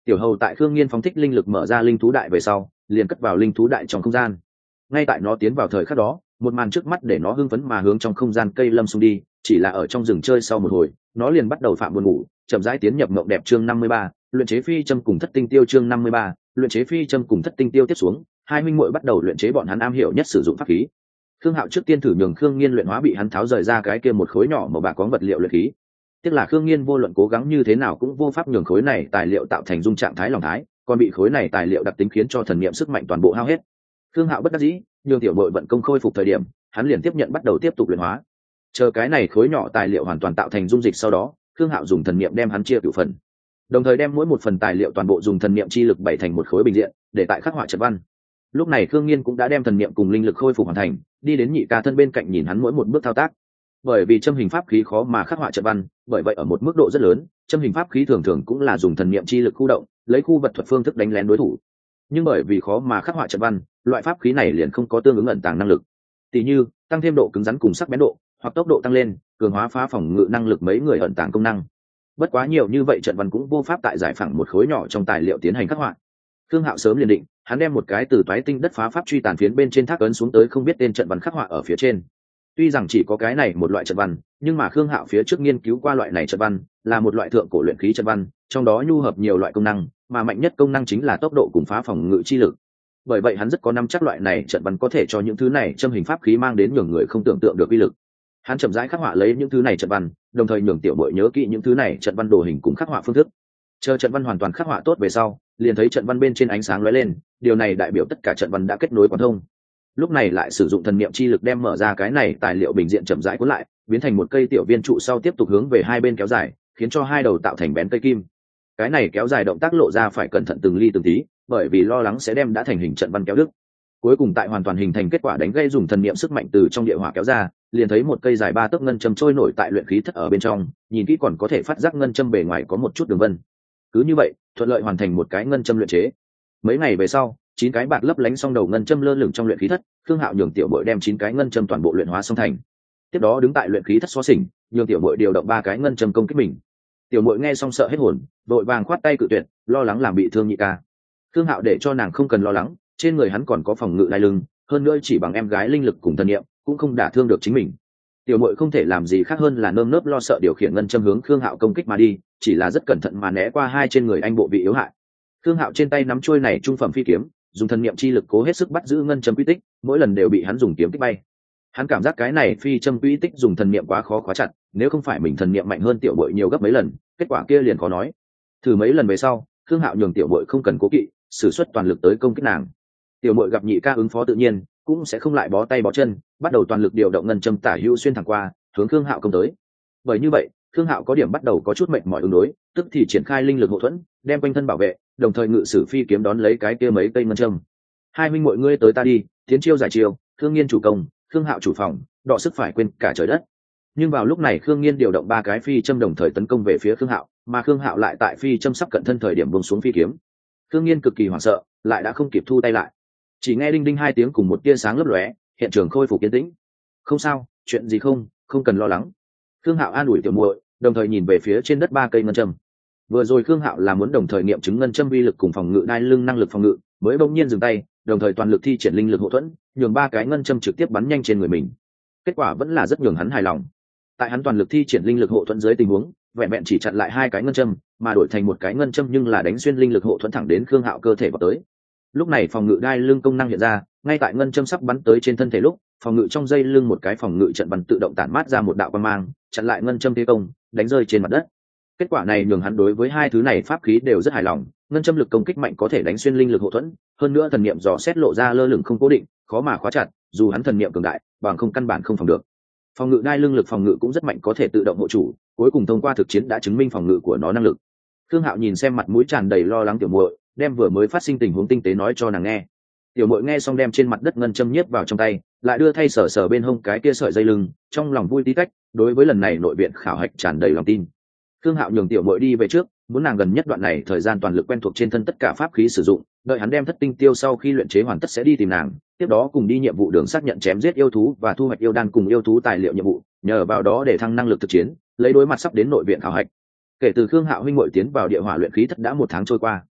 Tiểu hầu tại Khương Nghiên phóng thích linh lực mở ra linh thú đại về sau liền cất vào linh thú đại trong không gian. Ngay tại nó tiến vào thời khắc đó, một màn trước mắt để nó hưng phấn mà hướng trong không gian cây lâm xung đi. Chỉ là ở trong rừng chơi sau một hồi, nó liền bắt đầu phạm buồn ngủ, chậm rãi tiến nhập mộng đẹp. Chương năm mươi ba, luyện chế phi châm cùng thất tinh tiêu. Chương năm mươi ba, luyện chế phi châm cùng thất tinh tiêu. Tiếp xuống, hai minh muội bắt đầu luyện chế bọn hắn am hiểu nhất sử dụng pháp khí. Khương Hạo trước tiên thử nhường Khương Nghiên luyện hóa bị hắn tháo rời ra cái kia một khối nhỏ màu bạc có vật liệu luyện khí. Tiếc là Khương Nghiên vô luận cố gắng như thế nào cũng vô pháp nhường khối này tài liệu tạo thành dung trạng thái lòng thái, còn bị khối này tài liệu đặc tính khiến cho thần niệm sức mạnh toàn bộ hao hết. Khương Hạo bất đắc dĩ, nhường tiểu bội vận công khôi phục thời điểm, hắn liền tiếp nhận bắt đầu tiếp tục luyện hóa. Chờ cái này khối nhỏ tài liệu hoàn toàn tạo thành dung dịch sau đó, Khương Hạo dùng thần niệm đem hắn chia cửu phần, đồng thời đem mỗi một phần tài liệu toàn bộ dùng thần niệm chi lực bảy thành một khối bình diện, để tại khắc họa trận văn. Lúc này Khương Nghiên cũng đã đem thần niệm cùng linh lực khôi phục hoàn thành, đi đến nhị ca thân bên cạnh nhìn hắn mỗi một bước thao tác. Bởi vì châm hình pháp khí khó mà khắc họa trận văn, bởi vậy ở một mức độ rất lớn, châm hình pháp khí thường thường cũng là dùng thần niệm chi lực khu động, lấy khu vật thuật phương thức đánh lén đối thủ. Nhưng bởi vì khó mà khắc họa trận văn, loại pháp khí này liền không có tương ứng ẩn tàng năng lực. Tỷ như, tăng thêm độ cứng rắn cùng sắc bén độ, hoặc tốc độ tăng lên, cường hóa phá phòng ngự năng lực mấy người ẩn tàng công năng. Bất quá nhiều như vậy trận văn cũng vô pháp tại giải phẳng một khối nhỏ trong tài liệu tiến hành khắc họa. Khương Hạo sớm liền định, hắn đem một cái từ toái tinh đất phá pháp truy tàn phiến bên trên thác ấn xuống tới không biết tên trận văn khắc họa ở phía trên. Tuy rằng chỉ có cái này một loại trận văn, nhưng mà Khương Hạo phía trước nghiên cứu qua loại này trận văn, là một loại thượng cổ luyện khí trận văn, trong đó nhu hợp nhiều loại công năng, mà mạnh nhất công năng chính là tốc độ cùng phá phòng ngự chi lực. Bởi vậy hắn rất có nắm chắc loại này trận văn có thể cho những thứ này châm hình pháp khí mang đến nhường người không tưởng tượng được uy lực. Hắn chậm rãi khắc họa lấy những thứ này trận văn, đồng thời nhường tiểu bội nhớ kỹ những thứ này trận văn đồ hình cùng khắc họa phương thức. Chờ trận văn hoàn toàn khắc họa tốt về sau, liền thấy trận văn bên trên ánh sáng lóe lên, điều này đại biểu tất cả trận văn đã kết nối quán thông. Lúc này lại sử dụng thần niệm chi lực đem mở ra cái này tài liệu bình diện chậm rãi cuốn lại, biến thành một cây tiểu viên trụ sau tiếp tục hướng về hai bên kéo dài, khiến cho hai đầu tạo thành bén cây kim. Cái này kéo dài động tác lộ ra phải cẩn thận từng ly từng tí, bởi vì lo lắng sẽ đem đã thành hình trận văn kéo đứt. Cuối cùng tại hoàn toàn hình thành kết quả đánh gây dùng thần niệm sức mạnh từ trong địa hỏa kéo ra, liền thấy một cây dài ba tấc ngân châm trôi nổi tại luyện khí thất ở bên trong, nhìn kỹ còn có thể phát giác ngân châm bề ngoài có một chút đường vân. Cứ như vậy, thuận lợi hoàn thành một cái ngân châm luyện chế. Mấy ngày về sau, chín cái bạc lấp lánh xong đầu ngân châm lơ lửng trong luyện khí thất, Khương Hạo nhường tiểu bội đem chín cái ngân châm toàn bộ luyện hóa xong thành. Tiếp đó đứng tại luyện khí thất xó xỉnh, nhường tiểu bội điều động ba cái ngân châm công kích mình. Tiểu bội nghe xong sợ hết hồn, đội vàng khoát tay cự tuyệt, lo lắng làm bị thương nhị ca. Khương Hạo để cho nàng không cần lo lắng, trên người hắn còn có phòng ngự đai lưng, hơn nữa chỉ bằng em gái linh lực cùng thần niệm cũng không đả thương được chính mình. Tiểu bội không thể làm gì khác hơn là nơm nớp lo sợ điều khiển ngân châm hướng Khương Hạo công kích mà đi, chỉ là rất cẩn thận mà né qua hai trên người anh bộ vị yếu hại. Khương Hạo trên tay nắm chuôi này trung phẩm phi kiếm, dùng thần niệm chi lực cố hết sức bắt giữ ngân châm quy tích, mỗi lần đều bị hắn dùng kiếm kích bay. Hắn cảm giác cái này phi châm quy tích dùng thần niệm quá khó khóa chặt, nếu không phải mình thần niệm mạnh hơn tiểu bội nhiều gấp mấy lần, kết quả kia liền khó nói. Thử mấy lần về sau, Khương Hạo nhường tiểu bội không cần cố kỵ, sử xuất toàn lực tới công kích nàng. Tiểu bội gặp nhị ca ứng phó tự nhiên, cũng sẽ không lại bó tay bó chân, bắt đầu toàn lực điều động ngân châm tả hữu xuyên thẳng qua, hướng Khương Hạo công tới. Bởi như vậy, Khương Hạo có điểm bắt đầu có chút mệt mỏi ứng đối, tức thì triển khai linh lực hậu thuẫn, đem quanh thân bảo vệ, đồng thời ngự sử phi kiếm đón lấy cái kia mấy cây ngân châm. Hai minh mọi ngươi tới ta đi, tiến chiêu giải chiêu, Khương Nghiên chủ công, Khương Hạo chủ phòng, đọ sức phải quên cả trời đất. Nhưng vào lúc này Khương Nghiên điều động ba cái phi châm đồng thời tấn công về phía Khương Hạo, mà Khương Hạo lại tại phi châm sắp cận thân thời điểm buông xuống phi kiếm. Khương Nghiên cực kỳ hoảng sợ, lại đã không kịp thu tay lại. Chỉ nghe đinh đinh hai tiếng cùng một tia sáng lấp lóe, hiện trường khôi phục yên tĩnh. Không sao, chuyện gì không, không cần lo lắng. Khương Hạo an ủi tiểu muội, đồng thời nhìn về phía trên đất ba cây ngân châm. Vừa rồi Khương Hạo là muốn đồng thời nghiệm chứng ngân châm uy lực cùng phòng ngự đai lưng năng lực phòng ngự, mới bỗng nhiên dừng tay, đồng thời toàn lực thi triển linh lực hậu thuẫn, nhường ba cái ngân châm trực tiếp bắn nhanh trên người mình. Kết quả vẫn là rất nhường hắn hài lòng. Tại hắn toàn lực thi triển linh lực hậu thuẫn dưới tình huống, vẹn vẹn chỉ chặn lại hai cái ngân châm, mà đổi thành một cái ngân châm nhưng là đánh xuyên linh lực hậu thuẫn thẳng đến Khương Hạo cơ thể vào tới. Lúc này phòng ngự đai lưng công năng hiện ra, ngay tại ngân châm sắp bắn tới trên thân thể lúc, phòng ngự trong dây lưng một cái phòng ngự trận bắn tự động tản mát ra một đạo quang mang, chặn lại ngân châm thế công, đánh rơi trên mặt đất. Kết quả này nhường hắn đối với hai thứ này pháp khí đều rất hài lòng, ngân châm lực công kích mạnh có thể đánh xuyên linh lực hậu thuẫn, hơn nữa thần niệm dò xét lộ ra lơ lửng không cố định, khó mà khóa chặt, dù hắn thần niệm cường đại, bằng không căn bản không phòng được. Phòng ngự đai lưng lực phòng ngự cũng rất mạnh có thể tự động hộ chủ, cuối cùng thông qua thực chiến đã chứng minh phòng ngự của nó năng lực. Khương Hạo nhìn xem mặt mũi tràn đầy lo lắng tiểu muội, đem vừa mới phát sinh tình huống tinh tế nói cho nàng nghe. Tiểu muội nghe xong đem trên mặt đất ngân châm nhiếp vào trong tay, lại đưa thay sờ sờ bên hông cái kia sợi dây lưng, trong lòng vui tí cách, đối với lần này nội viện khảo hạch tràn đầy lòng tin. Khương Hạo nhường tiểu muội đi về trước, muốn nàng gần nhất đoạn này thời gian toàn lực quen thuộc trên thân tất cả pháp khí sử dụng, đợi hắn đem thất tinh tiêu sau khi luyện chế hoàn tất sẽ đi tìm nàng, tiếp đó cùng đi nhiệm vụ đường xác nhận chém giết yêu thú và thu hoạch yêu đan cùng yêu thú tài liệu nhiệm vụ, nhờ vào đó để thăng năng lực thực chiến, lấy đối mặt sắp đến nội viện khảo hạch. Kể từ Khương Hạo huynh muội tiến vào địa hỏa luyện khí thất đã một tháng trôi qua,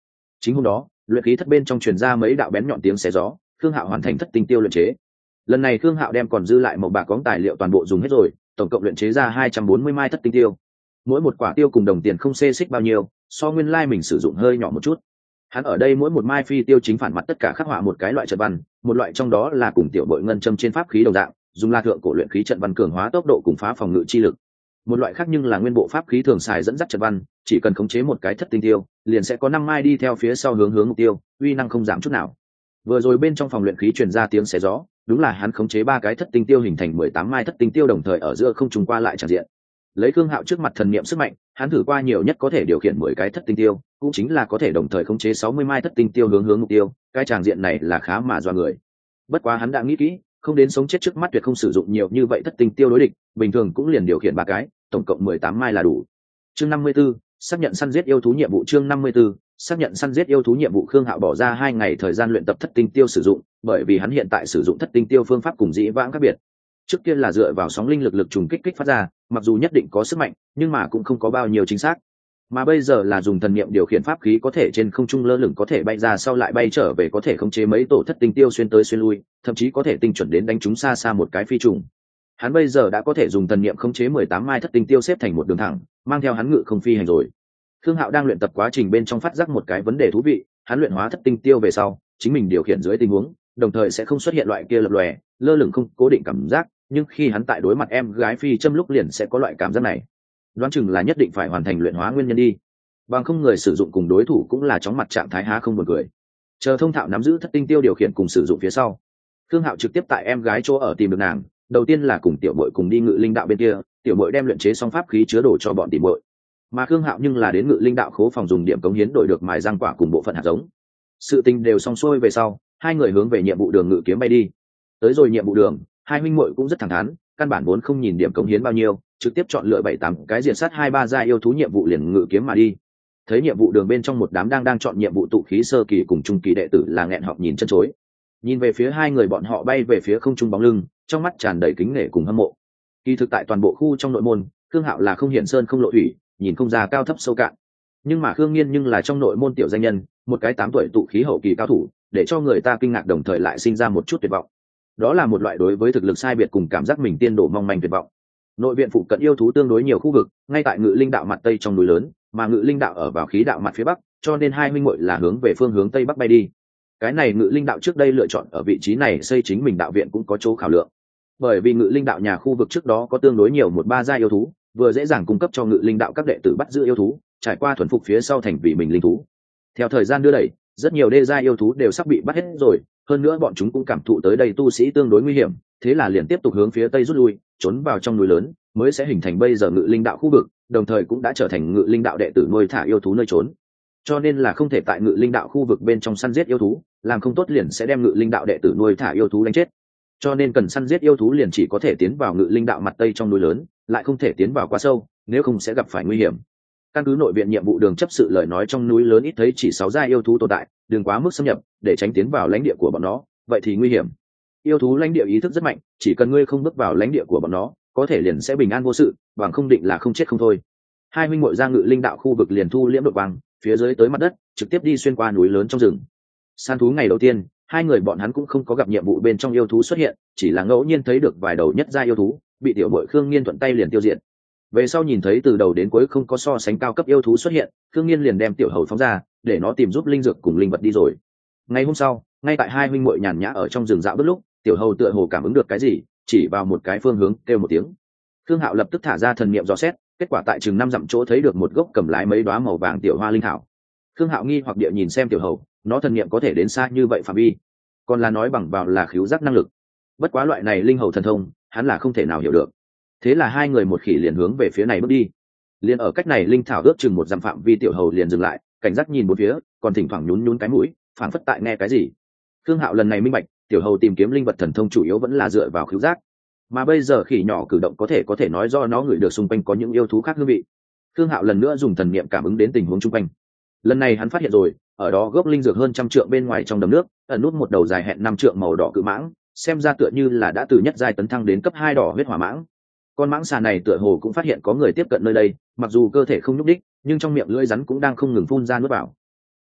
Chính hôm đó, luyện khí thất bên trong truyền ra mấy đạo bén nhọn tiếng xé gió, Khương Hạo hoàn thành thất tinh tiêu luyện chế. Lần này Khương Hạo đem còn dư lại một bạc cóng tài liệu toàn bộ dùng hết rồi, tổng cộng luyện chế ra hai trăm bốn mươi mai thất tinh tiêu. Mỗi một quả tiêu cùng đồng tiền không xê xích bao nhiêu, so nguyên lai mình sử dụng hơi nhỏ một chút. Hắn ở đây mỗi một mai phi tiêu chính phản mặt tất cả khắc họa một cái loại trận văn, một loại trong đó là cùng tiểu bội ngân châm trên pháp khí đồng dạng, dùng la thượng cổ luyện khí trận văn cường hóa tốc độ cùng phá phòng ngự chi lực. Một loại khác nhưng là nguyên bộ pháp khí thường xài dẫn dắt trận văn, chỉ cần khống chế một cái thất tinh tiêu, liền sẽ có năm mai đi theo phía sau hướng hướng mục tiêu, uy năng không giảm chút nào. Vừa rồi bên trong phòng luyện khí truyền ra tiếng xé gió, đúng là hắn khống chế ba cái thất tinh tiêu hình thành mười tám mai thất tinh tiêu đồng thời ở giữa không trùng qua lại tràn diện. Lấy Khương Hạo trước mặt thần niệm sức mạnh, hắn thử qua nhiều nhất có thể điều khiển mười cái thất tinh tiêu, cũng chính là có thể đồng thời khống chế sáu mươi mai thất tinh tiêu hướng hướng mục tiêu, cái tràng diện này là khá mà doa người. Bất quá hắn đã nghĩ kỹ, không đến sống chết trước mắt tuyệt không sử dụng nhiều như vậy thất tinh tiêu đối địch, bình thường cũng liền điều khiển ba cái, tổng cộng mười tám mai là đủ. Chương năm mươi 54, xác nhận săn giết yêu thú nhiệm vụ. Chương năm mươi 54, xác nhận săn giết yêu thú nhiệm vụ. Khương Hạo bỏ ra hai ngày thời gian luyện tập thất tinh tiêu sử dụng, bởi vì hắn hiện tại sử dụng thất tinh tiêu phương pháp cùng dĩ vãng khác biệt. Trước kia là dựa vào sóng linh lực lực trùng kích kích phát ra, mặc dù nhất định có sức mạnh, nhưng mà cũng không có bao nhiêu chính xác. Mà bây giờ là dùng thần niệm điều khiển pháp khí, có thể trên không trung lơ lửng, có thể bay ra sau lại bay trở về, có thể khống chế mấy tổ thất tinh tiêu xuyên tới xuyên lui, thậm chí có thể tinh chuẩn đến đánh chúng xa xa một cái phi trùng. Hắn bây giờ đã có thể dùng thần niệm khống chế mười tám mai thất tinh tiêu xếp thành một đường thẳng, mang theo hắn ngự không phi hành rồi. Khương Hạo đang luyện tập quá trình bên trong phát giác một cái vấn đề thú vị, hắn luyện hóa thất tinh tiêu về sau, chính mình điều khiển dưới tình huống, đồng thời sẽ không xuất hiện loại kia lập lòe, lơ lửng không cố định cảm giác, nhưng khi hắn tại đối mặt em gái phi châm lúc liền sẽ có loại cảm giác này. Đoán chừng là nhất định phải hoàn thành luyện hóa nguyên nhân đi. Bằng không người sử dụng cùng đối thủ cũng là chóng mặt trạng thái há không buồn cười. Chờ thông thạo nắm giữ thất tinh tiêu điều khiển cùng sử dụng phía sau, Khương Hạo trực tiếp tại em gái chỗ ở tìm được nàng, đầu tiên là cùng tiểu muội cùng đi ngự linh đạo bên kia, tiểu muội đem luyện chế xong pháp khí chứa đồ cho bọn tỷ muội. Mà Khương Hạo nhưng là đến ngự linh đạo khố phòng dùng điểm cống hiến đổi được mài răng quả cùng bộ phận hạt giống. Sự tình đều xong xuôi về sau, hai người hướng về nhiệm vụ đường ngự kiếm bay đi. Tới rồi nhiệm vụ đường, hai huynh muội cũng rất thẳng thắn, căn bản vốn không nhìn điểm cống hiến bao nhiêu, trực tiếp chọn lựa bảy tám cái diệt sát hai ba gia yêu thú nhiệm vụ liền ngự kiếm mà đi. Thấy nhiệm vụ đường bên trong một đám đang đang chọn nhiệm vụ tụ khí sơ kỳ cùng trung kỳ đệ tử là nghẹn họng nhìn chân chối. Nhìn về phía hai người bọn họ bay về phía không trung bóng lưng, trong mắt tràn đầy kính nể cùng hâm mộ. Kỳ thực tại toàn bộ khu trong nội môn, Khương Hạo là không hiển sơn không lộ thủy, nhìn không ra cao thấp sâu cạn. Nhưng mà Khương Nghiên nhưng là trong nội môn tiểu danh nhân, một cái tám tuổi tụ khí hậu kỳ cao thủ, để cho người ta kinh ngạc đồng thời lại sinh ra một chút tuyệt vọng. Đó là một loại đối với thực lực sai biệt cùng cảm giác mình tiên độ mong manh tuyệt vọng. Nội viện phụ cận yêu thú tương đối nhiều khu vực, ngay tại ngự linh đạo mặt tây trong núi lớn, mà ngự linh đạo ở vào khí đạo mặt phía bắc, cho nên hai huynh muội là hướng về phương hướng tây bắc bay đi. Cái này ngự linh đạo trước đây lựa chọn ở vị trí này xây chính mình đạo viện cũng có chỗ khảo lượng, bởi vì ngự linh đạo nhà khu vực trước đó có tương đối nhiều một ba gia yêu thú, vừa dễ dàng cung cấp cho ngự linh đạo các đệ tử bắt giữ yêu thú, trải qua thuần phục phía sau thành vị mình linh thú. Theo thời gian đưa đẩy, rất nhiều đê gia yêu thú đều sắp bị bắt hết rồi, hơn nữa bọn chúng cũng cảm thụ tới đây tu sĩ tương đối nguy hiểm, thế là liền tiếp tục hướng phía tây rút lui, trốn vào trong núi lớn, mới sẽ hình thành bây giờ ngự linh đạo khu vực, đồng thời cũng đã trở thành ngự linh đạo đệ tử nuôi thả yêu thú nơi trốn. Cho nên là không thể tại ngự linh đạo khu vực bên trong săn giết yêu thú, làm không tốt liền sẽ đem ngự linh đạo đệ tử nuôi thả yêu thú đánh chết. Cho nên cần săn giết yêu thú liền chỉ có thể tiến vào ngự linh đạo mặt tây trong núi lớn, lại không thể tiến vào quá sâu, nếu không sẽ gặp phải nguy hiểm. Căn cứ nội viện nhiệm vụ đường chấp sự lời nói, trong núi lớn ít thấy chỉ sáu gia yêu thú tồn tại, đừng quá mức xâm nhập, để tránh tiến vào lãnh địa của bọn nó, vậy thì nguy hiểm. Yêu thú lãnh địa ý thức rất mạnh, chỉ cần ngươi không bước vào lãnh địa của bọn nó, có thể liền sẽ bình an vô sự, bằng không định là không chết không thôi. Hai huynh muội ra ngự linh đạo khu vực liền thu liễm đột quang, phía dưới tới mặt đất, trực tiếp đi xuyên qua núi lớn trong rừng. Săn thú ngày đầu tiên, hai người bọn hắn cũng không có gặp nhiệm vụ bên trong yêu thú xuất hiện, chỉ là ngẫu nhiên thấy được vài đầu nhất gia yêu thú, bị tiểu muội Khương Nghiên thuận tay liền tiêu diệt. Về sau nhìn thấy từ đầu đến cuối không có so sánh cao cấp yêu thú xuất hiện, Khương Nghiên liền đem tiểu hầu phóng ra, để nó tìm giúp linh dược cùng linh vật đi rồi. Ngày hôm sau, ngay tại hai huynh muội nhàn nhã ở trong rừng dạo bước lúc, tiểu hầu tựa hồ cảm ứng được cái gì, chỉ vào một cái phương hướng kêu một tiếng. Khương Hạo lập tức thả ra thần niệm dò xét, kết quả tại chừng năm dặm chỗ thấy được một gốc cầm lái mấy đóa màu vàng tiểu hoa linh thảo. Khương Hạo nghi hoặc địa nhìn xem tiểu hầu, nó thần niệm có thể đến xa như vậy phạm vi, còn là nói bằng vào là khứu giác năng lực. Bất quá loại này linh hầu thần thông, hắn là không thể nào hiểu được. Thế là hai người một khỉ liền hướng về phía này bước đi. Liền ở cách này linh thảo ước chừng một dặm phạm vi, tiểu hầu liền dừng lại, cảnh giác nhìn bốn phía, còn thỉnh thoảng nhún nhún cái mũi, phảng phất tại nghe cái gì. Khương Hạo lần này minh bạch, tiểu hầu tìm kiếm linh vật thần thông chủ yếu vẫn là dựa vào khứu giác, mà bây giờ khỉ nhỏ cử động có thể có thể nói do nó ngửi được xung quanh có những yêu thú khác hương vị. Khương Hạo lần nữa dùng thần niệm cảm ứng đến tình huống xung quanh. Lần này hắn phát hiện rồi, ở đó gốc linh dược hơn trăm trượng bên ngoài trong đầm nước, ẩn nút một đầu dài hẹn năm trượng màu đỏ cự mãng, xem ra tựa như là đã từ nhất giai tấn thăng đến cấp hai đỏ huyết hỏa mãng. Con mãng xà này tựa hồ cũng phát hiện có người tiếp cận nơi đây, mặc dù cơ thể không nhúc đích, nhưng trong miệng lưỡi rắn cũng đang không ngừng phun ra nuốt vào.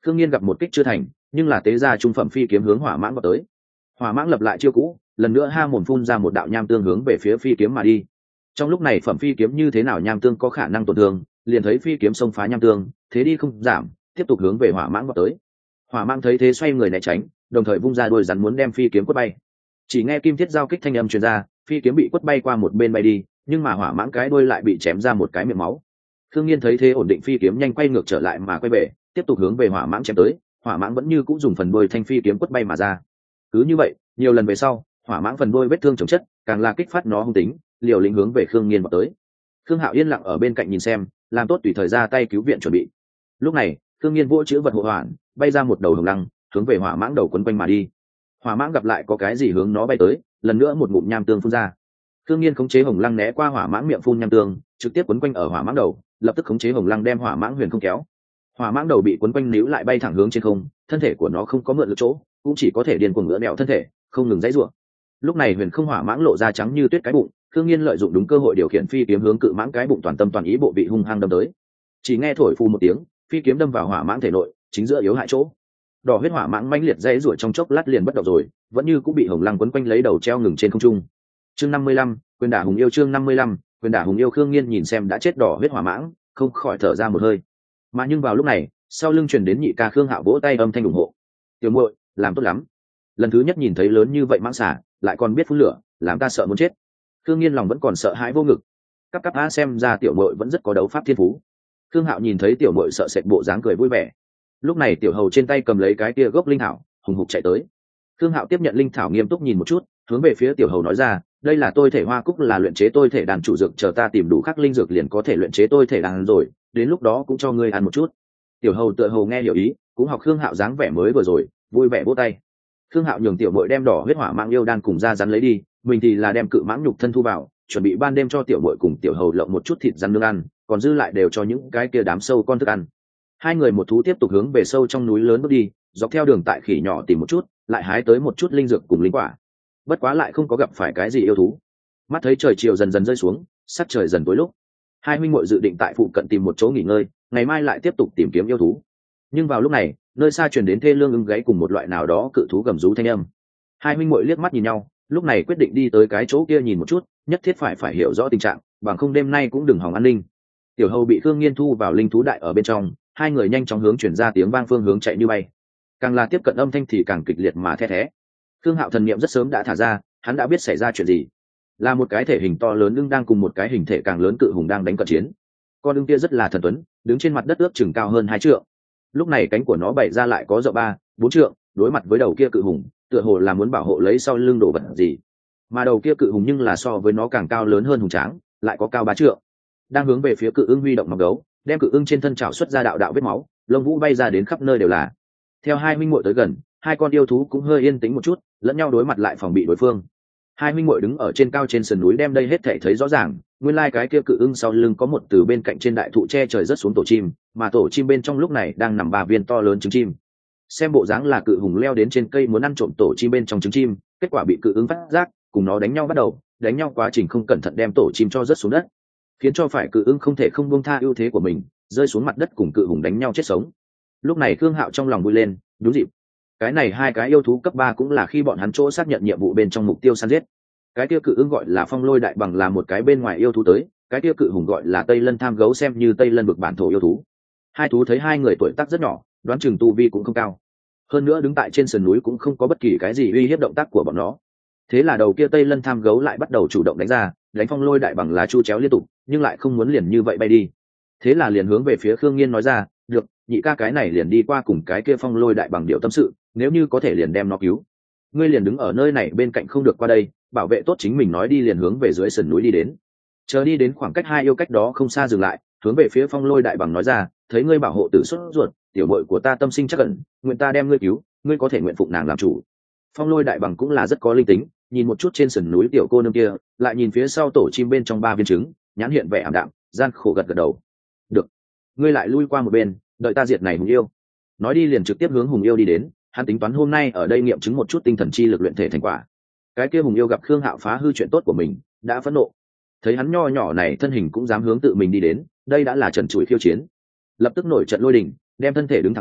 Khương Nghiên gặp một kích chưa thành, nhưng là tế ra trung phẩm phi kiếm hướng hỏa mãng vào tới. Hỏa mãng lập lại chiêu cũ, lần nữa ha mồm phun ra một đạo nham tương hướng về phía phi kiếm mà đi. Trong lúc này phẩm phi kiếm như thế nào nham tương có khả năng tổn thương, liền thấy phi kiếm xông phá nham tương, thế đi không giảm, tiếp tục hướng về hỏa mãng vào tới. Hỏa mãng thấy thế xoay người né tránh, đồng thời vung ra đuôi rắn muốn đem phi kiếm quất bay. Chỉ nghe kim thiết giao kích thanh âm truyền ra, phi kiếm bị quất bay qua một bên bay đi, nhưng mà hỏa mãng cái đuôi lại bị chém ra một cái miệng máu. Khương Nghiên thấy thế ổn định phi kiếm nhanh quay ngược trở lại mà quay về, tiếp tục hướng về hỏa mãng chém tới. Hỏa mãng vẫn như cũ dùng phần đuôi thanh phi kiếm quất bay mà ra. Cứ như vậy, nhiều lần về sau, hỏa mãng phần đuôi vết thương chồng chất, càng là kích phát nó hung tính, liều lĩnh hướng về Khương Nghiên vào tới. Khương Hạo yên lặng ở bên cạnh nhìn xem, làm tốt tùy thời ra tay cứu viện chuẩn bị. Lúc này, Khương Nghiên vỗ chữ vật hộ hoàn, bay ra một đầu hồng lăng, hướng về hỏa mãng đầu quấn quanh mà đi. Hỏa mãng gặp lại có cái gì hướng nó bay tới, lần nữa một ngụm nham tương phun ra. Khương Nghiên khống chế hồng lăng né qua hỏa mãng miệng phun nham tương, trực tiếp quấn quanh ở hỏa mãng đầu, lập tức khống chế hồng lăng đem hỏa mãng huyền không kéo. Hỏa mãng đầu bị quấn quanh níu lại bay thẳng hướng trên không, thân thể của nó không có mượn lực chỗ, cũng chỉ có thể điên cuồng ngửa mẹo thân thể, không ngừng giãy giụa. Lúc này huyền không hỏa mãng lộ ra trắng như tuyết cái bụng, Khương Nghiên lợi dụng đúng cơ hội điều khiển phi kiếm hướng cự mãng cái bụng toàn tâm toàn ý bộ vị hung hăng đâm tới. Chỉ nghe thổi phù một tiếng, phi kiếm đâm vào hỏa mãng thể nội, chính giữa yếu hại chỗ. Đỏ huyết hỏa mãng mãnh liệt dãy rủa trong chốc lát liền bất động rồi, vẫn như cũng bị hồng lăng quấn quanh lấy đầu treo ngừng trên không trung. Chương năm mươi lăm, quyền đả hùng yêu. Chương năm mươi lăm, quyền đả hùng yêu. Khương Nghiên nhìn xem đã chết đỏ huyết hỏa mãng, không khỏi thở ra một hơi. Mà nhưng vào lúc này, sau lưng truyền đến nhị ca Khương Hạo vỗ tay âm thanh ủng hộ. Tiểu muội, làm tốt lắm. Lần thứ nhất nhìn thấy lớn như vậy mãng xà, lại còn biết phun lửa, làm ta sợ muốn chết. Khương Nghiên lòng vẫn còn sợ hãi vô ngực. Cấp cấp a xem ra tiểu muội vẫn rất có đấu pháp thiên phú. Khương Hạo nhìn thấy tiểu muội sợ sệt bộ dáng cười vui vẻ. Lúc này tiểu hầu trên tay cầm lấy cái kia gốc linh thảo, hùng hục chạy tới. Khương Hạo tiếp nhận linh thảo nghiêm túc nhìn một chút, hướng về phía tiểu hầu nói ra, đây là tôi thể hoa cúc, là luyện chế tôi thể đàn chủ dược, chờ ta tìm đủ khắc linh dược liền có thể luyện chế tôi thể đàn rồi, đến lúc đó cũng cho ngươi ăn một chút. Tiểu hầu tựa hầu nghe hiểu ý, cũng học Khương Hạo dáng vẻ mới vừa rồi, vui vẻ vỗ tay. Khương Hạo nhường tiểu muội đem đỏ huyết hỏa mãng yêu đan cùng ra rắn lấy đi, mình thì là đem cự mãng nhục thân thu vào, chuẩn bị ban đêm cho tiểu muội cùng tiểu hầu lộng một chút thịt rắn nướng ăn, còn dư lại đều cho những cái kia đám sâu con thức ăn. Hai người một thú tiếp tục hướng về sâu trong núi lớn bước đi, dọc theo đường tại khỉ nhỏ tìm một chút, lại hái tới một chút linh dược cùng linh quả. Bất quá lại không có gặp phải cái gì yêu thú. Mắt thấy trời chiều dần dần rơi xuống, sắc trời dần tối lúc, hai huynh muội dự định tại phụ cận tìm một chỗ nghỉ ngơi, ngày mai lại tiếp tục tìm kiếm yêu thú. Nhưng vào lúc này, nơi xa truyền đến thê lương ưng gáy cùng một loại nào đó cự thú gầm rú thanh âm. Hai huynh muội liếc mắt nhìn nhau, lúc này quyết định đi tới cái chỗ kia nhìn một chút, nhất thiết phải phải hiểu rõ tình trạng, bằng không đêm nay cũng đừng hòng an ninh. Tiểu hầu bị Khương Nghiên thu vào linh thú đại ở bên trong, hai người nhanh chóng hướng chuyển ra tiếng vang phương hướng chạy như bay. Càng là tiếp cận âm thanh thì càng kịch liệt mà the thé. Khương Hạo thần niệm rất sớm đã thả ra, hắn đã biết xảy ra chuyện gì. Là một cái thể hình to lớn ưng đang cùng một cái hình thể càng lớn cự hùng đang đánh cận chiến. Con ưng kia rất là thần tuấn, đứng trên mặt đất ước chừng cao hơn hai trượng. Lúc này cánh của nó bày ra lại có rộng ba, bốn trượng, đối mặt với đầu kia cự hùng, tựa hồ là muốn bảo hộ lấy sau lưng đồ vật gì. Mà đầu kia cự hùng nhưng là so với nó càng cao lớn hơn hùng tráng, lại có cao ba trượng. Đang hướng về phía cự ưng huy động móng gấu, đem cự ưng trên thân trào xuất ra đạo đạo vết máu, lông vũ bay ra đến khắp nơi đều là. Theo hai huynh muội tới gần, hai con yêu thú cũng hơi yên tĩnh một chút, lẫn nhau đối mặt lại phòng bị đối phương. Hai huynh muội đứng ở trên cao trên sườn núi đem đây hết thảy thấy rõ ràng, nguyên lai cái kia cự ưng sau lưng có một từ bên cạnh trên đại thụ che trời rất xuống tổ chim, mà tổ chim bên trong lúc này đang nằm ba viên to lớn trứng chim. Xem bộ dáng là cự hùng leo đến trên cây muốn ăn trộm tổ chim bên trong trứng chim, kết quả bị cự ưng phát giác, cùng nó đánh nhau bắt đầu, đánh nhau quá trình không cẩn thận đem tổ chim cho rớt xuống đất, khiến cho phải cự ưng không thể không buông tha ưu thế của mình, rơi xuống mặt đất cùng cự hùng đánh nhau chết sống. Lúc này Khương Hạo trong lòng vui lên, đúng dịp. Cái này hai cái yêu thú cấp ba cũng là khi bọn hắn chỗ xác nhận nhiệm vụ bên trong mục tiêu săn giết. Cái kia cự ưng gọi là Phong Lôi Đại Bằng, là một cái bên ngoài yêu thú tới, cái kia cự hùng gọi là Tây Lân Tham Gấu, xem như Tây Lân vực bản thổ yêu thú. Hai thú thấy hai người tuổi tác rất nhỏ, đoán chừng tu vi cũng không cao. Hơn nữa đứng tại trên sườn núi cũng không có bất kỳ cái gì uy hiếp động tác của bọn nó. Thế là đầu kia Tây Lân Tham Gấu lại bắt đầu chủ động đánh ra, đánh Phong Lôi Đại Bằng là chu chéo liên tục, nhưng lại không muốn liền như vậy bay đi. Thế là liền hướng về phía Khương Nghiên nói ra, được, nhị ca cái này liền đi qua cùng cái kia Phong Lôi Đại Bằng điệu tâm sự, nếu như có thể liền đem nó cứu. Ngươi liền đứng ở nơi này bên cạnh không được qua đây, bảo vệ tốt chính mình. Nói đi liền hướng về dưới sườn núi đi đến. Chờ đi đến khoảng cách hai yêu cách đó không xa dừng lại, hướng về phía Phong Lôi Đại Bằng nói ra, thấy ngươi bảo hộ tử xuất ruột, tiểu muội của ta tâm sinh chắc ẩn, nguyện ta đem ngươi cứu, ngươi có thể nguyện phụng nàng làm chủ. Phong Lôi Đại Bằng cũng là rất có linh tính, nhìn một chút trên sườn núi tiểu cô nương kia, lại nhìn phía sau tổ chim bên trong ba viên trứng, nhãn hiện vẻ ảm đạm, gian khổ gật gật đầu. Được, ngươi lại lui qua một bên, đợi ta diệt này hùng yêu. Nói đi liền trực tiếp hướng hùng yêu đi đến, hắn tính toán hôm nay ở đây nghiệm chứng một chút tinh thần chi lực luyện thể thành quả. Cái kia hùng yêu gặp Khương Hạo phá hư chuyện tốt của mình, đã phẫn nộ. Thấy hắn nho nhỏ này thân hình cũng dám hướng tự mình đi đến, đây đã là trần trụi khiêu chiến. Lập tức nổi trận lôi đình, đem thân thể đứng thẳng lên,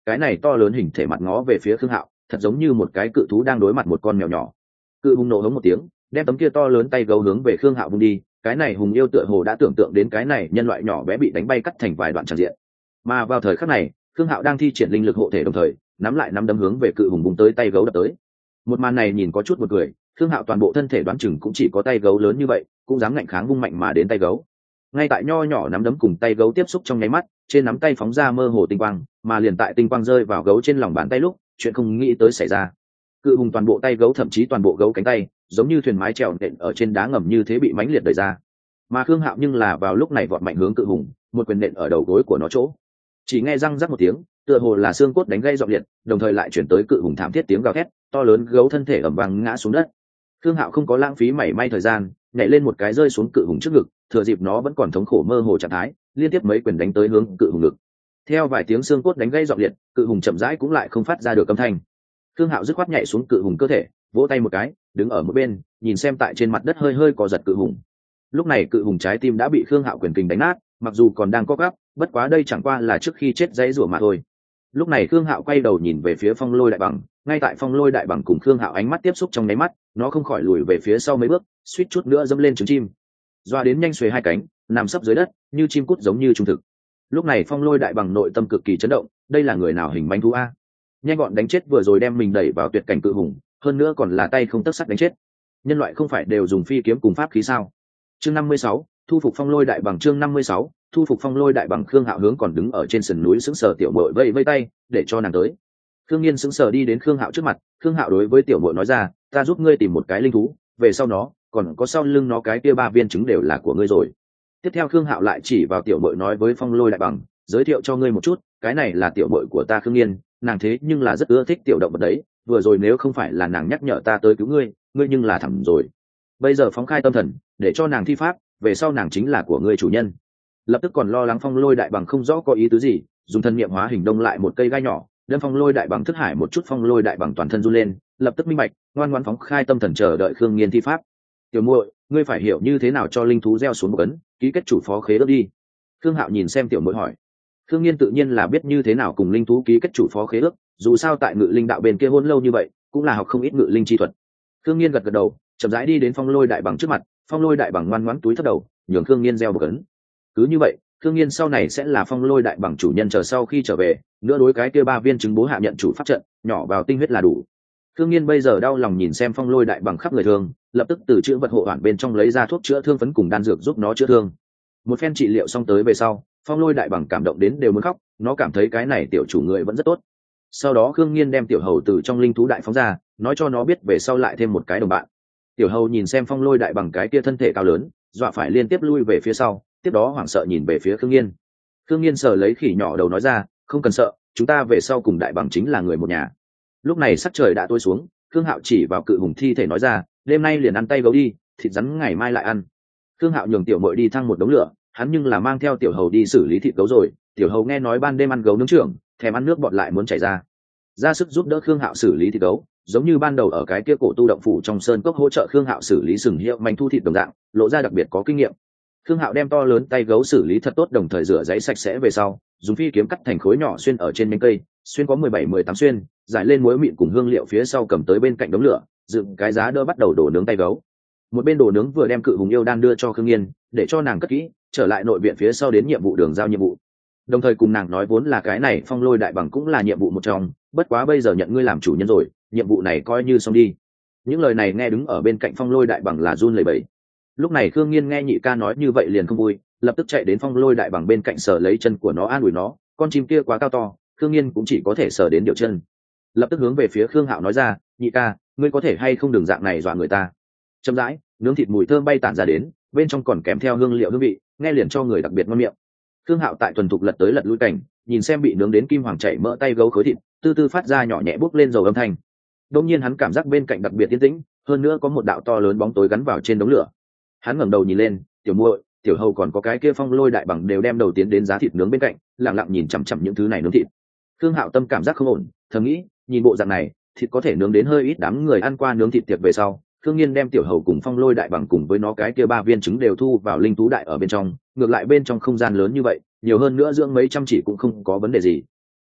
cái này to lớn hình thể mặt ngó về phía Khương Hạo, thật giống như một cái cự thú đang đối mặt một con mèo nhỏ. Cự hùng nổ hống một tiếng, đem tấm kia to lớn tay gấu hướng về Khương Hạo vung đi. Cái này hùng yêu tựa hồ đã tưởng tượng đến cái này nhân loại nhỏ bé bị đánh bay cắt thành vài đoạn tràn diện. Mà vào thời khắc này, Khương Hạo đang thi triển linh lực hộ thể đồng thời, nắm lại nắm đấm hướng về cự hùng vung tới tay gấu đập tới. Một màn này nhìn có chút một cười, Khương Hạo toàn bộ thân thể đoán chừng cũng chỉ có tay gấu lớn như vậy, cũng dám ngạnh kháng vung mạnh mà đến tay gấu. Ngay tại nho nhỏ nắm đấm cùng tay gấu tiếp xúc trong nháy mắt, trên nắm tay phóng ra mơ hồ tinh quang, mà liền tại tinh quang rơi vào gấu trên lòng bàn tay lúc, chuyện không nghĩ tới xảy ra. Cự hùng toàn bộ tay gấu thậm chí toàn bộ gấu cánh tay, giống như thuyền mái chèo nện ở trên đá ngầm như thế bị mãnh liệt đẩy ra. Mà Khương Hạo nhưng là vào lúc này vọt mạnh hướng cự hùng, một quyền nện ở đầu gối của nó chỗ. Chỉ nghe răng rắc một tiếng, tựa hồ là xương cốt đánh gây giọng liệt, đồng thời lại chuyển tới cự hùng thảm thiết tiếng gào thét, to lớn gấu thân thể ầm vang ngã xuống đất. Khương Hạo không có lãng phí mảy may thời gian, nhảy lên một cái rơi xuống cự hùng trước ngực, thừa dịp nó vẫn còn thống khổ mơ hồ trạng thái, liên tiếp mấy quyền đánh tới hướng cự hùng ngực. Theo vài tiếng xương cốt đánh gây giọng liệt, cự hùng chậm rãi cũng lại không phát ra được âm thanh. Khương Hạo dứt khoát nhảy xuống cự hùng cơ thể, vỗ tay một cái, đứng ở một bên, nhìn xem tại trên mặt đất hơi hơi co giật cự hùng. Lúc này cự hùng trái tim đã bị Khương Hạo quyền kình đánh nát, mặc dù còn đang co gắp, bất quá đây chẳng qua là trước khi chết dãy rủa mà thôi. Lúc này Khương Hạo quay đầu nhìn về phía Phong Lôi Đại Bằng, ngay tại Phong Lôi Đại Bằng cùng Khương Hạo ánh mắt tiếp xúc trong nháy mắt, nó không khỏi lùi về phía sau mấy bước, suýt chút nữa dẫm lên trứng chim, doa đến nhanh xuề hai cánh, nằm sấp dưới đất, như chim cút giống như trung thực. Lúc này Phong Lôi Đại Bằng nội tâm cực kỳ chấn động, đây là người nào hình bánh thú a? Nhanh gọn đánh chết vừa rồi đem mình đẩy vào tuyệt cảnh cự hùng, hơn nữa còn là tay không tấc sắt đánh chết. Nhân loại không phải đều dùng phi kiếm cùng pháp khí sao? Chương năm mươi sáu, thu phục Phong Lôi Đại Bằng. Chương năm mươi sáu, thu phục Phong Lôi Đại Bằng. Khương Hạo hướng còn đứng ở trên sườn núi sững sờ tiểu muội vây vây tay, để cho nàng tới. Khương Nghiên sững sờ đi đến Khương Hạo trước mặt, Khương Hạo đối với tiểu muội nói ra, ta giúp ngươi tìm một cái linh thú, về sau nó, còn có sau lưng nó cái kia ba viên trứng đều là của ngươi rồi. Tiếp theo Khương Hạo lại chỉ vào tiểu muội nói với Phong Lôi Đại Bằng, giới thiệu cho ngươi một chút, cái này là tiểu muội của ta Khương Nghiên, nàng thế nhưng là rất ưa thích tiểu động vật đấy, vừa rồi nếu không phải là nàng nhắc nhở ta tới cứu ngươi, ngươi nhưng là thẳm rồi. Bây giờ phóng khai tâm thần, để cho nàng thi pháp, về sau nàng chính là của ngươi chủ nhân. Lập tức còn lo lắng Phong Lôi Đại Bằng không rõ có ý tứ gì, dùng thân niệm hóa hình đông lại một cây gai nhỏ, đâm Phong Lôi Đại Bằng thức hải một chút. Phong Lôi Đại Bằng toàn thân run lên, lập tức minh bạch, ngoan ngoãn phóng khai tâm thần chờ đợi Khương Nghiên thi pháp. Tiểu muội, ngươi phải hiểu như thế nào cho linh thú gieo xuống một ấn, ký kết chủ phó khế ước đi. Khương Hạo nhìn xem tiểu muội hỏi. Khương Nghiên tự nhiên là biết như thế nào cùng linh thú ký kết chủ phó khế ước, dù sao tại Ngự Linh đạo bên kia hôn lâu như vậy, cũng là học không ít ngự linh chi thuật. Khương Nghiên gật gật đầu, chậm rãi đi đến Phong Lôi Đại Bằng trước mặt. Phong Lôi Đại Bằng ngoan ngoãn túi thấp đầu, nhường Khương Nghiên gieo một ấn. Cứ như vậy, Khương Nghiên sau này sẽ là Phong Lôi Đại Bằng chủ nhân chờ sau khi trở về, nữa đối cái kia ba viên trứng bố hạ nhận chủ pháp trận, nhỏ vào tinh huyết là đủ. Khương Nghiên bây giờ đau lòng nhìn xem Phong Lôi Đại Bằng khắp người thương, lập tức từ chữ vật hộ hoàn bên trong lấy ra thuốc chữa thương phấn cùng đan dược giúp nó chữa thương. Một phen trị liệu xong tới về sau, Phong Lôi Đại Bằng cảm động đến đều muốn khóc, nó cảm thấy cái này tiểu chủ người vẫn rất tốt. Sau đó Khương Nghiên đem tiểu hầu từ trong linh thú đại phóng ra, nói cho nó biết về sau lại thêm một cái đồng bạn. Tiểu hầu nhìn xem Phong Lôi Đại Bằng cái kia thân thể cao lớn, dọa phải liên tiếp lui về phía sau, tiếp đó hoảng sợ nhìn về phía Khương Nghiên. Khương Nghiên sờ lấy khỉ nhỏ đầu nói ra, không cần sợ, chúng ta về sau cùng Đại Bằng chính là người một nhà. Lúc này sắc trời đã tối xuống, Khương Hạo chỉ vào cự hùng thi thể nói ra, đêm nay liền ăn tay gấu đi, thịt rắn ngày mai lại ăn. Khương Hạo nhường tiểu muội đi thăng một đống lửa, hắn nhưng là mang theo tiểu hầu đi xử lý thịt gấu rồi. Tiểu hầu nghe nói ban đêm ăn gấu nướng trưởng, thèm ăn nước bọt lại muốn chảy ra, ra sức giúp đỡ Khương Hạo xử lý thịt gấu, giống như ban đầu ở cái kia cổ tu động phủ trong sơn cốc hỗ trợ Khương Hạo xử lý sừng hiệu manh thu thịt đồng dạng, lộ ra đặc biệt có kinh nghiệm. Khương Hạo đem to lớn tay gấu xử lý thật tốt, đồng thời rửa giấy sạch sẽ về sau, dùng phi kiếm cắt thành khối nhỏ xuyên ở trên nhánh cây, xuyên có mười bảy mười tám xuyên, giải lên muối mịn cùng hương liệu phía sau cầm tới bên cạnh đống lửa, dựng cái giá đỡ bắt đầu đổ nướng tay gấu. Một bên đổ nướng vừa đem cự hùng yêu đan đưa cho Khương Nghiên, để cho nàng cất kỹ, trở lại nội viện phía sau đến nhiệm vụ đường giao nhiệm vụ. Đồng thời cùng nàng nói vốn là cái này Phong Lôi Đại Bằng cũng là nhiệm vụ một trong, bất quá bây giờ nhận ngươi làm chủ nhân rồi, nhiệm vụ này coi như xong đi. Những lời này nghe đứng ở bên cạnh Phong Lôi Đại Bằng là run lẩy bẩy. Lúc này Khương Nghiên nghe nhị ca nói như vậy liền không vui, lập tức chạy đến Phong Lôi Đại Bằng bên cạnh sờ lấy chân của nó an ủi nó, con chim kia quá cao to, Khương Nghiên cũng chỉ có thể sờ đến điều chân. Lập tức hướng về phía Khương Hạo nói ra, nhị ca, ngươi có thể hay không đừng dạng này dọa người ta. Chậm rãi, nướng thịt mùi thơm bay tản ra đến, bên trong còn kèm theo hương liệu hương vị, nghe liền cho người đặc biệt ngon miệng. Khương Hạo tại thuần thục lật tới lật lui cảnh, nhìn xem bị nướng đến kim hoàng chảy mỡ tay gấu khối thịt, tư tư phát ra nhỏ nhẹ bốc lên dầu âm thanh. Đột nhiên hắn cảm giác bên cạnh đặc biệt yên tĩnh, hơn nữa có một đạo to lớn bóng tối gắn vào trên đống lửa. Hắn ngẩng đầu nhìn lên, tiểu muội, tiểu hầu còn có cái kia Phong Lôi Đại Bằng đều đem đầu tiến đến giá thịt nướng bên cạnh, lặng lặng nhìn chằm chằm những thứ này nướng thịt. Khương Hạo tâm cảm giác không ổn, thầm nghĩ, nhìn bộ dạng này, thịt có thể nướng đến hơi ít, đám người ăn qua nướng thịt tiệc về sau, Khương Nghiên đem tiểu hầu cùng Phong Lôi Đại Bằng cùng với nó cái kia ba viên trứng đều thu vào linh thú đại ở bên trong, ngược lại bên trong không gian lớn như vậy, nhiều hơn nữa dưỡng mấy trăm chỉ cũng không có vấn đề gì.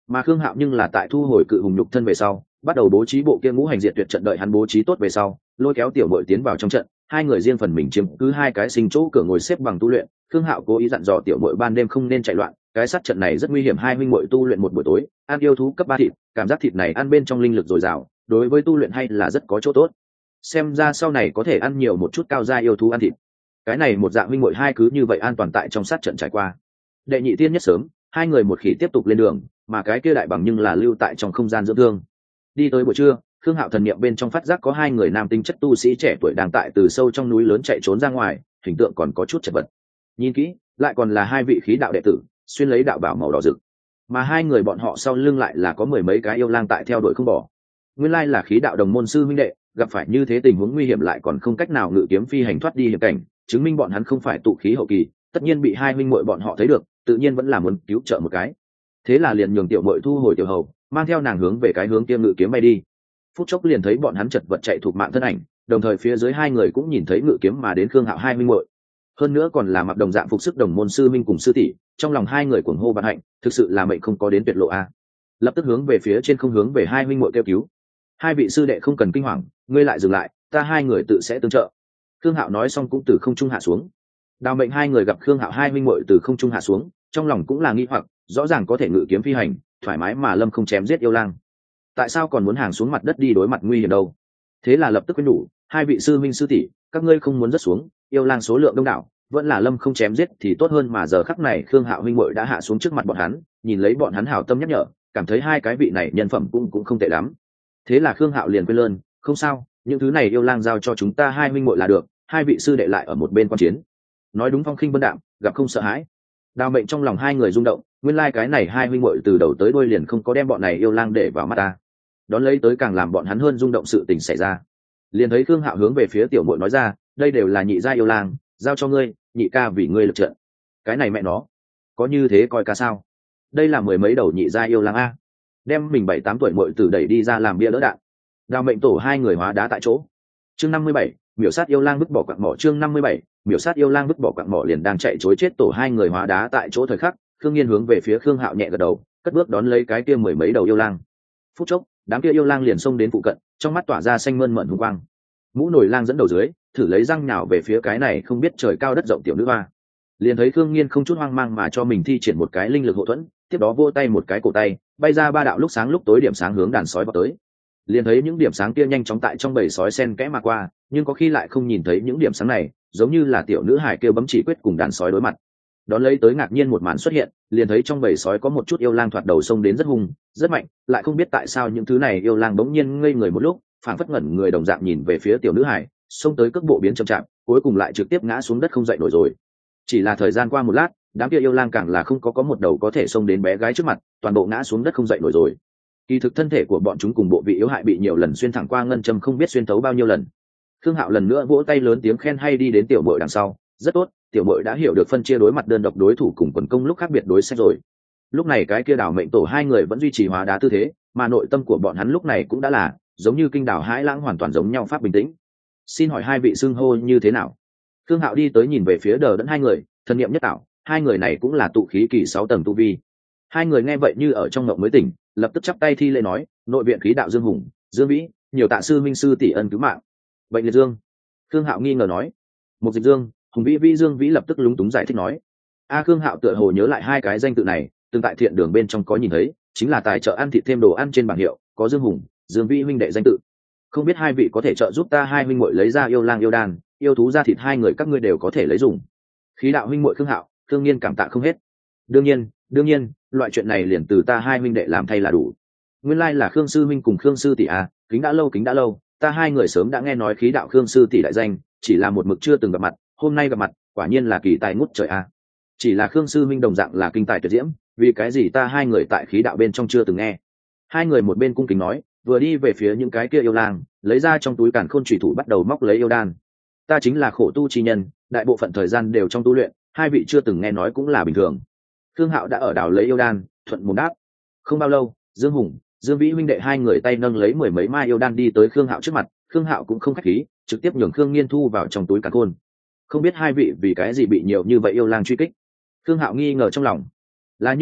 mà khương hạo nhưng là tại thu hồi cự hùng nhục thân về sau bắt đầu bố trí bộ kia ngũ hành diệt tuyệt trận, đợi hắn bố trí tốt về sau lôi kéo tiểu mội tiến vào trong trận, hai người riêng phần mình chiếm cứ hai cái sinh chỗ cửa ngồi xếp bằng tu luyện. Khương hạo cố ý dặn dò tiểu mội ban đêm không nên chạy loạn, cái sát trận này rất nguy hiểm, hai huynh mội tu luyện một buổi tối ăn yêu thú cấp ba thịt, cảm giác thịt này ăn bên trong linh lực dồi dào, đối với tu luyện hay là rất có chỗ tốt, xem ra sau này có thể ăn nhiều một chút cao gia yêu thú ăn thịt. Cái này một dạng huynh muội hai cứ như vậy an toàn tại trong sát trận trải qua. Đệ nhị tiên nhất sớm, hai người một khỉ tiếp tục lên đường, mà cái kia đại bằng nhưng là lưu tại trong không gian dưỡng thương. Đi tới buổi trưa, Khương Hạo thần niệm bên trong phát giác có hai người nam tinh chất tu sĩ trẻ tuổi đang tại từ sâu trong núi lớn chạy trốn ra ngoài, hình tượng còn có chút chật vật. Nhìn kỹ, lại còn là hai vị khí đạo đệ tử, xuyên lấy đạo bảo màu đỏ rực. Mà hai người bọn họ sau lưng lại là có mười mấy cái yêu lang tại theo đuổi không bỏ. Nguyên lai là khí đạo đồng môn sư huynh đệ, gặp phải như thế tình huống nguy hiểm lại còn không cách nào ngự kiếm phi hành thoát đi hiểm cảnh, chứng minh bọn hắn không phải tụ khí hậu kỳ, tất nhiên bị hai huynh muội bọn họ thấy được, tự nhiên vẫn là muốn cứu trợ một cái. Thế là liền nhường tiểu muội thu hồi tiểu hầu, mang theo nàng hướng về cái hướng kia ngự kiếm bay đi. Phút chốc liền thấy bọn hắn chật vật chạy thuộc mạng thân ảnh, đồng thời phía dưới hai người cũng nhìn thấy ngự kiếm mà đến Khương Hạo hai huynh muội. Hơn nữa còn là mặc đồng dạng phục sức đồng môn sư minh cùng sư tỷ, trong lòng hai người cuồng hô vạn hạnh, thực sự là mệnh không có đến tuyệt lộ a. Lập tức hướng về phía trên không hướng về hai huynh muội kêu cứu. Hai vị sư đệ không cần kinh hoàng, ngươi lại dừng lại, ta hai người tự sẽ tương trợ. Khương Hạo nói xong cũng từ không trung hạ xuống. Đào Mệnh hai người gặp Khương Hạo hai huynh muội từ không trung hạ xuống, trong lòng cũng là nghi hoặc, rõ ràng có thể ngự kiếm phi hành, thoải mái mà lâm không chém giết yêu lang, tại sao còn muốn hàng xuống mặt đất đi đối mặt nguy hiểm đâu? Thế là lập tức khuyên nhủ, hai vị sư minh sư tỷ, các ngươi không muốn rớt xuống, yêu lang số lượng đông đảo, vẫn là lâm không chém giết thì tốt hơn. Mà giờ khắc này Khương Hạo huynh muội đã hạ xuống trước mặt bọn hắn, nhìn lấy bọn hắn hảo tâm nhắc nhở, cảm thấy hai cái vị này nhân phẩm cũng cũng không tệ lắm. Thế là Khương Hạo liền quên lơn, không sao, những thứ này yêu lang giao cho chúng ta hai huynh muội là được, hai vị sư đệ lại ở một bên quan chiến. Nói đúng phong khinh vân đạm, gặp không sợ hãi. Đào Mệnh trong lòng hai người rung động, nguyên lai like cái này hai huynh muội từ đầu tới đuôi liền không có đem bọn này yêu lang để vào mắt ta. Đón lấy tới càng làm bọn hắn hơn rung động sự tình xảy ra. Liền thấy Khương Hạo hướng về phía tiểu muội nói ra, đây đều là nhị gia yêu lang, giao cho ngươi, nhị ca vì ngươi lực trận. Cái này mẹ nó, có như thế coi ca sao? Đây là mười mấy đầu nhị gia yêu lang a, đem mình bảy tám tuổi muội tử đẩy đi ra làm bia đỡ đạn. Đào Mệnh tổ hai người hóa đá tại chỗ. Chương năm mươi bảy, miểu sát yêu lang vứt bỏ quặng mỏ. Chương năm mươi bảy, miểu sát yêu lang vứt bỏ quặng mỏ. Liền đang chạy chối chết tổ hai người hóa đá tại chỗ thời khắc, Khương Nghiên hướng về phía Khương Hạo nhẹ gật đầu, cất bước đón lấy cái kia mười mấy đầu yêu lang. Phút chốc, đám kia yêu lang liền xông đến phụ cận, trong mắt tỏa ra xanh mơn mởn hung quang. Mũ nổi lang dẫn đầu dưới, thử lấy răng nhào về phía cái này không biết trời cao đất rộng tiểu nữ hoa. Liền thấy Khương Nghiên không chút hoang mang mà cho mình thi triển một cái linh lực hộ thuẫn, tiếp đó vỗ tay một cái cổ tay, bay ra ba đạo lúc sáng lúc tối điểm sáng hướng đàn sói vào tới. Liền thấy những điểm sáng kia nhanh chóng tại trong bầy sói xen kẽ mà qua, nhưng có khi lại không nhìn thấy những điểm sáng này, giống như là tiểu nữ hải kêu bấm chỉ quyết cùng đàn sói đối mặt. Đón lấy tới ngạc nhiên một màn xuất hiện, liền thấy trong bầy sói có một chút yêu lang thoạt đầu xông đến rất hung, rất mạnh, lại không biết tại sao những thứ này yêu lang bỗng nhiên ngây người một lúc, phảng phất ngẩn người đồng dạng nhìn về phía tiểu nữ hải, xông tới cước bộ biến chậm chạp, cuối cùng lại trực tiếp ngã xuống đất không dậy nổi rồi. Chỉ là thời gian qua một lát, đám kia yêu lang càng là không có có một đầu có thể xông đến bé gái trước mặt, toàn bộ ngã xuống đất không dậy nổi rồi. Kỳ thực thân thể của bọn chúng cùng bộ vị yếu hại bị nhiều lần xuyên thẳng qua ngân châm không biết xuyên thấu bao nhiêu lần. Khương Hạo lần nữa vỗ tay lớn tiếng khen hay đi đến tiểu muội đằng sau, rất tốt, tiểu muội đã hiểu được phân chia đối mặt đơn độc đối thủ cùng quần công lúc khác biệt đối sách rồi. Lúc này cái kia Đào Mệnh tổ hai người vẫn duy trì hóa đá tư thế, mà nội tâm của bọn hắn lúc này cũng đã là giống như kinh đảo hãi lãng hoàn toàn giống nhau pháp bình tĩnh. Xin hỏi hai vị xưng hô như thế nào? Khương Hạo đi tới nhìn về phía Đờ Đẫn hai người, thân niệm nhất tạo, hai người này cũng là tụ khí kỳ sáu tầng tu vi. Hai người nghe vậy như ở trong ngộng mới tỉnh, lập tức chắp tay thi lễ nói, nội viện khí đạo Dương Hùng, Dương Vĩ, nhiều tạ sư minh sư tỷ ân cứu mạng. Bệnh liệt dương. Khương Hạo nghi ngờ nói. Một dịch dương, Hùng Vĩ Vĩ Dương Vĩ lập tức lúng túng giải thích nói. A Khương Hạo tựa hồ nhớ lại hai cái danh tự này, từng tại thiện đường bên trong có nhìn thấy, chính là tài trợ ăn thịt thêm đồ ăn trên bảng hiệu, có Dương Hùng, Dương Vĩ huynh đệ danh tự. Không biết hai vị có thể trợ giúp ta hai huynh muội lấy ra yêu lang yêu đan, yêu thú ra thịt hai người các ngươi đều có thể lấy dùng. Khí đạo huynh muội Khương Hạo, Khương Nghiên cảm tạ không hết. Đương nhiên, đương nhiên, loại chuyện này liền từ ta hai huynh đệ làm thay là đủ. Nguyên lai là Khương sư huynh cùng Khương sư tỷ à, kính đã lâu kính đã lâu, ta hai người sớm đã nghe nói khí đạo Khương sư tỷ đại danh, chỉ là một mực chưa từng gặp mặt, hôm nay gặp mặt, quả nhiên là kỳ tài ngút trời à. Chỉ là Khương sư huynh đồng dạng là kinh tài tuyệt diễm, vì cái gì ta hai người tại khí đạo bên trong chưa từng nghe. Hai người một bên cung kính nói, vừa đi về phía những cái kia yêu lang, lấy ra trong túi càn khôn chủy thủ bắt đầu móc lấy yêu đan. Ta chính là khổ tu chi nhân, đại bộ phận thời gian đều trong tu luyện, hai vị chưa từng nghe nói cũng là bình thường. Khương Hạo đã ở đảo lấy yêu đan, thuận mồm đáp. Không bao lâu, Dương Hùng, Dương Vĩ huynh đệ hai người tay nâng lấy mười mấy mai yêu đan đi tới Khương Hạo trước mặt, Khương Hạo cũng không khách khí, trực tiếp nhường Khương Nghiên thu vào trong túi càn khôn. Không biết hai vị vì cái gì bị nhiều như vậy yêu lang truy kích. Khương Hạo nghi ngờ trong lòng. Là như vậy,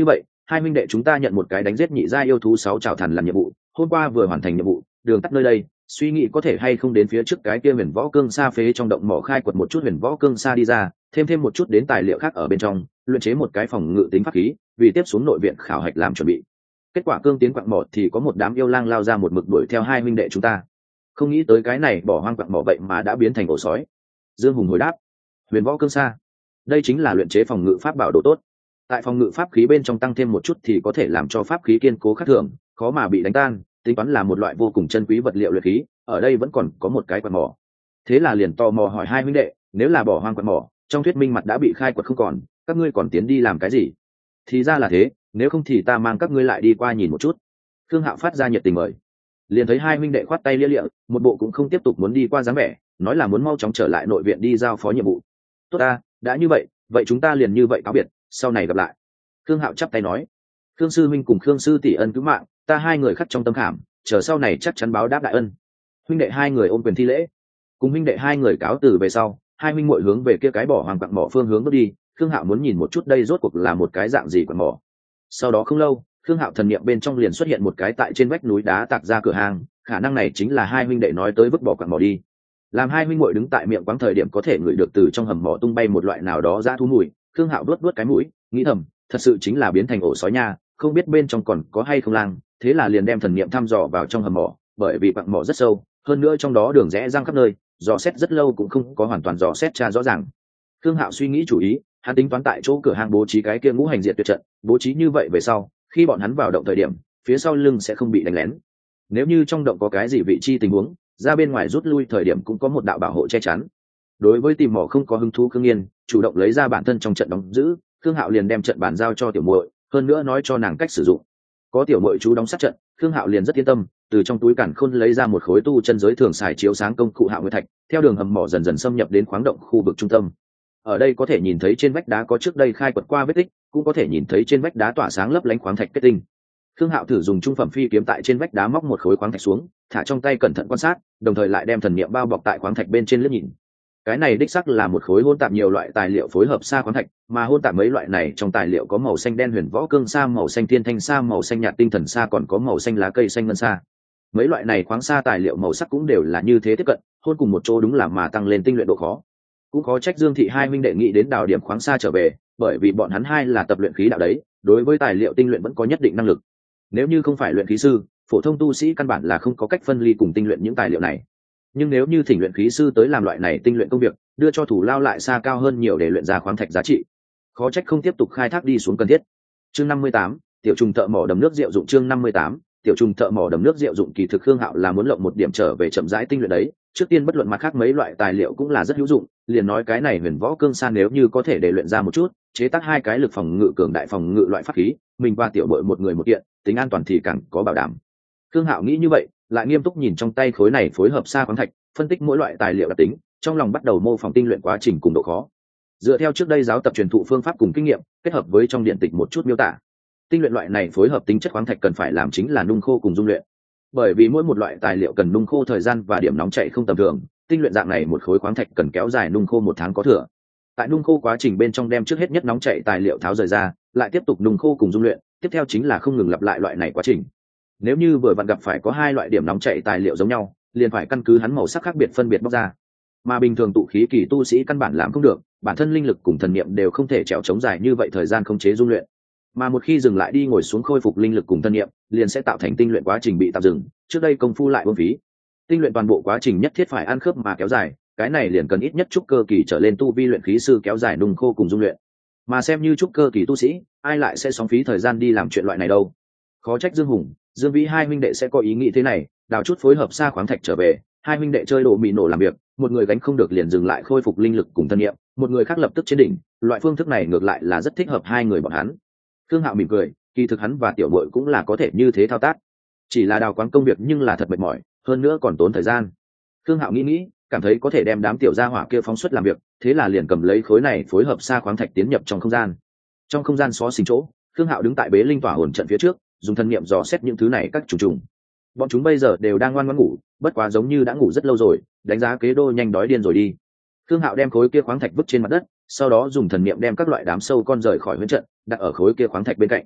hai huynh đệ chúng ta nhận một cái đánh giết nhị gia yêu thú sáu trào thần làm nhiệm vụ, hôm qua vừa hoàn thành nhiệm vụ, đường tắt nơi đây, suy nghĩ có thể hay không đến phía trước cái kia huyền võ cương sa phế trong động mỏ khai quật một chút huyền võ cương sa đi ra, thêm thêm một chút đến tài liệu khác ở bên trong, luyện chế một cái phòng ngự tính pháp khí, vì tiếp xuống nội viện khảo hạch làm chuẩn bị. Kết quả cương tiến quặng mỏ thì có một đám yêu lang lao ra một mực đuổi theo hai huynh đệ chúng ta, không nghĩ tới cái này bỏ hoang quặng mỏ vậy mà đã biến thành ổ sói. Dương Hùng hồi đáp, huyền võ cương sa, đây chính là luyện chế phòng ngự pháp bảo đồ tốt. Tại phòng ngự pháp khí bên trong tăng thêm một chút thì có thể làm cho pháp khí kiên cố khác thường, khó mà bị đánh tan, tính toán là một loại vô cùng chân quý vật liệu luyện khí. Ở đây vẫn còn có một cái quặng mỏ, thế là liền tò mò hỏi hai huynh đệ, nếu là bỏ hoang quặng mỏ, trong thuyết minh mặt đã bị khai quật không còn, các ngươi còn tiến đi làm cái gì? Thì ra là thế, nếu không thì ta mang các ngươi lại đi qua nhìn một chút. Khương Hạo phát ra nhiệt tình mời. Liền thấy hai huynh đệ khoát tay lia lịa, một bộ cũng không tiếp tục muốn đi qua dáng vẻ, nói là muốn mau chóng trở lại nội viện đi giao phó nhiệm vụ. Tốt ta, đã như vậy, vậy chúng ta liền như vậy cáo biệt, sau này gặp lại. Khương Hạo chắp tay nói. Khương sư huynh cùng Khương sư tỷ ân cứu mạng, ta hai người khắc trong tâm khảm, chờ sau này chắc chắn báo đáp đại ân. Huynh đệ hai người ôm quyền thi lễ. Cùng huynh đệ hai người cáo từ về sau, hai huynh muội hướng về kia cái bỏ hoàng quặng mỏ phương hướng bước đi. Khương Hạo muốn nhìn một chút đây rốt cuộc là một cái dạng gì quặng mỏ. Sau đó không lâu, Khương Hạo thần niệm bên trong liền xuất hiện một cái tại trên vách núi đá tạc ra cửa hàng, khả năng này chính là hai huynh đệ nói tới vứt bỏ quặng mỏ đi. Làm hai huynh muội đứng tại miệng quáng thời điểm có thể ngửi được từ trong hầm mỏ tung bay một loại nào đó ra thú mùi. Khương Hạo đuốt đuốt cái mũi, nghĩ thầm, thật sự chính là biến thành ổ sói nha, không biết bên trong còn có hay không lang. Thế là liền đem thần niệm thăm dò vào trong hầm mỏ, bởi vì quặng mỏ rất sâu, hơn nữa trong đó đường rẽ răng khắp nơi, dò xét rất lâu cũng không có hoàn toàn dò xét tra rõ ràng. Khương Hạo suy nghĩ chủ ý, hắn tính toán tại chỗ cửa hàng bố trí cái kia ngũ hành diệt tuyệt trận, bố trí như vậy về sau, khi bọn hắn vào động thời điểm, phía sau lưng sẽ không bị đánh lén. Nếu như trong động có cái gì vị trí tình huống, ra bên ngoài rút lui thời điểm cũng có một đạo bảo hộ che chắn. Đối với tìm mỏ không có hứng thú Khương Nghiên, chủ động lấy ra bản thân trong trận đóng giữ, Khương Hạo liền đem trận bàn giao cho tiểu muội, hơn nữa nói cho nàng cách sử dụng. Có tiểu muội chú đóng sát trận, Khương Hạo liền rất yên tâm, từ trong túi càn khôn lấy ra một khối tu chân giới thường xài chiếu sáng công cụ Hạo Nguyệt Thạch, theo đường hầm mỏ dần dần xâm nhập đến khoáng động khu vực trung tâm. Ở đây có thể nhìn thấy trên vách đá có trước đây khai quật qua vết tích, cũng có thể nhìn thấy trên vách đá tỏa sáng lấp lánh khoáng thạch kết tinh. Khương Hạo thử dùng trung phẩm phi kiếm tại trên vách đá móc một khối khoáng thạch xuống, thả trong tay cẩn thận quan sát, đồng thời lại đem thần niệm bao bọc tại khoáng thạch bên trên liếc nhìn. Cái này đích xác là một khối hỗn tạp nhiều loại tài liệu phối hợp sa khoáng thạch, mà hỗn tạp mấy loại này trong tài liệu có màu xanh đen huyền võ cương sa, màu xanh thiên thanh sa, màu xanh nhạt tinh thần sa, còn có màu xanh lá cây xanh ngân sa. Mấy loại này khoáng sa tài liệu màu sắc cũng đều là như thế tiếp cận, hôn cùng một chỗ đúng là mà tăng lên tinh luyện độ khó. Cũng có trách Dương thị hai minh đệ nghĩ đến đào điểm khoáng sa trở về, bởi vì bọn hắn hai là tập luyện khí đạo đấy, đối với tài liệu tinh luyện vẫn có nhất định năng lực. Nếu như không phải luyện khí sư, phổ thông tu sĩ căn bản là không có cách phân ly cùng tinh luyện những tài liệu này. Nhưng nếu như thỉnh luyện khí sư tới làm loại này tinh luyện công việc, đưa cho thủ lao lại xa cao hơn nhiều để luyện ra khoáng thạch giá trị, khó trách không tiếp tục khai thác đi xuống cần thiết. Chương năm mươi tám, tiểu trùng thợ mỏ đầm nước rượu dụng. Chương năm mươi tám, tiểu trùng thợ mỏ đầm nước rượu dụng. Kỳ thực Khương Hạo là muốn lộng một điểm trở về chậm rãi tinh luyện đấy, trước tiên bất luận mặt khác mấy loại tài liệu cũng là rất hữu dụng, liền nói cái này huyền võ cương san nếu như có thể để luyện ra một chút, chế tác hai cái lực phòng ngự cường đại phòng ngự loại pháp khí, mình và tiểu bội một người một kiện, tính an toàn thì càng có bảo đảm. Khương Hạo nghĩ như vậy, lại nghiêm túc nhìn trong tay khối này phối hợp sa khoáng thạch, phân tích mỗi loại tài liệu đặc tính, trong lòng bắt đầu mô phỏng tinh luyện quá trình cùng độ khó. Dựa theo trước đây giáo tập truyền thụ phương pháp cùng kinh nghiệm, kết hợp với trong điện tịch một chút miêu tả, tinh luyện loại này phối hợp tính chất khoáng thạch cần phải làm chính là nung khô cùng dung luyện. Bởi vì mỗi một loại tài liệu cần nung khô thời gian và điểm nóng chảy không tầm thường, tinh luyện dạng này một khối khoáng thạch cần kéo dài nung khô một tháng có thừa. Tại nung khô quá trình bên trong đem trước hết nhất nóng chảy tài liệu tháo rời ra, lại tiếp tục nung khô cùng dung luyện, tiếp theo chính là không ngừng lặp lại loại này quá trình. Nếu như vừa vặn gặp phải có hai loại điểm nóng chảy tài liệu giống nhau, liền phải căn cứ hắn màu sắc khác biệt phân biệt bóc ra. Mà bình thường tụ khí kỳ tu sĩ căn bản làm không được, bản thân linh lực cùng thần niệm đều không thể trèo chống dài như vậy thời gian không chế dung luyện. Mà một khi dừng lại đi ngồi xuống khôi phục linh lực cùng thần niệm, liền sẽ tạo thành tinh luyện quá trình bị tạm dừng, trước đây công phu lại uổng phí. Tinh luyện toàn bộ quá trình nhất thiết phải ăn khớp mà kéo dài, cái này liền cần ít nhất trúc cơ kỳ trở lên tu vi luyện khí sư kéo dài nung khô cùng dung luyện. Mà xem như trúc cơ kỳ tu sĩ, ai lại sẽ sóng phí thời gian đi làm chuyện loại này đâu. Khó trách Dương Hùng, Dương Vĩ hai huynh đệ sẽ có ý nghĩ thế này, đào chút phối hợp sa khoáng thạch trở về, hai huynh đệ chơi đồ mì nổ làm việc, một người gánh không được liền dừng lại khôi phục linh lực cùng thân nghiệm, một người khác lập tức trên đỉnh, loại phương thức này ngược lại là rất thích hợp hai người bọn hắn. Khương Hạo mỉm cười, kỳ thực hắn và tiểu muội cũng là có thể như thế thao tác, chỉ là đào quáng công việc nhưng là thật mệt mỏi, hơn nữa còn tốn thời gian. Khương Hạo nghĩ nghĩ, cảm thấy có thể đem đám tiểu gia hỏa kia phóng xuất làm việc, thế là liền cầm lấy khối này phối hợp sa khoáng thạch tiến nhập trong không gian. Trong không gian xó xỉnh chỗ, Khương Hạo đứng tại bế linh tỏa hồn trận phía trước, dùng thân niệm dò xét những thứ này các trùng trùng. Bọn chúng bây giờ đều đang ngoan ngoãn ngủ, bất quá giống như đã ngủ rất lâu rồi, đánh giá kế đô nhanh đói điên rồi đi. Khương Hạo đem khối kia khoáng thạch vứt trên mặt đất, sau đó dùng thần niệm đem các loại đám sâu con rời khỏi huyễn trận, đặt ở khối kia khoáng thạch bên cạnh.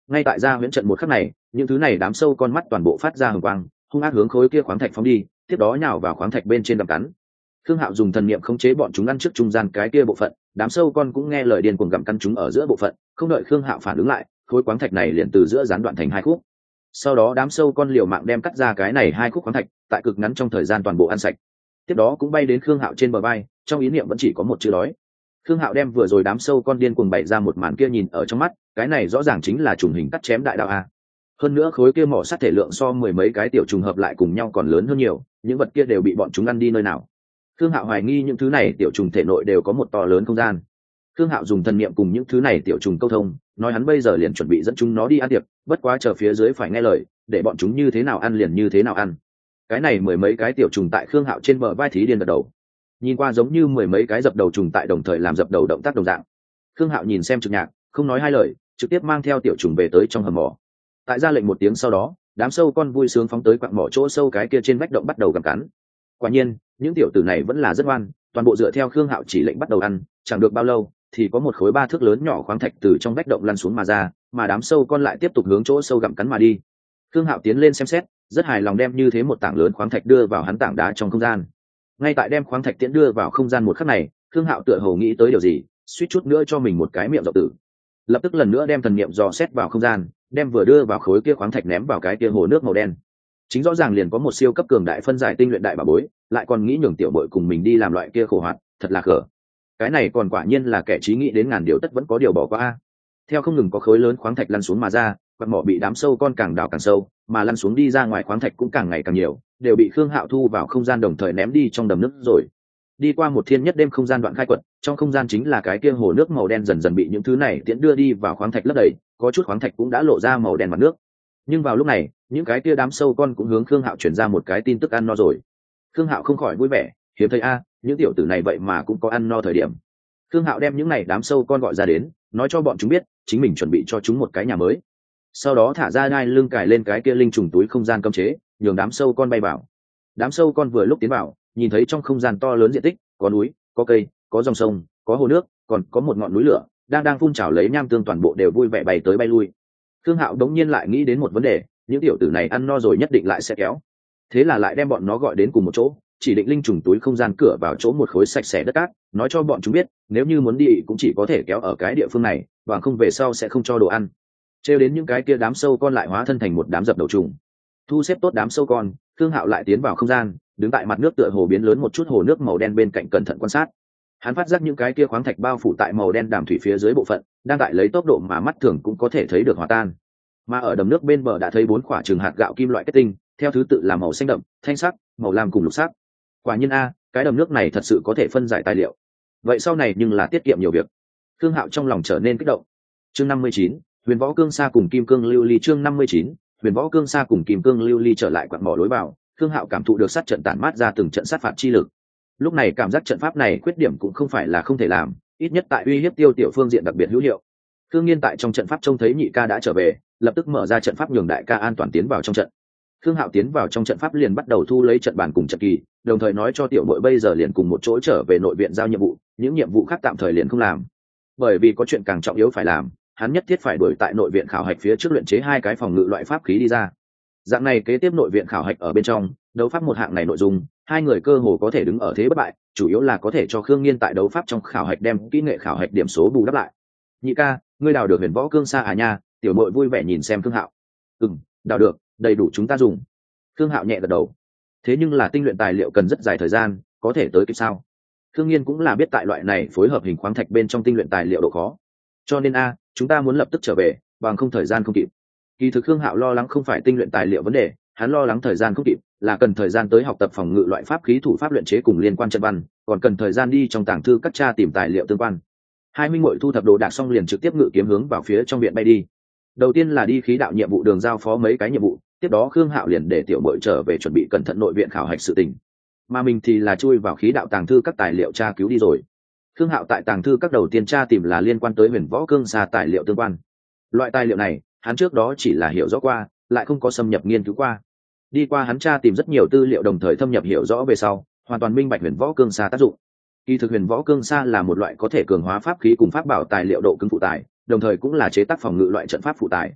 Ngay tại ra huyễn trận một khắc này, những thứ này đám sâu con mắt toàn bộ phát ra hừng quang, hung ác hướng khối kia khoáng thạch phóng đi, tiếp đó nhào vào khoáng thạch bên trên đầm cắn. Khương Hạo dùng thần niệm khống chế bọn chúng ăn trước trung gian cái kia bộ phận, đám sâu con cũng nghe lời điên cuồng gặm cắn chúng ở giữa bộ phận, không đợi Khương Hạo phản ứng lại, khối khoáng thạch này liền từ giữa gián đoạn thành hai khúc. Sau đó đám sâu con liều mạng đem cắt ra cái này hai khúc khoáng thạch, tại cực ngắn trong thời gian toàn bộ ăn sạch. Tiếp đó cũng bay đến Khương Hạo trên bờ vai, trong ý niệm vẫn chỉ có một chữ đói. Khương Hạo đem vừa rồi đám sâu con điên cuồng bày ra một màn kia nhìn ở trong mắt, cái này rõ ràng chính là trùng hình cắt chém đại đạo a. Hơn nữa khối kia mỏ sắt thể lượng so mười mấy cái tiểu trùng hợp lại cùng nhau còn lớn hơn nhiều, những vật kia đều bị bọn chúng ăn đi nơi nào. Khương Hạo hoài nghi những thứ này tiểu trùng thể nội đều có một to lớn không gian. Khương Hạo dùng thần niệm cùng những thứ này tiểu trùng câu thông, nói hắn bây giờ liền chuẩn bị dẫn chúng nó đi ăn tiệc, bất quá chờ phía dưới phải nghe lời, để bọn chúng như thế nào ăn liền như thế nào ăn. Cái này mười mấy cái tiểu trùng tại Khương Hạo trên bờ vai thí điên gật đầu, nhìn qua giống như mười mấy cái dập đầu trùng tại đồng thời làm dập đầu động tác đồng dạng. Khương Hạo nhìn xem Trực Nhạc, không nói hai lời, trực tiếp mang theo tiểu trùng về tới trong hầm mỏ. Tại ra lệnh một tiếng sau đó, đám sâu con vui sướng phóng tới quặng mỏ chỗ sâu cái kia trên vách động bắt đầu gặm cắn. Quả nhiên, những tiểu tử này vẫn là rất ngoan, toàn bộ dựa theo Khương Hạo chỉ lệnh bắt đầu ăn, chẳng được bao lâu thì có một khối ba thước lớn nhỏ khoáng thạch từ trong vách động lăn xuống mà ra, mà đám sâu con lại tiếp tục hướng chỗ sâu gặm cắn mà đi. Khương Hạo tiến lên xem xét, rất hài lòng đem như thế một tảng lớn khoáng thạch đưa vào hắn tảng đá trong không gian. Ngay tại đem khoáng thạch tiễn đưa vào không gian một khắc này, Khương Hạo tựa hồ nghĩ tới điều gì, suýt chút nữa cho mình một cái miệng rộng tử. Lập tức lần nữa đem thần niệm dò xét vào không gian, đem vừa đưa vào khối kia khoáng thạch ném vào cái kia hồ nước màu đen. Chính rõ ràng liền có một siêu cấp cường đại phân giải tinh luyện đại bảo bối, lại còn nghĩ nhường tiểu bội cùng mình đi làm loại kia khổ hoạt, thật là khờ. Cái này còn quả nhiên là kẻ trí nghĩ đến ngàn điều tất vẫn có điều bỏ qua a. Theo không ngừng có khối lớn khoáng thạch lăn xuống mà ra, quạt mỏ bị đám sâu con càng đào càng sâu, mà lăn xuống đi ra ngoài khoáng thạch cũng càng ngày càng nhiều, đều bị Khương Hạo thu vào không gian đồng thời ném đi trong đầm nước rồi. Đi qua một thiên nhất đêm không gian đoạn khai quật, trong không gian chính là cái kia hồ nước màu đen dần dần bị những thứ này tiễn đưa đi vào khoáng thạch lấp đầy, có chút khoáng thạch cũng đã lộ ra màu đen mặt nước. Nhưng vào lúc này, những cái kia đám sâu con cũng hướng Khương Hạo chuyển ra một cái tin tức ăn no rồi. Khương Hạo không khỏi vui vẻ, hiếm thấy a, những tiểu tử này vậy mà cũng có ăn no thời điểm. Khương Hạo đem những này đám sâu con gọi ra đến, nói cho bọn chúng biết, chính mình chuẩn bị cho chúng một cái nhà mới. Sau đó thả ra đai lưng cài lên cái kia linh trùng túi không gian cấm chế, nhường đám sâu con bay vào. Đám sâu con vừa lúc tiến vào, nhìn thấy trong không gian to lớn diện tích, có núi, có cây, có dòng sông, có hồ nước, còn có một ngọn núi lửa đang đang phun trào lấy nham tương, toàn bộ đều vui vẻ bay tới bay lui. Khương Hạo đống nhiên lại nghĩ đến một vấn đề, những tiểu tử này ăn no rồi nhất định lại sẽ kéo. Thế là lại đem bọn nó gọi đến cùng một chỗ, chỉ định linh trùng túi không gian cửa vào chỗ một khối sạch sẽ đất cát, nói cho bọn chúng biết, nếu như muốn đi cũng chỉ có thể kéo ở cái địa phương này, và không về sau sẽ không cho đồ ăn. Trêu đến những cái kia đám sâu con lại hóa thân thành một đám dập đầu trùng. Thu xếp tốt đám sâu con, Khương Hạo lại tiến vào không gian, đứng tại mặt nước tựa hồ biến lớn một chút hồ nước màu đen bên cạnh cẩn thận quan sát. Hắn phát giác những cái kia khoáng thạch bao phủ tại màu đen đàm thủy phía dưới bộ phận, đang tại lấy tốc độ mà mắt thường cũng có thể thấy được hòa tan. Mà ở đầm nước bên bờ đã thấy bốn quả trường hạt gạo kim loại kết tinh, theo thứ tự là màu xanh đậm, thanh sắc, màu lam cùng lục sắc. Quả nhiên a, cái đầm nước này thật sự có thể phân giải tài liệu. Vậy sau này nhưng là tiết kiệm nhiều việc. Khương Hạo trong lòng trở nên kích động. Chương năm mươi chín, Huyền Võ Cương Sa cùng Kim Cương Lưu Ly. Chương năm mươi chín, Huyền Võ Cương Sa cùng Kim Cương Lưu Ly trở lại quặng mỏ lối vào. Khương Hạo cảm thụ được sát trận tản mát ra từng trận sát phạt chi lực. Lúc này cảm giác trận pháp này khuyết điểm cũng không phải là không thể làm, ít nhất tại uy hiếp tiêu tiểu phương diện đặc biệt hữu hiệu. Khương Nghiên tại trong trận pháp trông thấy nhị ca đã trở về, lập tức mở ra trận pháp nhường đại ca an toàn tiến vào trong trận. Khương Hạo tiến vào trong trận pháp liền bắt đầu thu lấy trận bàn cùng trận kỳ, đồng thời nói cho tiểu muội bây giờ liền cùng một chỗ trở về nội viện giao nhiệm vụ, những nhiệm vụ khác tạm thời liền không làm, bởi vì có chuyện càng trọng yếu phải làm, hắn nhất thiết phải đuổi tại nội viện khảo hạch phía trước luyện chế hai cái phòng ngự loại pháp khí đi ra. Dạng này kế tiếp nội viện khảo hạch ở bên trong, đấu pháp một hạng này nội dung, hai người cơ hồ có thể đứng ở thế bất bại, chủ yếu là có thể cho Khương Nghiên tại đấu pháp trong khảo hạch đem kỹ nghệ khảo hạch điểm số bù đắp lại. Nhị ca, ngươi đào được Huyền Võ Cương Sa à nha? Tiểu muội vui vẻ nhìn xem Khương Hạo. Ừm, đào được, đầy đủ chúng ta dùng. Khương Hạo nhẹ gật đầu. Thế nhưng là tinh luyện tài liệu cần rất dài thời gian, có thể tới kịp sao? Khương Nghiên cũng là biết tại loại này phối hợp hình khoáng thạch bên trong tinh luyện tài liệu độ khó, cho nên a, chúng ta muốn lập tức trở về, bằng không thời gian không kịp. Kỳ thực Khương Hạo lo lắng không phải tinh luyện tài liệu vấn đề, hắn lo lắng thời gian không kịp, là cần thời gian tới học tập phòng ngự loại pháp khí thủ pháp luyện chế cùng liên quan trận văn, còn cần thời gian đi trong tàng thư các tra tìm tài liệu tương quan. Hai minh muội thu thập đồ đạc xong liền trực tiếp ngự kiếm hướng vào phía trong viện bay đi. Đầu tiên là đi khí đạo nhiệm vụ đường giao phó mấy cái nhiệm vụ, tiếp đó Khương Hạo liền để tiểu muội trở về chuẩn bị cẩn thận nội viện khảo hạch sự tình, mà mình thì là chui vào khí đạo tàng thư các tài liệu tra cứu đi rồi. Khương Hạo tại tàng thư các đầu tiên tra tìm là liên quan tới Huyền Võ Cương Sa tài liệu tương quan. Loại tài liệu này, hắn trước đó chỉ là hiểu rõ qua, lại không có xâm nhập nghiên cứu qua. Đi qua hắn tra tìm rất nhiều tư liệu đồng thời thâm nhập hiểu rõ về sau, hoàn toàn minh bạch Huyền Võ Cương Sa tác dụng. Kỳ thực Huyền Võ Cương Sa là một loại có thể cường hóa pháp khí cùng pháp bảo tài liệu độ cứng phụ tài, đồng thời cũng là chế tác phòng ngự loại trận pháp phụ tài.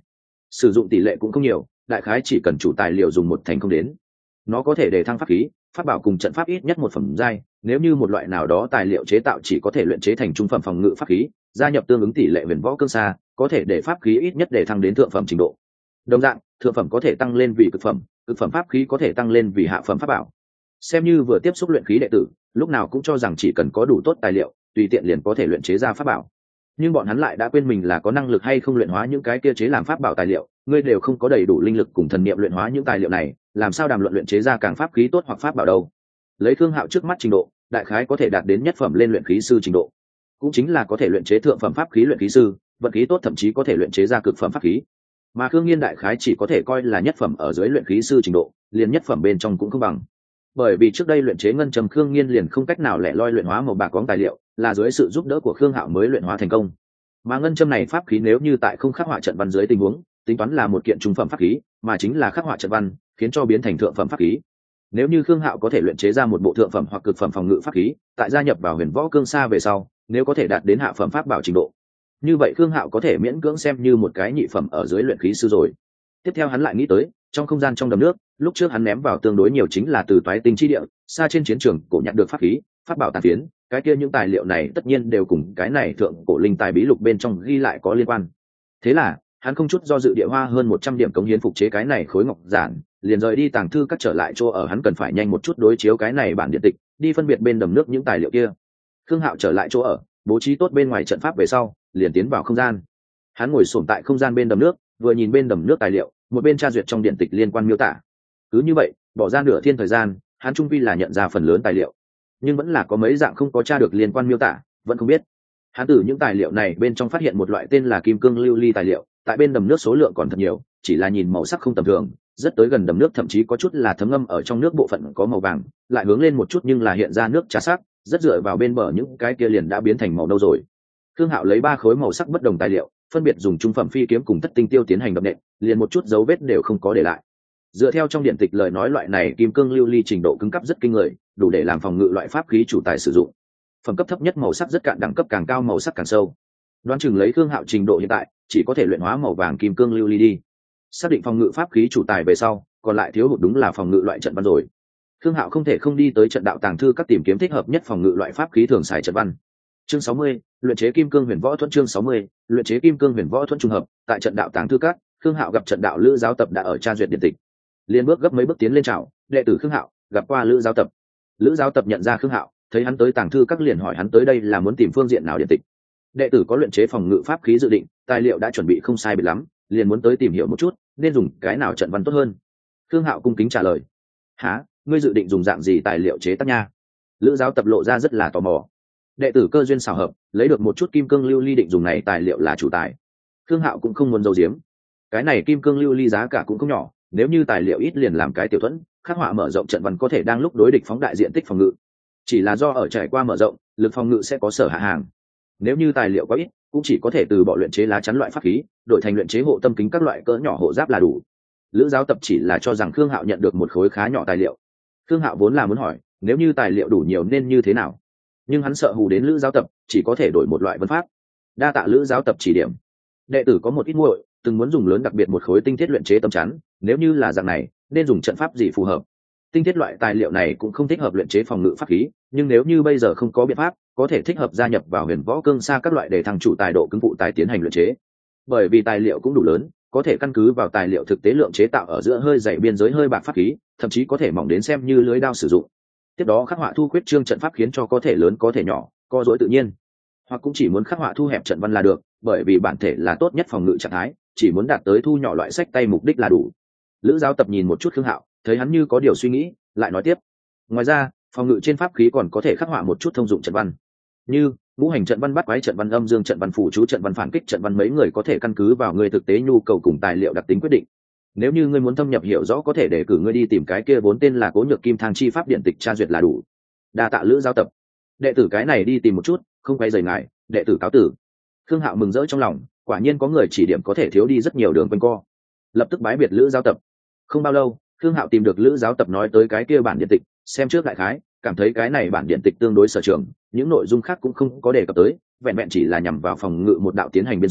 sử dụng tỷ lệ cũng không nhiều, đại khái chỉ cần chủ tài liệu dùng một thành không đến. Nó có thể để thăng pháp khí, pháp bảo cùng trận pháp ít nhất một phẩm giai, nếu như một loại nào đó tài liệu chế tạo chỉ có thể luyện chế thành trung phẩm phòng ngự pháp khí, gia nhập tương ứng tỷ lệ huyền võ cương xa, có thể để pháp khí ít nhất để thăng đến thượng phẩm trình độ. Đồng dạng, thượng phẩm có thể tăng lên vì cực phẩm, cực phẩm pháp khí có thể tăng lên vì hạ phẩm pháp bảo. Xem như vừa tiếp xúc luyện khí đệ tử, lúc nào cũng cho rằng chỉ cần có đủ tốt tài liệu, tùy tiện liền có thể luyện chế ra pháp bảo. Nhưng bọn hắn lại đã quên mình là có năng lực hay không luyện hóa những cái kia chế làm pháp bảo tài liệu, ngươi đều không có đầy đủ linh lực cùng thần niệm luyện hóa những tài liệu này, làm sao đàm luận luyện chế ra càng pháp khí tốt hoặc pháp bảo đâu? Lấy Khương Hạo trước mắt trình độ, đại khái có thể đạt đến nhất phẩm lên luyện khí sư trình độ, cũng chính là có thể luyện chế thượng phẩm pháp khí luyện khí sư, vận khí tốt thậm chí có thể luyện chế ra cực phẩm pháp khí. Mà Khương Nghiên đại khái chỉ có thể coi là nhất phẩm ở dưới luyện khí sư trình độ, liền nhất phẩm bên trong cũng không bằng. Bởi vì trước đây luyện chế ngân trầm Khương Nghiên liền không cách nào lẻ loi luyện hóa màu bạc quáng tài liệu, là dưới sự giúp đỡ của Khương Hạo mới luyện hóa thành công. Mà ngân châm này pháp khí nếu như tại không khắc họa trận văn dưới tình huống, tính toán là một kiện trung phẩm pháp khí, mà chính là khắc họa trận văn, khiến cho biến thành thượng phẩm pháp khí. Nếu như Khương Hạo có thể luyện chế ra một bộ thượng phẩm hoặc cực phẩm phòng ngự pháp khí, tại gia nhập vào huyền võ cương xa về sau, nếu có thể đạt đến hạ phẩm pháp bảo trình độ, như vậy Khương Hạo có thể miễn cưỡng xem như một cái nhị phẩm ở dưới luyện khí sư rồi. Tiếp theo hắn lại nghĩ tới, trong không gian trong đầm nước, lúc trước hắn ném vào tương đối nhiều chính là từ toái tinh chi địa, xa trên chiến trường cổ nhặt được pháp khí, pháp bảo tàn phiến, cái kia những tài liệu này tất nhiên đều cùng cái này thượng cổ linh tài bí lục bên trong ghi lại có liên quan. Thế là hắn không chút do dự địa hoa hơn một trăm điểm cống hiến phục chế cái này khối ngọc giản, liền rời đi tàng thư các trở lại chỗ ở hắn cần phải nhanh một chút đối chiếu cái này bản điện tịch, đi phân biệt bên đầm nước những tài liệu kia. Khương Hạo trở lại chỗ ở, bố trí tốt bên ngoài trận pháp về sau, liền tiến vào không gian. Hắn ngồi xổm tại không gian bên đầm nước, vừa nhìn bên đầm nước tài liệu, một bên tra duyệt trong điện tịch liên quan miêu tả. Cứ như vậy, bỏ ra nửa thiên thời gian, hắn trung vi là nhận ra phần lớn tài liệu, nhưng vẫn là có mấy dạng không có tra được liên quan miêu tả, vẫn không biết. Hắn từ những tài liệu này bên trong phát hiện một loại tên là kim cương lưu ly tài liệu, tại bên đầm nước số lượng còn thật nhiều, chỉ là nhìn màu sắc không tầm thường, rất tới gần đầm nước thậm chí có chút là thấm ngâm ở trong nước bộ phận có màu vàng, lại hướng lên một chút nhưng là hiện ra nước trà sắc, rất dựa vào bên bờ những cái kia liền đã biến thành màu nâu rồi. Khương Hạo lấy ba khối màu sắc bất đồng tài liệu, phân biệt dùng trung phẩm phi kiếm cùng thất tinh tiêu tiến hành đập nện, liền một chút dấu vết đều không có để lại. Dựa theo trong điện tịch lời nói, loại này kim cương lưu ly trình độ cứng cấp rất kinh người, đủ để làm phòng ngự loại pháp khí chủ tài sử dụng. Phẩm cấp thấp nhất màu sắc rất cạn, đẳng cấp càng cao màu sắc càng sâu. Đoán chừng lấy Khương Hạo trình độ hiện tại, chỉ có thể luyện hóa màu vàng kim cương lưu ly đi. Xác định phòng ngự pháp khí chủ tài về sau, còn lại thiếu hụt đúng là phòng ngự loại trận văn rồi. Khương Hạo không thể không đi tới trận đạo tàng thư các tìm kiếm thích hợp nhất phòng ngự loại pháp khí thường xài trận văn. Chương sáu mươi, luyện chế kim cương huyền võ thuẫn. Chương sáu mươi, luyện chế kim cương huyền võ thuẫn trùng hợp, tại trận đạo tàng thư các, Khương Hạo gặp trận đạo Lữ giáo tập đã ở tra duyệt điện tịch. Liên bước gấp mấy bước tiến lên chào, đệ tử Khương Hạo, gặp qua Lữ giáo tập. Lữ giáo tập nhận ra Khương Hạo, thấy hắn tới tàng thư các liền hỏi hắn tới đây là muốn tìm phương diện nào điện tịch. Đệ tử có luyện chế phòng ngự pháp khí dự định, tài liệu đã chuẩn bị không sai biệt lắm, liền muốn tới tìm hiểu một chút, nên dùng cái nào trận văn tốt hơn. Khương Hạo cung kính trả lời. Hả, ngươi dự định dùng dạng gì tài liệu chế tác nha? Lữ giáo tập lộ ra rất là tò mò. Đệ tử cơ duyên xảo hợp, lấy được một chút kim cương lưu ly định dùng này tài liệu là chủ tài. Khương Hạo cũng không muốn giấu giếm. Cái này kim cương lưu ly giá cả cũng không nhỏ, nếu như tài liệu ít liền làm cái tiểu thuẫn, khắc họa mở rộng trận văn có thể đang lúc đối địch phóng đại diện tích phòng ngự. Chỉ là do ở trải qua mở rộng, lực phòng ngự sẽ có sở hạ hàng. Nếu như tài liệu có ít, cũng chỉ có thể từ bỏ luyện chế lá chắn loại pháp khí, đổi thành luyện chế hộ tâm kính các loại cỡ nhỏ hộ giáp là đủ. Lữ giáo tập chỉ là cho rằng Khương Hạo nhận được một khối khá nhỏ tài liệu. Khương Hạo vốn là muốn hỏi, nếu như tài liệu đủ nhiều nên như thế nào, nhưng hắn sợ hù đến Lữ giáo tập, chỉ có thể đổi một loại vân pháp. Đa tạ Lữ giáo tập chỉ điểm. Đệ tử có một ít nguội, từng muốn dùng lớn đặc biệt một khối tinh thiết luyện chế tấm chắn, nếu như là dạng này, nên dùng trận pháp gì phù hợp? Tinh thiết loại tài liệu này cũng không thích hợp luyện chế phòng ngự pháp khí, nhưng nếu như bây giờ không có biện pháp, có thể thích hợp gia nhập vào huyền võ cương xa các loại để thăng chủ tài độ cứng phụ tài tiến hành luyện chế. Bởi vì tài liệu cũng đủ lớn, có thể căn cứ vào tài liệu thực tế lượng chế tạo ở giữa hơi dày biên giới hơi bạc pháp khí, thậm chí có thể mỏng đến xem như lưới đao sử dụng. Tiếp đó khắc họa thu khuyết trương trận pháp khiến cho có thể lớn có thể nhỏ, co duỗi tự nhiên. Hoặc cũng chỉ muốn khắc họa thu hẹp trận văn là được, bởi vì bản thể là tốt nhất phòng ngự trạng thái, chỉ muốn đạt tới thu nhỏ loại sách tay mục đích là đủ. Lữ giáo tập nhìn một chút Khương Hạo, thấy hắn như có điều suy nghĩ, lại nói tiếp. Ngoài ra, phòng ngự trên pháp khí còn có thể khắc họa một chút thông dụng trận văn, như ngũ hành trận văn, bắt quái trận văn, âm dương trận văn, phủ chú trận văn, phản kích trận văn, mấy người có thể căn cứ vào người thực tế nhu cầu cùng tài liệu đặc tính quyết định. Nếu như ngươi muốn thâm nhập hiểu rõ, có thể để cử ngươi đi tìm cái kia bốn tên là Cố Nhược Kim Thang chi pháp điện tịch tra duyệt là đủ. Đa tạ Lữ giáo tập. Đệ tử cái này đi tìm một chút, không quay rời ngài, đệ tử cáo tử. Khương Hạo mừng rỡ trong lòng, quả nhiên có người chỉ điểm có thể thiếu đi rất nhiều đường quanh co. Lập tức bái biệt Lữ giáo tập. Không bao lâu, Khương Hạo tìm được Lữ giáo tập nói tới cái kia bản điện tịch, xem trước đại khái, cảm thấy cái này bản điện tịch tương đối sở trường, những nội dung khác cũng không có đề cập tới, vẹn vẹn chỉ là nhằm vào phòng ngự một đạo tiến hành biên soạn,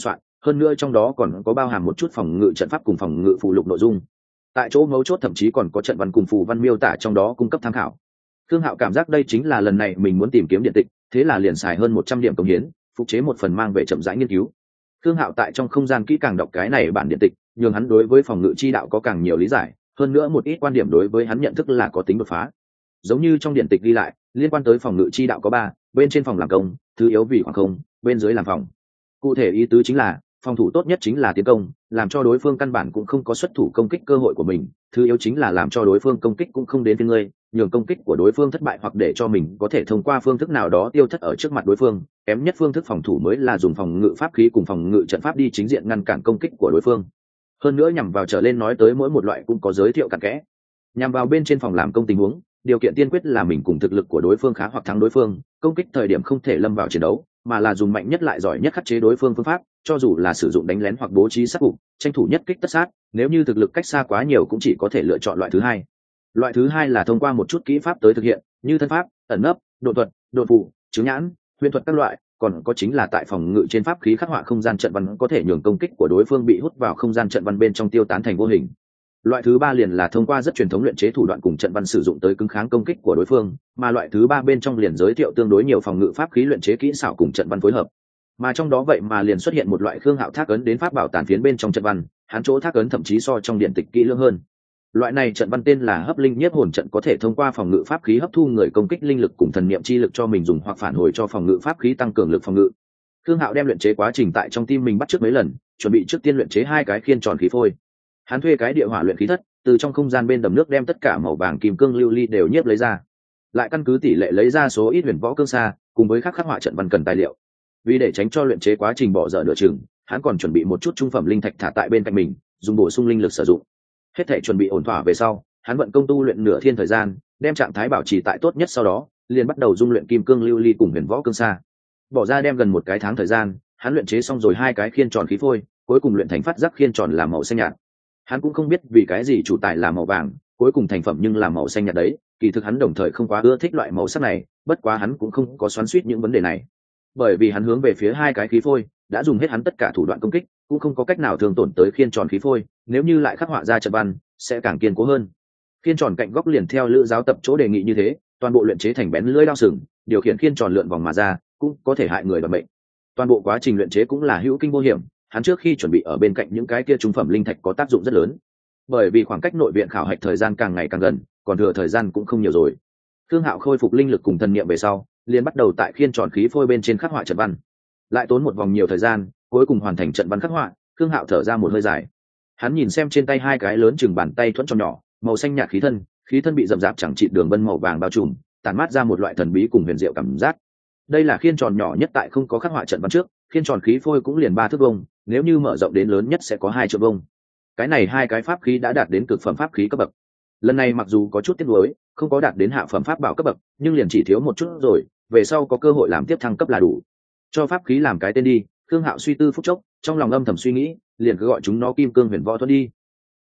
hơn nữa trong đó còn có bao hàm một chút phòng ngự trận pháp cùng phòng ngự phụ lục nội dung. Tại chỗ mấu chốt thậm chí còn có trận văn cùng phù văn miêu tả trong đó cung cấp tham khảo. Khương Hạo cảm giác đây chính là lần này mình muốn tìm kiếm điện tịch, thế là liền xài hơn một trăm điểm công hiến phục chế một phần mang về chậm rãi nghiên cứu. Khương Hạo tại trong không gian kỹ càng đọc cái này bản điện tịch, nhường hắn đối với phòng ngự chi đạo có càng nhiều lý giải, hơn nữa một ít quan điểm đối với hắn nhận thức là có tính đột phá. Giống như trong điện tịch ghi lại, liên quan tới phòng ngự chi đạo có ba, bên trên phòng làm công, thứ yếu vì khoảng không, bên dưới làm phòng. Cụ thể ý tứ chính là, phòng thủ tốt nhất chính là tiến công, làm cho đối phương căn bản cũng không có xuất thủ công kích cơ hội của mình, thứ yếu chính là làm cho đối phương công kích cũng không đến với ngươi, nhường công kích của đối phương thất bại hoặc để cho mình có thể thông qua phương thức nào đó tiêu thất ở trước mặt đối phương. Kém nhất phương thức phòng thủ mới là dùng phòng ngự pháp khí cùng phòng ngự trận pháp đi chính diện ngăn cản công kích của đối phương. Hơn nữa nhằm vào trở lên nói tới mỗi một loại cũng có giới thiệu cặn kẽ. Nhằm vào bên trên phòng làm công tình huống, điều kiện tiên quyết là mình cùng thực lực của đối phương khá hoặc thắng đối phương, công kích thời điểm không thể lâm vào chiến đấu, mà là dùng mạnh nhất lại giỏi nhất khắc chế đối phương phương pháp, cho dù là sử dụng đánh lén hoặc bố trí sát cục, tranh thủ nhất kích tất sát, nếu như thực lực cách xa quá nhiều cũng chỉ có thể lựa chọn loại thứ hai. Loại thứ hai là thông qua một chút kỹ pháp tới thực hiện, như thân pháp, ẩn nấp, độ thuật, độ phụ, chứng nhãn, huyền thuật các loại, còn có chính là tại phòng ngự trên pháp khí khắc họa không gian trận văn có thể nhường công kích của đối phương bị hút vào không gian trận văn bên trong tiêu tán thành vô hình. Loại thứ ba liền là thông qua rất truyền thống luyện chế thủ đoạn cùng trận văn sử dụng tới cứng kháng công kích của đối phương, mà loại thứ ba bên trong liền giới thiệu tương đối nhiều phòng ngự pháp khí luyện chế kỹ xảo cùng trận văn phối hợp. Mà trong đó vậy mà liền xuất hiện một loại Khương Hạo thác ấn đến pháp bảo tàn phiến bên trong trận văn, hắn chỗ thác ấn thậm chí so trong điện tịch kỹ lưỡng hơn. Loại này trận văn tên là hấp linh nhiếp hồn trận, có thể thông qua phòng ngự pháp khí hấp thu người công kích linh lực cùng thần niệm chi lực cho mình dùng, hoặc phản hồi cho phòng ngự pháp khí tăng cường lực phòng ngự. Khương Hạo đem luyện chế quá trình tại trong tim mình bắt trước mấy lần, chuẩn bị trước tiên luyện chế hai cái khiên tròn khí phôi. Hắn thuê cái địa hỏa luyện khí thất, từ trong không gian bên đầm nước đem tất cả màu vàng kim cương lưu ly đều nhiếp lấy ra, lại căn cứ tỷ lệ lấy ra số ít huyền võ cương xa cùng với khắc khắc họa trận văn cần tài liệu. Vì để tránh cho luyện chế quá trình bỏ dở nửa chừng, hắn còn chuẩn bị một chút trung phẩm linh thạch thả tại bên cạnh mình, dùng bổ sung linh lực sử dụng. Hết thể chuẩn bị ổn thỏa về sau, hắn vận công tu luyện nửa thiên thời gian, đem trạng thái bảo trì tại tốt nhất, sau đó liền bắt đầu dung luyện kim cương lưu ly cùng huyền võ cương xa. Bỏ ra đem gần một cái tháng thời gian, hắn luyện chế xong rồi hai cái khiên tròn khí phôi, cuối cùng luyện thành phát giác khiên tròn làm màu xanh nhạt. Hắn cũng không biết vì cái gì chủ tài là màu vàng, cuối cùng thành phẩm nhưng là màu xanh nhạt đấy, kỳ thực hắn đồng thời không quá ưa thích loại màu sắc này, bất quá hắn cũng không có xoắn xuýt những vấn đề này, bởi vì hắn hướng về phía hai cái khí phôi đã dùng hết hắn tất cả thủ đoạn công kích, cũng không có cách nào thương tổn tới khiên tròn khí phôi, nếu như lại khắc họa ra trận văn sẽ càng kiên cố hơn. Khiên tròn cạnh góc liền theo lữ giáo tập chỗ đề nghị như thế, toàn bộ luyện chế thành bén lưỡi đao sừng, điều khiển khiên tròn lượn vòng mà ra, cũng có thể hại người đoạt mệnh. Toàn bộ quá trình luyện chế cũng là hữu kinh vô hiểm, hắn trước khi chuẩn bị ở bên cạnh những cái kia trung phẩm linh thạch có tác dụng rất lớn, bởi vì khoảng cách nội viện khảo hạch thời gian càng ngày càng gần, còn thừa thời gian cũng không nhiều rồi. Khương Hạo khôi phục linh lực cùng thần niệm về sau, liền bắt đầu tại khiên tròn khí phôi bên trên khắc họa trận văn, lại tốn một vòng nhiều thời gian, cuối cùng hoàn thành trận văn khắc họa. Khương Hạo thở ra một hơi dài, hắn nhìn xem trên tay hai cái lớn chừng bàn tay thuẫn tròn nhỏ, màu xanh nhạt khí thân, khí thân bị rậm rạp chẳng chịt đường vân màu vàng bao trùm, tản mát ra một loại thần bí cùng huyền diệu cảm giác. Đây là khiên tròn nhỏ nhất tại không có khắc họa trận văn trước, khiên tròn khí phôi cũng liền ba thước vuông, nếu như mở rộng đến lớn nhất sẽ có hai trượng vuông. Cái này hai cái pháp khí đã đạt đến cực phẩm pháp khí cấp bậc. Lần này mặc dù có chút tiếc nuối, không có đạt đến hạ phẩm pháp bảo cấp bậc, nhưng liền chỉ thiếu một chút rồi, về sau có cơ hội làm tiếp thăng cấp là đủ. Cho pháp khí làm cái tên đi. Khương Hạo suy tư phút chốc, trong lòng âm thầm suy nghĩ, liền cứ gọi chúng nó Kim Cương Huyền Võ Thuẫn đi.